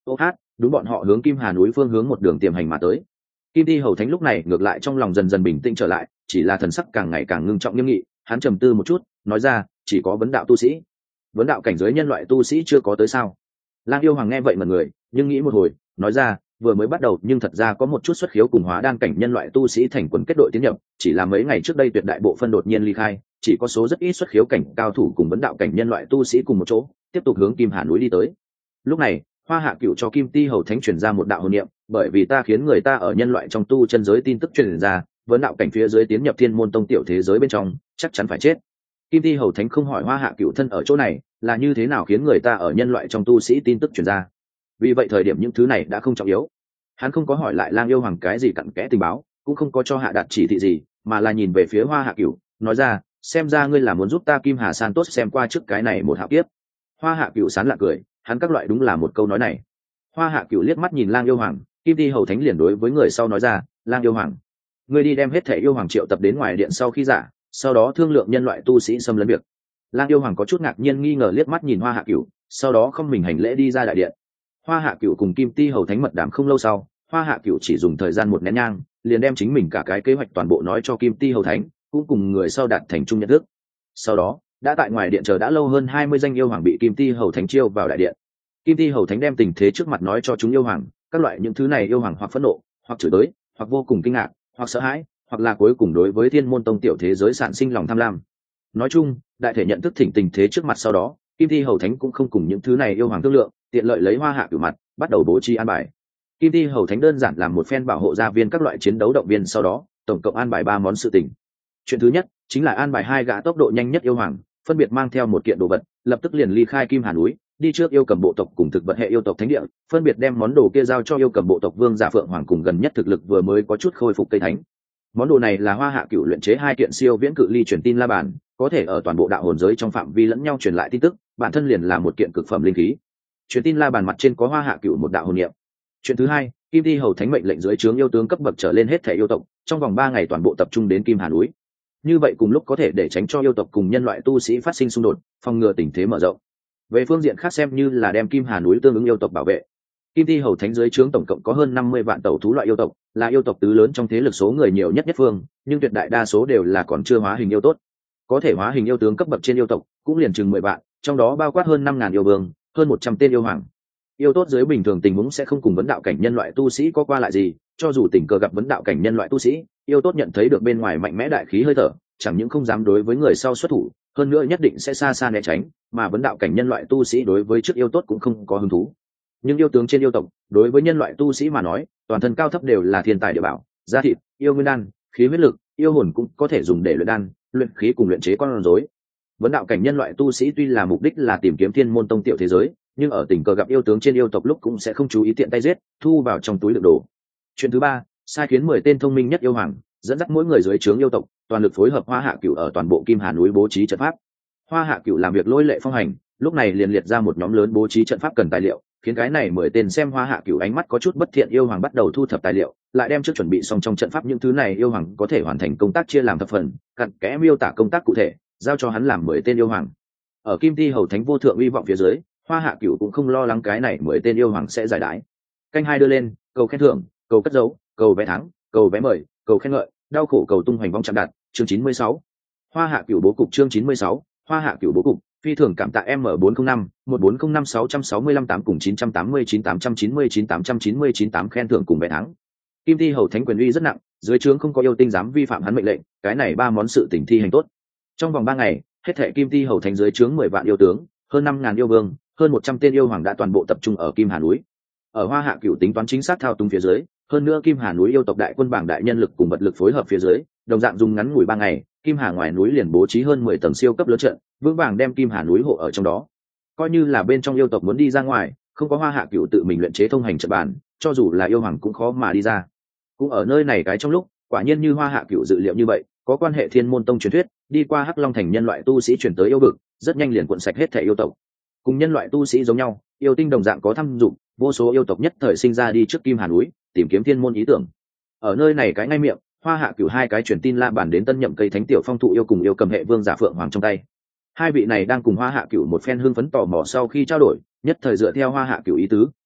ô hát đúng, bọn họ hướng Kim Hà núi phương hướng một đường tiềm hành mà tới. Kim Ti Hầu Thánh lúc này ngược lại trong lòng dần dần bình tĩnh trở lại, chỉ là thần sắc càng ngày càng ngưng trọng nghiêm nghị. Hắn trầm tư một chút, nói ra, chỉ có vấn đạo tu sĩ. Vấn đạo cảnh giới nhân loại tu sĩ chưa có tới sao? Lang Yêu Hoàng nghe vậy mà người, nhưng nghĩ một hồi, nói ra, vừa mới bắt đầu nhưng thật ra có một chút xuất khiếu cùng hóa đan cảnh nhân loại tu sĩ thành quần kết đội tiến nhập, chỉ là mấy ngày trước đây tuyệt đại bộ phân đột nhiên ly khai, chỉ có số rất ít xuất khiếu cảnh cao thủ cùng vấn đạo cảnh nhân loại tu sĩ cùng một chỗ, tiếp tục hướng Kim Hà núi đi tới. Lúc này, Hoa Hạ Cựu cho Kim Ti Hầu Thánh truyền ra một đạo hồn niệm, bởi vì ta khiến người ta ở nhân loại trong tu chân giới tin tức truyền ra, vấn đạo cảnh phía dưới tiến nhập Thiên Môn Tông tiểu thế giới bên trong, chắc chắn phải chết. Kim Ti Hầu Thánh không hỏi Hoa Hạ Cựu thân ở chỗ này, là như thế nào khiến người ta ở nhân loại trong tu sĩ tin tức truyền ra. Vì vậy thời điểm những thứ này đã không trọng yếu. Hắn không có hỏi lại Lang Yêu Hoàng cái gì cặn kẽ tình báo, cũng không có cho hạ đạt chỉ thị gì, mà là nhìn về phía Hoa Hạ Cựu, nói ra, xem ra ngươi là muốn giúp ta Kim Hà San tốt xem qua trước cái này một hạo kiếp. Hoa Hạ Cựu sán lạ cười, hắn các loại đúng là một câu nói này. Hoa Hạ Cựu liếc mắt nhìn Lang Yêu Hoàng, Kim Ti Hầu Thánh liền đối với người sau nói ra, Lang Yêu Hoàng, ngươi đi đem hết thể yêu hoàng triệu tập đến ngoài điện sau khi giả, sau đó thương lượng nhân loại tu sĩ xâm lấn việc. Lang Yêu Hoàng có chút ngạc nhiên nghi ngờ liếc mắt nhìn Hoa Hạ Cựu, sau đó không mình hành lễ đi ra đại điện. Hoa Hạ Cựu cùng Kim Ti Hầu Thánh mật đàm không lâu sau, Hoa Hạ Cựu chỉ dùng thời gian một nén nhang, liền đem chính mình cả cái kế hoạch toàn bộ nói cho Kim Ti Hầu Thánh, cũng cùng người sau đạt thành chung nhận thức. Sau đó, đã tại ngoài điện chờ đã lâu hơn 20 danh yêu hoàng bị Kim Ti Hầu Thánh chiêu vào đại điện. Kim Ti Hầu Thánh đem tình thế trước mặt nói cho chúng yêu hoàng, các loại những thứ này yêu hoàng hoặc phẫn nộ, hoặc chửi bới, hoặc vô cùng kinh ngạc, hoặc sợ hãi, hoặc là cuối cùng đối với Thiên Môn Tông tiểu thế giới sản sinh lòng tham lam. Nói chung, đại thể nhận thức thỉnh tình thế trước mặt sau đó, Kim Ti Hầu Thánh cũng không cùng những thứ này yêu hoàng thương lượng, tiện lợi lấy Hoa Hạ Cựu mặt, bắt đầu bố trí an bài. Kim Ti Hầu Thánh đơn giản làm một phen bảo hộ gia viên các loại chiến đấu động viên, sau đó tổng cộng an bài 3 món sự tình. Chuyện thứ nhất chính là an bài 2 gã tốc độ nhanh nhất yêu hoàng, phân biệt mang theo một kiện đồ vật, lập tức liền ly khai Kim Hà núi, đi trước yêu cầm bộ tộc cùng thực vật hệ yêu tộc thánh địa, phân biệt đem món đồ kia giao cho yêu cầm bộ tộc vương giả Phượng Hoàng cùng gần nhất thực lực vừa mới có chút khôi phục cây thánh. Món đồ này là Hoa Hạ Cựu luyện chế 2 kiện siêu viễn cự ly truyền tin la bàn, có thể ở toàn bộ đạo hồn giới trong phạm vi lẫn nhau truyền lại tin tức, bản thân liền là một kiện cực phẩm linh khí. Truyền tin la bàn mặt trên có Hoa Hạ Cựu một đạo hồn niệm. Chuyện thứ hai, Kim Ti Hầu Thánh mệnh lệnh dưới trướng yêu tướng cấp bậc trở lên hết thể yêu tộc, trong vòng 3 ngày toàn bộ tập trung đến Kim Hà núi. Như vậy cùng lúc có thể để tránh cho yêu tộc cùng nhân loại tu sĩ phát sinh xung đột, phòng ngừa tình thế mở rộng. Về phương diện khác xem như là đem Kim Hà núi tương ứng yêu tộc bảo vệ. Kim Ti Hầu Thánh dưới trướng tổng cộng có hơn 50 vạn tẩu thú loại yêu tộc, là yêu tộc tứ lớn trong thế lực số người nhiều nhất nhất phương, nhưng tuyệt đại đa số đều là còn chưa hóa hình yêu tốt. Có thể hóa hình yêu tướng cấp bậc trên yêu tộc cũng liền chừng 10 vạn, trong đó bao quát hơn 5.000 yêu vương, hơn 100 tên yêu hoàng. Yêu tốt dưới bình thường tình huống sẽ không cùng vấn đạo cảnh nhân loại tu sĩ có qua lại gì, cho dù tình cờ gặp vấn đạo cảnh nhân loại tu sĩ, yêu tốt nhận thấy được bên ngoài mạnh mẽ đại khí hơi thở, chẳng những không dám đối với người sau xuất thủ, hơn nữa nhất định sẽ xa xa né tránh, mà vấn đạo cảnh nhân loại tu sĩ đối với trước yêu tốt cũng không có hứng thú. Nhưng yêu tướng trên yêu tộc, đối với nhân loại tu sĩ mà nói, toàn thân cao thấp đều là thiên tài địa bảo, da thịt, yêu nguyên đan, khí huyết lực, yêu hồn cũng có thể dùng để luyện đan, luyện khí cùng luyện chế con rối. Vấn đạo cảnh nhân loại tu sĩ tuy là mục đích là tìm kiếm Thiên Môn Tông tiểu thế giới, nhưng ở tình cờ gặp yêu tướng trên yêu tộc lúc cũng sẽ không chú ý tiện tay giết, thu vào trong túi đựng đồ. Chuyện thứ ba, sai khiến 10 tên thông minh nhất yêu hoàng, dẫn dắt mỗi người dưới trướng yêu tộc, toàn lực phối hợp Hoa Hạ Cựu ở toàn bộ Kim Hà núi bố trí trận pháp. Hoa Hạ Cựu làm việc lôi lệ phong hành, lúc này liền liệt ra một nhóm lớn bố trí trận pháp cần tài liệu, khiến cái này 10 tên xem Hoa Hạ Cựu ánh mắt có chút bất thiện yêu hoàng bắt đầu thu thập tài liệu, lại đem trước chuẩn bị xong trong trận pháp những thứ này yêu hoàng có thể hoàn thành công tác chia làm thập phần, cặn kẽ miêu tả công tác cụ thể, giao cho hắn làm 10 tên yêu hoàng. Ở Kim Ti Hầu Thánh vô thượng uy vọng phía dưới, Hoa Hạ Cựu cũng không lo lắng cái này 10 tên yêu hoàng sẽ giải đái. Canh hai đưa lên, cầu khen thưởng, cầu cất dấu, cầu vé thắng, cầu vé mời, cầu khen ngợi, đau khổ cầu tung hoành vong chạm đạt, chương 96. Hoa Hạ Cựu bố cục chương 96, Hoa Hạ Cựu bố cục, phi thường cảm tạ M405, 1405 665 8 cùng 989 899 899 8 khen thưởng cùng vé thắng. Kim Ti Hầu Thánh quyền uy rất nặng, dưới trướng không có yêu tinh dám vi phạm hắn mệnh lệnh, cái này 3 món sự tình thi hành tốt. Trong vòng 3 ngày, hết thảy Kim Ti Hầu Thánh dưới trướng 10 vạn yêu tướng, hơn 5.000 yêu vương, hơn 100 tên yêu hoàng đã toàn bộ tập trung ở Kim Hà núi. Ở Hoa Hạ Cựu tính toán chính xác thao túng phía dưới, hơn nữa Kim Hà núi yêu tộc đại quân bảng đại nhân lực cùng vật lực phối hợp phía dưới, đồng dạng dùng ngắn ngủi 3 ngày, Kim Hà ngoài núi liền bố trí hơn 10 tầng siêu cấp lớn trận, vững vàng đem Kim Hà núi hộ ở trong đó. Coi như là bên trong yêu tộc muốn đi ra ngoài, không có Hoa Hạ Cựu tự mình luyện chế thông hành trận bàn, cho dù là yêu hoàng cũng khó mà đi ra. Cũng ở nơi này cái trong lúc, quả nhiên như Hoa Hạ Cựu dự liệu như vậy, có quan hệ Thiên Môn Tông truyền thuyết, đi qua Hắc Long thành nhân loại tu sĩ chuyển tới yêu vực, rất nhanh liền cuộn sạch hết thể yêu tộc. Cùng nhân loại tu sĩ giống nhau, yêu tinh đồng dạng có thâm dụng, vô số yêu tộc nhất thời sinh ra đi trước Kim Hà núi, tìm kiếm thiên môn ý tưởng. Ở nơi này cái ngay miệng, Hoa Hạ Cựu 2 cái truyền tin la bàn đến tân nhậm cây thánh tiểu phong thụ yêu cùng yêu cầm hệ vương giả Phượng Hoàng trong tay. 2 vị này đang cùng Hoa Hạ Cựu một phen hưng phấn tò mò sau khi trao đổi, nhất thời dựa theo Hoa Hạ Cựu ý tứ,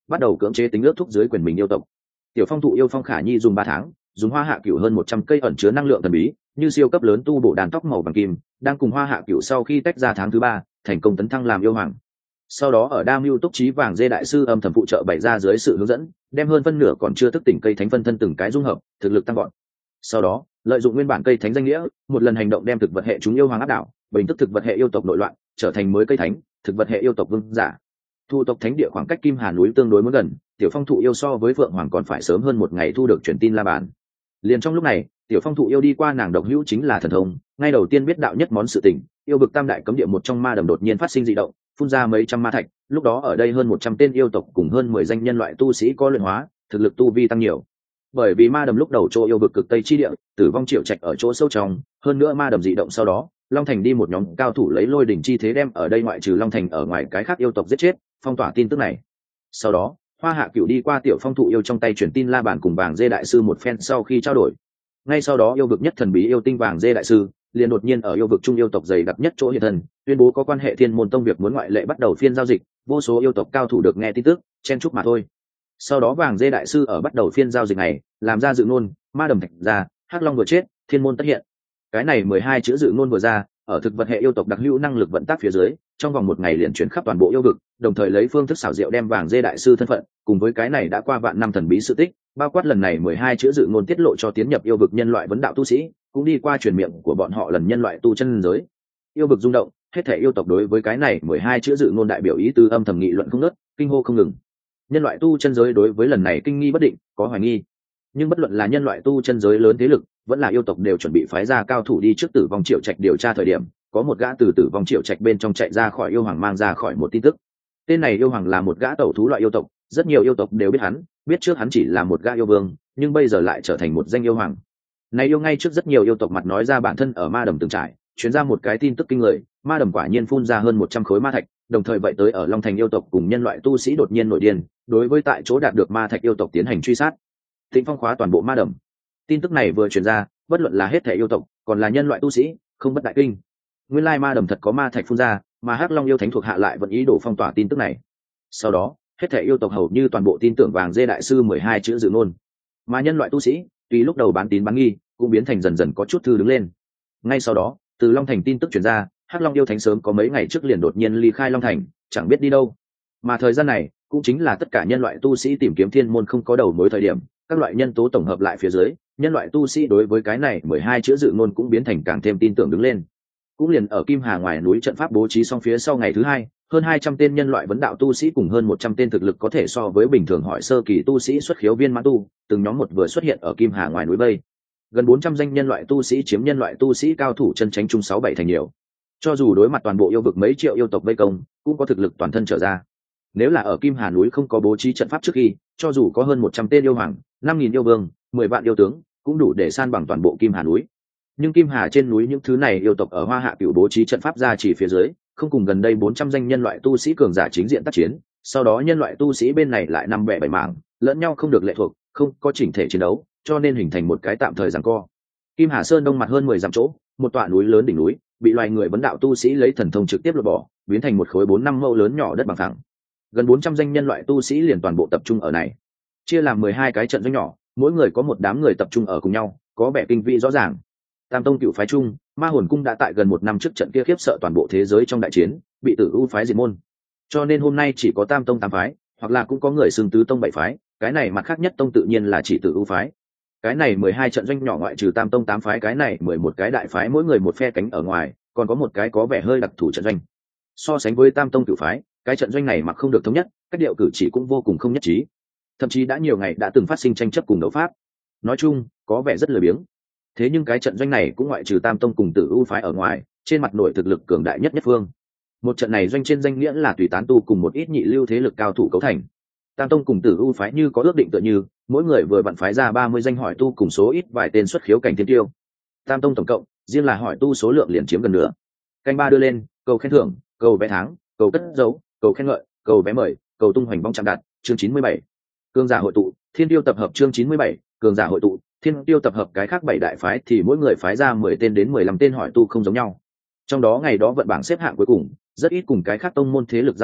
bắt đầu cưỡng chế tính ước thúc dưới quyền mình yêu tộc. Tiểu phong thụ yêu phong khả nhi dùng 3 tháng, dùng hoa hạ cửu hơn 100 cây ẩn chứa năng lượng thần bí như siêu cấp lớn tu bổ đàn tóc màu vàng kim, đang cùng hoa hạ cửu sau khi tách ra tháng thứ 3, thành công tấn thăng làm yêu hoàng. Sau đó ở đa mưu túc trí vàng dê đại sư âm thầm phụ trợ bày ra dưới sự hướng dẫn, đem hơn phân nửa còn chưa thức tỉnh cây thánh phân thân từng cái dung hợp, thực lực tăng gọn. Sau đó lợi dụng nguyên bản cây thánh danh nghĩa, một lần hành động đem thực vật hệ chúng yêu hoàng áp đảo, bình tức thực vật hệ yêu tộc nội loạn, trở thành mới cây thánh, thực vật hệ yêu tộc vương giả. Thu tộc thánh địa khoảng cách Kim Hà núi tương đối muốn gần, tiểu phong thụ yêu so với Phượng Hoàng còn phải sớm hơn một ngày thu được truyền tin la bàn. Liền trong lúc này, tiểu phong thụ yêu đi qua nàng độc hữu chính là thần thông, ngay đầu tiên biết đạo nhất món sự tình, yêu vực tam đại cấm địa một trong ma đầm đột nhiên phát sinh dị động, phun ra mấy trăm ma thạch, lúc đó ở đây hơn 100 tên yêu tộc cùng hơn 10 danh nhân loại tu sĩ có luyện hóa, thực lực tu vi tăng nhiều. Bởi vì ma đầm lúc đầu chỗ yêu vực cực tây chi địa, tử vong triệu trạch ở chỗ sâu trong, hơn nữa ma đầm dị động sau đó, Long Thành đi một nhóm cao thủ lấy lôi đỉnh chi thế đem ở đây ngoại trừ Long Thành ở ngoài cái khác yêu tộc giết chết, phong tỏa tin tức này. Sau đó, Hoa Hạ Cửu đi qua tiểu phong thụ yêu trong tay truyền tin la bàn cùng vàng dê đại sư một phen sau khi trao đổi. Ngay sau đó yêu vực nhất thần bí yêu tinh vàng dê đại sư liền đột nhiên ở yêu vực trung yêu tộc dày đặc nhất chỗ hiện thân, tuyên bố có quan hệ thiên môn tông việc muốn ngoại lệ bắt đầu phiên giao dịch, vô số yêu tộc cao thủ được nghe tin tức, chen chúc mà thôi. Sau đó vàng dê đại sư ở bắt đầu phiên giao dịch này, làm ra dự ngôn, ma đầm thạch ra, hắc long vừa chết, thiên môn tất hiện. Cái này 12 chữ dự ngôn vừa ra, ở thực vật hệ yêu tộc đặc hữu năng lực vận tác phía dưới, trong vòng một ngày liền chuyển khắp toàn bộ yêu vực, đồng thời lấy phương thức xảo diệu đem vàng dê đại sư thân phận, cùng với cái này đã qua vạn năm thần bí sự tích, bao quát lần này 12 chữ dự ngôn tiết lộ cho tiến nhập yêu vực nhân loại vấn đạo tu sĩ, cũng đi qua truyền miệng của bọn họ lần nhân loại tu chân giới. Yêu vực rung động, hết thể yêu tộc đối với cái này 12 chữ dự ngôn đại biểu ý tứ âm thầm nghị luận không ngớt, kinh hô không ngừng. Nhân loại tu chân giới đối với lần này kinh nghi bất định, có hoài nghi. Nhưng bất luận là nhân loại tu chân giới lớn thế lực, vẫn là yêu tộc đều chuẩn bị phái ra cao thủ đi trước tử vong triệu trạch điều tra thời điểm, có một gã từ tử vong triệu trạch bên trong chạy ra khỏi yêu hoàng mang ra khỏi một tin tức. Tên này yêu hoàng là một gã tẩu thú loại yêu tộc, rất nhiều yêu tộc đều biết hắn, biết trước hắn chỉ là một gã yêu vương, nhưng bây giờ lại trở thành một danh yêu hoàng. Này yêu ngay trước rất nhiều yêu tộc mặt nói ra bản thân ở ma đầm từng trải, truyền ra một cái tin tức kinh người, ma đầm quả nhiên phun ra hơn 100 khối ma thạch, đồng thời vậy tới ở Long Thành yêu tộc cùng nhân loại tu sĩ đột nhiên nổi điên, đối với tại chỗ đạt được ma thạch yêu tộc tiến hành truy sát. Thịnh phong khóa toàn bộ ma đầm. Tin tức này vừa truyền ra, bất luận là hết thể yêu tộc, còn là nhân loại tu sĩ, không bất đại kinh. Nguyên lai ma đầm thật có ma thạch phun ra, mà hắc long yêu thánh thuộc hạ lại vẫn ý đồ phong tỏa tin tức này. Sau đó, hết thể yêu tộc hầu như toàn bộ tin tưởng vàng dê đại sư 12 chữ dự ngôn. Mà nhân loại tu sĩ, tuy lúc đầu bán tín bán nghi, cũng biến thành dần dần có chút thư đứng lên. Ngay sau đó, từ Long Thành tin tức truyền ra, hắc long yêu thánh sớm có mấy ngày trước liền đột nhiên ly khai Long Thành, chẳng biết đi đâu. Mà thời gian này, cũng chính là tất cả nhân loại tu sĩ tìm kiếm thiên môn không có đầu mối thời điểm, các loại nhân tố tổng hợp lại phía dưới, nhân loại tu sĩ đối với cái này 12 chữ dự ngôn cũng biến thành càng thêm tin tưởng đứng lên. Cũng liền ở Kim Hà ngoài núi trận pháp bố trí xong phía sau ngày thứ 2, hơn 200 tên nhân loại vấn đạo tu sĩ cùng hơn 100 tên thực lực có thể so với bình thường hỏi sơ kỳ tu sĩ xuất khiếu viên mãn tu, từng nhóm một vừa xuất hiện ở Kim Hà ngoài núi bây. Gần 400 danh nhân loại tu sĩ chiếm nhân loại tu sĩ cao thủ chân chánh chung 6-7 thành nhiều. Cho dù đối mặt toàn bộ yêu vực mấy triệu yêu tộc vây công, cũng có thực lực toàn thân trở ra. Nếu là ở Kim Hà núi không có bố trí trận pháp trước khi, cho dù có hơn 100 tên yêu hoàng, 5.000 yêu vương, 10 vạn yêu tướng, cũng đủ để san bằng toàn bộ Kim Hà núi. Nhưng Kim Hà trên núi những thứ này yêu tộc ở Hoa Hạ Cửu bố trí trận pháp ra chỉ phía dưới, không cùng gần đây 400 danh nhân loại tu sĩ cường giả chính diện tác chiến, sau đó nhân loại tu sĩ bên này lại nằm bẻ bảy mảng, lẫn nhau không được lệ thuộc, không có chỉnh thể chiến đấu, cho nên hình thành một cái tạm thời giằng co. Kim Hà Sơn đông mặt hơn 10 dặm chỗ, một tọa núi lớn đỉnh núi, bị loài người vấn đạo tu sĩ lấy thần thông trực tiếp lột bỏ, biến thành một khối 4-5 mẫu lớn nhỏ đất bằng phẳng. Gần 400 danh nhân loại tu sĩ liền toàn bộ tập trung ở này, chia làm 12 cái trận doanh nhỏ, mỗi người có một đám người tập trung ở cùng nhau, có vẻ kinh vi rõ ràng. Tam tông cựu phái chung, Ma Hồn cung đã tại gần 1 năm trước trận kia khiếp sợ toàn bộ thế giới trong đại chiến, bị Tử U phái diệt môn. Cho nên hôm nay chỉ có Tam tông 8 phái, hoặc là cũng có người xưng Tứ tông 7 phái, cái này mặt khác nhất tông tự nhiên là chỉ Tử U phái. Cái này 12 trận doanh nhỏ ngoại trừ Tam tông 8 phái cái này 11 cái đại phái mỗi người một phe cánh ở ngoài, còn có một cái có vẻ hơi đặc thù trận doanh. So sánh với Tam tông cựu phái, cái trận doanh này mặc không được thống nhất, cách điệu cử chỉ cũng vô cùng không nhất trí. Thậm chí đã nhiều ngày đã từng phát sinh tranh chấp cùng đấu pháp. Nói chung, có vẻ rất lười biếng. Thế nhưng cái trận doanh này cũng ngoại trừ Tam tông cùng Tử U phái ở ngoài, trên mặt nội thực lực cường đại nhất nhất phương. Một trận này doanh trên danh nghĩa là tùy tán tu cùng một ít nhị lưu thế lực cao thủ cấu thành. Tam tông cùng Tử U phái như có ước định tựa như, mỗi người vừa vặn phái ra 30 danh hỏi tu cùng số ít vài tên xuất khiếu cảnh thiên tiêu. Tam tông tổng cộng, riêng là hỏi tu số lượng liền chiếm gần nửa. Canh ba đưa lên, cầu khen thưởng, cầu vé tháng, cầu cất dấu, cầu khen ngợi, cầu vé mời, cầu tung hoành bóng chạm đặt, chương 97. Cường giả hội tụ, thiên tiêu tập hợp chương 97, cường giả hội tụ, thiên tiêu tập hợp cái khác 7 đại phái thì mỗi người phái ra 10 tên đến 15 tên hỏi tu không giống nhau. Trong đó ngày đó vận bảng xếp hạng cuối cùng, rất ít cùng cái khác tông môn thế lực giao tiếp,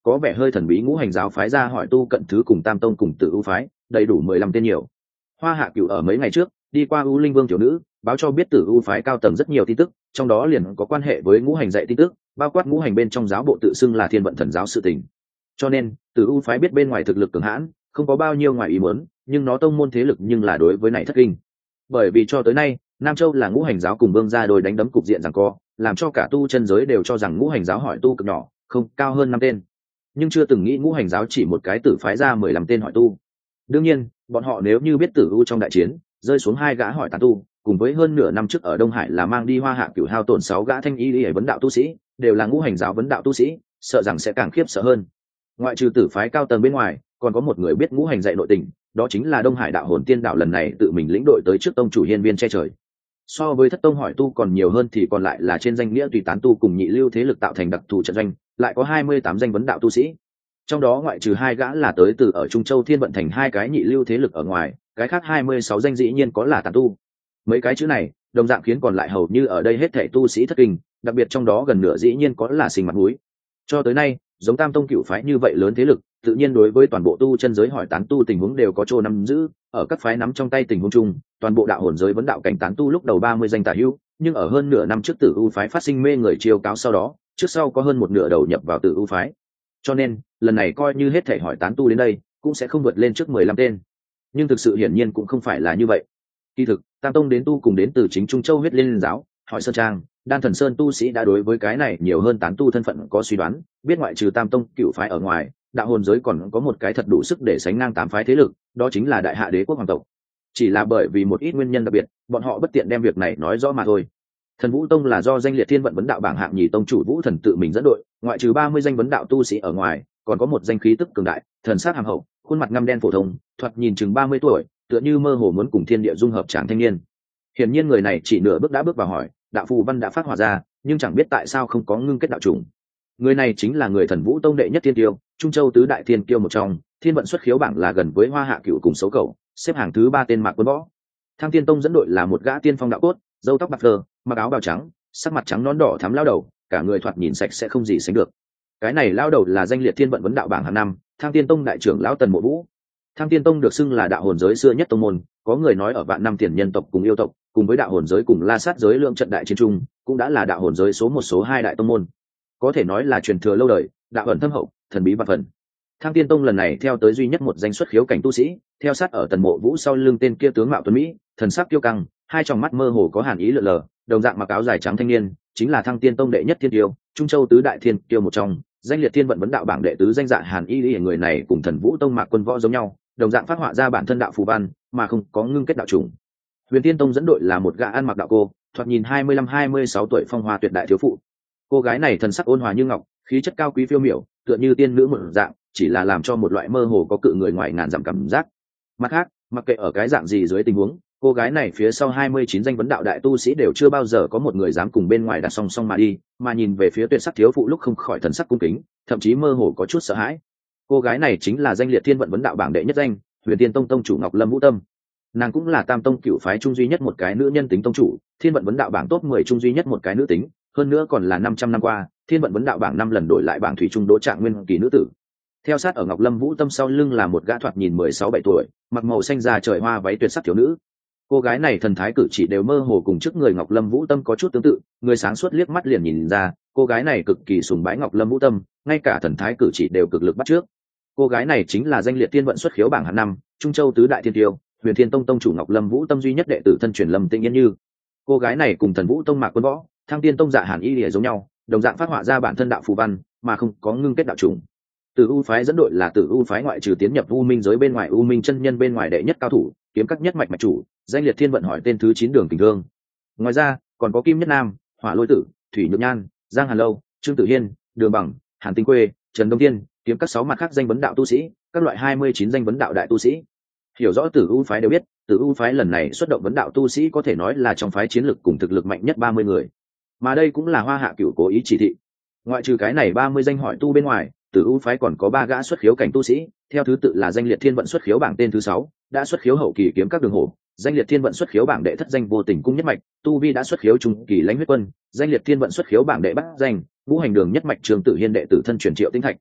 có vẻ hơi thần bí ngũ hành giáo phái ra hỏi tu cận thứ cùng tam tông cùng Tử U phái, đầy đủ 15 tên nhiều. Hoa Hạ Cửu ở mấy ngày trước đi qua U Linh Vương tiểu nữ, báo cho biết Tử U phái cao tầng rất nhiều tin tức, trong đó liền có quan hệ với ngũ hành dạy tin tức, bao quát ngũ hành bên trong giáo bộ tự xưng là Thiên Vận Thần giáo sự tình. Cho nên, Tử U phái biết bên ngoài thực lực cường hãn, không có bao nhiêu ngoài ý muốn, nhưng nó tông môn thế lực nhưng là đối với này thất kinh. Bởi vì cho tới nay, Nam Châu là ngũ hành giáo cùng Vương gia đôi đánh đấm cục diện giằng co, làm cho cả tu chân giới đều cho rằng ngũ hành giáo hỏi tu cực nhỏ, không cao hơn 5 tên. Nhưng chưa từng nghĩ ngũ hành giáo chỉ một cái tử phái ra 15 tên hỏi tu. Đương nhiên, bọn họ nếu như biết Tử U trong đại chiến rơi xuống 2 gã hỏi tán tu, cùng với hơn nửa năm trước ở Đông Hải là mang đi Hoa Hạ Cửu hao tổn 6 gã thanh y lý vấn đạo tu sĩ, đều là ngũ hành giáo vấn đạo tu sĩ, sợ rằng sẽ càng khiếp sợ hơn. Ngoại trừ tử phái cao tầng bên ngoài, còn có một người biết ngũ hành dạy nội tình, đó chính là Đông Hải đạo hồn tiên đạo lần này tự mình lĩnh đội tới trước tông chủ hiên viên che trời. So với thất tông hỏi tu còn nhiều hơn thì còn lại là trên danh nghĩa tùy tán tu cùng nhị lưu thế lực tạo thành đặc thù trận doanh, lại có 28 danh vấn đạo tu sĩ. Trong đó ngoại trừ 2 gã là tới từ ở Trung Châu Thiên Vận thành 2 cái nhị lưu thế lực ở ngoài, cái khác 26 danh dĩ nhiên có là tán tu. Mấy cái chữ này, đồng dạng khiến còn lại hầu như ở đây hết thảy tu sĩ thất kinh, đặc biệt trong đó gần nửa dĩ nhiên có là sinh mặt mũi. Cho tới nay, giống Tam tông Cửu phái như vậy lớn thế lực, tự nhiên đối với toàn bộ tu chân giới hỏi tán tu tình huống đều có chỗ nắm giữ, ở các phái nắm trong tay tình huống chung, toàn bộ đạo hồn giới vấn đạo cảnh tán tu lúc đầu 30 danh tả hữu, nhưng ở hơn nửa năm trước Tử U phái phát sinh mê người chiêu cáo sau đó, trước sau có hơn một nửa đầu nhập vào Tử U phái. Cho nên, lần này coi như hết thảy hỏi tán tu đến đây, cũng sẽ không vượt lên trước 15 tên. Nhưng thực sự hiển nhiên cũng không phải là như vậy. Kỳ thực, Tam tông đến tu cùng đến từ chính Trung Châu Huyết Liên giáo, hỏi Sơn Trang, Đan Thần Sơn tu sĩ đã đối với cái này nhiều hơn tán tu thân phận có suy đoán, biết ngoại trừ Tam tông Cửu phái ở ngoài, đạo hồn giới còn có một cái thật đủ sức để sánh ngang 8 phái thế lực, đó chính là Đại Hạ Đế quốc hoàng tộc. Chỉ là bởi vì một ít nguyên nhân đặc biệt, bọn họ bất tiện đem việc này nói rõ mà thôi. Thần Vũ Tông là do danh liệt Thiên Vận vấn đạo bảng hạng nhì tông chủ Vũ Thần tự mình dẫn đội, ngoại trừ 30 danh vấn đạo tu sĩ ở ngoài, còn có một danh khí tức cường đại, thần sắc hàm hậu, khuôn mặt ngăm đen phổ thông, thoạt nhìn chừng 30 tuổi, tựa như mơ hồ muốn cùng thiên địa dung hợp chàng thanh niên. Hiển nhiên người này chỉ nửa bước đã bước vào hỏi, đạo phù văn đã phát hỏa ra, nhưng chẳng biết tại sao không có ngưng kết đạo trùng. Người này chính là người Thần Vũ Tông đệ nhất thiên tiêu, Trung Châu tứ đại thiên kiêu một trong, Thiên Vận xuất khiếu bảng là gần với Hoa Hạ Cửu cùng Xấu Cẩu, xếp hàng thứ 3 tên Mạc Quân Võ. Thăng Tiên Tông dẫn đội là một gã tiên phong đạo cốt, râu tóc bạc phơ, mặc áo bào trắng, sắc mặt trắng nõn đỏ thắm lao đầu, cả người thoạt nhìn sạch sẽ không gì sánh được. Cái này lao đầu là danh liệt Thiên Vận vấn đạo bảng hàng năm, Thăng Tiên Tông đại trưởng lão Tần Mộ Vũ. Thăng Tiên Tông được xưng là đạo hồn giới xưa nhất tông môn, có người nói ở vạn năm tiền nhân tộc cùng yêu tộc, cùng với đạo hồn giới cùng La Sát giới lượng trận đại chiến trung, cũng đã là đạo hồn giới số 1 số 2 đại tông môn. Có thể nói là truyền thừa lâu đời, đạo ẩn thâm hậu, thần bí vạn phần. Thăng Tiên Tông lần này theo tới duy nhất một danh xuất khiếu cảnh tu sĩ, theo sát ở Tần Mộ Vũ sau lưng tên kia tướng mạo tuấn mỹ, thần sắc kiêu căng, hai tròng mắt mơ hồ có hàn ý lờ lờ, đồng dạng mặc áo dài trắng thanh niên, chính là Thăng Tiên Tông đệ nhất thiên tiêu, Trung Châu tứ đại thiên tiêu một trong, danh liệt Thiên Vận vấn đạo bảng đệ tứ danh dạ Hàn Y, người này cùng Thần Vũ Tông Mạc Quân Võ giống nhau, đồng dạng phát họa ra bản thân đạo phù văn, mà không có ngưng kết đạo trùng. Huyền Tiên Tông dẫn đội là một gã ăn mặc đạo cô, thoạt nhìn 25-26 tuổi phong hoa tuyệt đại thiếu phụ. Cô gái này thần sắc ôn hòa như ngọc, khí chất cao quý phiêu miểu, tựa như tiên nữ một dạng, chỉ là làm cho một loại mơ hồ có cự người ngoài ngàn dặm cảm giác. Mặt khác, mặc kệ ở cái dạng gì dưới tình huống, cô gái này phía sau 29 danh vấn đạo đại tu sĩ đều chưa bao giờ có một người dám cùng bên ngoài đặt song song mà đi, mà nhìn về phía tuyệt sắc thiếu phụ lúc không khỏi thần sắc cung kính, thậm chí mơ hồ có chút sợ hãi. Cô gái này chính là danh liệt Thiên Vận vấn đạo bảng đệ nhất danh, Huyền Tiên Tông tông chủ Ngọc Lâm Vũ Tâm. Nàng cũng là Tam tông Cửu phái trung duy nhất một cái nữ nhân tính tông chủ, Thiên Vận vấn đạo bảng top 10 trung duy nhất một cái nữ tính, hơn nữa còn là 500 năm qua, Thiên Vận vấn đạo bảng 5 lần đổi lại bảng thủy trung đỗ trạng nguyên kỳ nữ tử. Theo sát ở Ngọc Lâm Vũ Tâm sau lưng là một gã thoạt nhìn 16-17 tuổi, mặc màu xanh da trời hoa váy tuyệt sắc thiếu nữ. Cô gái này thần thái cử chỉ đều mơ hồ cùng trước người Ngọc Lâm Vũ Tâm có chút tương tự, người sáng suốt liếc mắt liền nhìn ra, cô gái này cực kỳ sùng bái Ngọc Lâm Vũ Tâm, ngay cả thần thái cử chỉ đều cực lực bắt chước. Cô gái này chính là danh liệt Thiên Vận xuất khiếu bảng hạng năm, Trung Châu tứ đại thiên tiêu, Huyền Thiên Tông tông chủ Ngọc Lâm Vũ Tâm duy nhất đệ tử thân truyền Lâm Tĩnh Yên Như. Cô gái này cùng Thần Vũ Tông Mạc Quân Võ, Thăng Tiên Tông Dạ Hàn Y lìa giống nhau, đồng dạng phát họa ra bản thân đạo phù văn, mà không có ngưng kết đạo trùng. Tử U phái dẫn đội là Tử U phái ngoại trừ tiến nhập U Minh giới bên ngoài U Minh chân nhân bên ngoài đệ nhất cao thủ, kiếm các nhất mạch mạch chủ, danh liệt Thiên Vận hỏi tên thứ 9 Đường Kình Thương. Ngoài ra, còn có Kim Nhất Nam, Hỏa Lôi Tử, Thủy Nhược Nhan, Giang Hàn Lâu, Trương Tử Hiên, Đường Bằng, Hàn Tinh Quê, Trần Đông Thiên, kiếm các 6 mặt khác danh vấn đạo tu sĩ, các loại 29 danh vấn đạo đại tu sĩ. Hiểu rõ Tử U phái đều biết, Tử U phái lần này xuất động vấn đạo tu sĩ có thể nói là trong phái chiến lực cùng thực lực mạnh nhất 30 người. Mà đây cũng là Hoa Hạ Cửu cố ý chỉ thị. Ngoại trừ cái này 30 danh hỏi tu bên ngoài, Tử U phái còn có 3 gã xuất khiếu cảnh tu sĩ, theo thứ tự là danh liệt Thiên Vận xuất khiếu bảng tên thứ 6, đã xuất khiếu hậu kỳ kiếm các đường hổ, danh liệt Thiên Vận xuất khiếu bảng đệ thất danh vô tình cung nhất mạch, tu vi đã xuất khiếu trung kỳ lãnh huyết quân, danh liệt Thiên Vận xuất khiếu bảng đệ bát danh, ngũ hành đường nhất mạch Trường Tử Hiên đệ tử thân truyền Triệu Tinh Thạch.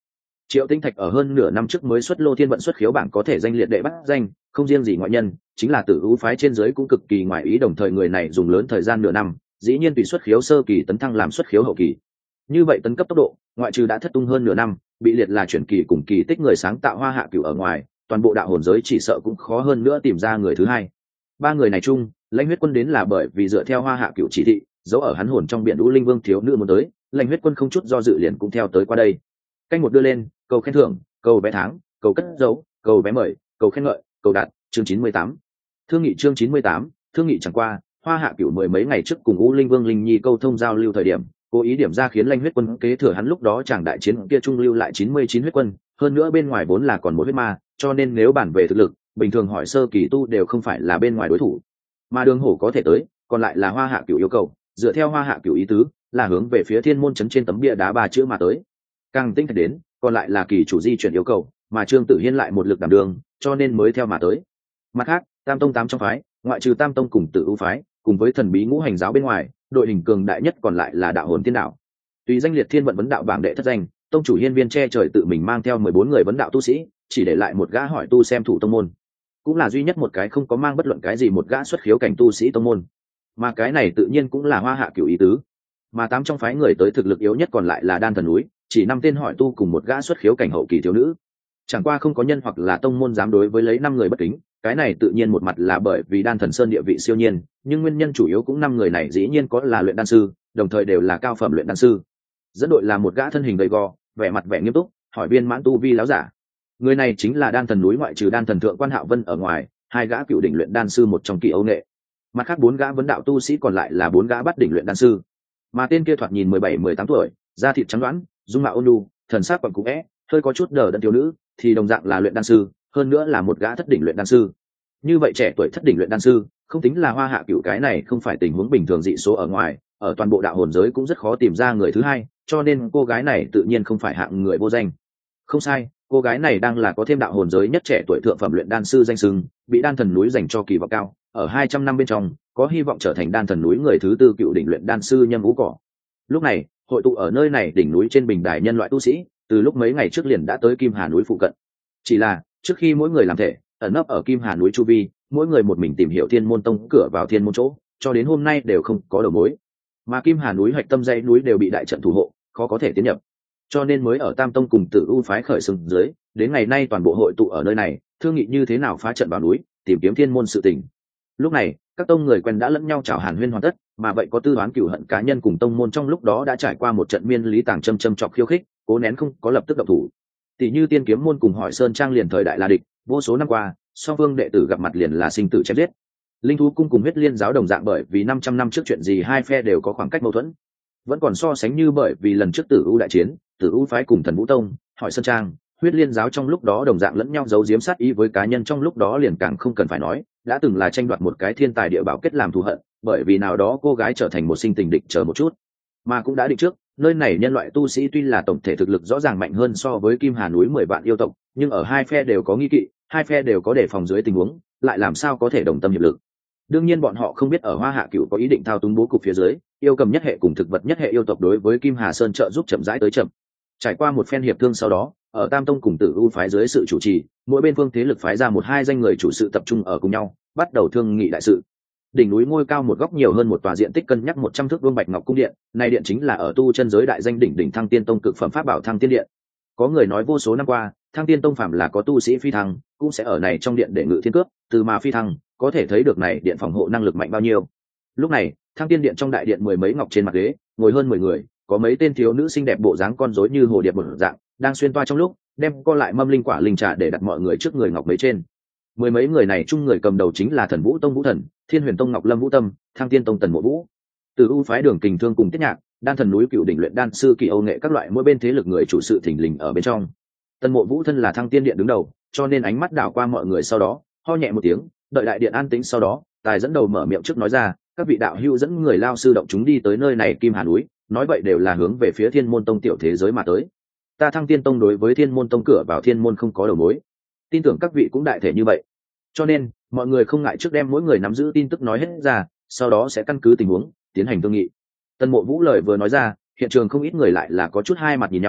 Triệu Tinh Thạch ở hơn nửa năm trước mới xuất lô thiên vận xuất khiếu bảng có thể danh liệt đệ bắt danh, không riêng gì ngoại nhân, chính là Tử U phái trên dưới cũng cực kỳ ngoại ý, đồng thời người này dùng lớn thời gian nửa năm, dĩ nhiên tùy xuất khiếu sơ kỳ tấn thăng làm xuất khiếu hậu kỳ. Như vậy tấn cấp tốc độ, ngoại trừ đã thất tung hơn nửa năm, bị liệt là chuyển kỳ cùng kỳ tích người sáng tạo Hoa Hạ Cửu ở ngoài, toàn bộ đạo hồn giới chỉ sợ cũng khó hơn nữa tìm ra người thứ hai. Ba người này chung, Lãnh Huyết Quân đến là bởi vì dựa theo Hoa Hạ Cửu chỉ thị, giấu ở hắn hồn trong biển Đũ Linh Vương thiếu nữ muốn tới, Lãnh Huyết Quân không chút do dự liền cũng theo tới qua đây. Canh một đưa lên, cầu khen thưởng, cầu vé tháng, cầu cất dấu, cầu vé mời, cầu khen ngợi, cầu đạt, chương 98. Thương nghị chương 98, thương nghị chẳng qua, Hoa Hạ Cửu mười mấy ngày trước cùng U Linh Vương Linh Nhi câu thông giao lưu thời điểm, cố ý điểm ra khiến Lãnh Huyết Quân kế thừa hắn lúc đó chàng đại chiến kia trung lưu lại 99 huyết quân, hơn nữa bên ngoài vốn là còn một huyết ma, cho nên nếu bản về thực lực, bình thường hỏi sơ kỳ tu đều không phải là bên ngoài đối thủ. Mà Đường Hổ có thể tới, còn lại là Hoa Hạ Cửu yêu cầu, dựa theo Hoa Hạ Cửu ý tứ, là hướng về phía Thiên Môn trấn trên tấm bia đá ba chữ mà tới. Càng tinh thạch đến, còn lại là kỳ chủ di chuyển yêu cầu, mà Trương Tử Hiên lại một lực đảm đường, cho nên mới theo mà tới. Mặt khác, Tam Tông 8 trong phái, ngoại trừ Tam Tông cùng Tử U phái, cùng với thần bí ngũ hành giáo bên ngoài, đội hình cường đại nhất còn lại là Đạo Hồn Tiên Đạo. Tùy danh liệt thiên vận vấn đạo bảng đệ thất danh, tông chủ Hiên Viên che trời tự mình mang theo 14 người vấn đạo tu sĩ, chỉ để lại một gã hỏi tu xem thủ tông môn, cũng là duy nhất một cái không có mang bất luận cái gì một gã xuất khiếu cảnh tu sĩ tông môn, mà cái này tự nhiên cũng là Hoa Hạ Cửu ý tứ. Mà 8 trong phái người tới thực lực yếu nhất còn lại là Đan Thần núi, chỉ 5 tên hỏi tu cùng một gã xuất khiếu cảnh hậu kỳ thiếu nữ. Chẳng qua không có nhân hoặc là tông môn dám đối với lấy 5 người bất kính, cái này tự nhiên một mặt là bởi vì Đan Thần Sơn địa vị siêu nhiên, nhưng nguyên nhân chủ yếu cũng 5 người này dĩ nhiên có là luyện đan sư, đồng thời đều là cao phẩm luyện đan sư. Dẫn đội là một gã thân hình gầy gò, vẻ mặt vẻ nghiêm túc, hỏi viên mãn tu vi láo giả. Người này chính là Đan Thần núi ngoại trừ Đan Thần thượng quan Hạo Vân ở ngoài, 2 gã cựu đỉnh luyện đan sư một trong kỳ Âu nghệ. Mặt khác 4 gã vấn đạo tu sĩ còn lại là 4 gã bắt đỉnh luyện đan sư. Mà tên kia thoạt nhìn 17-18 tuổi, da thịt trắng đoán, dung mạo ôn nhu, thần sắc quặn cũ é, hơi có chút đờ đẫn thiếu nữ, thì đồng dạng là luyện đan sư, hơn nữa là một gã thất đỉnh luyện đan sư. Như vậy trẻ tuổi thất đỉnh luyện đan sư, không tính là Hoa Hạ Cửu cái này không phải tình huống bình thường dị số ở ngoài, ở toàn bộ đạo hồn giới cũng rất khó tìm ra người thứ hai, cho nên cô gái này tự nhiên không phải hạng người vô danh. Không sai, cô gái này đang là có thêm đạo hồn giới nhất trẻ tuổi thượng phẩm luyện đan sư danh xưng, bị Đan Thần núi dành cho kỳ vọng cao, ở 200 năm bên trong, có hy vọng trở thành Đan Thần núi người thứ tư cựu đỉnh luyện đan sư Nhâm Vũ Cỏ. Lúc này, hội tụ ở nơi này đỉnh núi trên bình đài nhân loại tu sĩ, từ lúc mấy ngày trước liền đã tới Kim Hà núi phụ cận. Chỉ là, trước khi mỗi người làm thể, ẩn nấp ở Kim Hà núi chu vi, mỗi người một mình tìm hiểu Thiên Môn Tông cửa vào Thiên Môn chỗ, cho đến hôm nay đều không có đầu mối. Mà Kim Hà núi hạch tâm dãy núi đều bị đại trận thủ hộ, khó có thể tiến nhập. Cho nên mới ở Tam Tông cùng Tử U phái khởi xướng dưới, đến ngày nay toàn bộ hội tụ ở nơi này, thương nghị như thế nào phá trận vào núi, tìm kiếm Thiên Môn sự tình. Lúc này, các tông người quen đã lẫn nhau chào hàn huyên hoàn tất, mà vậy có tư đoán cửu hận cá nhân cùng tông môn trong lúc đó đã trải qua một trận miên lý tàng châm chọc khiêu khích, cố nén không có lập tức động thủ. Tỷ như Tiên Kiếm môn cùng Hỏi Sơn Trang liền thời đại là địch, vô số năm qua, song phương đệ tử gặp mặt liền là sinh tử chém giết. Linh Thú cung cùng Huyết Liên giáo đồng dạng bởi vì 500 năm trước chuyện gì hai phe đều có khoảng cách mâu thuẫn. Vẫn còn so sánh như bởi vì lần trước Tử U đại chiến, Tử U phái cùng Thần Vũ tông, Hỏi Sơn Trang, Huyết Liên giáo trong lúc đó đồng dạng lẫn nhau giấu giếm sát ý với cá nhân trong lúc đó liền càng không cần phải nói, đã từng là tranh đoạt một cái thiên tài địa bảo kết làm thù hận, bởi vì nào đó cô gái trở thành một sinh tình địch chờ một chút, mà cũng đã định trước, nơi này nhân loại tu sĩ tuy là tổng thể thực lực rõ ràng mạnh hơn so với Kim Hà núi 10 vạn yêu tộc, nhưng ở hai phe đều có nghi kỵ, hai phe đều có đề phòng dưới tình huống, lại làm sao có thể đồng tâm hiệp lực. Đương nhiên bọn họ không biết ở Hoa Hạ Cửu có ý định thao túng bố cục phía dưới, yêu cầm nhất hệ cùng thực vật nhất hệ yêu tộc đối với Kim Hà Sơn trợ giúp chậm rãi tới chậm. Trải qua một phen hiệp thương sau đó, ở Tam Tông cùng Tử U phái dưới sự chủ trì, mỗi bên phương thế lực phái ra một hai danh người chủ sự tập trung ở cùng nhau, bắt đầu thương nghị đại sự. Đỉnh núi ngôi cao một góc nhiều hơn một tòa diện tích cân nhắc 100 thước vuông Bạch Ngọc cung điện, này điện chính là ở tu chân giới đại danh đỉnh Thăng Tiên Tông cực phẩm pháp bảo Thăng Tiên điện. Có người nói vô số năm qua, Thăng Tiên Tông phạm là có tu sĩ phi thăng, cũng sẽ ở này trong điện để ngự thiên cước, từ mà phi thăng, có thể thấy được này điện phòng hộ năng lực mạnh bao nhiêu. Lúc này, Thăng Tiên điện trong đại điện mười mấy ngọc trên mặt ghế, ngồi hơn 10 người, có mấy tên thiếu nữ xinh đẹp bộ dáng con rối như hồ điệp một dạng, đang xuyên toa trong lúc, đem co lại mâm linh quả linh trà để đặt mọi người trước người ngọc mấy trên. Mười mấy người này chung người cầm đầu chính là Thần Vũ tông Vũ Thần, Thiên Huyền tông Ngọc Lâm Vũ Tâm, Thăng Tiên tông Tần Mộ Vũ, Từ U phái Đường Kình Thương cùng Tiết Nhạc, Đan Thần núi cựu đỉnh luyện đan sư Kỳ Âu nghệ các loại mỗi bên thế lực người chủ sự thình lình ở bên trong. Tần Mộ Vũ thân là Thăng Tiên điện đứng đầu, cho nên ánh mắt đảo qua mọi người sau đó, ho nhẹ một tiếng, đợi đại điện an tĩnh sau đó, tài dẫn đầu mở miệng trước nói ra, các vị đạo hữu dẫn người lao sư động chúng đi tới nơi này Kim Hà núi, nói vậy đều là hướng về phía Thiên Môn tông tiểu thế giới mà tới. Ta Thăng Tiên tông đối với Thiên Môn tông cửa vào Thiên Môn không có đầu mối, tin tưởng các vị cũng đại thể như vậy. Cho nên, mọi người không ngại trước đem mỗi người nắm giữ tin tức nói hết ra, sau đó sẽ căn cứ tình huống tiến hành thương nghị. Tần Mộ Vũ lời vừa nói ra, hiện trường không ít người lại là có chút hai mặt nhìn nhau,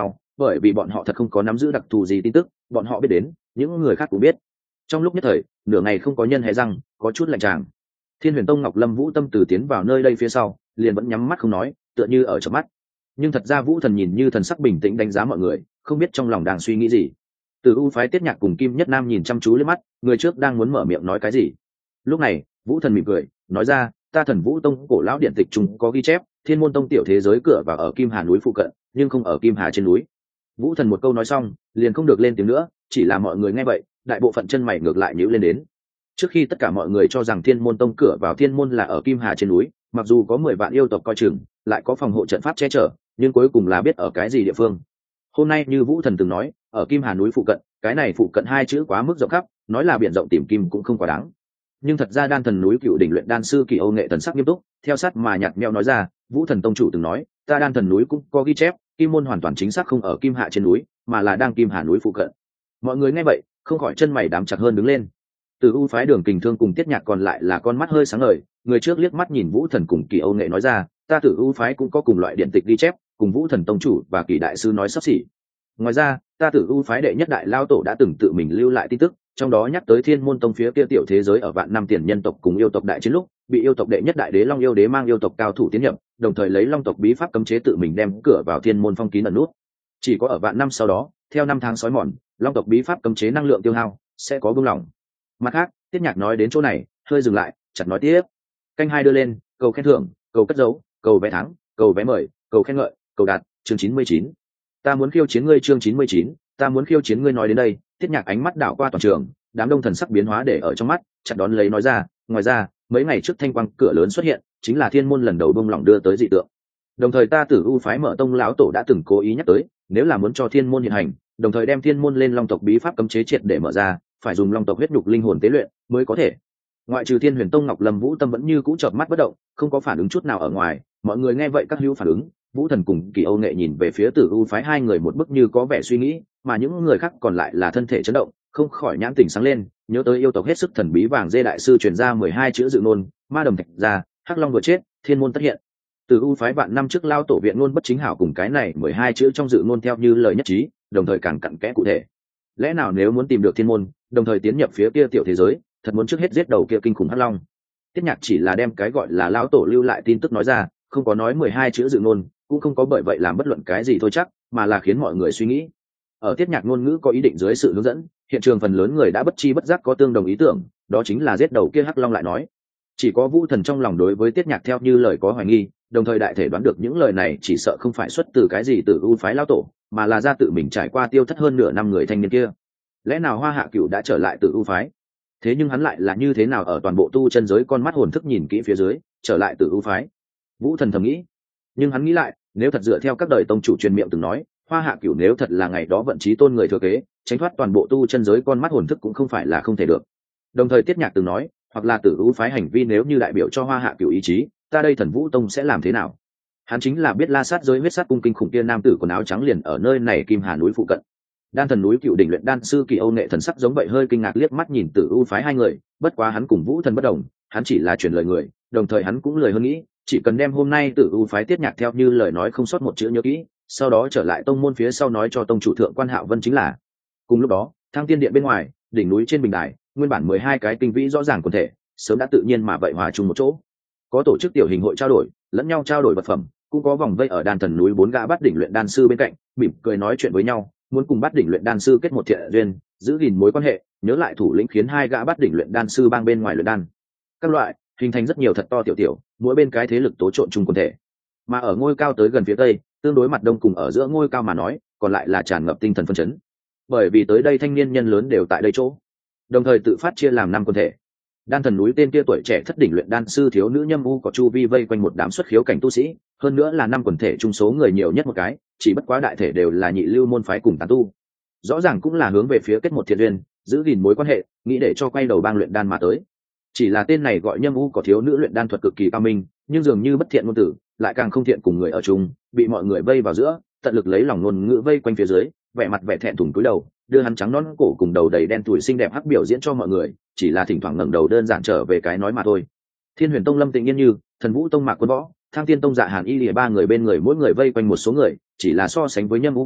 bởi vì bọn họ thật không có nắm giữ đặc thù gì tin tức, bọn họ biết đến những người khác cũng biết. Trong lúc nhất thời nửa ngày không có nhân hé răng, có chút lạnh tràng. Thiên Huyền Tông Ngọc Lâm Vũ Tâm từ tiến vào nơi đây phía sau liền vẫn nhắm mắt không nói, tựa như ở trong mắt. Nhưng thật ra Vũ Thần nhìn như thần sắc bình tĩnh đánh giá mọi người, không biết trong lòng đang suy nghĩ gì. Từ U phái Tiết Nhạc cùng Kim Nhất Nam nhìn chăm chú lên mắt, người trước đang muốn mở miệng nói cái gì. Lúc này Vũ Thần mỉm cười nói ra, ta Thần Vũ Tông cổ lão điện tịch chúng có ghi chép, Thiên Môn Tông tiểu thế giới cửa vào ở Kim Hà núi phụ cận, nhưng không ở Kim Hà trên núi. Vũ Thần một câu nói xong liền không được lên tiếng nữa, chỉ là mọi người nghe vậy đại bộ phận chân mày ngược lại nhíu lên đến. Trước khi tất cả mọi người cho rằng Thiên Môn Tông cửa vào Thiên Môn là ở Kim Hà trên núi, mặc dù có 10 vạn yêu tộc coi chừng, lại có phòng hộ trận pháp che chở, nhưng cuối cùng là biết ở cái gì địa phương. Hôm nay như Vũ Thần từng nói, ở Kim Hà núi phụ cận, cái này phụ cận hai chữ quá mức rộng khắp, nói là biển rộng tìm kim cũng không quá đáng. Nhưng thật ra Đan Thần núi Cựu đỉnh luyện đan sư Kỳ Âu Nghệ thần sắc nghiêm túc, theo sát mà nhạt nhẽo nói ra, Vũ Thần tông chủ từng nói, ta Đan Thần núi cũng có ghi chép, Kim môn hoàn toàn chính xác không ở Kim Hạ trên núi, mà là đang Kim Hà núi phụ cận. Mọi người nghe vậy, không khỏi chân mày đám chặt hơn đứng lên. Từ U phái Đường Kình Thương cùng Tiết Nhạc còn lại là con mắt hơi sáng ngời, người trước liếc mắt nhìn Vũ Thần cùng Kỳ Âu Nghệ nói ra, ta Từ U phái cũng có cùng loại điện tịch ghi chép, cùng Vũ Thần tông chủ và Kỳ đại sư nói sắp xỉ. Ngoài ra, ta Từ U phái đệ nhất đại lao tổ đã từng tự mình lưu lại tin tức, trong đó nhắc tới Thiên Môn Tông phía kia tiểu thế giới ở vạn năm tiền nhân tộc cùng yêu tộc đại chiến lúc, bị yêu tộc đệ nhất đại đế Long yêu đế mang yêu tộc cao thủ tiến nhập, đồng thời lấy Long tộc bí pháp cấm chế tự mình đem cửa vào Thiên Môn phong kín ẩn nút. Chỉ có ở vạn năm sau đó, theo năm tháng sói mòn, Long tộc bí pháp cấm chế năng lượng tiêu hao sẽ có buông lỏng. Mặt khác, Tiết Nhạc nói đến chỗ này, hơi dừng lại, chặt nói tiếp. Canh hai đưa lên, cầu khen thưởng, cầu cất dấu, cầu vé thắng, cầu vé mời, cầu khen ngợi, cầu đạt, chương 99. Ta muốn khiêu chiến ngươi chương 99, ta muốn khiêu chiến ngươi nói đến đây, Tiết Nhạc ánh mắt đảo qua toàn trường, đám đông thần sắc biến hóa để ở trong mắt, chặt đón lấy nói ra, ngoài ra, mấy ngày trước thanh quang cửa lớn xuất hiện, chính là Thiên môn lần đầu bông lỏng đưa tới dị tượng. Đồng thời ta Tử U phái Mở Tông lão tổ đã từng cố ý nhắc tới, nếu là muốn cho Thiên môn hiện hành, đồng thời đem Thiên môn lên Long tộc bí pháp cấm chế triệt để mở ra, phải dùng Long tộc huyết nhục linh hồn tế luyện mới có thể. Ngoại trừ Thiên Huyền Tông Ngọc Lâm Vũ Tâm vẫn như cũ chợp mắt bất động, không có phản ứng chút nào ở ngoài, mọi người nghe vậy các hữu phản ứng, Vũ Thần cùng Kỳ Âu Nghệ nhìn về phía Tử U phái hai người một bức như có vẻ suy nghĩ, mà những người khác còn lại là thân thể chấn động, không khỏi nhãn tỉnh sáng lên, nhớ tới yêu tộc hết sức thần bí vàng dê đại sư truyền ra 12 chữ dự ngôn, ma đồng thạch ra, hắc long vừa chết, thiên môn tất hiện. Tử U phái vạn năm trước lao tổ viện ngôn bất chính hảo cùng cái này 12 chữ trong dự ngôn theo như lời nhất trí, đồng thời càng cặn kẽ cụ thể. Lẽ nào nếu muốn tìm được thiên môn, đồng thời tiến nhập phía kia tiểu thế giới, thật muốn trước hết giết đầu kia kinh khủng hắc long. Tiết Nhạc chỉ là đem cái gọi là lão tổ lưu lại tin tức nói ra, không có nói 12 chữ dự ngôn, cũng không có bởi vậy làm bất luận cái gì thôi chắc, mà là khiến mọi người suy nghĩ. Ở Tiết Nhạc ngôn ngữ có ý định dưới sự hướng dẫn, hiện trường phần lớn người đã bất chi bất giác có tương đồng ý tưởng, đó chính là giết đầu kia hắc long lại nói. Chỉ có Vũ Thần trong lòng đối với Tiết Nhạc theo như lời có hoài nghi, đồng thời đại thể đoán được những lời này chỉ sợ không phải xuất từ cái gì từ U phái lão tổ, mà là ra tự mình trải qua tiêu thất hơn nửa năm người thanh niên kia. Lẽ nào Hoa Hạ Cửu đã trở lại từ U phái? Thế nhưng hắn lại là như thế nào ở toàn bộ tu chân giới con mắt hồn thức nhìn kỹ phía dưới, trở lại từ U phái? Vũ Thần thầm nghĩ. Nhưng hắn nghĩ lại, nếu thật dựa theo các đời tông chủ truyền miệng từng nói, Hoa Hạ Cửu nếu thật là ngày đó vận chí tôn người thừa kế, tránh thoát toàn bộ tu chân giới con mắt hồn thức cũng không phải là không thể được. Đồng thời Tiết Nhạc từng nói, hoặc là Tử U phái hành vi nếu như đại biểu cho Hoa Hạ Cửu ý chí, ta đây Thần Vũ Tông sẽ làm thế nào? Hắn chính là biết La Sát giới huyết sát cung kinh khủng kia nam tử quần áo trắng liền ở nơi này Kim Hà núi phụ cận. Đan Thần núi Cựu đỉnh luyện đan sư Kỳ Âu Nghệ thần sắc giống vậy hơi kinh ngạc liếc mắt nhìn Tử U phái hai người, bất quá hắn cùng Vũ Thần bất đồng, hắn chỉ là truyền lời người, đồng thời hắn cũng lời hơn nghĩ, chỉ cần đem hôm nay Tử U phái Tiết Nhạc theo như lời nói không sót một chữ nhớ kỹ, sau đó trở lại tông môn phía sau nói cho tông chủ thượng quan Hạo Vân chính là. Cùng lúc đó, Thăng Tiên điện bên ngoài, đỉnh núi trên bình đài, nguyên bản 12 cái tinh vĩ rõ ràng quần thể, sớm đã tự nhiên mà vậy hòa chung một chỗ. Có tổ chức tiểu hình hội trao đổi, lẫn nhau trao đổi vật phẩm, cũng có vòng vây ở Đan Thần núi 4 gã Bát đỉnh luyện đan sư bên cạnh, mỉm cười nói chuyện với nhau, muốn cùng Bát đỉnh luyện đan sư kết một thiện duyên, giữ gìn mối quan hệ, nhớ lại thủ lĩnh khiến hai gã Bát đỉnh luyện đan sư bang bên ngoài luyện đan. Các loại, hình thành rất nhiều thật to tiểu tiểu, mỗi bên cái thế lực tố trộn chung quần thể. Mà ở ngôi cao tới gần phía tây, tương đối mặt đông cùng ở giữa ngôi cao mà nói, còn lại là tràn ngập tinh thần phấn chấn. Bởi vì tới đây thanh niên nhân lớn đều tại đây chỗ, đồng thời tự phát chia làm 5 quần thể. Đan Thần núi tên kia tuổi trẻ thất đỉnh luyện đan sư thiếu nữ Nhâm U có chu vi vây quanh một đám xuất khiếu cảnh tu sĩ, hơn nữa là 5 quần thể chung số người nhiều nhất một cái, chỉ bất quá đại thể đều là nhị lưu môn phái cùng tán tu. Rõ ràng cũng là hướng về phía kết một thiện duyên, giữ gìn mối quan hệ, nghĩ để cho quay đầu bang luyện đan mà tới. Chỉ là tên này gọi Nhâm U có thiếu nữ luyện đan thuật cực kỳ cao minh, nhưng dường như bất thiện ngôn tử, lại càng không thiện cùng người ở chung, bị mọi người vây vào giữa, tận lực lấy lòng ngôn ngữ vây quanh phía dưới, vẻ mặt vẻ thẹn thùng cúi đầu, đưa hắn trắng nõn cổ cùng đầu đầy đen tuổi xinh đẹp hắc biểu diễn cho mọi người, chỉ là thỉnh thoảng ngẩng đầu đơn giản trở về cái nói mà thôi. Thiên Huyền Tông Lâm Tịnh Nhiên Như, Thần Vũ Tông Mạc Quân Võ, Thăng Tiên Tông Dạ Hàn Y lìa 3 người bên người mỗi người vây quanh một số người, chỉ là so sánh với Nhâm Vũ cỏ,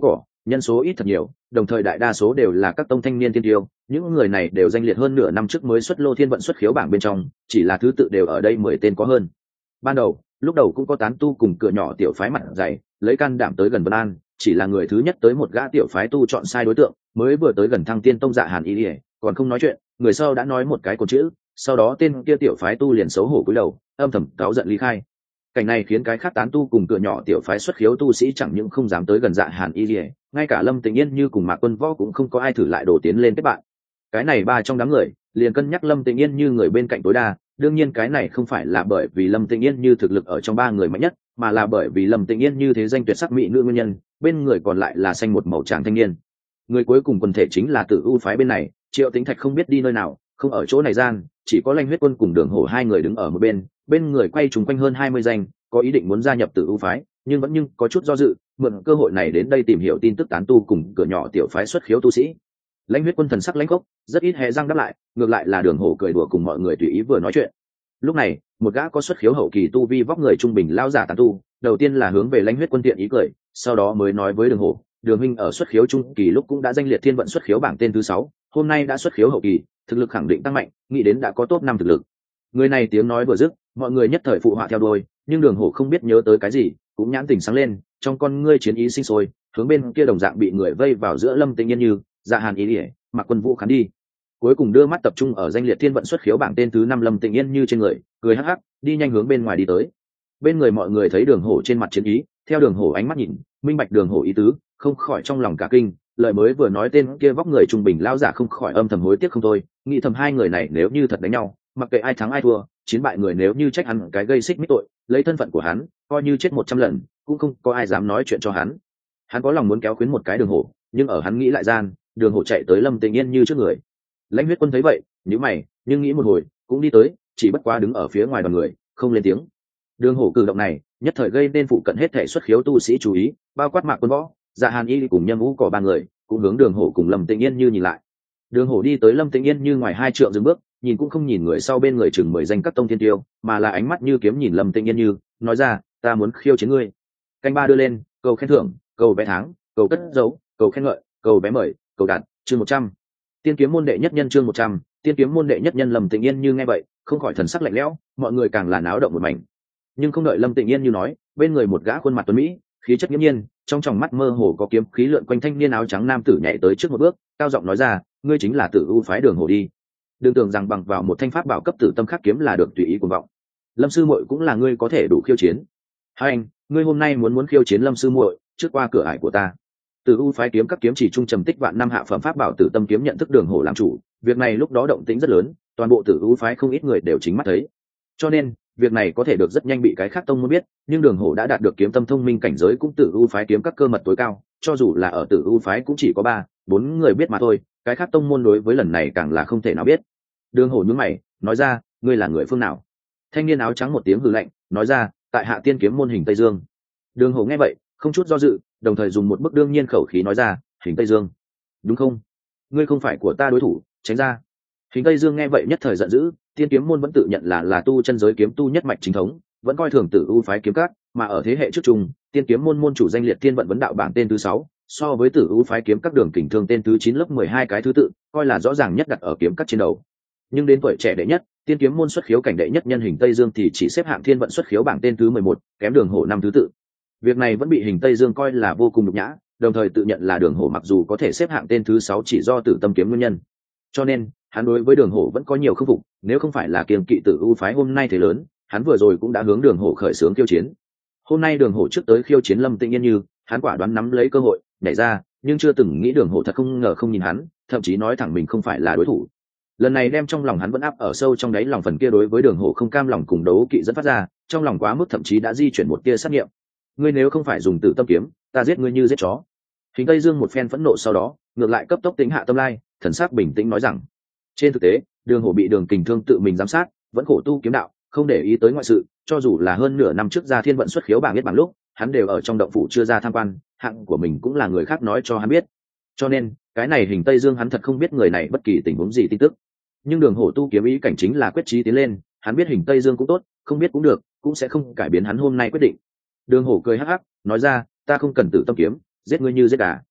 nhân số ít thật nhiều, đồng thời đại đa số đều là các tông thanh niên thiên tiêu, những người này đều danh liệt hơn nửa năm trước mới xuất lô thiên vận xuất khiếu bảng bên trong, chỉ là thứ tự đều ở đây 10 tên có hơn. Ban đầu, lúc đầu cũng có tán tu cùng cửa nhỏ tiểu phái mặt dày, lấy can đảm tới gần Vân An, chỉ là người thứ nhất tới một gã tiểu phái tu chọn sai đối tượng, mới vừa tới gần Thăng Tiên tông Dạ Hàn Y Lìa, còn không nói chuyện, người sau đã nói một cái cột chữ, sau đó tên kia tiểu phái tu liền xấu hổ cúi đầu, âm thầm cáu giận ly khai. Cảnh này khiến cái khác tán tu cùng cửa nhỏ tiểu phái xuất khiếu tu sĩ chẳng những không dám tới gần Dạ Hàn Y Lìa, ngay cả Lâm Tĩnh Yên như cùng Mạc Quân Võ cũng không có ai thử lại đổ tiến lên kết bạn. Cái này ba trong đám người liền cân nhắc Lâm Tĩnh Yên như người bên cạnh tối đa, đương nhiên cái này không phải là bởi vì Lâm Tĩnh Yên như thực lực ở trong ba người mạnh nhất, mà là bởi vì Lâm Tĩnh Yên như thế danh tuyệt sắc mỹ nữ nguyên nhân, bên người còn lại là xanh một màu tràng thanh niên. Người cuối cùng quần thể chính là Tử U phái bên này, Triệu Tĩnh Thạch không biết đi nơi nào, không ở chỗ này gian, chỉ có Lanh Huyết Quân cùng Đường Hổ hai người đứng ở một bên người quay trùng quanh hơn 20 danh, có ý định muốn gia nhập Tử U phái, nhưng vẫn có chút do dự, mượn cơ hội này đến đây tìm hiểu tin tức tán tu cùng cửa nhỏ tiểu phái xuất khiếu tu sĩ. Lãnh Huyết Quân thần sắc lãnh khốc, rất ít hé răng đáp lại, ngược lại là Đường Hổ cười đùa cùng mọi người tùy ý vừa nói chuyện. Lúc này, một gã có xuất khiếu hậu kỳ tu vi vóc người trung bình lao giả tán tu, đầu tiên là hướng về Lãnh Huyết Quân tiện ý cười, sau đó mới nói với Đường Hổ, Đường huynh ở xuất khiếu trung kỳ lúc cũng đã danh liệt thiên vận xuất khiếu bảng tên thứ 6, hôm nay đã xuất khiếu hậu kỳ, thực lực khẳng định tăng mạnh, nghĩ đến đã có top 5 thực lực. Người này tiếng nói vừa dứt, mọi người nhất thời phụ họa theo đuôi, nhưng Đường Hổ không biết nhớ tới cái gì, cũng nhãn tình sáng lên, trong con ngươi chiến ý sinh sôi, hướng bên kia đồng dạng bị người vây vào giữa Lâm Tĩnh Yên như Dạ Hàn Y Lìa, Mạc Quân Vũ khán đi. Cuối cùng đưa mắt tập trung ở danh liệt thiên vận xuất khiếu bảng tên thứ 5 Lâm Tĩnh Yên như trên người, cười hắc hắc, đi nhanh hướng bên ngoài đi tới. Bên người mọi người thấy Đường Hổ trên mặt chiến ý, theo Đường Hổ ánh mắt nhìn, minh bạch Đường Hổ ý tứ, không khỏi trong lòng cả kinh, lời mới vừa nói tên kia vóc người trung bình lão giả không khỏi âm thầm hối tiếc không thôi, nghĩ thầm hai người này nếu như thật đánh nhau, mặc kệ ai thắng ai thua, chiến bại người nếu như trách hắn cái gây xích mích tội, lấy thân phận của hắn, coi như chết 100 lần, cũng không có ai dám nói chuyện cho hắn. Hắn có lòng muốn kéo khuyến một cái Đường Hổ, nhưng ở hắn nghĩ lại gian, Đường Hổ chạy tới Lâm Tĩnh Yên như trước người. Lãnh Huyết Quân thấy vậy, nhíu mày, nhưng nghĩ một hồi, cũng đi tới, chỉ bất quá đứng ở phía ngoài đoàn người, không lên tiếng. Đường Hổ cử động này, nhất thời gây nên phụ cận hết thể xuất khiếu tu sĩ chú ý, bao quát Mạc Quân Võ, Dạ Hàn Y cùng Nhâm Vũ cỏ ba người, cũng hướng Đường Hổ cùng Lâm Tĩnh Yên như nhìn lại. Đường Hổ đi tới Lâm Tĩnh Yên như ngoài 2 trượng dừng bước, nhìn cũng không nhìn người sau bên người chừng 10 danh các tông thiên tiêu, mà là ánh mắt như kiếm nhìn Lâm Tĩnh Yên như, nói ra, ta muốn khiêu chiến ngươi. Canh ba đưa lên, cầu khen thưởng, cầu vé tháng, cầu cất dấu, cầu khen ngợi, cầu vé mời, cầu đạt, chương 100. Tiên kiếm môn đệ nhất nhân chương 100, tiên kiếm môn đệ nhất nhân Lâm Tĩnh Yên như nghe vậy, không khỏi thần sắc lạnh lẽo, mọi người càng là náo động một mảnh. Nhưng không đợi Lâm Tĩnh Yên như nói, bên người một gã khuôn mặt tuấn mỹ, khí chất nghiêm nhiên, trong tròng mắt mơ hồ có kiếm khí lượn quanh thanh niên áo trắng nam tử nhảy tới trước một bước, cao giọng nói ra, ngươi chính là Tử U phái Đường Hổ đi. Đừng tưởng rằng bằng vào một thanh pháp bảo cấp tử tâm khắc kiếm là được tùy ý cuồng vọng. Lâm sư muội cũng là ngươi có thể đủ khiêu chiến. Hai anh, ngươi hôm nay muốn khiêu chiến Lâm sư muội, trước qua cửa ải của ta. Tử U phái kiếm các kiếm chỉ trung trầm tích vạn năm hạ phẩm pháp bảo tử tâm kiếm nhận thức Đường Hổ làm chủ, việc này lúc đó động tĩnh rất lớn, toàn bộ Tử U phái không ít người đều chính mắt thấy. Cho nên, việc này có thể được rất nhanh bị cái khác tông môn biết, nhưng Đường Hổ đã đạt được kiếm tâm thông minh cảnh giới cũng Tử U phái kiếm các cơ mật tối cao, cho dù là ở Tử U phái cũng chỉ có 3-4 người biết mà thôi, cái khác tông môn đối với lần này càng là không thể nào biết. Đường Hổ nhướng mày, nói ra, ngươi là người phương nào? Thanh niên áo trắng một tiếng hừ lạnh, nói ra, tại Hạ Tiên kiếm môn Hình Tây Dương. Đường Hổ nghe vậy, không chút do dự, đồng thời dùng một bức đương nhiên khẩu khí nói ra, Hình Tây Dương, đúng không? Ngươi không phải của ta đối thủ, tránh ra. Hình Tây Dương nghe vậy nhất thời giận dữ, Tiên kiếm môn vẫn tự nhận là tu chân giới kiếm tu nhất mạch chính thống, vẫn coi thường Tử U phái kiếm các, mà ở thế hệ trước chung, Tiên kiếm môn môn chủ danh liệt Tiên vận vấn đạo bảng tên thứ 6, so với Tử U phái kiếm các đường kình thương tên thứ 9 lớp 12 cái thứ tự, coi là rõ ràng nhất đặt ở kiếm các trên đầu. Nhưng đến tuổi trẻ đệ nhất, Tiên kiếm môn xuất khiếu cảnh đệ nhất nhân Hình Tây Dương thì chỉ xếp hạng thiên vận xuất khiếu bảng tên thứ 11, kém Đường Hổ năm thứ tự. Việc này vẫn bị Hình Tây Dương coi là vô cùng nhục nhã, đồng thời tự nhận là Đường Hổ mặc dù có thể xếp hạng tên thứ 6 chỉ do tử tâm kiếm nguyên nhân. Cho nên, hắn đối với Đường Hổ vẫn có nhiều khâm phục, nếu không phải là kiêng kỵ Tử U phái hôm nay thế lớn, hắn vừa rồi cũng đã hướng Đường Hổ khởi xướng khiêu chiến. Hôm nay Đường Hổ trước tới khiêu chiến Lâm Tĩnh Yên như, hắn quả đoán nắm lấy cơ hội, nhảy ra, nhưng chưa từng nghĩ Đường Hổ thật không ngờ không nhìn hắn, thậm chí nói thẳng mình không phải là đối thủ. Lần này đem trong lòng hắn vẫn áp ở sâu trong đáy lòng phần kia đối với Đường Hổ không cam lòng cùng đấu kỵ dẫn phát ra, trong lòng quá mức thậm chí đã di chuyển một tia sát nghiệm. Ngươi nếu không phải dùng tử tâm kiếm, ta giết ngươi như giết chó. Hình Tây Dương một phen phẫn nộ sau đó, ngược lại cấp tốc tính hạ tâm lai, thần sắc bình tĩnh nói rằng, trên thực tế, Đường Hổ bị Đường Kình Thương tự mình giám sát, vẫn khổ tu kiếm đạo, không để ý tới ngoại sự, cho dù là hơn nửa năm trước ra thiên vận xuất khiếu bảng biết bảng lúc, hắn đều ở trong động phủ chưa ra tham quan, hạng của mình cũng là người khác nói cho hắn biết. Cho nên, cái này Hình Tây Dương hắn thật không biết người này bất kỳ tình huống gì tin tức. Nhưng Đường Hổ tu kiếm ý cảnh chính là quyết chí tiến lên, hắn biết Hình Tây Dương cũng tốt, không biết cũng được, cũng sẽ không cải biến hắn hôm nay quyết định. Đường Hổ cười hắc hắc, nói ra, ta không cần tử tâm kiếm, giết ngươi như giết gà.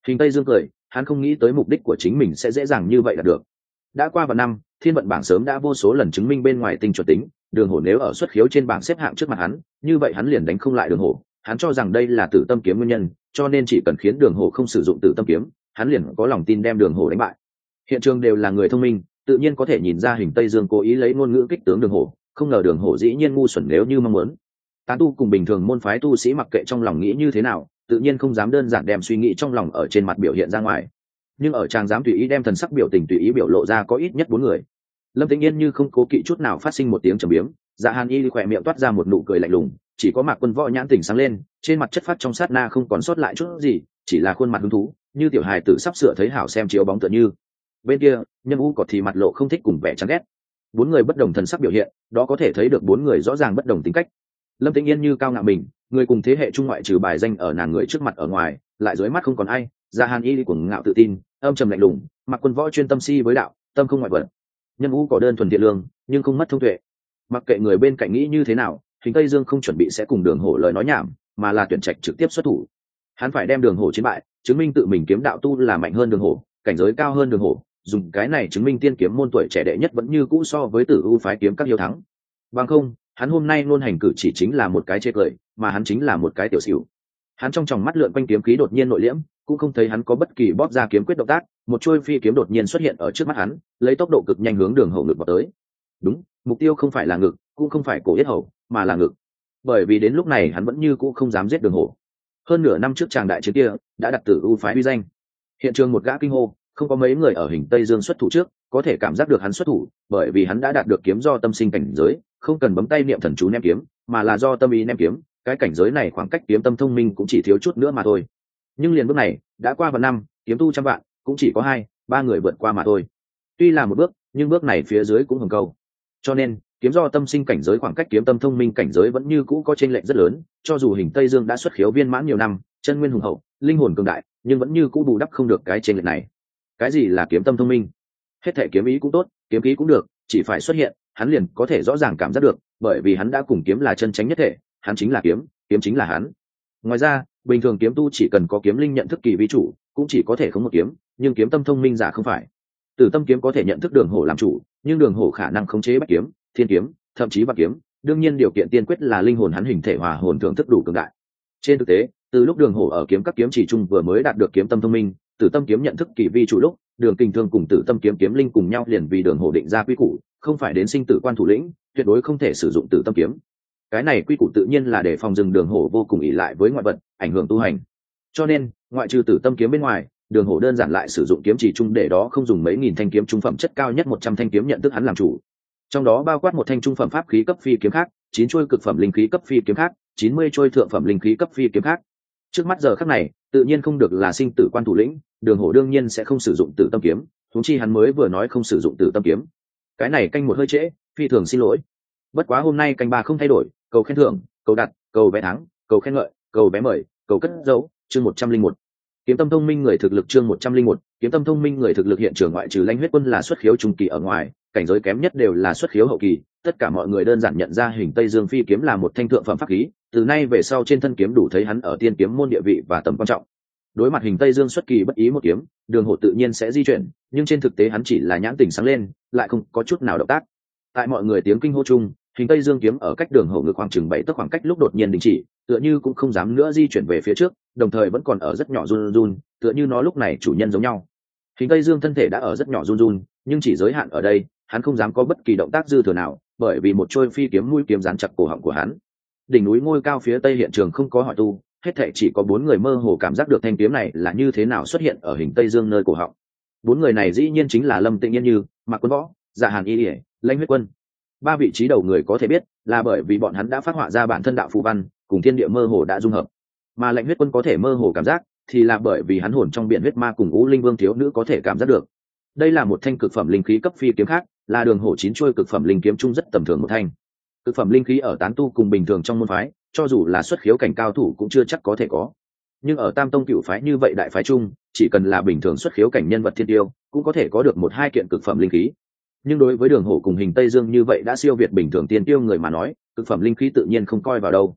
Hình Tây Dương cười, hắn không nghĩ tới mục đích của chính mình sẽ dễ dàng như vậy là được. Đã qua vào năm, thiên vận bảng sớm đã vô số lần chứng minh bên ngoài tinh chuẩn tính, đường hổ nếu ở xuất khiếu trên bảng xếp hạng trước mặt hắn, như vậy hắn liền đánh không lại đường hổ. Hắn cho rằng đây là tử tâm kiếm nguyên nhân, cho nên chỉ cần khiến đường hổ không sử dụng tử tâm kiếm, hắn liền có lòng tin đem đường hổ đánh bại. Hiện trường đều là người thông minh, tự nhiên có thể nhìn ra Hình Tây Dương cố ý lấy ngôn ngữ kích tướng đường hổ, không ngờ đường hổ dĩ nhiên ngu xuẩn nếu như mong muốn. Tán tu cùng bình thường môn phái tu sĩ mặc kệ trong lòng nghĩ như thế nào, tự nhiên không dám đơn giản đem suy nghĩ trong lòng ở trên mặt biểu hiện ra ngoài, nhưng ở chàng dám tùy ý đem thần sắc biểu tình tùy ý biểu lộ ra có ít nhất 4 người. Lâm Tĩnh Yên như không cố kỵ chút nào phát sinh một tiếng trầm biếm, Dạ Hàn Y khỏe miệng toát ra một nụ cười lạnh lùng, chỉ có Mạc Quân Võ nhãn tỉnh sáng lên, trên mặt chất phát trong sát na không còn sót lại chút gì, chỉ là khuôn mặt hứng thú, như tiểu hài tử sắp sửa thấy hảo xem chiếu bóng tựa như. Bên kia, Nhâm U Cọt thì mặt lộ không thích cùng vẻ chán ghét. 4 người bất đồng thần sắc biểu hiện, đó có thể thấy được 4 người rõ ràng bất đồng tính cách. Lâm Tĩnh Yên như cao ngạo mình, người cùng thế hệ trung ngoại trừ bài danh ở nàng người trước mặt ở ngoài, lại dưới mắt không còn ai. Dạ Hàn Y cuồng ngạo tự tin, âm trầm lạnh lùng, Mạc Quân Võ chuyên tâm si với đạo, tâm không ngoại vật. Nhân U có đơn thuần thiện lương, nhưng không mất thông tuệ. Mặc kệ người bên cạnh nghĩ như thế nào, Hình Tây Dương không chuẩn bị sẽ cùng đường hổ lời nói nhảm, mà là tuyển trạch trực tiếp xuất thủ. Hắn phải đem đường hổ chiến bại, chứng minh tự mình kiếm đạo tu là mạnh hơn đường hổ, cảnh giới cao hơn đường hổ, dùng cái này chứng minh tiên kiếm môn tuổi trẻ đệ nhất vẫn như cũ so với Tử U phái kiếm các hiếu thắng. Bằng không, hắn hôm nay luôn hành cử chỉ chính là một cái chê cười, mà hắn chính là một cái tiểu xỉu. Hắn trong tròng mắt lượn quanh kiếm khí đột nhiên nội liễm, cũng không thấy hắn có bất kỳ bóp ra kiếm quyết động tác, một chuôi phi kiếm đột nhiên xuất hiện ở trước mắt hắn, lấy tốc độ cực nhanh hướng đường hổ ngực vào tới. Đúng, mục tiêu không phải là ngực, cũng không phải cổ yết hầu, mà là ngực. Bởi vì đến lúc này hắn vẫn như cũ không dám giết đường hổ. Hơn nửa năm trước tràng đại chiến kia đã đặt Tử U phái uy danh. Hiện trường một gã kinh hô, không có mấy người ở Hình Tây Dương xuất thủ trước có thể cảm giác được hắn xuất thủ, bởi vì hắn đã đạt được kiếm do tâm sinh cảnh giới, không cần bấm tay niệm thần chú ném kiếm, mà là do tâm ý ném kiếm. Cái cảnh giới này khoảng cách kiếm tâm thông minh cũng chỉ thiếu chút nữa mà thôi. Nhưng liền bước này đã qua vạn năm, kiếm tu trăm vạn cũng chỉ có 2-3 người vượt qua mà thôi. Tuy là một bước, nhưng bước này phía dưới cũng hừng câu. Cho nên kiếm do tâm sinh cảnh giới khoảng cách kiếm tâm thông minh cảnh giới vẫn như cũ có chênh lệch rất lớn. Cho dù Hình Tây Dương đã xuất khiếu viên mãn nhiều năm, chân nguyên hùng hậu, linh hồn cường đại, nhưng vẫn như cũ bù đắp không được cái chênh lệch này. Cái gì là kiếm tâm thông minh? Hết thể kiếm ý cũng tốt, kiếm khí cũng được, chỉ phải xuất hiện, hắn liền có thể rõ ràng cảm giác được, bởi vì hắn đã cùng kiếm là chân chánh nhất thể, hắn chính là kiếm, kiếm chính là hắn. Ngoài ra, bình thường kiếm tu chỉ cần có kiếm linh nhận thức kỳ vi chủ, cũng chỉ có thể không một kiếm, nhưng kiếm tâm thông minh giả không phải. Tử tâm kiếm có thể nhận thức đường hổ làm chủ, nhưng đường hổ khả năng khống chế bách kiếm, thiên kiếm, thậm chí bạc kiếm, đương nhiên điều kiện tiên quyết là linh hồn hắn hình thể hòa hồn thượng thức đủ cường đại. Trên thực tế, từ lúc đường hổ ở kiếm các kiếm chỉ trung vừa mới đạt được kiếm tâm thông minh, tử tâm kiếm nhận thức kỳ vi chủ lúc, đường kình thương cùng tử tâm kiếm kiếm linh cùng nhau liền vì đường hổ định ra quy củ, không phải đến sinh tử quan thủ lĩnh, tuyệt đối không thể sử dụng tử tâm kiếm. Cái này quy củ tự nhiên là để phòng rừng đường hổ vô cùng ỷ lại với ngoại vật, ảnh hưởng tu hành. Cho nên ngoại trừ tử tâm kiếm bên ngoài, đường hổ đơn giản lại sử dụng kiếm chỉ trung để đó không dùng mấy nghìn thanh kiếm trung phẩm chất cao nhất 100 thanh kiếm nhận thức hắn làm chủ, trong đó bao quát một thanh trung phẩm pháp khí cấp phi kiếm khác, 9 chuôi cực phẩm linh khí cấp phi kiếm khác, 90 chuôi thượng phẩm linh khí cấp phi kiếm khác. Trước mắt giờ khắc này tự nhiên không được là sinh tử quan thủ lĩnh, đường hổ đương nhiên sẽ không sử dụng tử tâm kiếm, huống chi hắn mới vừa nói không sử dụng tử tâm kiếm. Cái này canh một hơi trễ, phi thường xin lỗi. Bất quá hôm nay canh 3 không thay đổi, cầu khen thưởng, cầu đặt, cầu vé thắng, cầu khen ngợi, cầu vé mời, cầu cất dấu, chương 101. Kiếm tâm thông minh người thực lực chương 101, kiếm tâm thông minh người thực lực hiện trường ngoại trừ Lãnh Huyết Quân là xuất khiếu trung kỳ ở ngoài, cảnh giới kém nhất đều là xuất khiếu hậu kỳ, tất cả mọi người đơn giản nhận ra Hình Tây Dương phi kiếm là một thanh thượng phẩm pháp khí, từ nay về sau trên thân kiếm đủ thấy hắn ở tiên kiếm môn địa vị và tầm quan trọng. Đối mặt Hình Tây Dương xuất kỳ bất ý một kiếm, đường hổ tự nhiên sẽ di chuyển, nhưng trên thực tế hắn chỉ là nhãn tỉnh sáng lên, lại không có chút nào động tác. Tại mọi người tiếng kinh hô chung, Hình Tây Dương kiếm ở cách đường hổ ngực khoảng chừng 7 tấc khoảng cách lúc đột nhiên đình chỉ, tựa như cũng không dám nữa di chuyển về phía trước, đồng thời vẫn còn ở rất nhỏ run run, tựa như nó lúc này chủ nhân giống nhau. Hình Tây Dương thân thể đã ở rất nhỏ run run, nhưng chỉ giới hạn ở đây, hắn không dám có bất kỳ động tác dư thừa nào, bởi vì một trôi phi kiếm mũi kiếm dán chặt cổ họng của hắn. Đỉnh núi ngôi cao phía tây hiện trường không có hỏi tu, hết thảy chỉ có 4 người mơ hồ cảm giác được thanh kiếm này là như thế nào xuất hiện ở Hình Tây Dương nơi cổ họng. 4 người này dĩ nhiên chính là Lâm Tĩnh Nhiên Như, Mạc Quân Võ, Dạ Hàn Y, Lãnh Huyết Quân. 3 vị trí đầu người có thể biết, là bởi vì bọn hắn đã phát họa ra bản thân đạo phù văn, cùng thiên địa mơ hồ đã dung hợp. Mà Lãnh Huyết Quân có thể mơ hồ cảm giác, thì là bởi vì hắn hồn trong biển huyết ma cùng Ngũ Linh Vương thiếu nữ có thể cảm giác được. Đây là một thanh cực phẩm linh khí cấp phi kiếm khác, là đường hổ 9 chuôi cực phẩm linh kiếm chung rất tầm thường một thanh. Cực phẩm linh khí ở tán tu cùng bình thường trong môn phái, cho dù là xuất khiếu cảnh cao thủ cũng chưa chắc có thể có. Nhưng ở Tam Tông Cửu phái như vậy đại phái chung, chỉ cần là bình thường xuất khiếu cảnh nhân vật thiên tiêu, cũng có thể có được 1-2 kiện cực phẩm linh khí. Nhưng đối với đường hổ cùng Hình Tây Dương như vậy đã siêu việt bình thường tiên tiêu người mà nói, cực phẩm linh khí tự nhiên không coi vào đâu.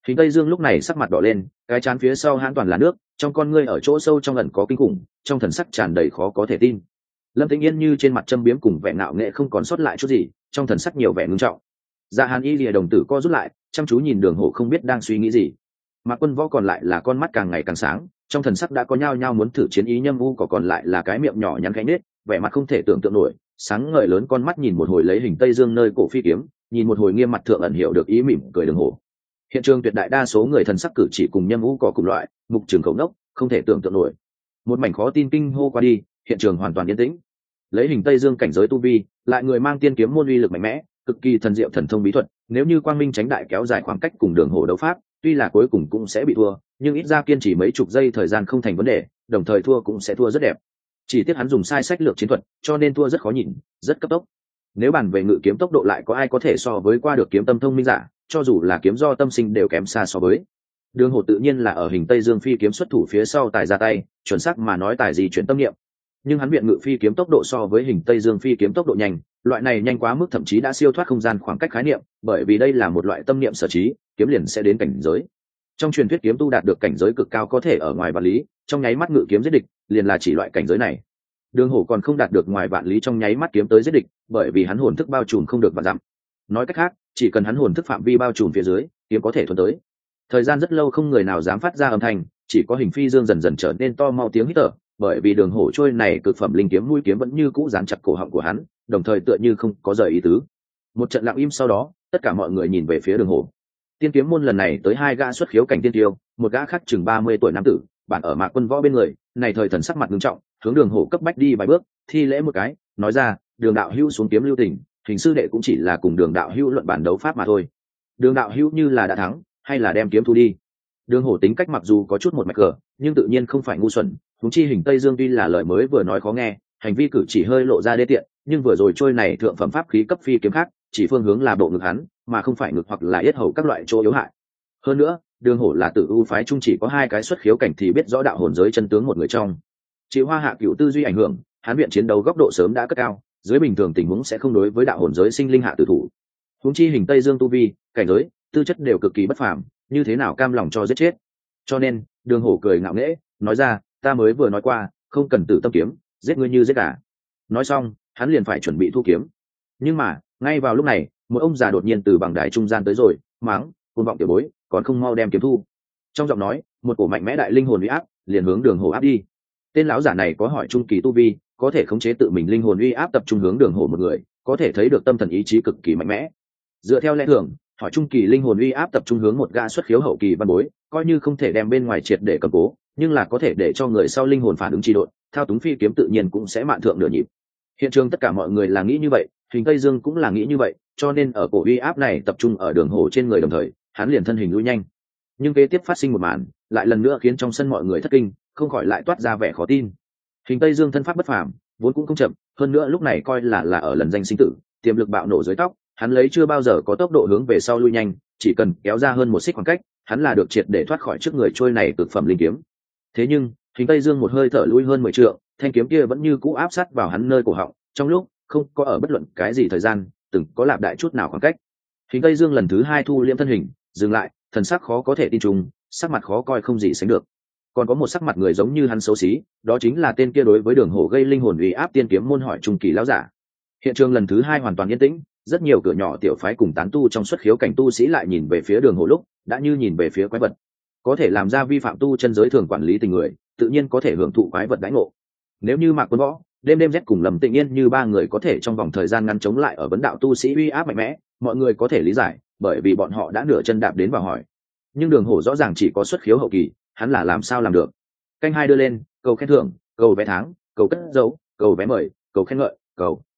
Hình Tây Dương lúc này sắc mặt đỏ lên, cái trán phía sau hãn toàn là nước, trong con ngươi ở chỗ sâu trong ẩn có kinh khủng, trong thần sắc tràn đầy khó có thể tin. Lâm Tĩnh Yên như trên mặt châm biếm cùng vẻ ngạo nghệ không còn sót lại chút gì, trong thần sắc nhiều vẻ ngưng trọng. Dạ Hàn Y lìa đồng tử co rút lại, chăm chú nhìn Đường Hổ không biết đang suy nghĩ gì. Mạc Quân Võ còn lại là con mắt càng ngày càng sáng, trong thần sắc đã có nhao nhao muốn thử chiến ý Nhâm U còn lại là cái miệng nhỏ nhắn khẽ nết, vẻ mặt không thể tưởng tượng nổi, sáng ngời lớn con mắt nhìn một hồi lấy Hình Tây Dương nơi cổ phi kiếm, nhìn một hồi nghiêm mặt thượng ẩn hiểu được ý mỉm cười Đường Hổ. Hiện trường tuyệt đại đa số người thần sắc cử chỉ cùng Nhâm U cùng loại, mục trường khẩu nốc, không thể tưởng tượng nổi. Một mảnh khó tin kinh hô qua đi, hiện trường hoàn toàn yên tĩnh. Lấy Hình Tây Dương cảnh giới tu vi, lại người mang tiên kiếm môn uy lực mạnh mẽ, cực kỳ thần diệu thần thông bí thuật, nếu như Quang Minh Chánh Đại kéo dài khoảng cách cùng Đường Hổ đấu pháp, tuy là cuối cùng cũng sẽ bị thua, nhưng ít ra kiên trì mấy chục giây thời gian không thành vấn đề, đồng thời thua cũng sẽ thua rất đẹp. Chỉ tiếc hắn dùng sai sách lược chiến thuật, cho nên thua rất khó nhìn, rất cấp tốc. Nếu bàn về ngự kiếm tốc độ lại có ai có thể so với qua được kiếm tâm thông minh giả, cho dù là kiếm do tâm sinh đều kém xa so với. Đường Hổ tự nhiên là ở Hình Tây Dương phi kiếm xuất thủ phía sau tài ra tay, chuẩn xác mà nói tài gì chuyển tâm niệm. Nhưng hắn viện ngự phi kiếm tốc độ so với Hình Tây Dương phi kiếm tốc độ nhanh, loại này nhanh quá mức thậm chí đã siêu thoát không gian khoảng cách khái niệm, bởi vì đây là một loại tâm niệm sở trí, kiếm liền sẽ đến cảnh giới. Trong truyền thuyết kiếm tu đạt được cảnh giới cực cao có thể ở ngoài vạn lý, trong nháy mắt ngự kiếm giết địch, liền là chỉ loại cảnh giới này. Đường Hổ còn không đạt được ngoài vạn lý trong nháy mắt kiếm tới giết địch, bởi vì hắn hồn thức bao trùm không được vạn dặm. Nói cách khác, chỉ cần hắn hồn thức phạm vi bao trùm phía dưới, kiếm có thể thuần tới. Thời gian rất lâu không người nào dám phát ra âm thanh, chỉ có Hình Phi Dương dần dần trở nên to mau tiếng hít thở, bởi vì Đường Hổ trôi này cực phẩm linh kiếm mũi kiếm vẫn như cũ dán chặt cổ họng của hắn, đồng thời tựa như không có rời ý tứ. Một trận lặng im sau đó, tất cả mọi người nhìn về phía Đường Hổ. Tiên kiếm môn lần này tới hai gã xuất khiếu cảnh tiên tiêu, một gã khác chừng 30 tuổi nam tử, bạn ở Mạc Quân Võ bên người, này thời thần sắc mặt nghiêm trọng, hướng Đường Hổ cấp bách đi vài bước, thi lễ một cái, nói ra, Đường đạo hữu xuống kiếm lưu tình, hình sư đệ cũng chỉ là cùng Đường đạo hữu luận bản đấu pháp mà thôi. Đường đạo hữu như là đã thắng, hay là đem kiếm thu đi. Đường Hổ tính cách mặc dù có chút một mạch cờ, nhưng tự nhiên không phải ngu xuẩn, huống chi Hình Tây Dương tuy là lời mới vừa nói khó nghe, hành vi cử chỉ hơi lộ ra đê tiện, nhưng vừa rồi trôi này thượng phẩm pháp khí cấp phi kiếm khác, chỉ phương hướng là bộ ngực hắn, mà không phải ngực hoặc là yết hầu các loại chỗ yếu hại. Hơn nữa, Đường Hổ là Tử U phái trung chỉ có hai cái xuất khiếu cảnh thì biết rõ đạo hồn giới chân tướng một người trong. Chịu Hoa Hạ Cửu tư duy ảnh hưởng, hắn viện chiến đấu góc độ sớm đã cất cao, dưới bình thường tình huống sẽ không đối với đạo hồn giới sinh linh hạ tử thủ. Huống chi Hình Tây Dương tu vi, cảnh giới, tư chất đều cực kỳ bất phàm, như thế nào cam lòng cho giết chết. Cho nên, Đường Hổ cười ngạo nghễ, nói ra, ta mới vừa nói qua, không cần tử tâm kiếm, giết ngươi như giết gà. Nói xong, hắn liền phải chuẩn bị thu kiếm. Nhưng mà, ngay vào lúc này, một ông già đột nhiên từ bằng đài trung gian tới rồi, mắng, côn vọng tiểu bối, còn không mau đem kiếm thu. Trong giọng nói, một cổ mạnh mẽ đại linh hồn uy áp liền hướng Đường Hổ áp đi. Tên lão giả này có hỏi trung kỳ tu vi, có thể khống chế tự mình linh hồn uy áp tập trung hướng Đường Hổ một người, có thể thấy được tâm thần ý chí cực kỳ mạnh mẽ. Dựa theo lẽ thường, hỏi trung kỳ linh hồn uy áp tập trung hướng một gã xuất khiếu hậu kỳ văn bối, coi như không thể đem bên ngoài triệt để cầm cố, nhưng là có thể để cho người sau linh hồn phản ứng trì độn, thao túng phi kiếm tự nhiên cũng sẽ mạn thượng nửa nhịp. Hiện trường tất cả mọi người là nghĩ như vậy, Hình Tây Dương cũng là nghĩ như vậy, cho nên ở cổ uy áp này tập trung ở Đường Hổ trên người đồng thời, hắn liền thân hình lui nhanh. Nhưng kế tiếp phát sinh một màn, lại lần nữa khiến trong sân mọi người thất kinh, không khỏi lại toát ra vẻ khó tin. Hình Tây Dương thân pháp bất phàm, vốn cũng không chậm, hơn nữa lúc này coi là ở lần danh sinh tử, tiềm lực bạo nổ dưới tóc, hắn lấy chưa bao giờ có tốc độ hướng về sau lui nhanh, chỉ cần kéo ra hơn một xích khoảng cách, hắn là được triệt để thoát khỏi trước người trôi này cực phẩm linh kiếm. Thế nhưng, Hình Tây Dương một hơi thở lui hơn 10 trượng, thanh kiếm kia vẫn như cũ áp sát vào hắn nơi cổ họng, trong lúc không có ở bất luận cái gì thời gian, từng có lạp đại chút nào khoảng cách. Hình Tây Dương lần thứ hai thu liễm thân hình, dừng lại, thần sắc khó có thể tin trùng, sắc mặt khó coi không gì sánh được. Còn có một sắc mặt người giống như hắn xấu xí, đó chính là tên kia đối với Đường Hổ gây linh hồn uy áp tiên kiếm môn hỏi trung kỳ lão giả. Hiện trường lần thứ hai hoàn toàn yên tĩnh, rất nhiều cửa nhỏ tiểu phái cùng tán tu trong xuất khiếu cảnh tu sĩ lại nhìn về phía Đường Hổ lúc đã như nhìn về phía quái vật. Có thể làm ra vi phạm tu chân giới thường quản lý tình người, tự nhiên có thể hưởng thụ quái vật đãi ngộ. Nếu như Mạc Quân Võ, đêm đêm rét cùng Lâm Tịnh Yên như ba người có thể trong vòng thời gian ngắn chống lại ở vấn đạo tu sĩ uy áp mạnh mẽ, mọi người có thể lý giải, bởi vì bọn họ đã nửa chân đạp đến vào hỏi. Nhưng Đường Hổ rõ ràng chỉ có xuất khiếu hậu kỳ, hắn là làm sao làm được? Canh hai đưa lên, cầu khen thưởng, cầu vé tháng, cầu cất dấu, cầu vé mời, cầu khen ngợi, cầu